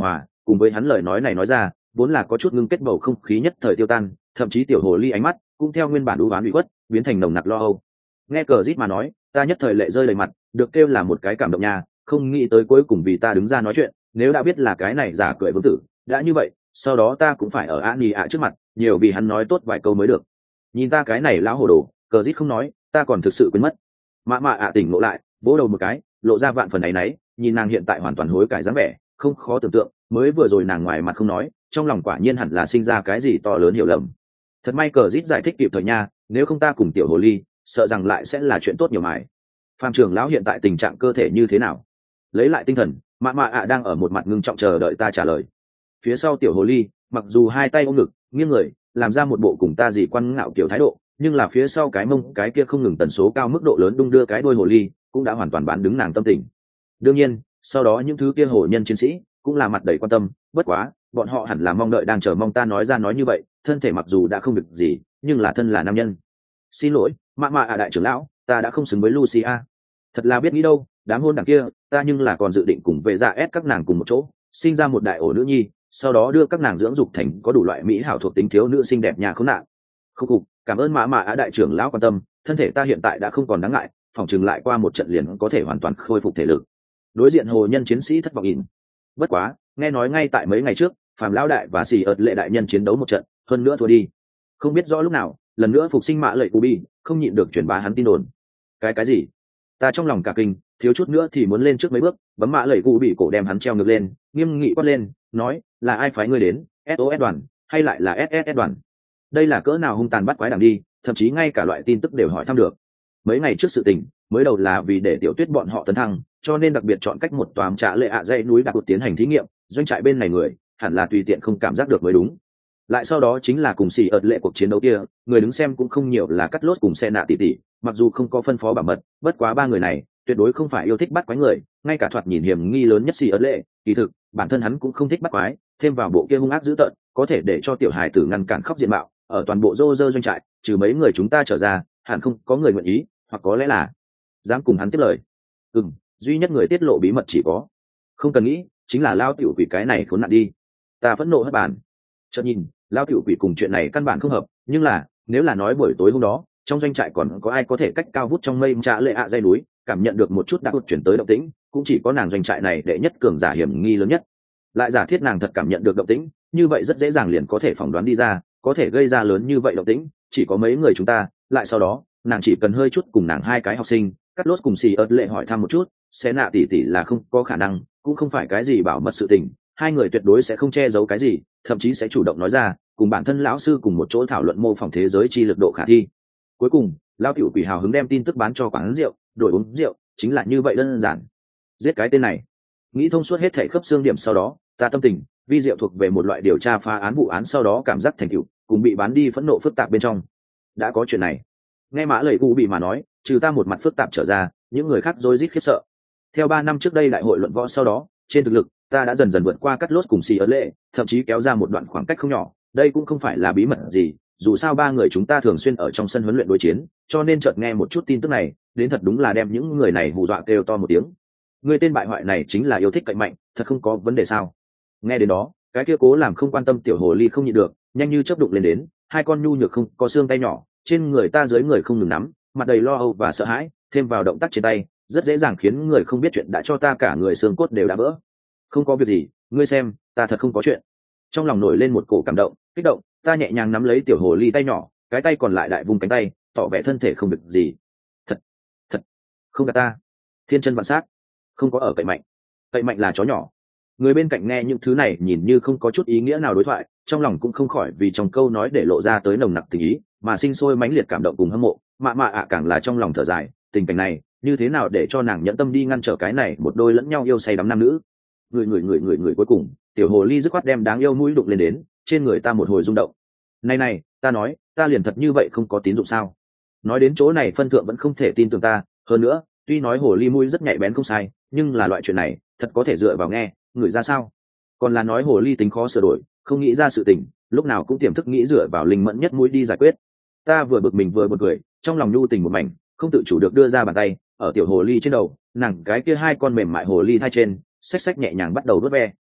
cùng với hắn lời nói này nói ra vốn là có chút ngưng kết bầu không khí nhất thời tiêu tan, thậm chí tiểu hồ ly ánh mắt cũng theo nguyên bản đũ ván bị khuất biến thành nồng nặc lo âu. Nghe cờ rít mà nói, ta nhất thời lệ rơi đầy mặt, được kêu là một cái cảm động nha, không nghĩ tới cuối cùng vì ta đứng ra nói chuyện, nếu đã biết là cái này giả cười vương tử, đã như vậy, sau đó ta cũng phải ở An Nhi ạ trước mặt, nhiều vì hắn nói tốt vài câu mới được. Nhìn ta cái này lão hồ đồ, cờ rít không nói, ta còn thực sự quên mất. Mạ mạ ạ tỉnh ngộ lại, vỗ đầu một cái, lộ ra vạn phần áy náy, nhìn nàng hiện tại hoàn toàn hối cải dáng vẻ, không khó tưởng tượng, mới vừa rồi nàng ngoài mặt không nói, trong lòng quả nhiên hẳn là sinh ra cái gì to lớn hiểu lầm. Thật may cờ rít giải thích kịp thời nha, nếu không ta cùng tiểu hồ ly, sợ rằng lại sẽ là chuyện tốt nhiều mải. Phạm trưởng lão hiện tại tình trạng cơ thể như thế nào? Lấy lại tinh thần, mạ mạ ạ đang ở một mặt ngưng trọng chờ đợi ta trả lời. Phía sau tiểu hồ ly, mặc dù hai tay ôm ngực, nghiêng người, làm ra một bộ cùng ta dị quan ngạo kiểu thái độ, nhưng là phía sau cái mông cái kia không ngừng tần số cao mức độ lớn đung đưa cái đuôi hồ ly, cũng đã hoàn toàn bán đứng nàng tâm tình. Đương nhiên, sau đó những thứ kia hồ nhân chiến sĩ cũng là mặt đầy quan tâm, bất quá, bọn họ hẳn là mong đợi đang chờ mong ta nói ra nói như vậy, thân thể mặc dù đã không được gì, nhưng là thân là nam nhân. Xin lỗi, mạ mạ ạ đại trưởng lão, ta đã không xứng với Lucia. Thật là biết nghĩ đâu, đám hôn đằng kia, ta nhưng là còn dự định cùng về dạ ép các nàng cùng một chỗ, sinh ra một đại ổ nữ nhi, sau đó đưa các nàng dưỡng dục thành có đủ loại mỹ hảo thuộc tính thiếu nữ xinh đẹp nhà khốn nạn. Khúc cục, cảm ơn mạ mạ ạ đại trưởng lão quan tâm, thân thể ta hiện tại đã không còn đáng ngại, phòng chừng lại qua một trận liền có thể hoàn toàn khôi phục thể lực. Đối diện hồ nhân chiến sĩ thất vọng nhìn. Bất quá, nghe nói ngay tại mấy ngày trước, Phạm lão đại và Xì ợt lệ đại nhân chiến đấu một trận, hơn nữa thua đi. Không biết rõ lúc nào, lần nữa phục sinh mạ lệ cú bi, không nhịn được truyền bá hắn tin đồn. Cái cái gì? Ta trong lòng cả kinh, thiếu chút nữa thì muốn lên trước mấy bước, bấm mạ lệ cú bị cổ đem hắn treo ngược lên, nghiêm nghị quát lên, nói, là ai phái ngươi đến, ét o ét đoàn, hay lại là ét ét ét đoàn? Đây là cỡ nào hung tàn bắt quái đằng đi, thậm chí ngay cả loại tin tức đều hỏi thăm được. Mấy ngày trước sự tình, mới đầu là vì để tiểu tuyết bọn họ tấn thăng, cho nên đặc biệt chọn cách một tòa trạ lệ ạ dãy núi đặc biệt tiến hành thí nghiệm, doanh trại bên này người hẳn là tùy tiện không cảm giác được mới đúng. Lại sau đó chính là cùng xì ợt lệ cuộc chiến đấu kia, người đứng xem cũng không nhiều là cắt lốt cùng xe nạ tỷ tỷ, mặc dù không có phân phó bảo mật, bất quá ba người này tuyệt đối không phải yêu thích bắt quái người, ngay cả thoạt nhìn hiểm nghi lớn nhất xì ợt lệ, kỳ thực bản thân hắn cũng không thích bắt quái, thêm vào bộ kia hung ác dữ tợn, có thể để cho tiểu hài tử ngăn cản khóc diện mạo, ở toàn bộ rô rơ doanh trại, trừ mấy người chúng ta trở ra, hẳn không có người nguyện ý, hoặc có lẽ là dám cùng hắn tiếp lời. Ừm, duy nhất người tiết lộ bí mật chỉ có, không cần nghĩ, chính là lao tiểu quỷ cái này khốn nạn đi. Ta phẫn nộ hất bàn. Chợt nhìn, lao tiểu quỷ cùng chuyện này căn bản không hợp, nhưng là, nếu là nói buổi tối hôm đó, trong doanh trại còn có ai có thể cách cao vút trong mây trạ lệ ạ dây núi, cảm nhận được một chút đã chuyển tới động tĩnh, cũng chỉ có nàng doanh trại này đệ nhất cường giả hiểm nghi lớn nhất. Lại giả thiết nàng thật cảm nhận được động tĩnh, như vậy rất dễ dàng liền có thể phỏng đoán đi ra, có thể gây ra lớn như vậy động tĩnh, chỉ có mấy người chúng ta, lại sau đó, nàng chỉ cần hơi chút cùng nàng hai cái học sinh, cắt lốt cùng xì ớt lệ hỏi thăm một chút, sẽ nạ tỷ tỷ là không có khả năng, cũng không phải cái gì bảo mật sự tình, hai người tuyệt đối sẽ không che giấu cái gì, thậm chí sẽ chủ động nói ra, cùng bản thân lão sư cùng một chỗ thảo luận mô phỏng thế giới chi lực độ khả thi. Cuối cùng, lão tiểu quỷ hào hứng đem tin tức bán cho quán rượu, đổi uống rượu, chính là như vậy đơn giản. Giết cái tên này, nghĩ thông suốt hết thảy khớp xương điểm sau đó, ta tâm tình, vi diệu thuộc về một loại điều tra phá án vụ án sau đó cảm giác thành tựu, cùng bị bán đi phẫn nộ phức tạp bên trong. Đã có chuyện này, nghe mã lời cụ bị mà nói, trừ ta một mặt phức tạp trở ra, những người khác rối rít khiếp sợ. Theo ba năm trước đây đại hội luận võ sau đó, trên thực lực, ta đã dần dần vượt qua cắt lốt cùng xì ớt lệ, thậm chí kéo ra một đoạn khoảng cách không nhỏ. Đây cũng không phải là bí mật gì, dù sao ba người chúng ta thường xuyên ở trong sân huấn luyện đối chiến, cho nên chợt nghe một chút tin tức này, đến thật đúng là đem những người này hù dọa kêu to một tiếng. Người tên bại hoại này chính là yêu thích cạnh mạnh, thật không có vấn đề sao? Nghe đến đó, cái kia cố làm không quan tâm tiểu hồ ly không nhịn được, nhanh như chớp đụng lên đến, hai con nhu nhược không có xương tay nhỏ, trên người ta dưới người không ngừng nắm, mặt đầy lo âu và sợ hãi, thêm vào động tác trên tay, rất dễ dàng khiến người không biết chuyện đã cho ta cả người xương cốt đều đã vỡ. Không có việc gì, ngươi xem, ta thật không có chuyện. Trong lòng nổi lên một cổ cảm động, kích động, ta nhẹ nhàng nắm lấy tiểu hồ ly tay nhỏ, cái tay còn lại đại vùng cánh tay, tỏ vẻ thân thể không việc gì. Thật, thật, không gạt ta. Thiên chân vạn sát, không có ở cậy mạnh. Cậy mạnh là chó nhỏ. Người bên cạnh nghe những thứ này nhìn như không có chút ý nghĩa nào đối thoại, trong lòng cũng không khỏi vì trong câu nói để lộ ra tới nồng nặc tình ý, mà sinh sôi mãnh liệt cảm động cùng hâm mộ. Mạ mạ ạ càng là trong lòng thở dài, tình cảnh này như thế nào để cho nàng nhẫn tâm đi ngăn trở cái này một đôi lẫn nhau yêu say đắm nam nữ. Người người người người người cuối cùng, tiểu hồ ly dứt khoát đem đáng yêu mũi đụng lên đến, trên người ta một hồi rung động. Này này, ta nói, ta liền thật như vậy không có tín dụng sao? Nói đến chỗ này phân thượng vẫn không thể tin tưởng ta, hơn nữa, tuy nói hồ ly mũi rất nhạy bén không sai, nhưng là loại chuyện này, thật có thể dựa vào nghe, người ra sao? Còn là nói hồ ly tính khó sửa đổi, không nghĩ ra sự tình, lúc nào cũng tiềm thức nghĩ dựa vào linh mẫn nhất mũi đi giải quyết. Ta vừa bực mình vừa bực cười, trong lòng nhu tình một mảnh, không tự chủ được đưa ra bàn tay, ở tiểu hồ ly trên đầu, nàng cái kia hai con mềm mại hồ ly thai trên, xách xách nhẹ nhàng bắt đầu vớt ve.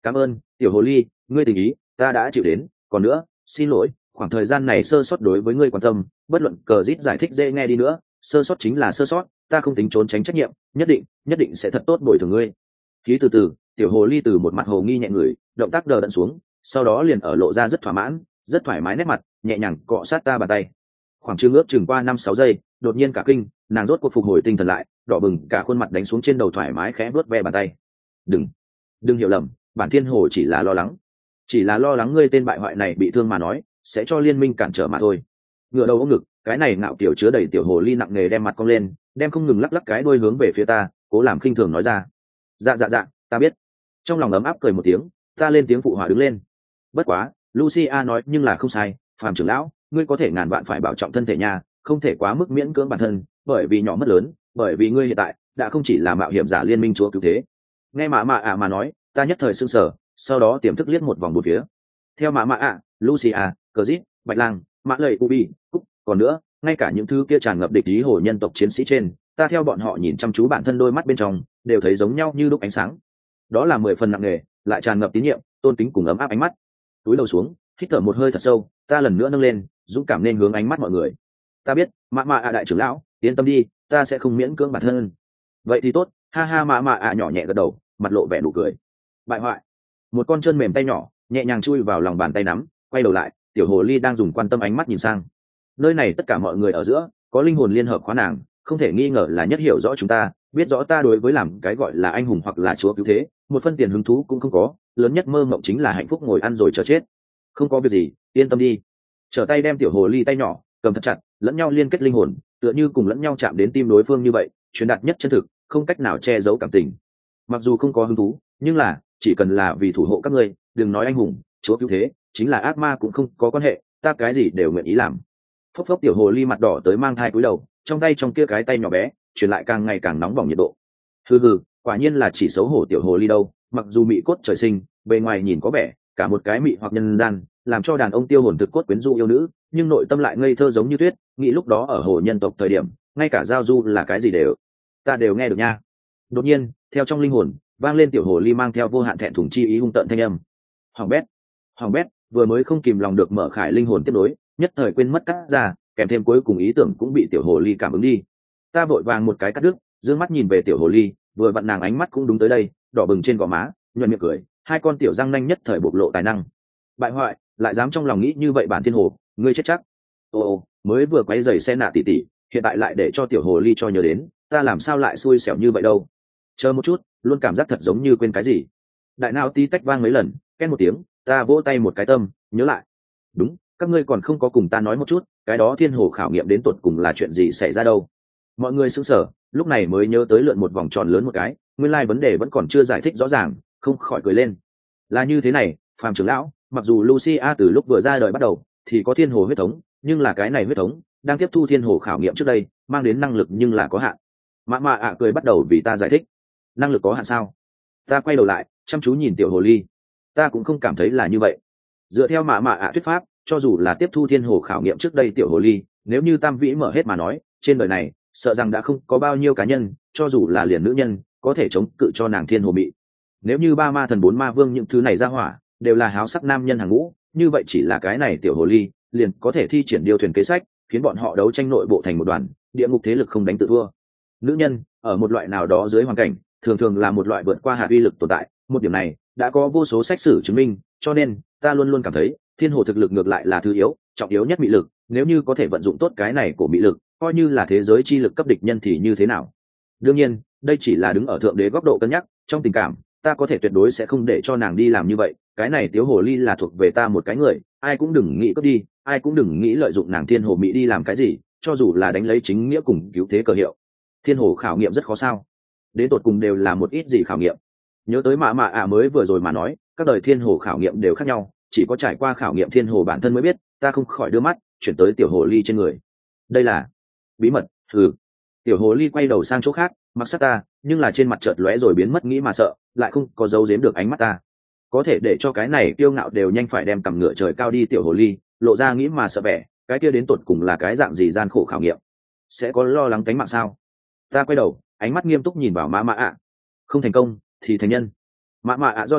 Cảm ơn tiểu hồ ly, ngươi tình ý ta đã chịu đến. Còn nữa, xin lỗi, khoảng thời gian này sơ sót đối với ngươi quan tâm, bất luận cờ rít giải thích dễ nghe đi nữa, sơ sót chính là sơ sót, ta không tính trốn tránh trách nhiệm, nhất định nhất định sẽ thật tốt bồi thường ngươi. Khí từ từ, tiểu hồ ly từ một mặt hồ nghi nhẹ người, động tác đờ đẫn xuống, sau đó liền ở lộ ra rất thỏa mãn, rất thoải mái nét mặt, nhẹ nhàng cọ sát ta bàn tay. Khoảng chừng ước chừng qua năm sáu giây, đột nhiên cả kinh, nàng rốt cuộc phục hồi tinh thần lại, đỏ bừng cả khuôn mặt đánh xuống trên đầu thoải mái khẽ vuốt ve bàn tay. đừng đừng hiểu lầm, bản thiên hồ chỉ là lo lắng chỉ là lo lắng ngươi tên bại hoại này bị thương mà nói sẽ cho liên minh cản trở mà thôi. Ngựa đầu ôm ngực, cái này ngạo kiểu chứa đầy tiểu hồ ly nặng nề đem mặt cong lên, đem không ngừng lắc lắc cái đuôi hướng về phía ta, cố làm khinh thường nói ra. Dạ dạ dạ, ta biết. Trong lòng ấm áp cười một tiếng, ta lên tiếng phụ họa đứng lên. Bất quá, Lucia nói nhưng là không sai, Phạm trưởng lão, ngươi có thể ngàn vạn phải bảo trọng thân thể nha, không thể quá mức miễn cưỡng bản thân, bởi vì nhỏ mất lớn, bởi vì ngươi hiện tại đã không chỉ là mạo hiểm giả liên minh chúa cứu thế. Nghe mạ mạ ạ mà nói, ta nhất thời sững sờ, sau đó tiềm thức liếc một vòng bốn phía. Theo mạ mạ ạ, Lucia, Cazit, Bạch Lang, Mã Lệ Ubi, Cúc, còn nữa, ngay cả những thứ kia tràn ngập địch ý hồ nhân tộc chiến sĩ trên, ta theo bọn họ nhìn chăm chú bản thân đôi mắt bên trong, đều thấy giống nhau như lúc ánh sáng. Đó là mười phần nặng nề, lại tràn ngập tín nhiệm, tôn kính cùng ấm áp ánh mắt. Túi đầu xuống, hít thở một hơi thật sâu, ta lần nữa nâng lên, dũng cảm nên hướng ánh mắt mọi người. Ta biết, mạ mạ ạ đại trưởng lão, yên tâm đi, ta sẽ không miễn cưỡng bản thân. Vậy thì tốt, ha ha mạ mạ ạ nhỏ nhẹ gật đầu, mặt lộ vẻ nụ cười. Bại hoại. Một con chân mềm tay nhỏ, nhẹ nhàng chui vào lòng bàn tay nắm, quay đầu lại, tiểu hồ ly đang dùng quan tâm ánh mắt nhìn sang. Nơi này tất cả mọi người ở giữa, có linh hồn liên hợp khóa nàng, không thể nghi ngờ là nhất hiểu rõ chúng ta, biết rõ ta đối với làm cái gọi là anh hùng hoặc là chúa cứu thế, một phân tiền hứng thú cũng không có, lớn nhất mơ mộng chính là hạnh phúc ngồi ăn rồi chờ chết. Không có việc gì, yên tâm đi. Trở tay đem tiểu hồ ly tay nhỏ cầm thật chặt, lẫn nhau liên kết linh hồn, tựa như cùng lẫn nhau chạm đến tim đối phương như vậy, truyền đạt nhất chân thực, không cách nào che giấu cảm tình. Mặc dù không có hứng thú, nhưng là chỉ cần là vì thủ hộ các ngươi, đừng nói anh hùng, chúa cứu thế, chính là ác ma cũng không có quan hệ, ta cái gì đều nguyện ý làm. Phốc phốc tiểu hồ ly mặt đỏ tới mang thai cúi đầu, trong tay trong kia cái tay nhỏ bé, truyền lại càng ngày càng nóng bỏng nhiệt độ. Hừ hừ, quả nhiên là chỉ xấu hổ tiểu hồ ly đâu, mặc dù mị cốt trời sinh, bề ngoài nhìn có vẻ cả một cái mị hoặc nhân gian, làm cho đàn ông tiêu hồn thực cốt quyến rũ yêu nữ, nhưng nội tâm lại ngây thơ giống như tuyết, nghĩ lúc đó ở hồ nhân tộc thời điểm, ngay cả giao du là cái gì đều, ta đều nghe được nha. Đột nhiên, theo trong linh hồn, vang lên tiểu hồ ly mang theo vô hạn thẹn thùng chi ý hung tợn thanh âm. Hoàng bét, Hoàng bét, vừa mới không kìm lòng được mở khải linh hồn tiếp nối, nhất thời quên mất cắt ra, kèm thêm cuối cùng ý tưởng cũng bị tiểu hồ ly cảm ứng đi. Ta vội vàng một cái cắt đứt, dương mắt nhìn về tiểu hồ ly, vừa vặn nàng ánh mắt cũng đúng tới đây, đỏ bừng trên gò má, nhuận miệng cười, hai con tiểu răng nanh nhất thời bộc lộ tài năng. Bại hoại, lại dám trong lòng nghĩ như vậy bản thiên hồ, ngươi chết chắc. Ồ, mới vừa quấy giày xe nạ tỉ tỉ, hiện tại lại để cho tiểu hồ ly cho nhớ đến, ta làm sao lại xui xẻo như vậy đâu. Chờ một chút, luôn cảm giác thật giống như quên cái gì. Đại não tí tách vang mấy lần, két một tiếng, ta vỗ tay một cái tâm, nhớ lại. Đúng, các ngươi còn không có cùng ta nói một chút, cái đó thiên hồ khảo nghiệm đến tột cùng là chuyện gì xảy ra đâu. Mọi người sững sờ, lúc này mới nhớ tới lượn một vòng tròn lớn một cái, nguyên lai vấn đề vẫn còn chưa giải thích rõ ràng, không khỏi cười lên. Là như thế này, Phạm trưởng lão, mặc dù Lucia từ lúc vừa ra đời bắt đầu thì có thiên hồ huyết thống, nhưng là cái này huyết thống đang tiếp thu thiên hồ khảo nghiệm trước đây, mang đến năng lực nhưng là có hạn. Mạ mạ ạ cười bắt đầu vì ta giải thích. Năng lực có hạn sao? Ta quay đầu lại, chăm chú nhìn tiểu hồ ly. Ta cũng không cảm thấy là như vậy. Dựa theo mạ mạ ạ thuyết pháp, cho dù là tiếp thu thiên hồ khảo nghiệm trước đây tiểu hồ ly, nếu như tam vĩ mở hết mà nói, trên đời này sợ rằng đã không có bao nhiêu cá nhân, cho dù là liền nữ nhân, có thể chống cự cho nàng thiên hồ bị. Nếu như ba ma thần bốn ma vương những thứ này ra hỏa đều là háo sắc nam nhân hàng ngũ, như vậy chỉ là cái này tiểu hồ ly liền có thể thi triển điêu thuyền kế sách, khiến bọn họ đấu tranh nội bộ thành một đoàn, địa ngục thế lực không đánh tự thua. Nữ nhân ở một loại nào đó dưới hoàn cảnh thường thường là một loại vượt qua hạt uy lực tồn tại, một điểm này đã có vô số sách sử chứng minh, cho nên ta luôn luôn cảm thấy thiên hồ thực lực ngược lại là thứ yếu, trọng yếu nhất mị lực, nếu như có thể vận dụng tốt cái này của mị lực, coi như là thế giới chi lực cấp địch nhân thì như thế nào. Đương nhiên đây chỉ là đứng ở thượng đế góc độ cân nhắc, trong tình cảm ta có thể tuyệt đối sẽ không để cho nàng đi làm như vậy, cái này tiểu hồ ly là thuộc về ta một cái người, ai cũng đừng nghĩ cướp đi, ai cũng đừng nghĩ lợi dụng nàng thiên hồ mỹ đi làm cái gì, cho dù là đánh lấy chính nghĩa cùng cứu thế cờ hiệu. Thiên hồ khảo nghiệm rất khó sao? Đến tột cùng đều là một ít gì khảo nghiệm? Nhớ tới mạ mạ ạ mới vừa rồi mà nói, các đời thiên hồ khảo nghiệm đều khác nhau, chỉ có trải qua khảo nghiệm thiên hồ bản thân mới biết, ta không khỏi đưa mắt chuyển tới tiểu hồ ly trên người. Đây là bí mật. Ừ. Tiểu hồ ly quay đầu sang chỗ khác, mặc sát ta, nhưng là trên mặt chợt lóe rồi biến mất nghĩ mà sợ, lại không có giấu giếm được ánh mắt ta. Có thể để cho cái này kiêu ngạo đều nhanh phải đem cầm ngựa trời cao đi tiểu hồ ly, lộ ra nghĩ mà sợ vẻ, cái kia đến tột cùng là cái dạng gì gian khổ khảo nghiệm? Sẽ có lo lắng tính mạng sao? Ta quay đầu, ánh mắt nghiêm túc nhìn vào mã mã ạ. Không thành công thì thành nhân. Mã mã ạ do dự,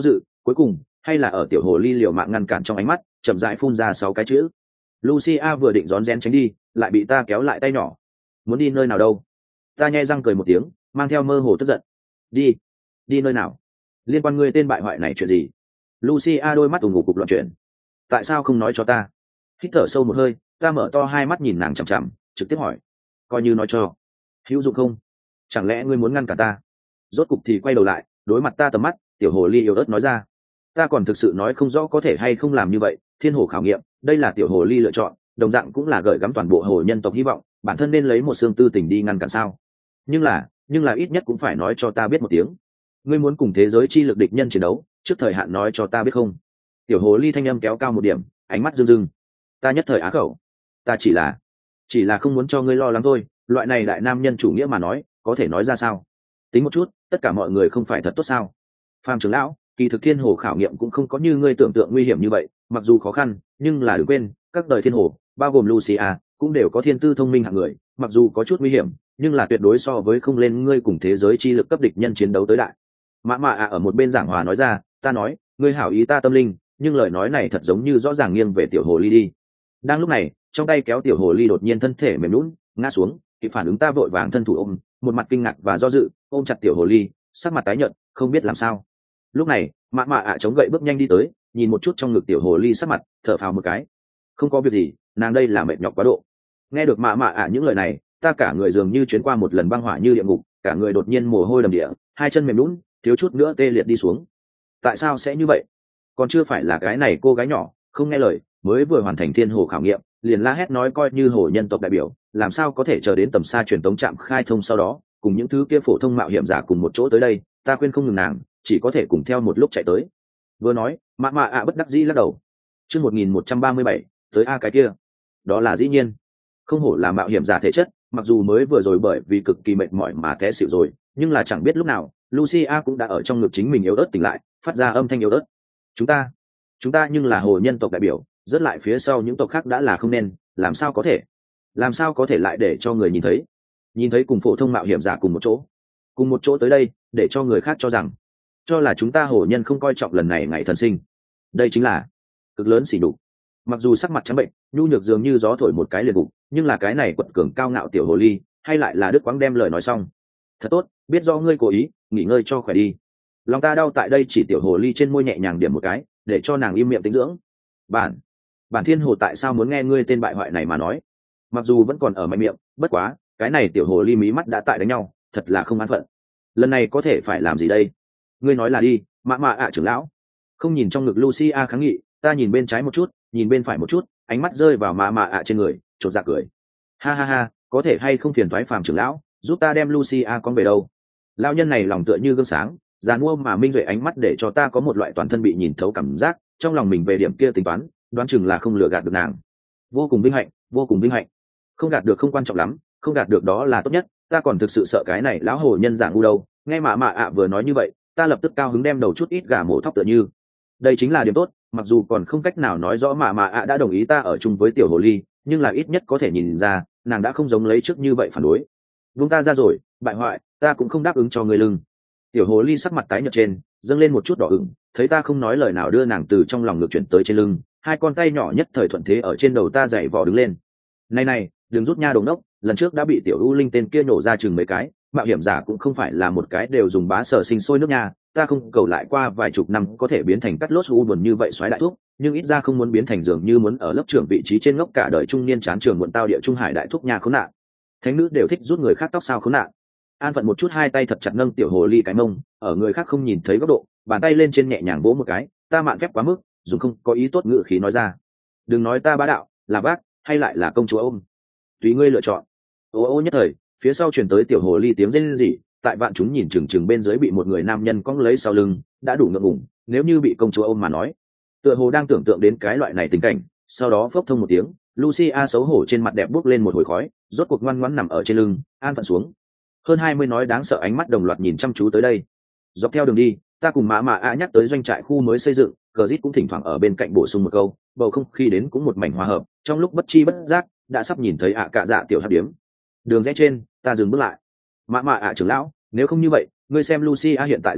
cuối cùng hay là ở tiểu hồ ly liều mạng ngăn cản trong ánh mắt chậm rãi phun ra sáu cái chữ. Lucia vừa định rón rén tránh đi, lại bị ta kéo lại tay nhỏ. Muốn đi nơi nào đâu? Ta nhe răng cười một tiếng, mang theo mơ hồ tức giận. Đi, đi nơi nào? Liên quan ngươi tên bại hoại này chuyện gì? Lucia đôi mắt ủng ngục cục loạn chuyện. Tại sao không nói cho ta? Hít thở sâu một hơi, ta mở to hai mắt nhìn nàng chằm chằm, trực tiếp hỏi. Coi như nói cho. Hữu dụng không? Chẳng lẽ ngươi muốn ngăn cả ta? Rốt cục thì quay đầu lại, đối mặt ta tầm mắt, tiểu hồ ly yếu ớt nói ra. Ta còn thực sự nói không rõ có thể hay không làm như vậy. Thiên hồ khảo nghiệm, đây là tiểu hồ ly lựa chọn, đồng dạng cũng là gợi gắm toàn bộ hồ nhân tộc hy vọng, bản thân nên lấy một xương tư tình đi ngăn cản sao? Nhưng là, nhưng là ít nhất cũng phải nói cho ta biết một tiếng. Ngươi muốn cùng thế giới chi lực địch nhân chiến đấu, trước thời hạn nói cho ta biết không? Tiểu hồ ly thanh âm kéo cao một điểm, ánh mắt rưng rưng. Ta nhất thời á khẩu. Ta chỉ là, chỉ là không muốn cho ngươi lo lắng thôi. Loại này đại nam nhân chủ nghĩa mà nói, có thể nói ra sao? Tính một chút, tất cả mọi người không phải thật tốt sao? Phàm trưởng lão, kỳ thực thiên hồ khảo nghiệm cũng không có như ngươi tưởng tượng nguy hiểm như vậy, mặc dù khó khăn, nhưng là đừng quên, các đời thiên hồ, bao gồm Lucia, cũng đều có thiên tư thông minh hạng người, mặc dù có chút nguy hiểm, nhưng là tuyệt đối so với không lên ngươi cùng thế giới chi lực cấp địch nhân chiến đấu tới đại. Mã Mã ạ ở một bên giảng hòa nói ra, ta nói, ngươi hảo ý ta tâm linh, nhưng lời nói này thật giống như rõ ràng nghiêng về tiểu hồ ly đi. Đang lúc này, trong tay kéo tiểu hồ ly đột nhiên thân thể mềm nhũn, ngã xuống, kịp phản ứng ta vội vàng thân thủ ôm, một mặt kinh ngạc và do dự, ôm chặt tiểu hồ ly, sắc mặt tái nhợt, không biết làm sao. Lúc này, Mã Mã ạ chống gậy bước nhanh đi tới, nhìn một chút trong ngực tiểu hồ ly sắc mặt, thở phào một cái. Không có việc gì, nàng đây là mệt nhọc quá độ. Nghe được Mã Mã ạ những lời này, ta cả người dường như chuyến qua một lần băng hỏa như địa ngục, cả người đột nhiên mồ hôi đầm địa, hai chân mềm nhũn, thiếu chút nữa tê liệt đi xuống. Tại sao sẽ như vậy? Còn chưa phải là cái này cô gái nhỏ không nghe lời, mới vừa hoàn thành thiên hồ khảo nghiệm, liền la hét nói coi như hồ nhân tộc đại biểu, làm sao có thể chờ đến tầm xa truyền tống trạm khai thông sau đó, cùng những thứ kia phổ thông mạo hiểm giả cùng một chỗ tới đây, ta khuyên không ngừng nàng, chỉ có thể cùng theo một lúc chạy tới. Vừa nói, Mã Mã ạ bất đắc dĩ lắc đầu. Chương một nghìn một trăm ba mươi bảy, tới a cái kia. Đó là dĩ nhiên. Không hổ là mạo hiểm giả thể chất, mặc dù mới vừa rồi bởi vì cực kỳ mệt mỏi mà té xỉu rồi, nhưng là chẳng biết lúc nào, Lucia cũng đã ở trong ngực chính mình yếu ớt tỉnh lại, phát ra âm thanh yếu ớt. Chúng ta, chúng ta nhưng là hồ nhân tộc đại biểu, rất lại phía sau những tộc khác đã là không nên, làm sao có thể? Làm sao có thể lại để cho người nhìn thấy? Nhìn thấy cùng phổ thông mạo hiểm giả cùng một chỗ, cùng một chỗ tới đây, để cho người khác cho rằng, cho là chúng ta hồ nhân không coi trọng lần này ngày thần sinh. Đây chính là cực lớn xỉ nhục. Mặc dù sắc mặt trắng bệnh, nhu nhược dường như gió thổi một cái liền gục, nhưng là cái này quật cường cao ngạo tiểu hồ ly, hay lại là Đức Quang đem lời nói xong. Thật tốt, biết do ngươi cố ý, nghỉ ngơi cho khỏe đi. Lòng ta đau tại đây chỉ tiểu hồ ly trên môi nhẹ nhàng điểm một cái, để cho nàng im miệng tĩnh dưỡng. Bản, bản thiên hồ tại sao muốn nghe ngươi tên bại hoại này mà nói? Mặc dù vẫn còn ở mạnh miệng, bất quá, cái này tiểu hồ ly mí mắt đã tại đánh nhau, thật là không an phận. Lần này có thể phải làm gì đây? Ngươi nói là đi, Mã Mã ạ trưởng lão. Không nhìn trong ngực Lucia kháng nghị, ta nhìn bên trái một chút, nhìn bên phải một chút, ánh mắt rơi vào Mã Mã ạ trên người, chột dạ cười. Ha ha ha, có thể hay không phiền toái Phàm trưởng lão, giúp ta đem Lucia con về đâu? Lão nhân này lòng tựa như gương sáng, giàn mua mà minh duệ ánh mắt để cho ta có một loại toàn thân bị nhìn thấu cảm giác, trong lòng mình về điểm kia tính toán, đoán chừng là không lừa gạt được nàng. Vô cùng vinh hạnh, vô cùng vinh hạnh. Không gạt được không quan trọng lắm, không gạt được đó là tốt nhất, ta còn thực sự sợ cái này lão hồ nhân dạng ngu đâu. Nghe Mã Mã ạ vừa nói như vậy, ta lập tức cao hứng đem đầu chút ít gà mổ thóc tựa như. Đây chính là điểm tốt, mặc dù còn không cách nào nói rõ Mã Mã ạ đã đồng ý ta ở chung với tiểu hồ ly, nhưng là ít nhất có thể nhìn ra, nàng đã không giống lấy trước như vậy phản đối. Vung ta ra rồi, bại hoại, ta cũng không đáp ứng cho ngươi lưng. Tiểu hồ ly sắc mặt tái nhợt trên, dâng lên một chút đỏ ửng, thấy ta không nói lời nào đưa nàng từ trong lòng ngực chuyển tới trên lưng, hai con tay nhỏ nhất thời thuận thế ở trên đầu ta dậy vò đứng lên. Này này, đừng rút nha đồng đốc, lần trước đã bị tiểu u linh tên kia nổ ra chừng mấy cái, mạo hiểm giả cũng không phải là một cái đều dùng bá sở sinh sôi nước nha, ta không cầu lại qua vài chục năm có thể biến thành cắt lốt u buồn như vậy xoáy đại thúc, nhưng ít ra không muốn biến thành dường như muốn ở lớp trưởng vị trí trên ngốc cả đời trung niên chán trường muộn tao địa trung hải đại thúc nha khốn nạn. Thánh nữ đều thích rút người khác tóc sao khốn nạn. An phận một chút, hai tay thật chặt nâng tiểu hồ ly cái mông, ở người khác không nhìn thấy góc độ, bàn tay lên trên nhẹ nhàng vỗ một cái, ta mạn phép quá mức, dùng không có ý tốt ngữ khí nói ra. Đừng nói ta bá đạo, là bác, hay lại là công chúa ôm. Tùy ngươi lựa chọn. Ô ô nhất thời, phía sau truyền tới tiểu hồ ly tiếng rên rỉ, tại vạn chúng nhìn chừng chừng bên dưới bị một người nam nhân cong lấy sau lưng, đã đủ ngượng ngùng, nếu như bị công chúa ôm mà nói. Tựa hồ đang tưởng tượng đến cái loại này tình cảnh, sau đó phốc thông một tiếng, Lucia xấu hổ trên mặt đẹp bốc lên một hồi khói, rốt cuộc ngoan ngoãn nằm ở trên lưng, an phận xuống. Hơn hai mươi nói đáng sợ ánh mắt đồng loạt nhìn chăm chú tới đây. Dọc theo đường đi, ta cùng Mã Mã ạ nhắc tới doanh trại khu mới xây dựng, cờ rít cũng thỉnh thoảng ở bên cạnh bổ sung một câu, bầu không khí đến cũng một mảnh hòa hợp, trong lúc bất chi bất giác đã sắp nhìn thấy ạ cạ dạ tiểu hạt điếm. Đường rẽ trên, ta dừng bước lại. Mã Mã ạ trưởng lão, nếu không như vậy, ngươi xem Lucia hiện tại dáng vẻ,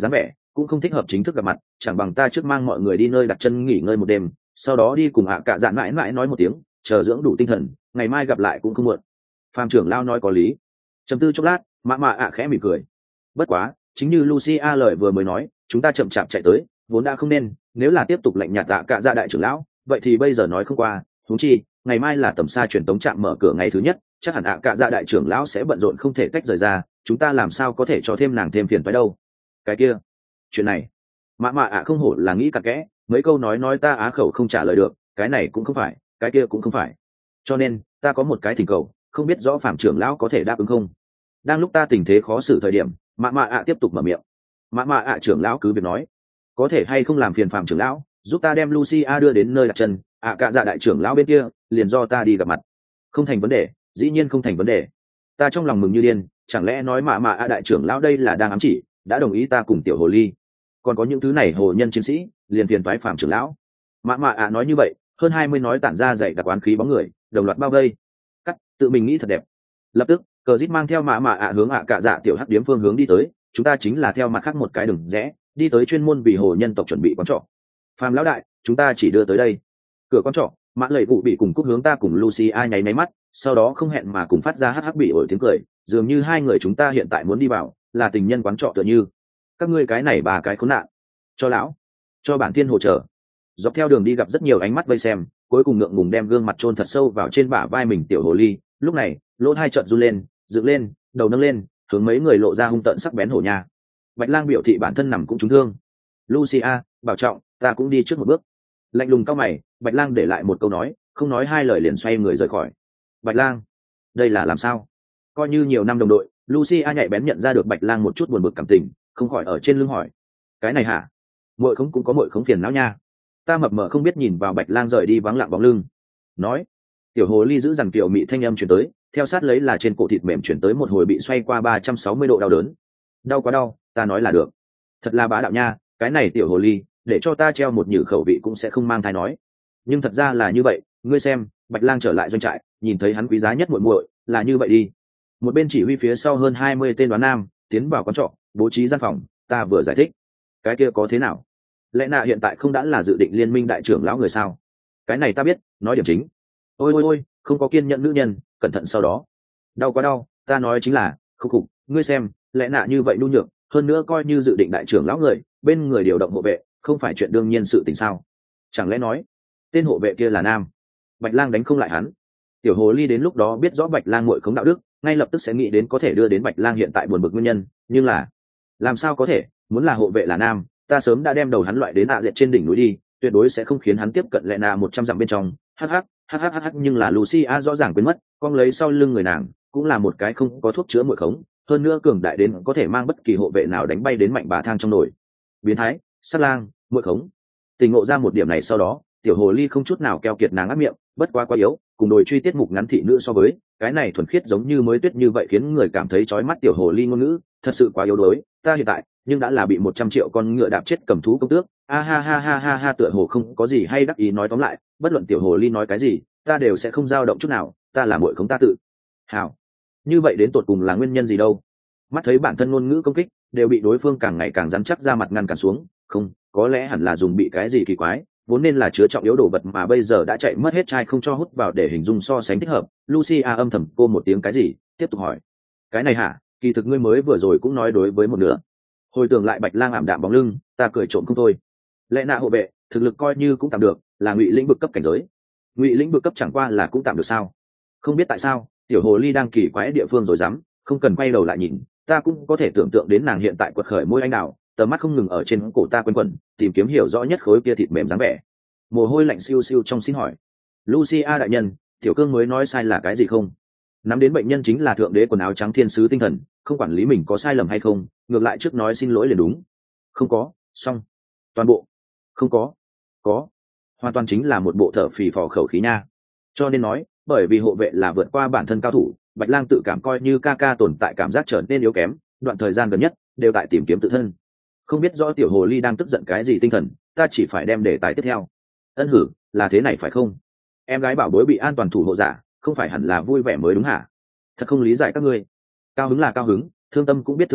cũng không thích hợp chính thức gặp mặt, chẳng bằng ta trước mang mọi người đi nơi đặt chân nghỉ ngơi một đêm, sau đó đi cùng ạ cả dạn mãi mãi nói một tiếng, chờ dưỡng đủ tinh thần, ngày mai gặp lại cũng không muộn. Phạm trưởng lao nói có lý. Trầm tư chốc lát, mạ mạ ạ khẽ mỉm cười. Bất quá, chính như Lucia lời vừa mới nói, chúng ta chậm chạp chạy tới, vốn đã không nên, nếu là tiếp tục lạnh nhạt ạ cả dạ đại trưởng lão, vậy thì bây giờ nói không qua, huống chi, ngày mai là tầm xa truyền tống trạm mở cửa ngày thứ nhất, chắc hẳn ạ cả dạ đại trưởng lão sẽ bận rộn không thể tách rời ra, chúng ta làm sao có thể cho thêm nàng thêm phiền phải đâu. Cái kia, chuyện này, mạ mạ ạ không hổ là nghĩ cặn kẽ, mấy câu nói nói ta á khẩu không trả lời được, cái này cũng không phải, cái kia cũng không phải, cho nên ta có một cái thỉnh cầu, không biết rõ phạm trưởng lão có thể đáp ứng không. Đang lúc ta tình thế khó xử thời điểm, mạ mạ ạ tiếp tục mở miệng. Mạ mạ ạ trưởng lão cứ việc nói, có thể hay không làm phiền phạm trưởng lão giúp ta đem Lucia đưa đến nơi đặt chân, ạ cả dạ đại trưởng lão bên kia liền do ta đi gặp mặt. Không thành vấn đề, dĩ nhiên không thành vấn đề. Ta trong lòng mừng như điên, chẳng lẽ nói mạ mạ ạ đại trưởng lão đây là đang ám chỉ đã đồng ý ta cùng tiểu hồ ly, còn có những thứ này hồ nhân chiến sĩ liền phiền toái phạm trưởng lão. Mạ mạ ạ nói như vậy, hơn hai mươi nói tản ra dạy đặc oán khí bóng người đồng loạt bao vây. Cắt, tự mình nghĩ thật đẹp. Lập tức cờ dít mang theo mạ mạ ạ hướng ạ cả dạ tiểu hắc điếm phương hướng đi tới, chúng ta chính là theo mặt khác một cái đường rẽ đi tới chuyên môn vì hồ nhân tộc chuẩn bị quán trọ. Phàm lão đại, chúng ta chỉ đưa tới đây. Cửa quán trọ, mã lệ cụ bị cùng cúc hướng ta cùng Lucy ai nháy máy mắt, sau đó không hẹn mà cùng phát ra hắc hắc bị ổi tiếng cười, dường như hai người chúng ta hiện tại muốn đi vào là tình nhân quán trọ tựa như. Các ngươi cái này bà cái khốn nạn, cho lão, cho bản tiên hỗ trợ. Dọc theo đường đi gặp rất nhiều ánh mắt vây xem, cuối cùng ngượng ngùng đem gương mặt chôn thật sâu vào trên bả vai mình tiểu hồ ly. Lúc này lỗ hai trợn run lên, dựng lên, đầu nâng lên, hướng mấy người lộ ra hung tợn sắc bén hổ nha. Bạch lang biểu thị bản thân nằm cũng trúng thương. Lucia, bảo trọng, ta cũng đi trước một bước. Lạnh lùng cao mày, Bạch lang để lại một câu nói, không nói hai lời liền xoay người rời khỏi. Bạch lang, đây là làm sao? Coi như nhiều năm đồng đội, Lucia nhạy bén nhận ra được Bạch lang một chút buồn bực cảm tình, không khỏi ở trên lưng hỏi, cái này hả? Muội không cũng có muội không phiền não nha. Ta mập mờ không biết nhìn vào Bạch lang rời đi vắng lặng bóng lưng, nói, tiểu hồ ly giữ dằn kiểu mị thanh âm chuyển tới, theo sát lấy là trên cổ thịt mềm chuyển tới một hồi bị xoay qua ba trăm sáu mươi độ đau đớn. Đau quá đau, ta nói là được. Thật là bá đạo nha, cái này tiểu hồ ly, để cho ta treo một nhử khẩu vị cũng sẽ không mang thai nói. Nhưng thật ra là như vậy, ngươi xem, Bạch lang trở lại doanh trại, nhìn thấy hắn quý giá nhất muội muội, là như vậy đi. Một bên chỉ huy phía sau hơn hai mươi tên đoán nam, tiến vào quán trọ, bố trí gian phòng, ta vừa giải thích. Cái kia có thế nào? Lẽ nạ hiện tại không đã là dự định liên minh đại trưởng lão người sao? Cái này ta biết, nói điểm chính. Ôi ôi ôi, không có kiên nhẫn nữ nhân, cẩn thận sau đó. Đau quá đau, ta nói chính là, khúc khục, ngươi xem, lẽ nạ như vậy nhu nhược, hơn nữa coi như dự định đại trưởng lão người, bên người điều động hộ vệ, không phải chuyện đương nhiên sự tình sao? Chẳng lẽ nói, tên hộ vệ kia là nam? Bạch lang đánh không lại hắn. Tiểu hồ ly đến lúc đó biết rõ Bạch lang muội khống đạo đức, ngay lập tức sẽ nghĩ đến có thể đưa đến Bạch lang hiện tại buồn bực nguyên nhân, nhưng là, làm sao có thể, muốn là hộ vệ là nam, ta sớm đã đem đầu hắn loại đến ạ dẹt trên đỉnh núi đi, tuyệt đối sẽ không khiến hắn tiếp cận lẽ nạ một trăm dặm bên trong. Hắc hắc, hắc hắc hắc, nhưng là Lucia rõ ràng quên mất, con lấy sau lưng người nàng, cũng là một cái không có thuốc chữa muội khống, hơn nữa cường đại đến có thể mang bất kỳ hộ vệ nào đánh bay đến mạnh bà thang trong nồi. Biến thái, sát lang, muội khống. Tình ngộ ra một điểm này sau đó, tiểu hồ ly không chút nào keo kiệt nàng ác miệng, bất quá quá yếu, cùng đồi truy tiết mục ngắn thị nữ so với, cái này thuần khiết giống như mới tuyết như vậy khiến người cảm thấy chói mắt. Tiểu hồ ly ngôn ngữ, thật sự quá yếu đuối, ta hiện tại, nhưng đã là bị một trăm triệu con ngựa đạp chết cầm thú công tước. A ha ha ha ha ha, tựa hồ không có gì hay đắc ý. Nói tóm lại, bất luận tiểu hồ ly nói cái gì, ta đều sẽ không dao động chút nào, ta là muội khống ta tự hảo. Như vậy đến tột cùng là nguyên nhân gì đâu? Mắt thấy bản thân ngôn ngữ công kích đều bị đối phương càng ngày càng rắn chắc ra mặt ngăn cản xuống, không, có lẽ hẳn là dùng bị cái gì kỳ quái, vốn nên là chứa trọng yếu đồ vật mà bây giờ đã chạy mất hết chai không cho hút vào để hình dung so sánh thích hợp. Lucia âm thầm cô một tiếng cái gì, tiếp tục hỏi, cái này hả? Kỳ thực ngươi mới vừa rồi cũng nói đối với một nửa. Hồi tưởng lại Bạch lang ảm đạm bóng lưng, ta cười trộm không thôi. Lẽ nạ hộ vệ thực lực coi như cũng tạm được, là ngụy lĩnh vực cấp cảnh giới. Ngụy lĩnh vực cấp chẳng qua là cũng tạm được sao? Không biết tại sao tiểu hồ ly đang kỳ quái địa phương rồi dám, không cần quay đầu lại nhìn, ta cũng có thể tưởng tượng đến nàng hiện tại quật khởi môi anh đào, tầm mắt không ngừng ở trên cổ ta quanh quẩn, tìm kiếm hiểu rõ nhất khối kia thịt mềm dáng vẻ. Mồ hôi lạnh siêu siêu trong xin hỏi, Lucia đại nhân, tiểu cương mới nói sai là cái gì không? Nắm đến bệnh nhân chính là thượng đế quần áo trắng thiên sứ tinh thần, không quản lý mình có sai lầm hay không, ngược lại trước nói xin lỗi liền đúng. Không có, xong, toàn bộ, không có, có, hoàn toàn chính là một bộ thở phì phò khẩu khí nha. Cho nên nói, bởi vì hộ vệ là vượt qua bản thân cao thủ, Bạch lang tự cảm coi như ca ca tồn tại cảm giác trở nên yếu kém, đoạn thời gian gần nhất đều tại tìm kiếm tự thân. Không biết rõ tiểu hồ ly đang tức giận cái gì tinh thần, ta chỉ phải đem đề tài tiếp theo. Ân hử, là thế này phải không? Em gái bảo bối bị an toàn thủ hộ giả, không phải hẳn là vui vẻ mới đúng hả? Thật không lý giải các ngươi. Cao hứng là cao hứng, thương tâm cũng biết thương tâm,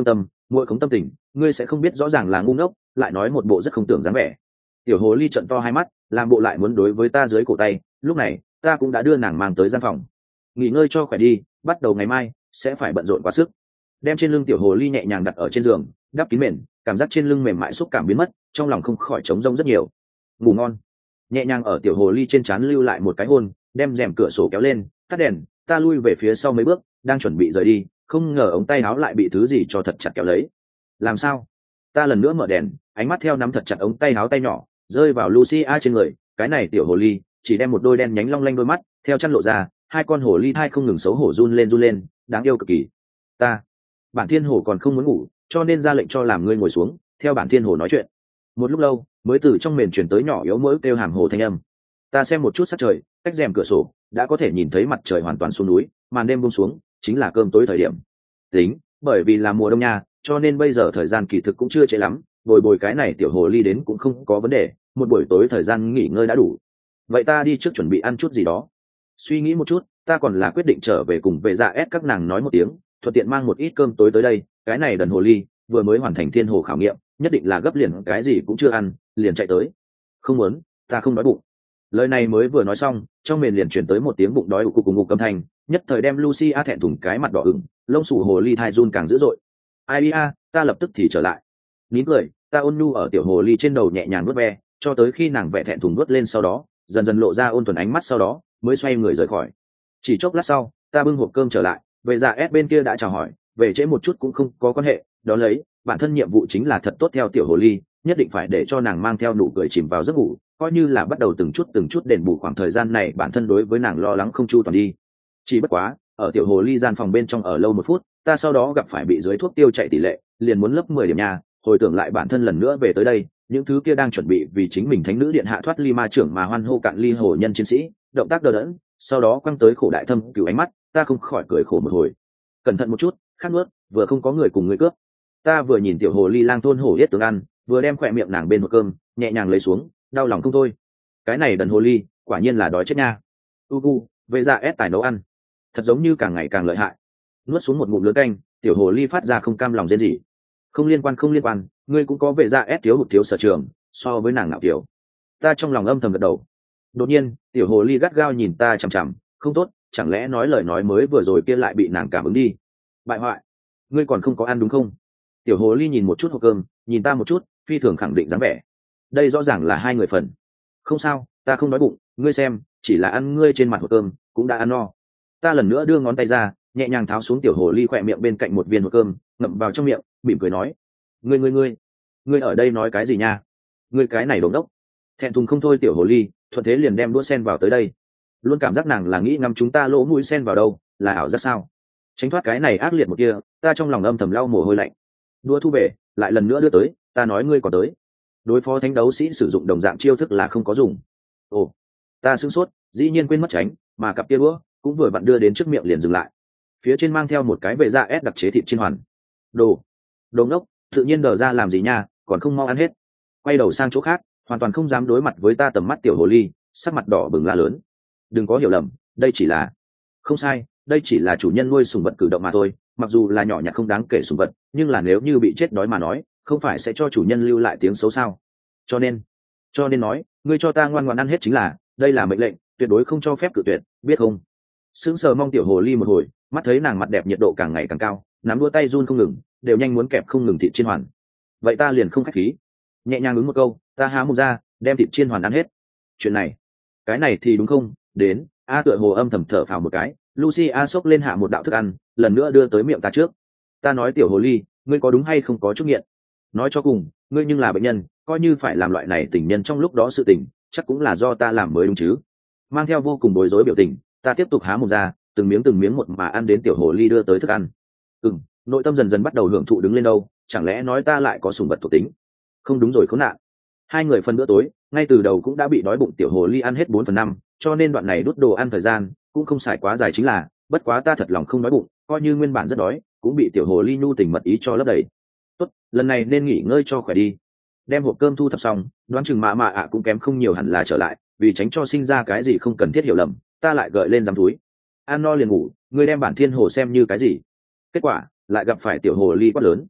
muội khống tâm tình, ngươi sẽ không biết rõ ràng là ngu ngốc, lại nói một bộ rất không tưởng dáng vẻ. Tiểu hồ ly trận to hai mắt, làm bộ lại muốn đối với ta dưới cổ tay, lúc này ta cũng đã đưa nàng mang tới gian phòng. Nghỉ ngơi cho khỏe đi, bắt đầu ngày mai sẽ phải bận rộn quá sức. Đem trên lưng tiểu hồ ly nhẹ nhàng đặt ở trên giường, đắp kín mền, cảm giác trên lưng mềm mại xúc cảm biến mất, trong lòng không khỏi trống rỗng rất nhiều. Ngủ ngon. Nhẹ nhàng ở tiểu hồ ly trên trán lưu lại một cái hôn, đem rèm cửa sổ kéo lên, tắt đèn, ta lui về phía sau mấy bước, đang chuẩn bị rời đi, không ngờ ống tay áo lại bị thứ gì cho thật chặt kéo lấy. Làm sao? Ta lần nữa mở đèn, ánh mắt theo nắm thật chặt ống tay áo tay nhỏ, rơi vào Lucia trên người, cái này tiểu hồ ly chỉ đem một đôi đen nhánh long lanh đôi mắt, theo chăn lộ ra, hai con hồ ly thai không ngừng xấu hổ run lên run lên, đáng yêu cực kỳ. Ta, Bản Thiên Hồ còn không muốn ngủ, cho nên ra lệnh cho làm ngươi ngồi xuống, theo Bản Thiên Hồ nói chuyện. Một lúc lâu, mới từ trong mền truyền tới nhỏ yếu mỗi kêu hàm hồ thanh âm. Ta xem một chút sắc trời, cách rèm cửa sổ đã có thể nhìn thấy mặt trời hoàn toàn xuống núi, màn đêm buông xuống, chính là cơm tối thời điểm. Tính, bởi vì là mùa đông nha, cho nên bây giờ thời gian kỳ thực cũng chưa trễ lắm, bồi bồi cái này tiểu hồ ly đến cũng không có vấn đề, một buổi tối thời gian nghỉ ngơi đã đủ. Vậy ta đi trước chuẩn bị ăn chút gì đó. Suy nghĩ một chút, ta còn là quyết định trở về cùng về dạ ép các nàng nói một tiếng, thuận tiện mang một ít cơm tối tới đây, cái này đần hồ ly vừa mới hoàn thành thiên hồ khảo nghiệm, nhất định là gấp liền cái gì cũng chưa ăn, liền chạy tới. Không muốn, ta không đói bụng. Lời này mới vừa nói xong, trong mền liền chuyển tới một tiếng bụng đói ụ cục cùng ngục âm thanh, nhất thời đem Lucia thẹn thùng cái mặt đỏ ửng, lông sủ hồ ly thai run càng dữ dội. Ai a, ta lập tức thì trở lại. Nín cười, ta ôn nhu ở tiểu hồ ly trên đầu nhẹ nhàng vuốt ve, cho tới khi nàng vẻ thẹn thùng vuốt lên sau đó, dần dần lộ ra ôn thuần ánh mắt sau đó, mới xoay người rời khỏi. Chỉ chốc lát sau, ta bưng hộp cơm trở lại, về dạ ép bên kia đã chào hỏi, về trễ một chút cũng không có quan hệ, đó lấy, bản thân nhiệm vụ chính là thật tốt theo tiểu hồ ly, nhất định phải để cho nàng mang theo nụ cười chìm vào giấc ngủ, coi như là bắt đầu từng chút từng chút đền bù khoảng thời gian này bản thân đối với nàng lo lắng không chu toàn đi. Chỉ bất quá, ở tiểu hồ ly gian phòng bên trong ở lâu một phút, ta sau đó gặp phải bị dưới thuốc tiêu chạy tỷ lệ, liền muốn lấp mười điểm nha, hồi tưởng lại bản thân lần nữa về tới đây, những thứ kia đang chuẩn bị vì chính mình thánh nữ điện hạ thoát ly ma trưởng mà hoan hô cạn ly hồ nhân chiến sĩ, động tác đờ đẫn, sau đó quăng tới khổ đại thâm cửu ánh mắt, ta không khỏi cười khổ một hồi. Cẩn thận một chút, khát nuốt, vừa không có người cùng người cướp. Ta vừa nhìn tiểu hồ ly lang thôn hổ yết tướng ăn, vừa đem khỏe miệng nàng bên hộp cơm nhẹ nhàng lấy xuống, đau lòng không thôi. Cái này đần hồ ly quả nhiên là đói chết nha. Ugu, về ra ép tài nấu ăn, thật giống như càng ngày càng lợi hại. Nuốt xuống một ngụm lớn canh, tiểu hồ ly phát ra không cam lòng rên rỉ. Không liên quan không liên quan, ngươi cũng có về ra ép thiếu hụt thiếu sở trường, so với nàng nào tiểu. Ta trong lòng âm thầm gật đầu. Đột nhiên, tiểu hồ ly gắt gao nhìn ta chằm chằm, không tốt, chẳng lẽ nói lời nói mới vừa rồi kia lại bị nàng cảm ứng đi. Bại hoại, ngươi còn không có ăn đúng không? Tiểu hồ ly nhìn một chút hộp cơm, nhìn ta một chút, phi thường khẳng định dáng vẻ. Đây rõ ràng là hai người phần. Không sao, ta không đói bụng, ngươi xem, chỉ là ăn ngươi trên mặt hộp cơm cũng đã ăn no. Ta lần nữa đưa ngón tay ra, nhẹ nhàng tháo xuống tiểu hồ ly khỏe miệng bên cạnh một viên hộp cơm, ngậm vào trong miệng, mỉm cười nói: ngươi ngươi ngươi ngươi ở đây nói cái gì nha? Ngươi cái này đống đốc. Thẹn thùng không thôi tiểu hồ ly thuận thế liền đem đũa sen vào tới đây. Luôn cảm giác nàng là nghĩ ngắm chúng ta lỗ mũi sen vào đâu, là ảo giác sao? Tránh thoát cái này ác liệt một kia, ta trong lòng âm thầm lau mồ hôi lạnh. Đũa thu về, lại lần nữa đưa tới, ta nói ngươi còn tới. Đối phó thánh đấu sĩ sử dụng đồng dạng chiêu thức là không có dùng. Ồ, ta sửng sốt, dĩ nhiên quên mất tránh, mà cặp kia đũa cũng vừa vặn đưa đến trước miệng liền dừng lại. Phía trên mang theo một cái vệ da ép đặc chế thịt chiên hoàn. Đồ, đồ ngốc, tự nhiên đờ ra làm gì nha, còn không mau ăn hết. Quay đầu sang chỗ khác, hoàn toàn không dám đối mặt với ta tầm mắt tiểu hồ ly, sắc mặt đỏ bừng la lớn: đừng có hiểu lầm, đây chỉ là... Không sai, đây chỉ là chủ nhân nuôi sùng vật cử động mà thôi, mặc dù là nhỏ nhặt không đáng kể sùng vật, nhưng là nếu như bị chết đói mà nói, không phải sẽ cho chủ nhân lưu lại tiếng xấu sao? Cho nên, cho nên nói, ngươi cho ta ngoan ngoãn ăn hết chính là, đây là mệnh lệnh, tuyệt đối không cho phép cự tuyệt, biết không? Sững sờ mong tiểu hồ ly một hồi, mắt thấy nàng mặt đẹp nhiệt độ càng ngày càng cao, nắm đua tay run không ngừng, đều nhanh muốn kẹp không ngừng thịt chiên hoàn. Vậy ta liền không khách khí, nhẹ nhàng ứng một câu, ta há mồm ra, đem thịt chiên hoàn ăn hết. Chuyện này, cái này thì đúng không? Đến, a tựa hồ âm thầm thở phào một cái, Lucia xốc lên hạ một đạo thức ăn, lần nữa đưa tới miệng ta trước. Ta nói tiểu hồ ly, ngươi có đúng hay không có chút nghiện? Nói cho cùng, ngươi nhưng là bệnh nhân, coi như phải làm loại này tình nhân trong lúc đó sự tình, chắc cũng là do ta làm mới đúng chứ? Mang theo vô cùng bối rối biểu tình, ta tiếp tục há mồm ra, từng miếng từng miếng một mà ăn đến tiểu hồ ly đưa tới thức ăn. Ừm, nội tâm dần dần bắt đầu hưởng thụ đứng lên đâu, chẳng lẽ nói ta lại có sủng vật thuộc tính? Không đúng rồi khốn nạn. Hai người phân bữa tối, ngay từ đầu cũng đã bị đói bụng tiểu hồ ly ăn hết bốn phần năm, cho nên đoạn này đút đồ ăn thời gian cũng không xài quá dài chính là, bất quá ta thật lòng không đói bụng, coi như nguyên bản rất đói, cũng bị tiểu hồ ly nhu tình mật ý cho lấp đầy. Tốt, lần này nên nghỉ ngơi cho khỏe đi. Đem hộp cơm thu thập xong, đoán chừng mạ mạ ạ cũng kém không nhiều hẳn là trở lại, vì tránh cho sinh ra cái gì không cần thiết hiểu lầm, ta lại gợi lên giám túi. Ăn no liền ngủ, ngươi đem bản thiên hồ xem như cái gì? Kết quả lại gặp phải tiểu hồ ly quát lớn: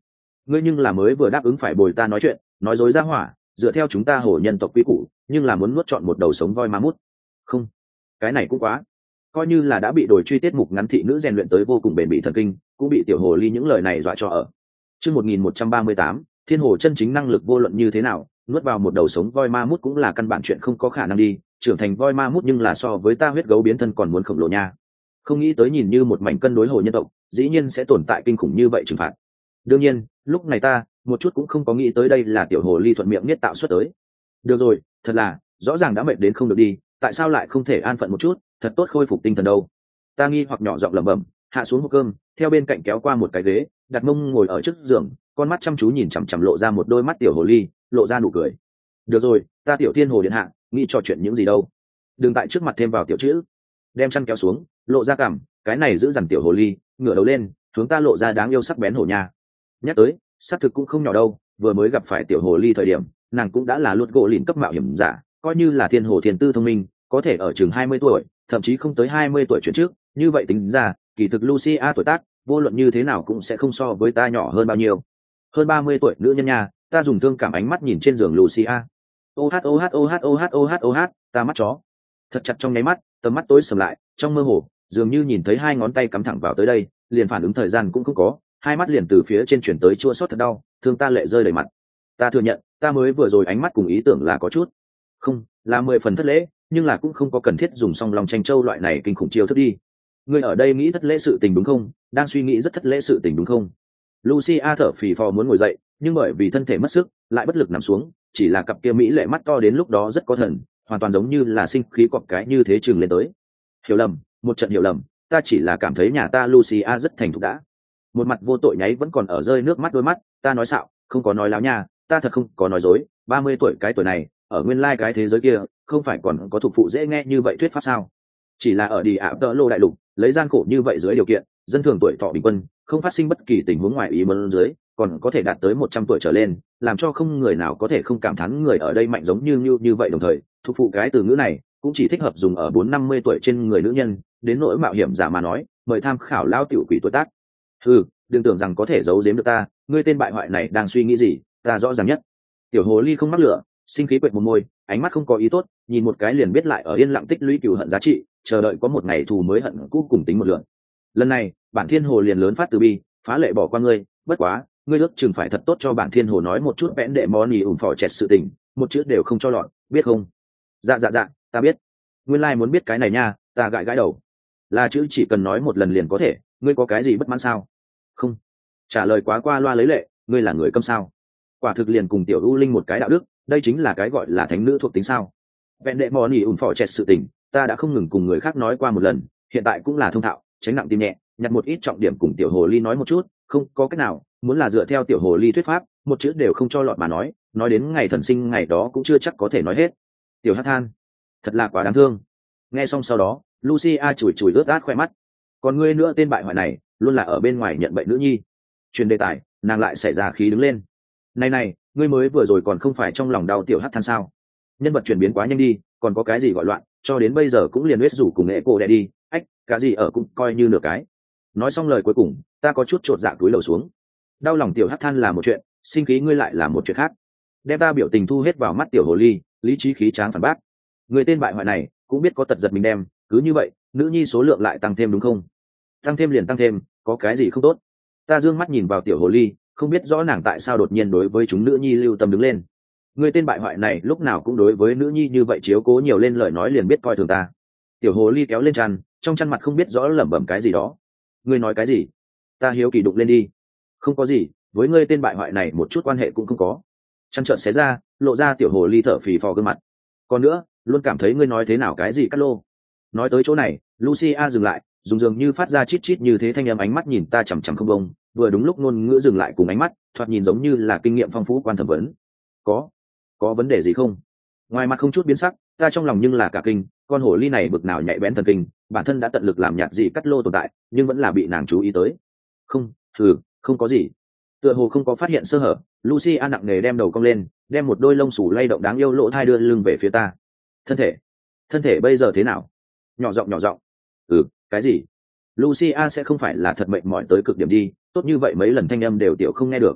ngươi nhưng là mới vừa đáp ứng phải bồi ta nói chuyện, nói dối ra hỏa, dựa theo chúng ta hổ nhân tộc quy củ, nhưng là muốn nuốt chọn một đầu sống voi ma mút. Không, cái này cũng quá. Coi như là đã bị đổi truy tiết mục ngắn thị nữ rèn luyện tới vô cùng bền bỉ thần kinh, cũng bị tiểu hồ ly những lời này dọa cho ở. Chương một nghìn một trăm ba mươi tám, thiên hồ chân chính năng lực vô luận như thế nào, nuốt vào một đầu sống voi ma mút cũng là căn bản chuyện không có khả năng đi, trưởng thành voi ma mút nhưng là so với ta huyết gấu biến thân còn muốn khổng lồ nha. Không nghĩ tới nhìn như một mảnh cân đối hồ nhân tộc, dĩ nhiên sẽ tồn tại kinh khủng như vậy trừng phạt. Đương nhiên, lúc này ta một chút cũng không có nghĩ tới đây là tiểu hồ ly thuận miệng nhất tạo xuất tới. Được rồi, thật là, rõ ràng đã mệt đến không được đi, tại sao lại không thể an phận một chút, thật tốt khôi phục tinh thần đâu. Ta nghi hoặc nhỏ giọng lẩm bẩm, hạ xuống hộp cơm, theo bên cạnh kéo qua một cái ghế, đặt mông ngồi ở trước giường, con mắt chăm chú nhìn chằm chằm lộ ra một đôi mắt tiểu hồ ly, lộ ra nụ cười. Được rồi, ta tiểu thiên hồ điện hạ, nghĩ trò chuyện những gì đâu. Đừng tại trước mặt thêm vào tiểu chữ. Đem chăn kéo xuống, lộ ra cằm, cái này giữ dằn tiểu hồ ly, ngửa đầu lên, hướng ta lộ ra đáng yêu sắc bén hổ nha. Nhắc tới, xác thực cũng không nhỏ đâu, vừa mới gặp phải tiểu hồ ly thời điểm, nàng cũng đã là luật gỗ lìn cấp mạo hiểm giả, coi như là thiên hồ thiên tư thông minh, có thể ở chừng hai mươi tuổi, thậm chí không tới hai mươi tuổi chuyển trước, như vậy tính ra, kỳ thực Lucia tuổi tác, vô luận như thế nào cũng sẽ không so với ta nhỏ hơn bao nhiêu. Hơn ba mươi tuổi nữ nhân nha, ta dùng thương cảm ánh mắt nhìn trên giường Lucia. Ô hát ô hát ô hát ô hát ô hát ô hát, ta mắt chó. Thật chặt trong nháy mắt, tầm mắt tối sầm lại, trong mơ hồ, dường như nhìn thấy hai ngón tay cắm thẳng vào tới đây, liền phản ứng thời gian cũng không có, hai mắt liền từ phía trên chuyển tới chua xót thật đau, thương ta lệ rơi đầy mặt. Ta thừa nhận, ta mới vừa rồi ánh mắt cùng ý tưởng là có chút, không, là mười phần thất lễ, nhưng là cũng không có cần thiết dùng song lòng tranh châu loại này kinh khủng chiêu thức đi. Ngươi ở đây nghĩ thất lễ sự tình đúng không? Đang suy nghĩ rất thất lễ sự tình đúng không? Lucia thở phì phò muốn ngồi dậy, nhưng bởi vì thân thể mất sức, lại bất lực nằm xuống, chỉ là cặp kia mỹ lệ mắt to đến lúc đó rất có thần, hoàn toàn giống như là sinh khí cọp cái như thế chừng lên tới. Hiểu lầm, một trận hiểu lầm, ta chỉ là cảm thấy nhà ta Lucia rất thành thục đã. Một mặt vô tội nháy vẫn còn ở rơi nước mắt đôi mắt, ta nói xạo, không có nói láo nha, ta thật không có nói dối, ba mươi tuổi cái tuổi này, ở nguyên lai cái thế giới kia, không phải còn có thuộc phụ dễ nghe như vậy thuyết pháp sao? Chỉ là ở đi ạ tợ lô đại lục, lấy gian khổ như vậy dưới điều kiện, dân thường tuổi thọ bình quân, không phát sinh bất kỳ tình huống ngoài ý muốn dưới, còn có thể đạt tới một trăm tuổi trở lên, làm cho không người nào có thể không cảm thán người ở đây mạnh giống như như như vậy đồng thời, thuộc phụ cái từ ngữ này cũng chỉ thích hợp dùng ở bốn năm mươi tuổi trên người nữ nhân, đến nỗi mạo hiểm giả mà nói, mời tham khảo lao tiểu quỷ tuổi tác. Ừ, đừng tưởng rằng có thể giấu giếm được ta, ngươi tên bại hoại này đang suy nghĩ gì, ta rõ ràng nhất. Tiểu hồ ly không mắc lửa, sinh khí quệt một môi, ánh mắt không có ý tốt, nhìn một cái liền biết lại ở yên lặng tích lũy cừu hận giá trị, chờ đợi có một ngày thù mới hận cũ cùng tính một lượt. Lần này, bản thiên hồ liền lớn phát từ bi, phá lệ bỏ qua ngươi, bất quá, ngươi ước chừng phải thật tốt cho bản thiên hồ nói một chút vẽn đệ món nhì ủng phò chẹt sự tình, một chữ đều không cho lọt, biết không? Dạ dạ dạ, ta biết. Nguyên lai like muốn biết cái này nha, ta gãi gãi đầu. Là chữ chỉ cần nói một lần liền có thể, ngươi có cái gì bất mãn sao? Không. Trả lời quá qua loa lấy lệ, ngươi là người câm sao? Quả thực liền cùng tiểu u linh một cái đạo đức, đây chính là cái gọi là thánh nữ thuộc tính sao? Vẹn đệ mò nỉ ủn phò chẹt sự tình, ta đã không ngừng cùng người khác nói qua một lần, hiện tại cũng là thông thạo, tránh nặng tim nhẹ, nhặt một ít trọng điểm cùng tiểu hồ ly nói một chút, không có cách nào, muốn là dựa theo tiểu hồ ly thuyết pháp, một chữ đều không cho lọt mà nói, nói đến ngày thần sinh ngày đó cũng chưa chắc có thể nói hết. Tiểu hát than, thật là quá đáng thương. Nghe xong sau đó, Lucia chùi chùi ướt át khoe mắt. Còn ngươi nữa tên bại hoại này, luôn là ở bên ngoài nhận bệnh nữ nhi. Truyền đề tài, nàng lại xảy ra khí đứng lên. Này này, ngươi mới vừa rồi còn không phải trong lòng đau tiểu hát than sao? Nhân vật chuyển biến quá nhanh đi, còn có cái gì gọi loạn, cho đến bây giờ cũng liền huyết rủ cùng nghệ cô đẻ đi, ách, cả gì ở cũng coi như nửa cái. Nói xong lời cuối cùng, ta có chút trột dạ túi lầu xuống. Đau lòng tiểu hát than là một chuyện, sinh khí ngươi lại là một chuyện khác. Đem ta biểu tình thu hết vào mắt tiểu hồ ly, lý trí khí tráng phản bác. Người tên bại hoại này cũng biết có tật giật mình đem, cứ như vậy, nữ nhi số lượng lại tăng thêm đúng không? Tăng thêm liền tăng thêm, có cái gì không tốt? Ta dương mắt nhìn vào tiểu hồ ly, không biết rõ nàng tại sao đột nhiên đối với chúng nữ nhi lưu tâm đứng lên. Người tên bại hoại này lúc nào cũng đối với nữ nhi như vậy chiếu cố nhiều lên lời nói liền biết coi thường ta. Tiểu hồ ly kéo lên chăn, trong chăn mặt không biết rõ lẩm bẩm cái gì đó. Ngươi nói cái gì? Ta hiếu kỳ đụng lên đi. Không có gì, với ngươi tên bại hoại này một chút quan hệ cũng không có. Chăn trợn xé ra, lộ ra tiểu hồ ly thở phì phò gương mặt. Còn nữa, luôn cảm thấy ngươi nói thế nào cái gì cắt lô. Nói tới chỗ này, Lucia dừng lại, dùng dường như phát ra chít chít như thế thanh âm ánh mắt nhìn ta chằm chằm không bông, vừa đúng lúc ngôn ngữ dừng lại cùng ánh mắt, thoạt nhìn giống như là kinh nghiệm phong phú quan thẩm vấn. Có, có vấn đề gì không? Ngoài mặt không chút biến sắc, ta trong lòng nhưng là cả kinh, con hồ ly này bực nào nhạy bén thần kinh, bản thân đã tận lực làm nhạt gì cắt lô tồn tại, nhưng vẫn là bị nàng chú ý tới. Không, thử, không có gì. Tựa hồ không có phát hiện sơ hở, Lucia nặng nề đem đầu cong lên, đem một đôi lông xù lay động đáng yêu lỗ thai đưa lưng về phía ta. Thân thể, thân thể bây giờ thế nào? Nhỏ giọng nhỏ giọng. Ừ, cái gì? Lucia sẽ không phải là thật mệnh mỏi tới cực điểm đi, tốt như vậy mấy lần thanh âm đều tiểu không nghe được.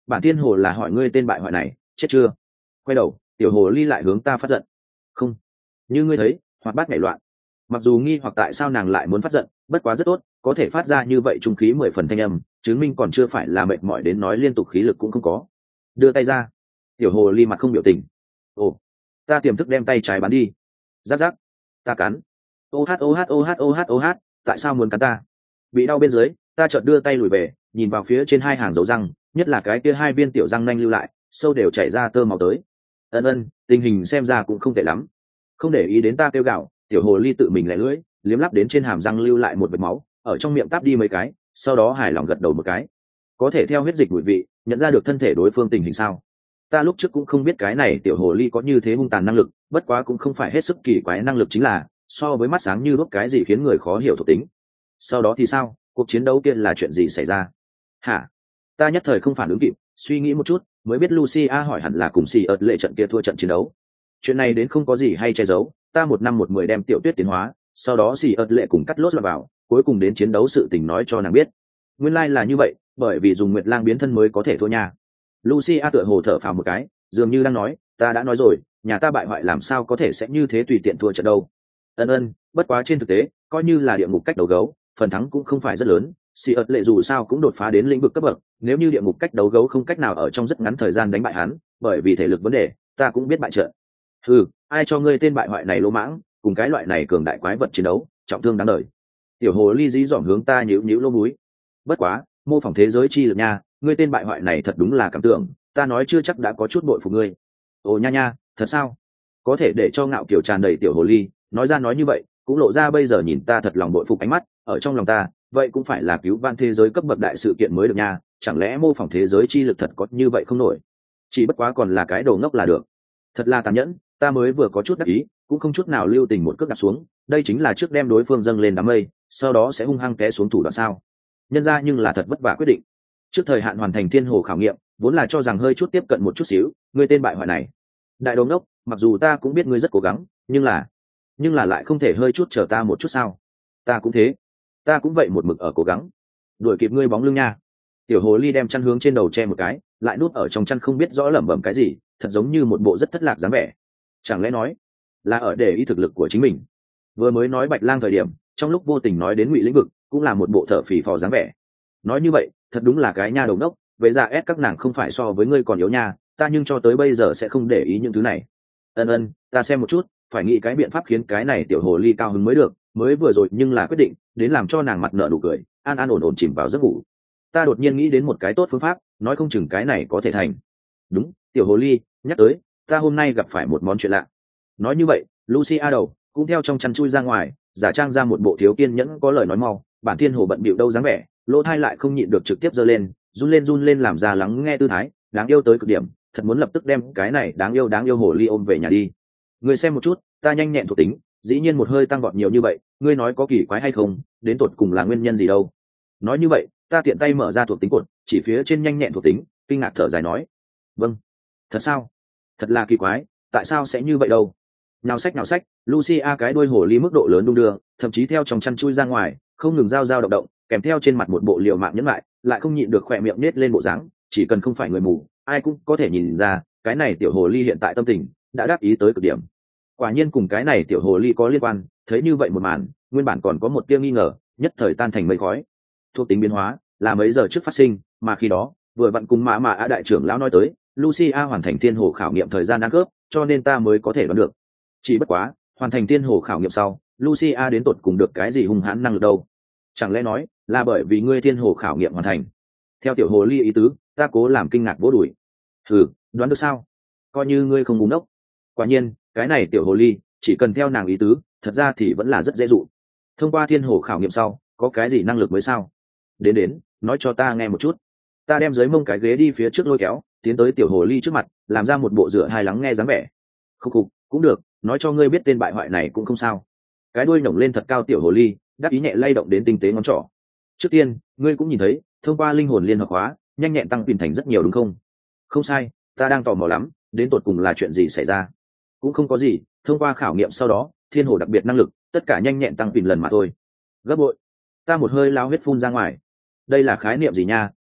bản thiên hồ là hỏi ngươi tên bại hoại này chết chưa. Quay đầu tiểu hồ ly lại hướng ta phát giận. Không, như ngươi thấy, hoạt bát nhảy loạn. Mặc dù nghi hoặc tại sao nàng lại muốn phát giận, bất quá rất tốt, có thể phát ra như vậy trung khí mười phần thanh âm, chứng minh còn chưa phải là mệt mỏi đến nói liên tục khí lực cũng không có. Đưa tay ra. Tiểu hồ ly mặt không biểu tình. Ồ, ta tiềm thức đem tay trái bắn đi. Giáp giáp, ta cắn. Ô hát ô hát ô hát ô hát ô hát, tại sao muốn cắn ta? Bị đau bên dưới, ta chợt đưa tay lùi về, nhìn vào phía trên hai hàng dấu răng, nhất là cái kia hai viên tiểu răng nanh lưu lại, sâu đều chảy ra tơ máu tới. Ân ân, tình hình xem ra cũng không tệ lắm. Không để ý đến ta kêu gào, tiểu hồ ly tự mình lẻ lưỡi, liếm lắp đến trên hàm răng lưu lại một vệt máu, ở trong miệng táp đi mấy cái, sau đó hài lòng gật đầu một cái. Có thể theo huyết dịch mùi vị, nhận ra được thân thể đối phương tình hình sao? Ta lúc trước cũng không biết cái này tiểu hồ ly có như thế hung tàn năng lực, bất quá cũng không phải hết sức kỳ quái, năng lực chính là so với mắt sáng như đuốc cái gì khiến người khó hiểu thuộc tính. Sau đó thì sao? Cuộc chiến đấu kia là chuyện gì xảy ra? Hả? Ta nhất thời không phản ứng kịp, suy nghĩ một chút, mới biết Lucia hỏi hẳn là cùng xì ợt lệ trận kia thua trận chiến đấu. Chuyện này đến không có gì hay che giấu, ta một năm một mười đem tiểu tuyết tiến hóa, sau đó xì ợt lệ cùng cắt lốt lọt vào, cuối cùng đến chiến đấu sự tình nói cho nàng biết. Nguyên lai là như vậy, bởi vì dùng Nguyệt Lang biến thân mới có thể thua nha. Lucia tựa hồ thở phào một cái, dường như đang nói, ta đã nói rồi, nhà ta bại hoại làm sao có thể sẽ như thế tùy tiện thua trận đâu. Ân ân, bất quá trên thực tế, coi như là địa ngục cách đấu gấu, phần thắng cũng không phải rất lớn. Xì ợt lệ dù sao cũng đột phá đến lĩnh vực cấp bậc, nếu như địa ngục cách đấu gấu không cách nào ở trong rất ngắn thời gian đánh bại hắn, bởi vì thể lực vấn đề, ta cũng biết bại trận. Ừ, ai cho ngươi tên bại hoại này lỗ mãng, cùng cái loại này cường đại quái vật chiến đấu, trọng thương đáng đời. Tiểu hồ ly dí dỏm hướng ta nhíu nhíu lỗ mũi. Bất quá, mô phỏng thế giới chi lực nha, ngươi tên bại hoại này thật đúng là cảm tưởng, ta nói chưa chắc đã có chút bội phục ngươi. Ồ nha nha, thật sao? Có thể để cho ngạo kiểu tràn đầy tiểu hồ ly, nói ra nói như vậy, cũng lộ ra bây giờ nhìn ta thật lòng bội phục ánh mắt, ở trong lòng ta, vậy cũng phải là cứu vãn thế giới cấp bậc đại sự kiện mới được nha, chẳng lẽ mô phỏng thế giới chi lực thật có như vậy không nổi? Chỉ bất quá còn là cái đồ ngốc là được. Thật là tàn nhẫn, ta mới vừa có chút đắc ý, cũng không chút nào lưu tình một cước đạp xuống, đây chính là trước đem đối phương dâng lên đám mây, sau đó sẽ hung hăng té xuống thủ đoạn sao? Nhân ra nhưng là thật vất vả quyết định. Trước thời hạn hoàn thành thiên hồ khảo nghiệm, vốn là cho rằng hơi chút tiếp cận một chút xíu, ngươi tên bại hoại này. Đại đồ ngốc, mặc dù ta cũng biết ngươi rất cố gắng, nhưng là, nhưng là lại không thể hơi chút chờ ta một chút sao? Ta cũng thế, ta cũng vậy một mực ở cố gắng, đuổi kịp ngươi bóng lưng nha. Tiểu hồ ly đem chăn hướng trên đầu che một cái, lại nuốt ở trong chăn không biết rõ lẩm bẩm cái gì, thật giống như một bộ rất thất lạc dáng vẻ. Chẳng lẽ nói là ở để ý thực lực của chính mình? Vừa mới nói Bạch Lang thời điểm, trong lúc vô tình nói đến Ngụy lĩnh vực, cũng là một bộ thở phì phò dáng vẻ. Nói như vậy, thật đúng là cái nha đầu đốc, vậy ra ép các nàng không phải so với ngươi còn yếu nha, ta nhưng cho tới bây giờ sẽ không để ý những thứ này. Ân ân, ta xem một chút, phải nghĩ cái biện pháp khiến cái này tiểu hồ ly cao hứng mới được, mới vừa rồi nhưng là quyết định, đến làm cho nàng mặt nở nụ cười, an an ổn ổn chìm vào giấc ngủ. Ta đột nhiên nghĩ đến một cái tốt phương pháp, nói không chừng cái này có thể thành. Đúng, tiểu hồ ly, nhắc tới, ta hôm nay gặp phải một món chuyện lạ. Nói như vậy, Lucia đầu cũng theo trong chăn chui ra ngoài, giả trang ra một bộ thiếu kiên nhẫn có lời nói mau, bản thiên hồ bận bịu đâu dáng vẻ, lỗ thai lại không nhịn được trực tiếp giơ lên, run lên run lên làm ra lắng nghe tư thái, đáng yêu tới cực điểm, thật muốn lập tức đem cái này đáng yêu đáng yêu hồ ly ôm về nhà đi. Ngươi xem một chút, ta nhanh nhẹn thuộc tính, dĩ nhiên một hơi tăng vọt nhiều như vậy, ngươi nói có kỳ quái hay không, đến tột cùng là nguyên nhân gì đâu? Nói như vậy, ta tiện tay mở ra thuộc tính cột, chỉ phía trên nhanh nhẹn thuộc tính, kinh ngạc thở dài nói, vâng, thật sao? Thật là kỳ quái, tại sao sẽ như vậy đâu? Nào sách nào sách, Lucia cái đuôi hồ ly mức độ lớn đung đưa, thậm chí theo trong chăn chui ra ngoài, không ngừng giao giao động động, kèm theo trên mặt một bộ liều mạng nhẫn lại, lại không nhịn được khỏe miệng nết lên bộ dáng, chỉ cần không phải người mù, ai cũng có thể nhìn ra, cái này tiểu hồ ly hiện tại tâm tình đã đáp ý tới cực điểm. Quả nhiên cùng cái này tiểu hồ ly có liên quan, thấy như vậy một màn, nguyên bản còn có một tia nghi ngờ, nhất thời tan thành mây khói. Thuộc tính biến hóa là mấy giờ trước phát sinh, mà khi đó vừa vặn cùng mã mã á đại trưởng lão nói tới, Lucia hoàn thành thiên hồ khảo nghiệm thời gian ăn cướp, cho nên ta mới có thể đoán được. Chỉ bất quá, hoàn thành thiên hồ khảo nghiệm sau, Lucia đến tột cùng được cái gì hung hãn năng lực đâu? Chẳng lẽ nói là bởi vì ngươi thiên hồ khảo nghiệm hoàn thành? Theo tiểu hồ ly ý tứ, ta cố làm kinh ngạc vỗ đùi. Thử, đoán được sao? Coi như ngươi không búng đốc. Quả nhiên, cái này tiểu hồ ly, chỉ cần theo nàng ý tứ, thật ra thì vẫn là rất dễ dụ. Thông qua thiên hồ khảo nghiệm sau, có cái gì năng lực mới sao? Đến đến, nói cho ta nghe một chút. Ta đem dưới mông cái ghế đi phía trước lôi kéo, tiến tới tiểu hồ ly trước mặt, làm ra một bộ rửa hai lắng nghe dáng vẻ. Khúc khục, cũng được, nói cho ngươi biết tên bại hoại này cũng không sao. Cái đuôi nổng lên thật cao tiểu hồ ly, đáp ý nhẹ lay động đến tinh tế ngón trỏ. Trước tiên, ngươi cũng nhìn thấy, thông qua linh hồn liên hợp hóa, nhanh nhẹn tăng quyền thành rất nhiều đúng không? Không sai, ta đang tò mò lắm, đến tột cùng là chuyện gì xảy ra? Cũng không có gì, thông qua khảo nghiệm sau đó, thiên hồ đặc biệt năng lực, tất cả nhanh nhẹn tăng quyền lần mà thôi. Gấp bội. Ta một hơi lao huyết phun ra ngoài. Đây là khái niệm gì nha,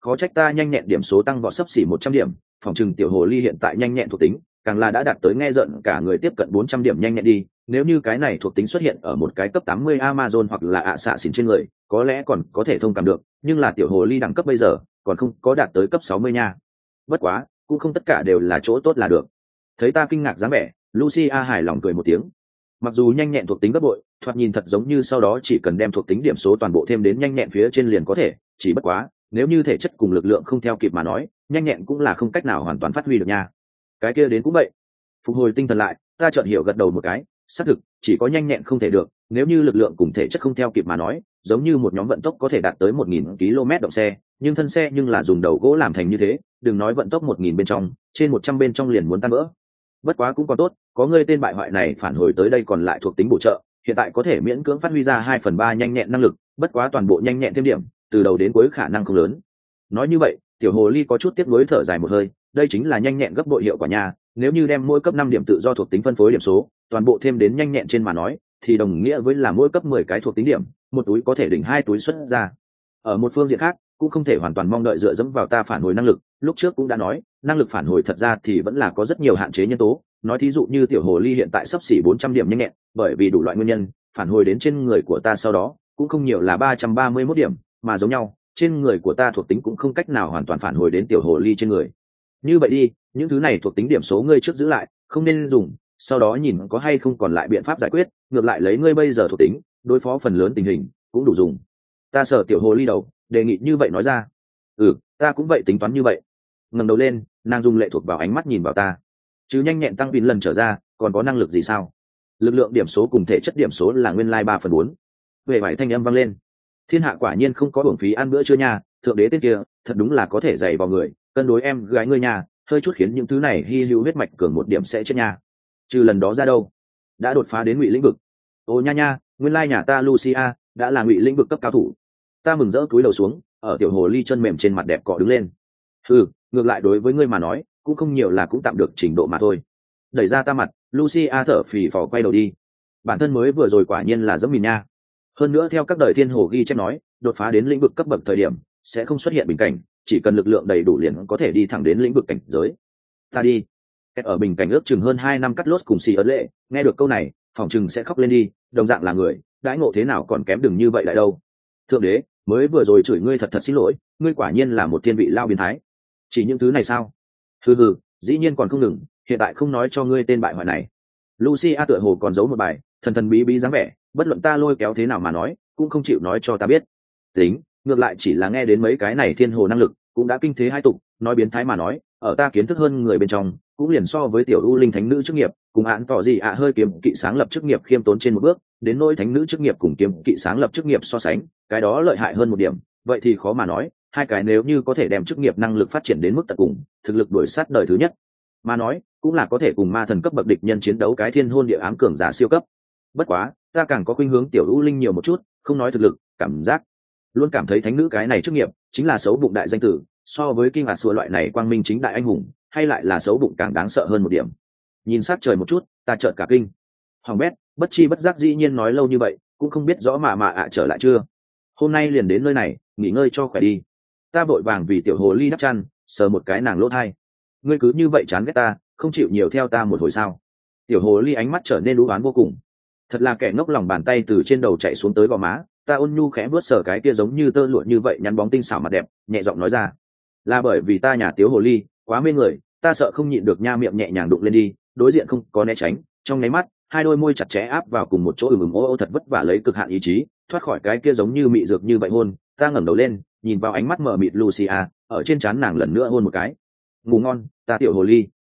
khó trách ta nhanh nhẹn điểm số tăng vọt sấp xỉ một trăm điểm. Phòng trừng tiểu hồ ly hiện tại nhanh nhẹn thuộc tính càng là đã đạt tới nghe giận cả người tiếp cận bốn trăm điểm nhanh nhẹn đi. Nếu như cái này thuộc tính xuất hiện ở một cái cấp tám mươi Amazon hoặc là ạ xạ xỉn trên người, có lẽ còn có thể thông cảm được, nhưng là tiểu hồ ly đẳng cấp bây giờ còn không có đạt tới cấp sáu mươi nha. Bất quá cũng không tất cả đều là chỗ tốt là được. Thấy ta kinh ngạc dáng vẻ, Lucia hài lòng cười một tiếng. Mặc dù nhanh nhẹn thuộc tính gấp bội, thoạt nhìn thật giống như sau đó chỉ cần đem thuộc tính điểm số toàn bộ thêm đến nhanh nhẹn phía trên liền có thể, chỉ bất quá nếu như thể chất cùng lực lượng không theo kịp mà nói, nhanh nhẹn cũng là không cách nào hoàn toàn phát huy được nha. Cái kia đến cũng vậy. Phục hồi tinh thần lại, ta chợt hiểu gật đầu một cái, xác thực chỉ có nhanh nhẹn không thể được, nếu như lực lượng cùng thể chất không theo kịp mà nói, giống như một nhóm vận tốc có thể đạt tới một nghìn ki lô mét động xe, nhưng thân xe nhưng là dùng đầu gỗ làm thành như thế, đừng nói vận tốc một nghìn bên trong, trên một trăm bên trong liền muốn tan vỡ. Bất quá cũng còn tốt, có ngươi tên bại hoại này phản hồi tới đây còn lại thuộc tính bổ trợ, hiện tại có thể miễn cưỡng phát huy ra hai phần ba nhanh nhẹn năng lực, bất quá toàn bộ nhanh nhẹn thêm điểm, từ đầu đến cuối khả năng không lớn. Nói như vậy, tiểu hồ ly có chút tiếc nuối thở dài một hơi, đây chính là nhanh nhẹn gấp bội hiệu quả nha, nếu như đem mỗi cấp năm điểm tự do thuộc tính phân phối điểm số, toàn bộ thêm đến nhanh nhẹn trên mà nói, thì đồng nghĩa với là mỗi cấp mười cái thuộc tính điểm, một túi có thể đỉnh hai túi xuất ra. Ở một phương diện khác, cũng không thể hoàn toàn mong đợi dựa dẫm vào ta phản hồi năng lực, lúc trước cũng đã nói, năng lực phản hồi thật ra thì vẫn là có rất nhiều hạn chế nhân tố, nói thí dụ như tiểu hồ ly hiện tại sắp xỉ bốn trăm điểm nhanh nhẹn, bởi vì đủ loại nguyên nhân, phản hồi đến trên người của ta sau đó, cũng không nhiều là ba trăm ba mươi mốt điểm, mà giống nhau, trên người của ta thuộc tính cũng không cách nào hoàn toàn phản hồi đến tiểu hồ ly trên người. Như vậy đi, những thứ này thuộc tính điểm số ngươi trước giữ lại, không nên dùng, sau đó nhìn có hay không còn lại biện pháp giải quyết, ngược lại lấy ngươi bây giờ thuộc tính, đối phó phần lớn tình hình, cũng đủ dùng. Ta sở tiểu hồ ly đầu, đề nghị như vậy nói ra. Ừ, ta cũng vậy tính toán như vậy. Ngẩng đầu lên, nàng dùng lệ thuộc vào ánh mắt nhìn vào ta. Chứ nhanh nhẹn tăng vin lần trở ra, còn có năng lực gì sao? Lực lượng điểm số cùng thể chất điểm số là nguyên lai ba phần bốn. Về vải thanh âm vang lên. Thiên hạ quả nhiên không có uổng phí ăn bữa trưa nha, thượng đế tên kia, thật đúng là có thể dày vào người, cân đối em gái ngươi nha, hơi chút khiến những thứ này hy hữu huyết mạch cường một điểm sẽ chết nha. Trừ lần đó ra đâu? Đã đột phá đến ngụy lĩnh vực. Ô nha nha, nguyên lai nhà ta Lucia đã là ngụy lĩnh vực cấp cao thủ. Ta mừng rỡ cúi đầu xuống, ở tiểu hồ ly chân mềm trên mặt đẹp cọ đứng lên. Ừ, ngược lại đối với ngươi mà nói, cũng không nhiều là cũng tạm được trình độ mà thôi. Đẩy ra ta mặt, Lucia thở phì phò quay đầu đi. Bản thân mới vừa rồi quả nhiên là giẫm mìn nha. Hơn nữa theo các đời thiên hồ ghi chép nói, đột phá đến lĩnh vực cấp bậc thời điểm sẽ không xuất hiện bình cảnh, chỉ cần lực lượng đầy đủ liền có thể đi thẳng đến lĩnh vực cảnh giới. Ta đi. Ở bình cảnh ước chừng hơn hai năm cắt lốt cùng xì ớt lệ, nghe được câu này, phòng chừng sẽ khóc lên đi, đồng dạng là người, đãi ngộ thế nào còn kém đừng như vậy lại đâu. Thượng đế, mới vừa rồi chửi ngươi thật thật xin lỗi, ngươi quả nhiên là một thiên vị lao biến thái. Chỉ những thứ này sao? Hừ hừ, dĩ nhiên còn không ngừng, hiện tại không nói cho ngươi tên bại hoại này. Lucia tựa hồ còn giấu một bài, thần thần bí bí dáng vẻ, bất luận ta lôi kéo thế nào mà nói, cũng không chịu nói cho ta biết. Tính, ngược lại chỉ là nghe đến mấy cái này thiên hồ năng lực, cũng đã kinh thế hai tục, nói biến thái mà nói, ở ta kiến thức hơn người bên trong, cũng liền so với tiểu u linh thánh nữ chức nghiệp, cùng án tỏ gì ạ hơi kiếm kỵ sáng lập chức nghiệp khiêm tốn trên một bước, đến nỗi thánh nữ chức nghiệp cùng kiếm kỵ sáng lập chức nghiệp so sánh, cái đó lợi hại hơn một điểm, vậy thì khó mà nói, hai cái nếu như có thể đem chức nghiệp năng lực phát triển đến mức tận cùng, thực lực đuổi sát đời thứ nhất, mà nói, cũng là có thể cùng ma thần cấp bậc địch nhân chiến đấu cái thiên hôn địa ám cường giả siêu cấp. Bất quá, ta càng có khuynh hướng tiểu u linh nhiều một chút, không nói thực lực, cảm giác luôn cảm thấy thánh nữ cái này chức nghiệp chính là xấu bụng đại danh tử, so với kinh ngạc xua loại này quang minh chính đại anh hùng, hay lại là xấu bụng càng đáng sợ hơn một điểm. Nhìn sát trời một chút, ta chợt cả kinh. Hoàng bét, bất chi bất giác dĩ nhiên nói lâu như vậy, cũng không biết rõ mà mà ạ trở lại chưa. Hôm nay liền đến nơi này, nghỉ ngơi cho khỏe đi. Ta vội vàng vì tiểu hồ ly đắp chăn, sờ một cái nàng lỗ thai. Ngươi cứ như vậy chán ghét ta, không chịu nhiều theo ta một hồi sao? Tiểu hồ ly ánh mắt trở nên đú oán vô cùng. Thật là kẻ ngốc, lòng bàn tay từ trên đầu chạy xuống tới gò má, ta ôn nhu khẽ vuốt sờ cái kia giống như tơ lụa như vậy nhắn bóng tinh xảo mặt đẹp, nhẹ giọng nói ra, là bởi vì ta nhà tiếu hồ ly quá mê người, ta sợ không nhịn được nha, miệng nhẹ nhàng đụng lên đi, đối diện không có né tránh, trong nháy mắt hai đôi môi chặt chẽ áp vào cùng một chỗ, ừm ừm ô ô thật vất vả lấy cực hạn ý chí thoát khỏi cái kia giống như mị dược như vậy hôn. Ta ngẩng đầu lên, nhìn vào ánh mắt mờ mịt Lucia, ở trên trán nàng lần nữa hôn một cái. Ngủ ngon, ta tiểu hồ ly.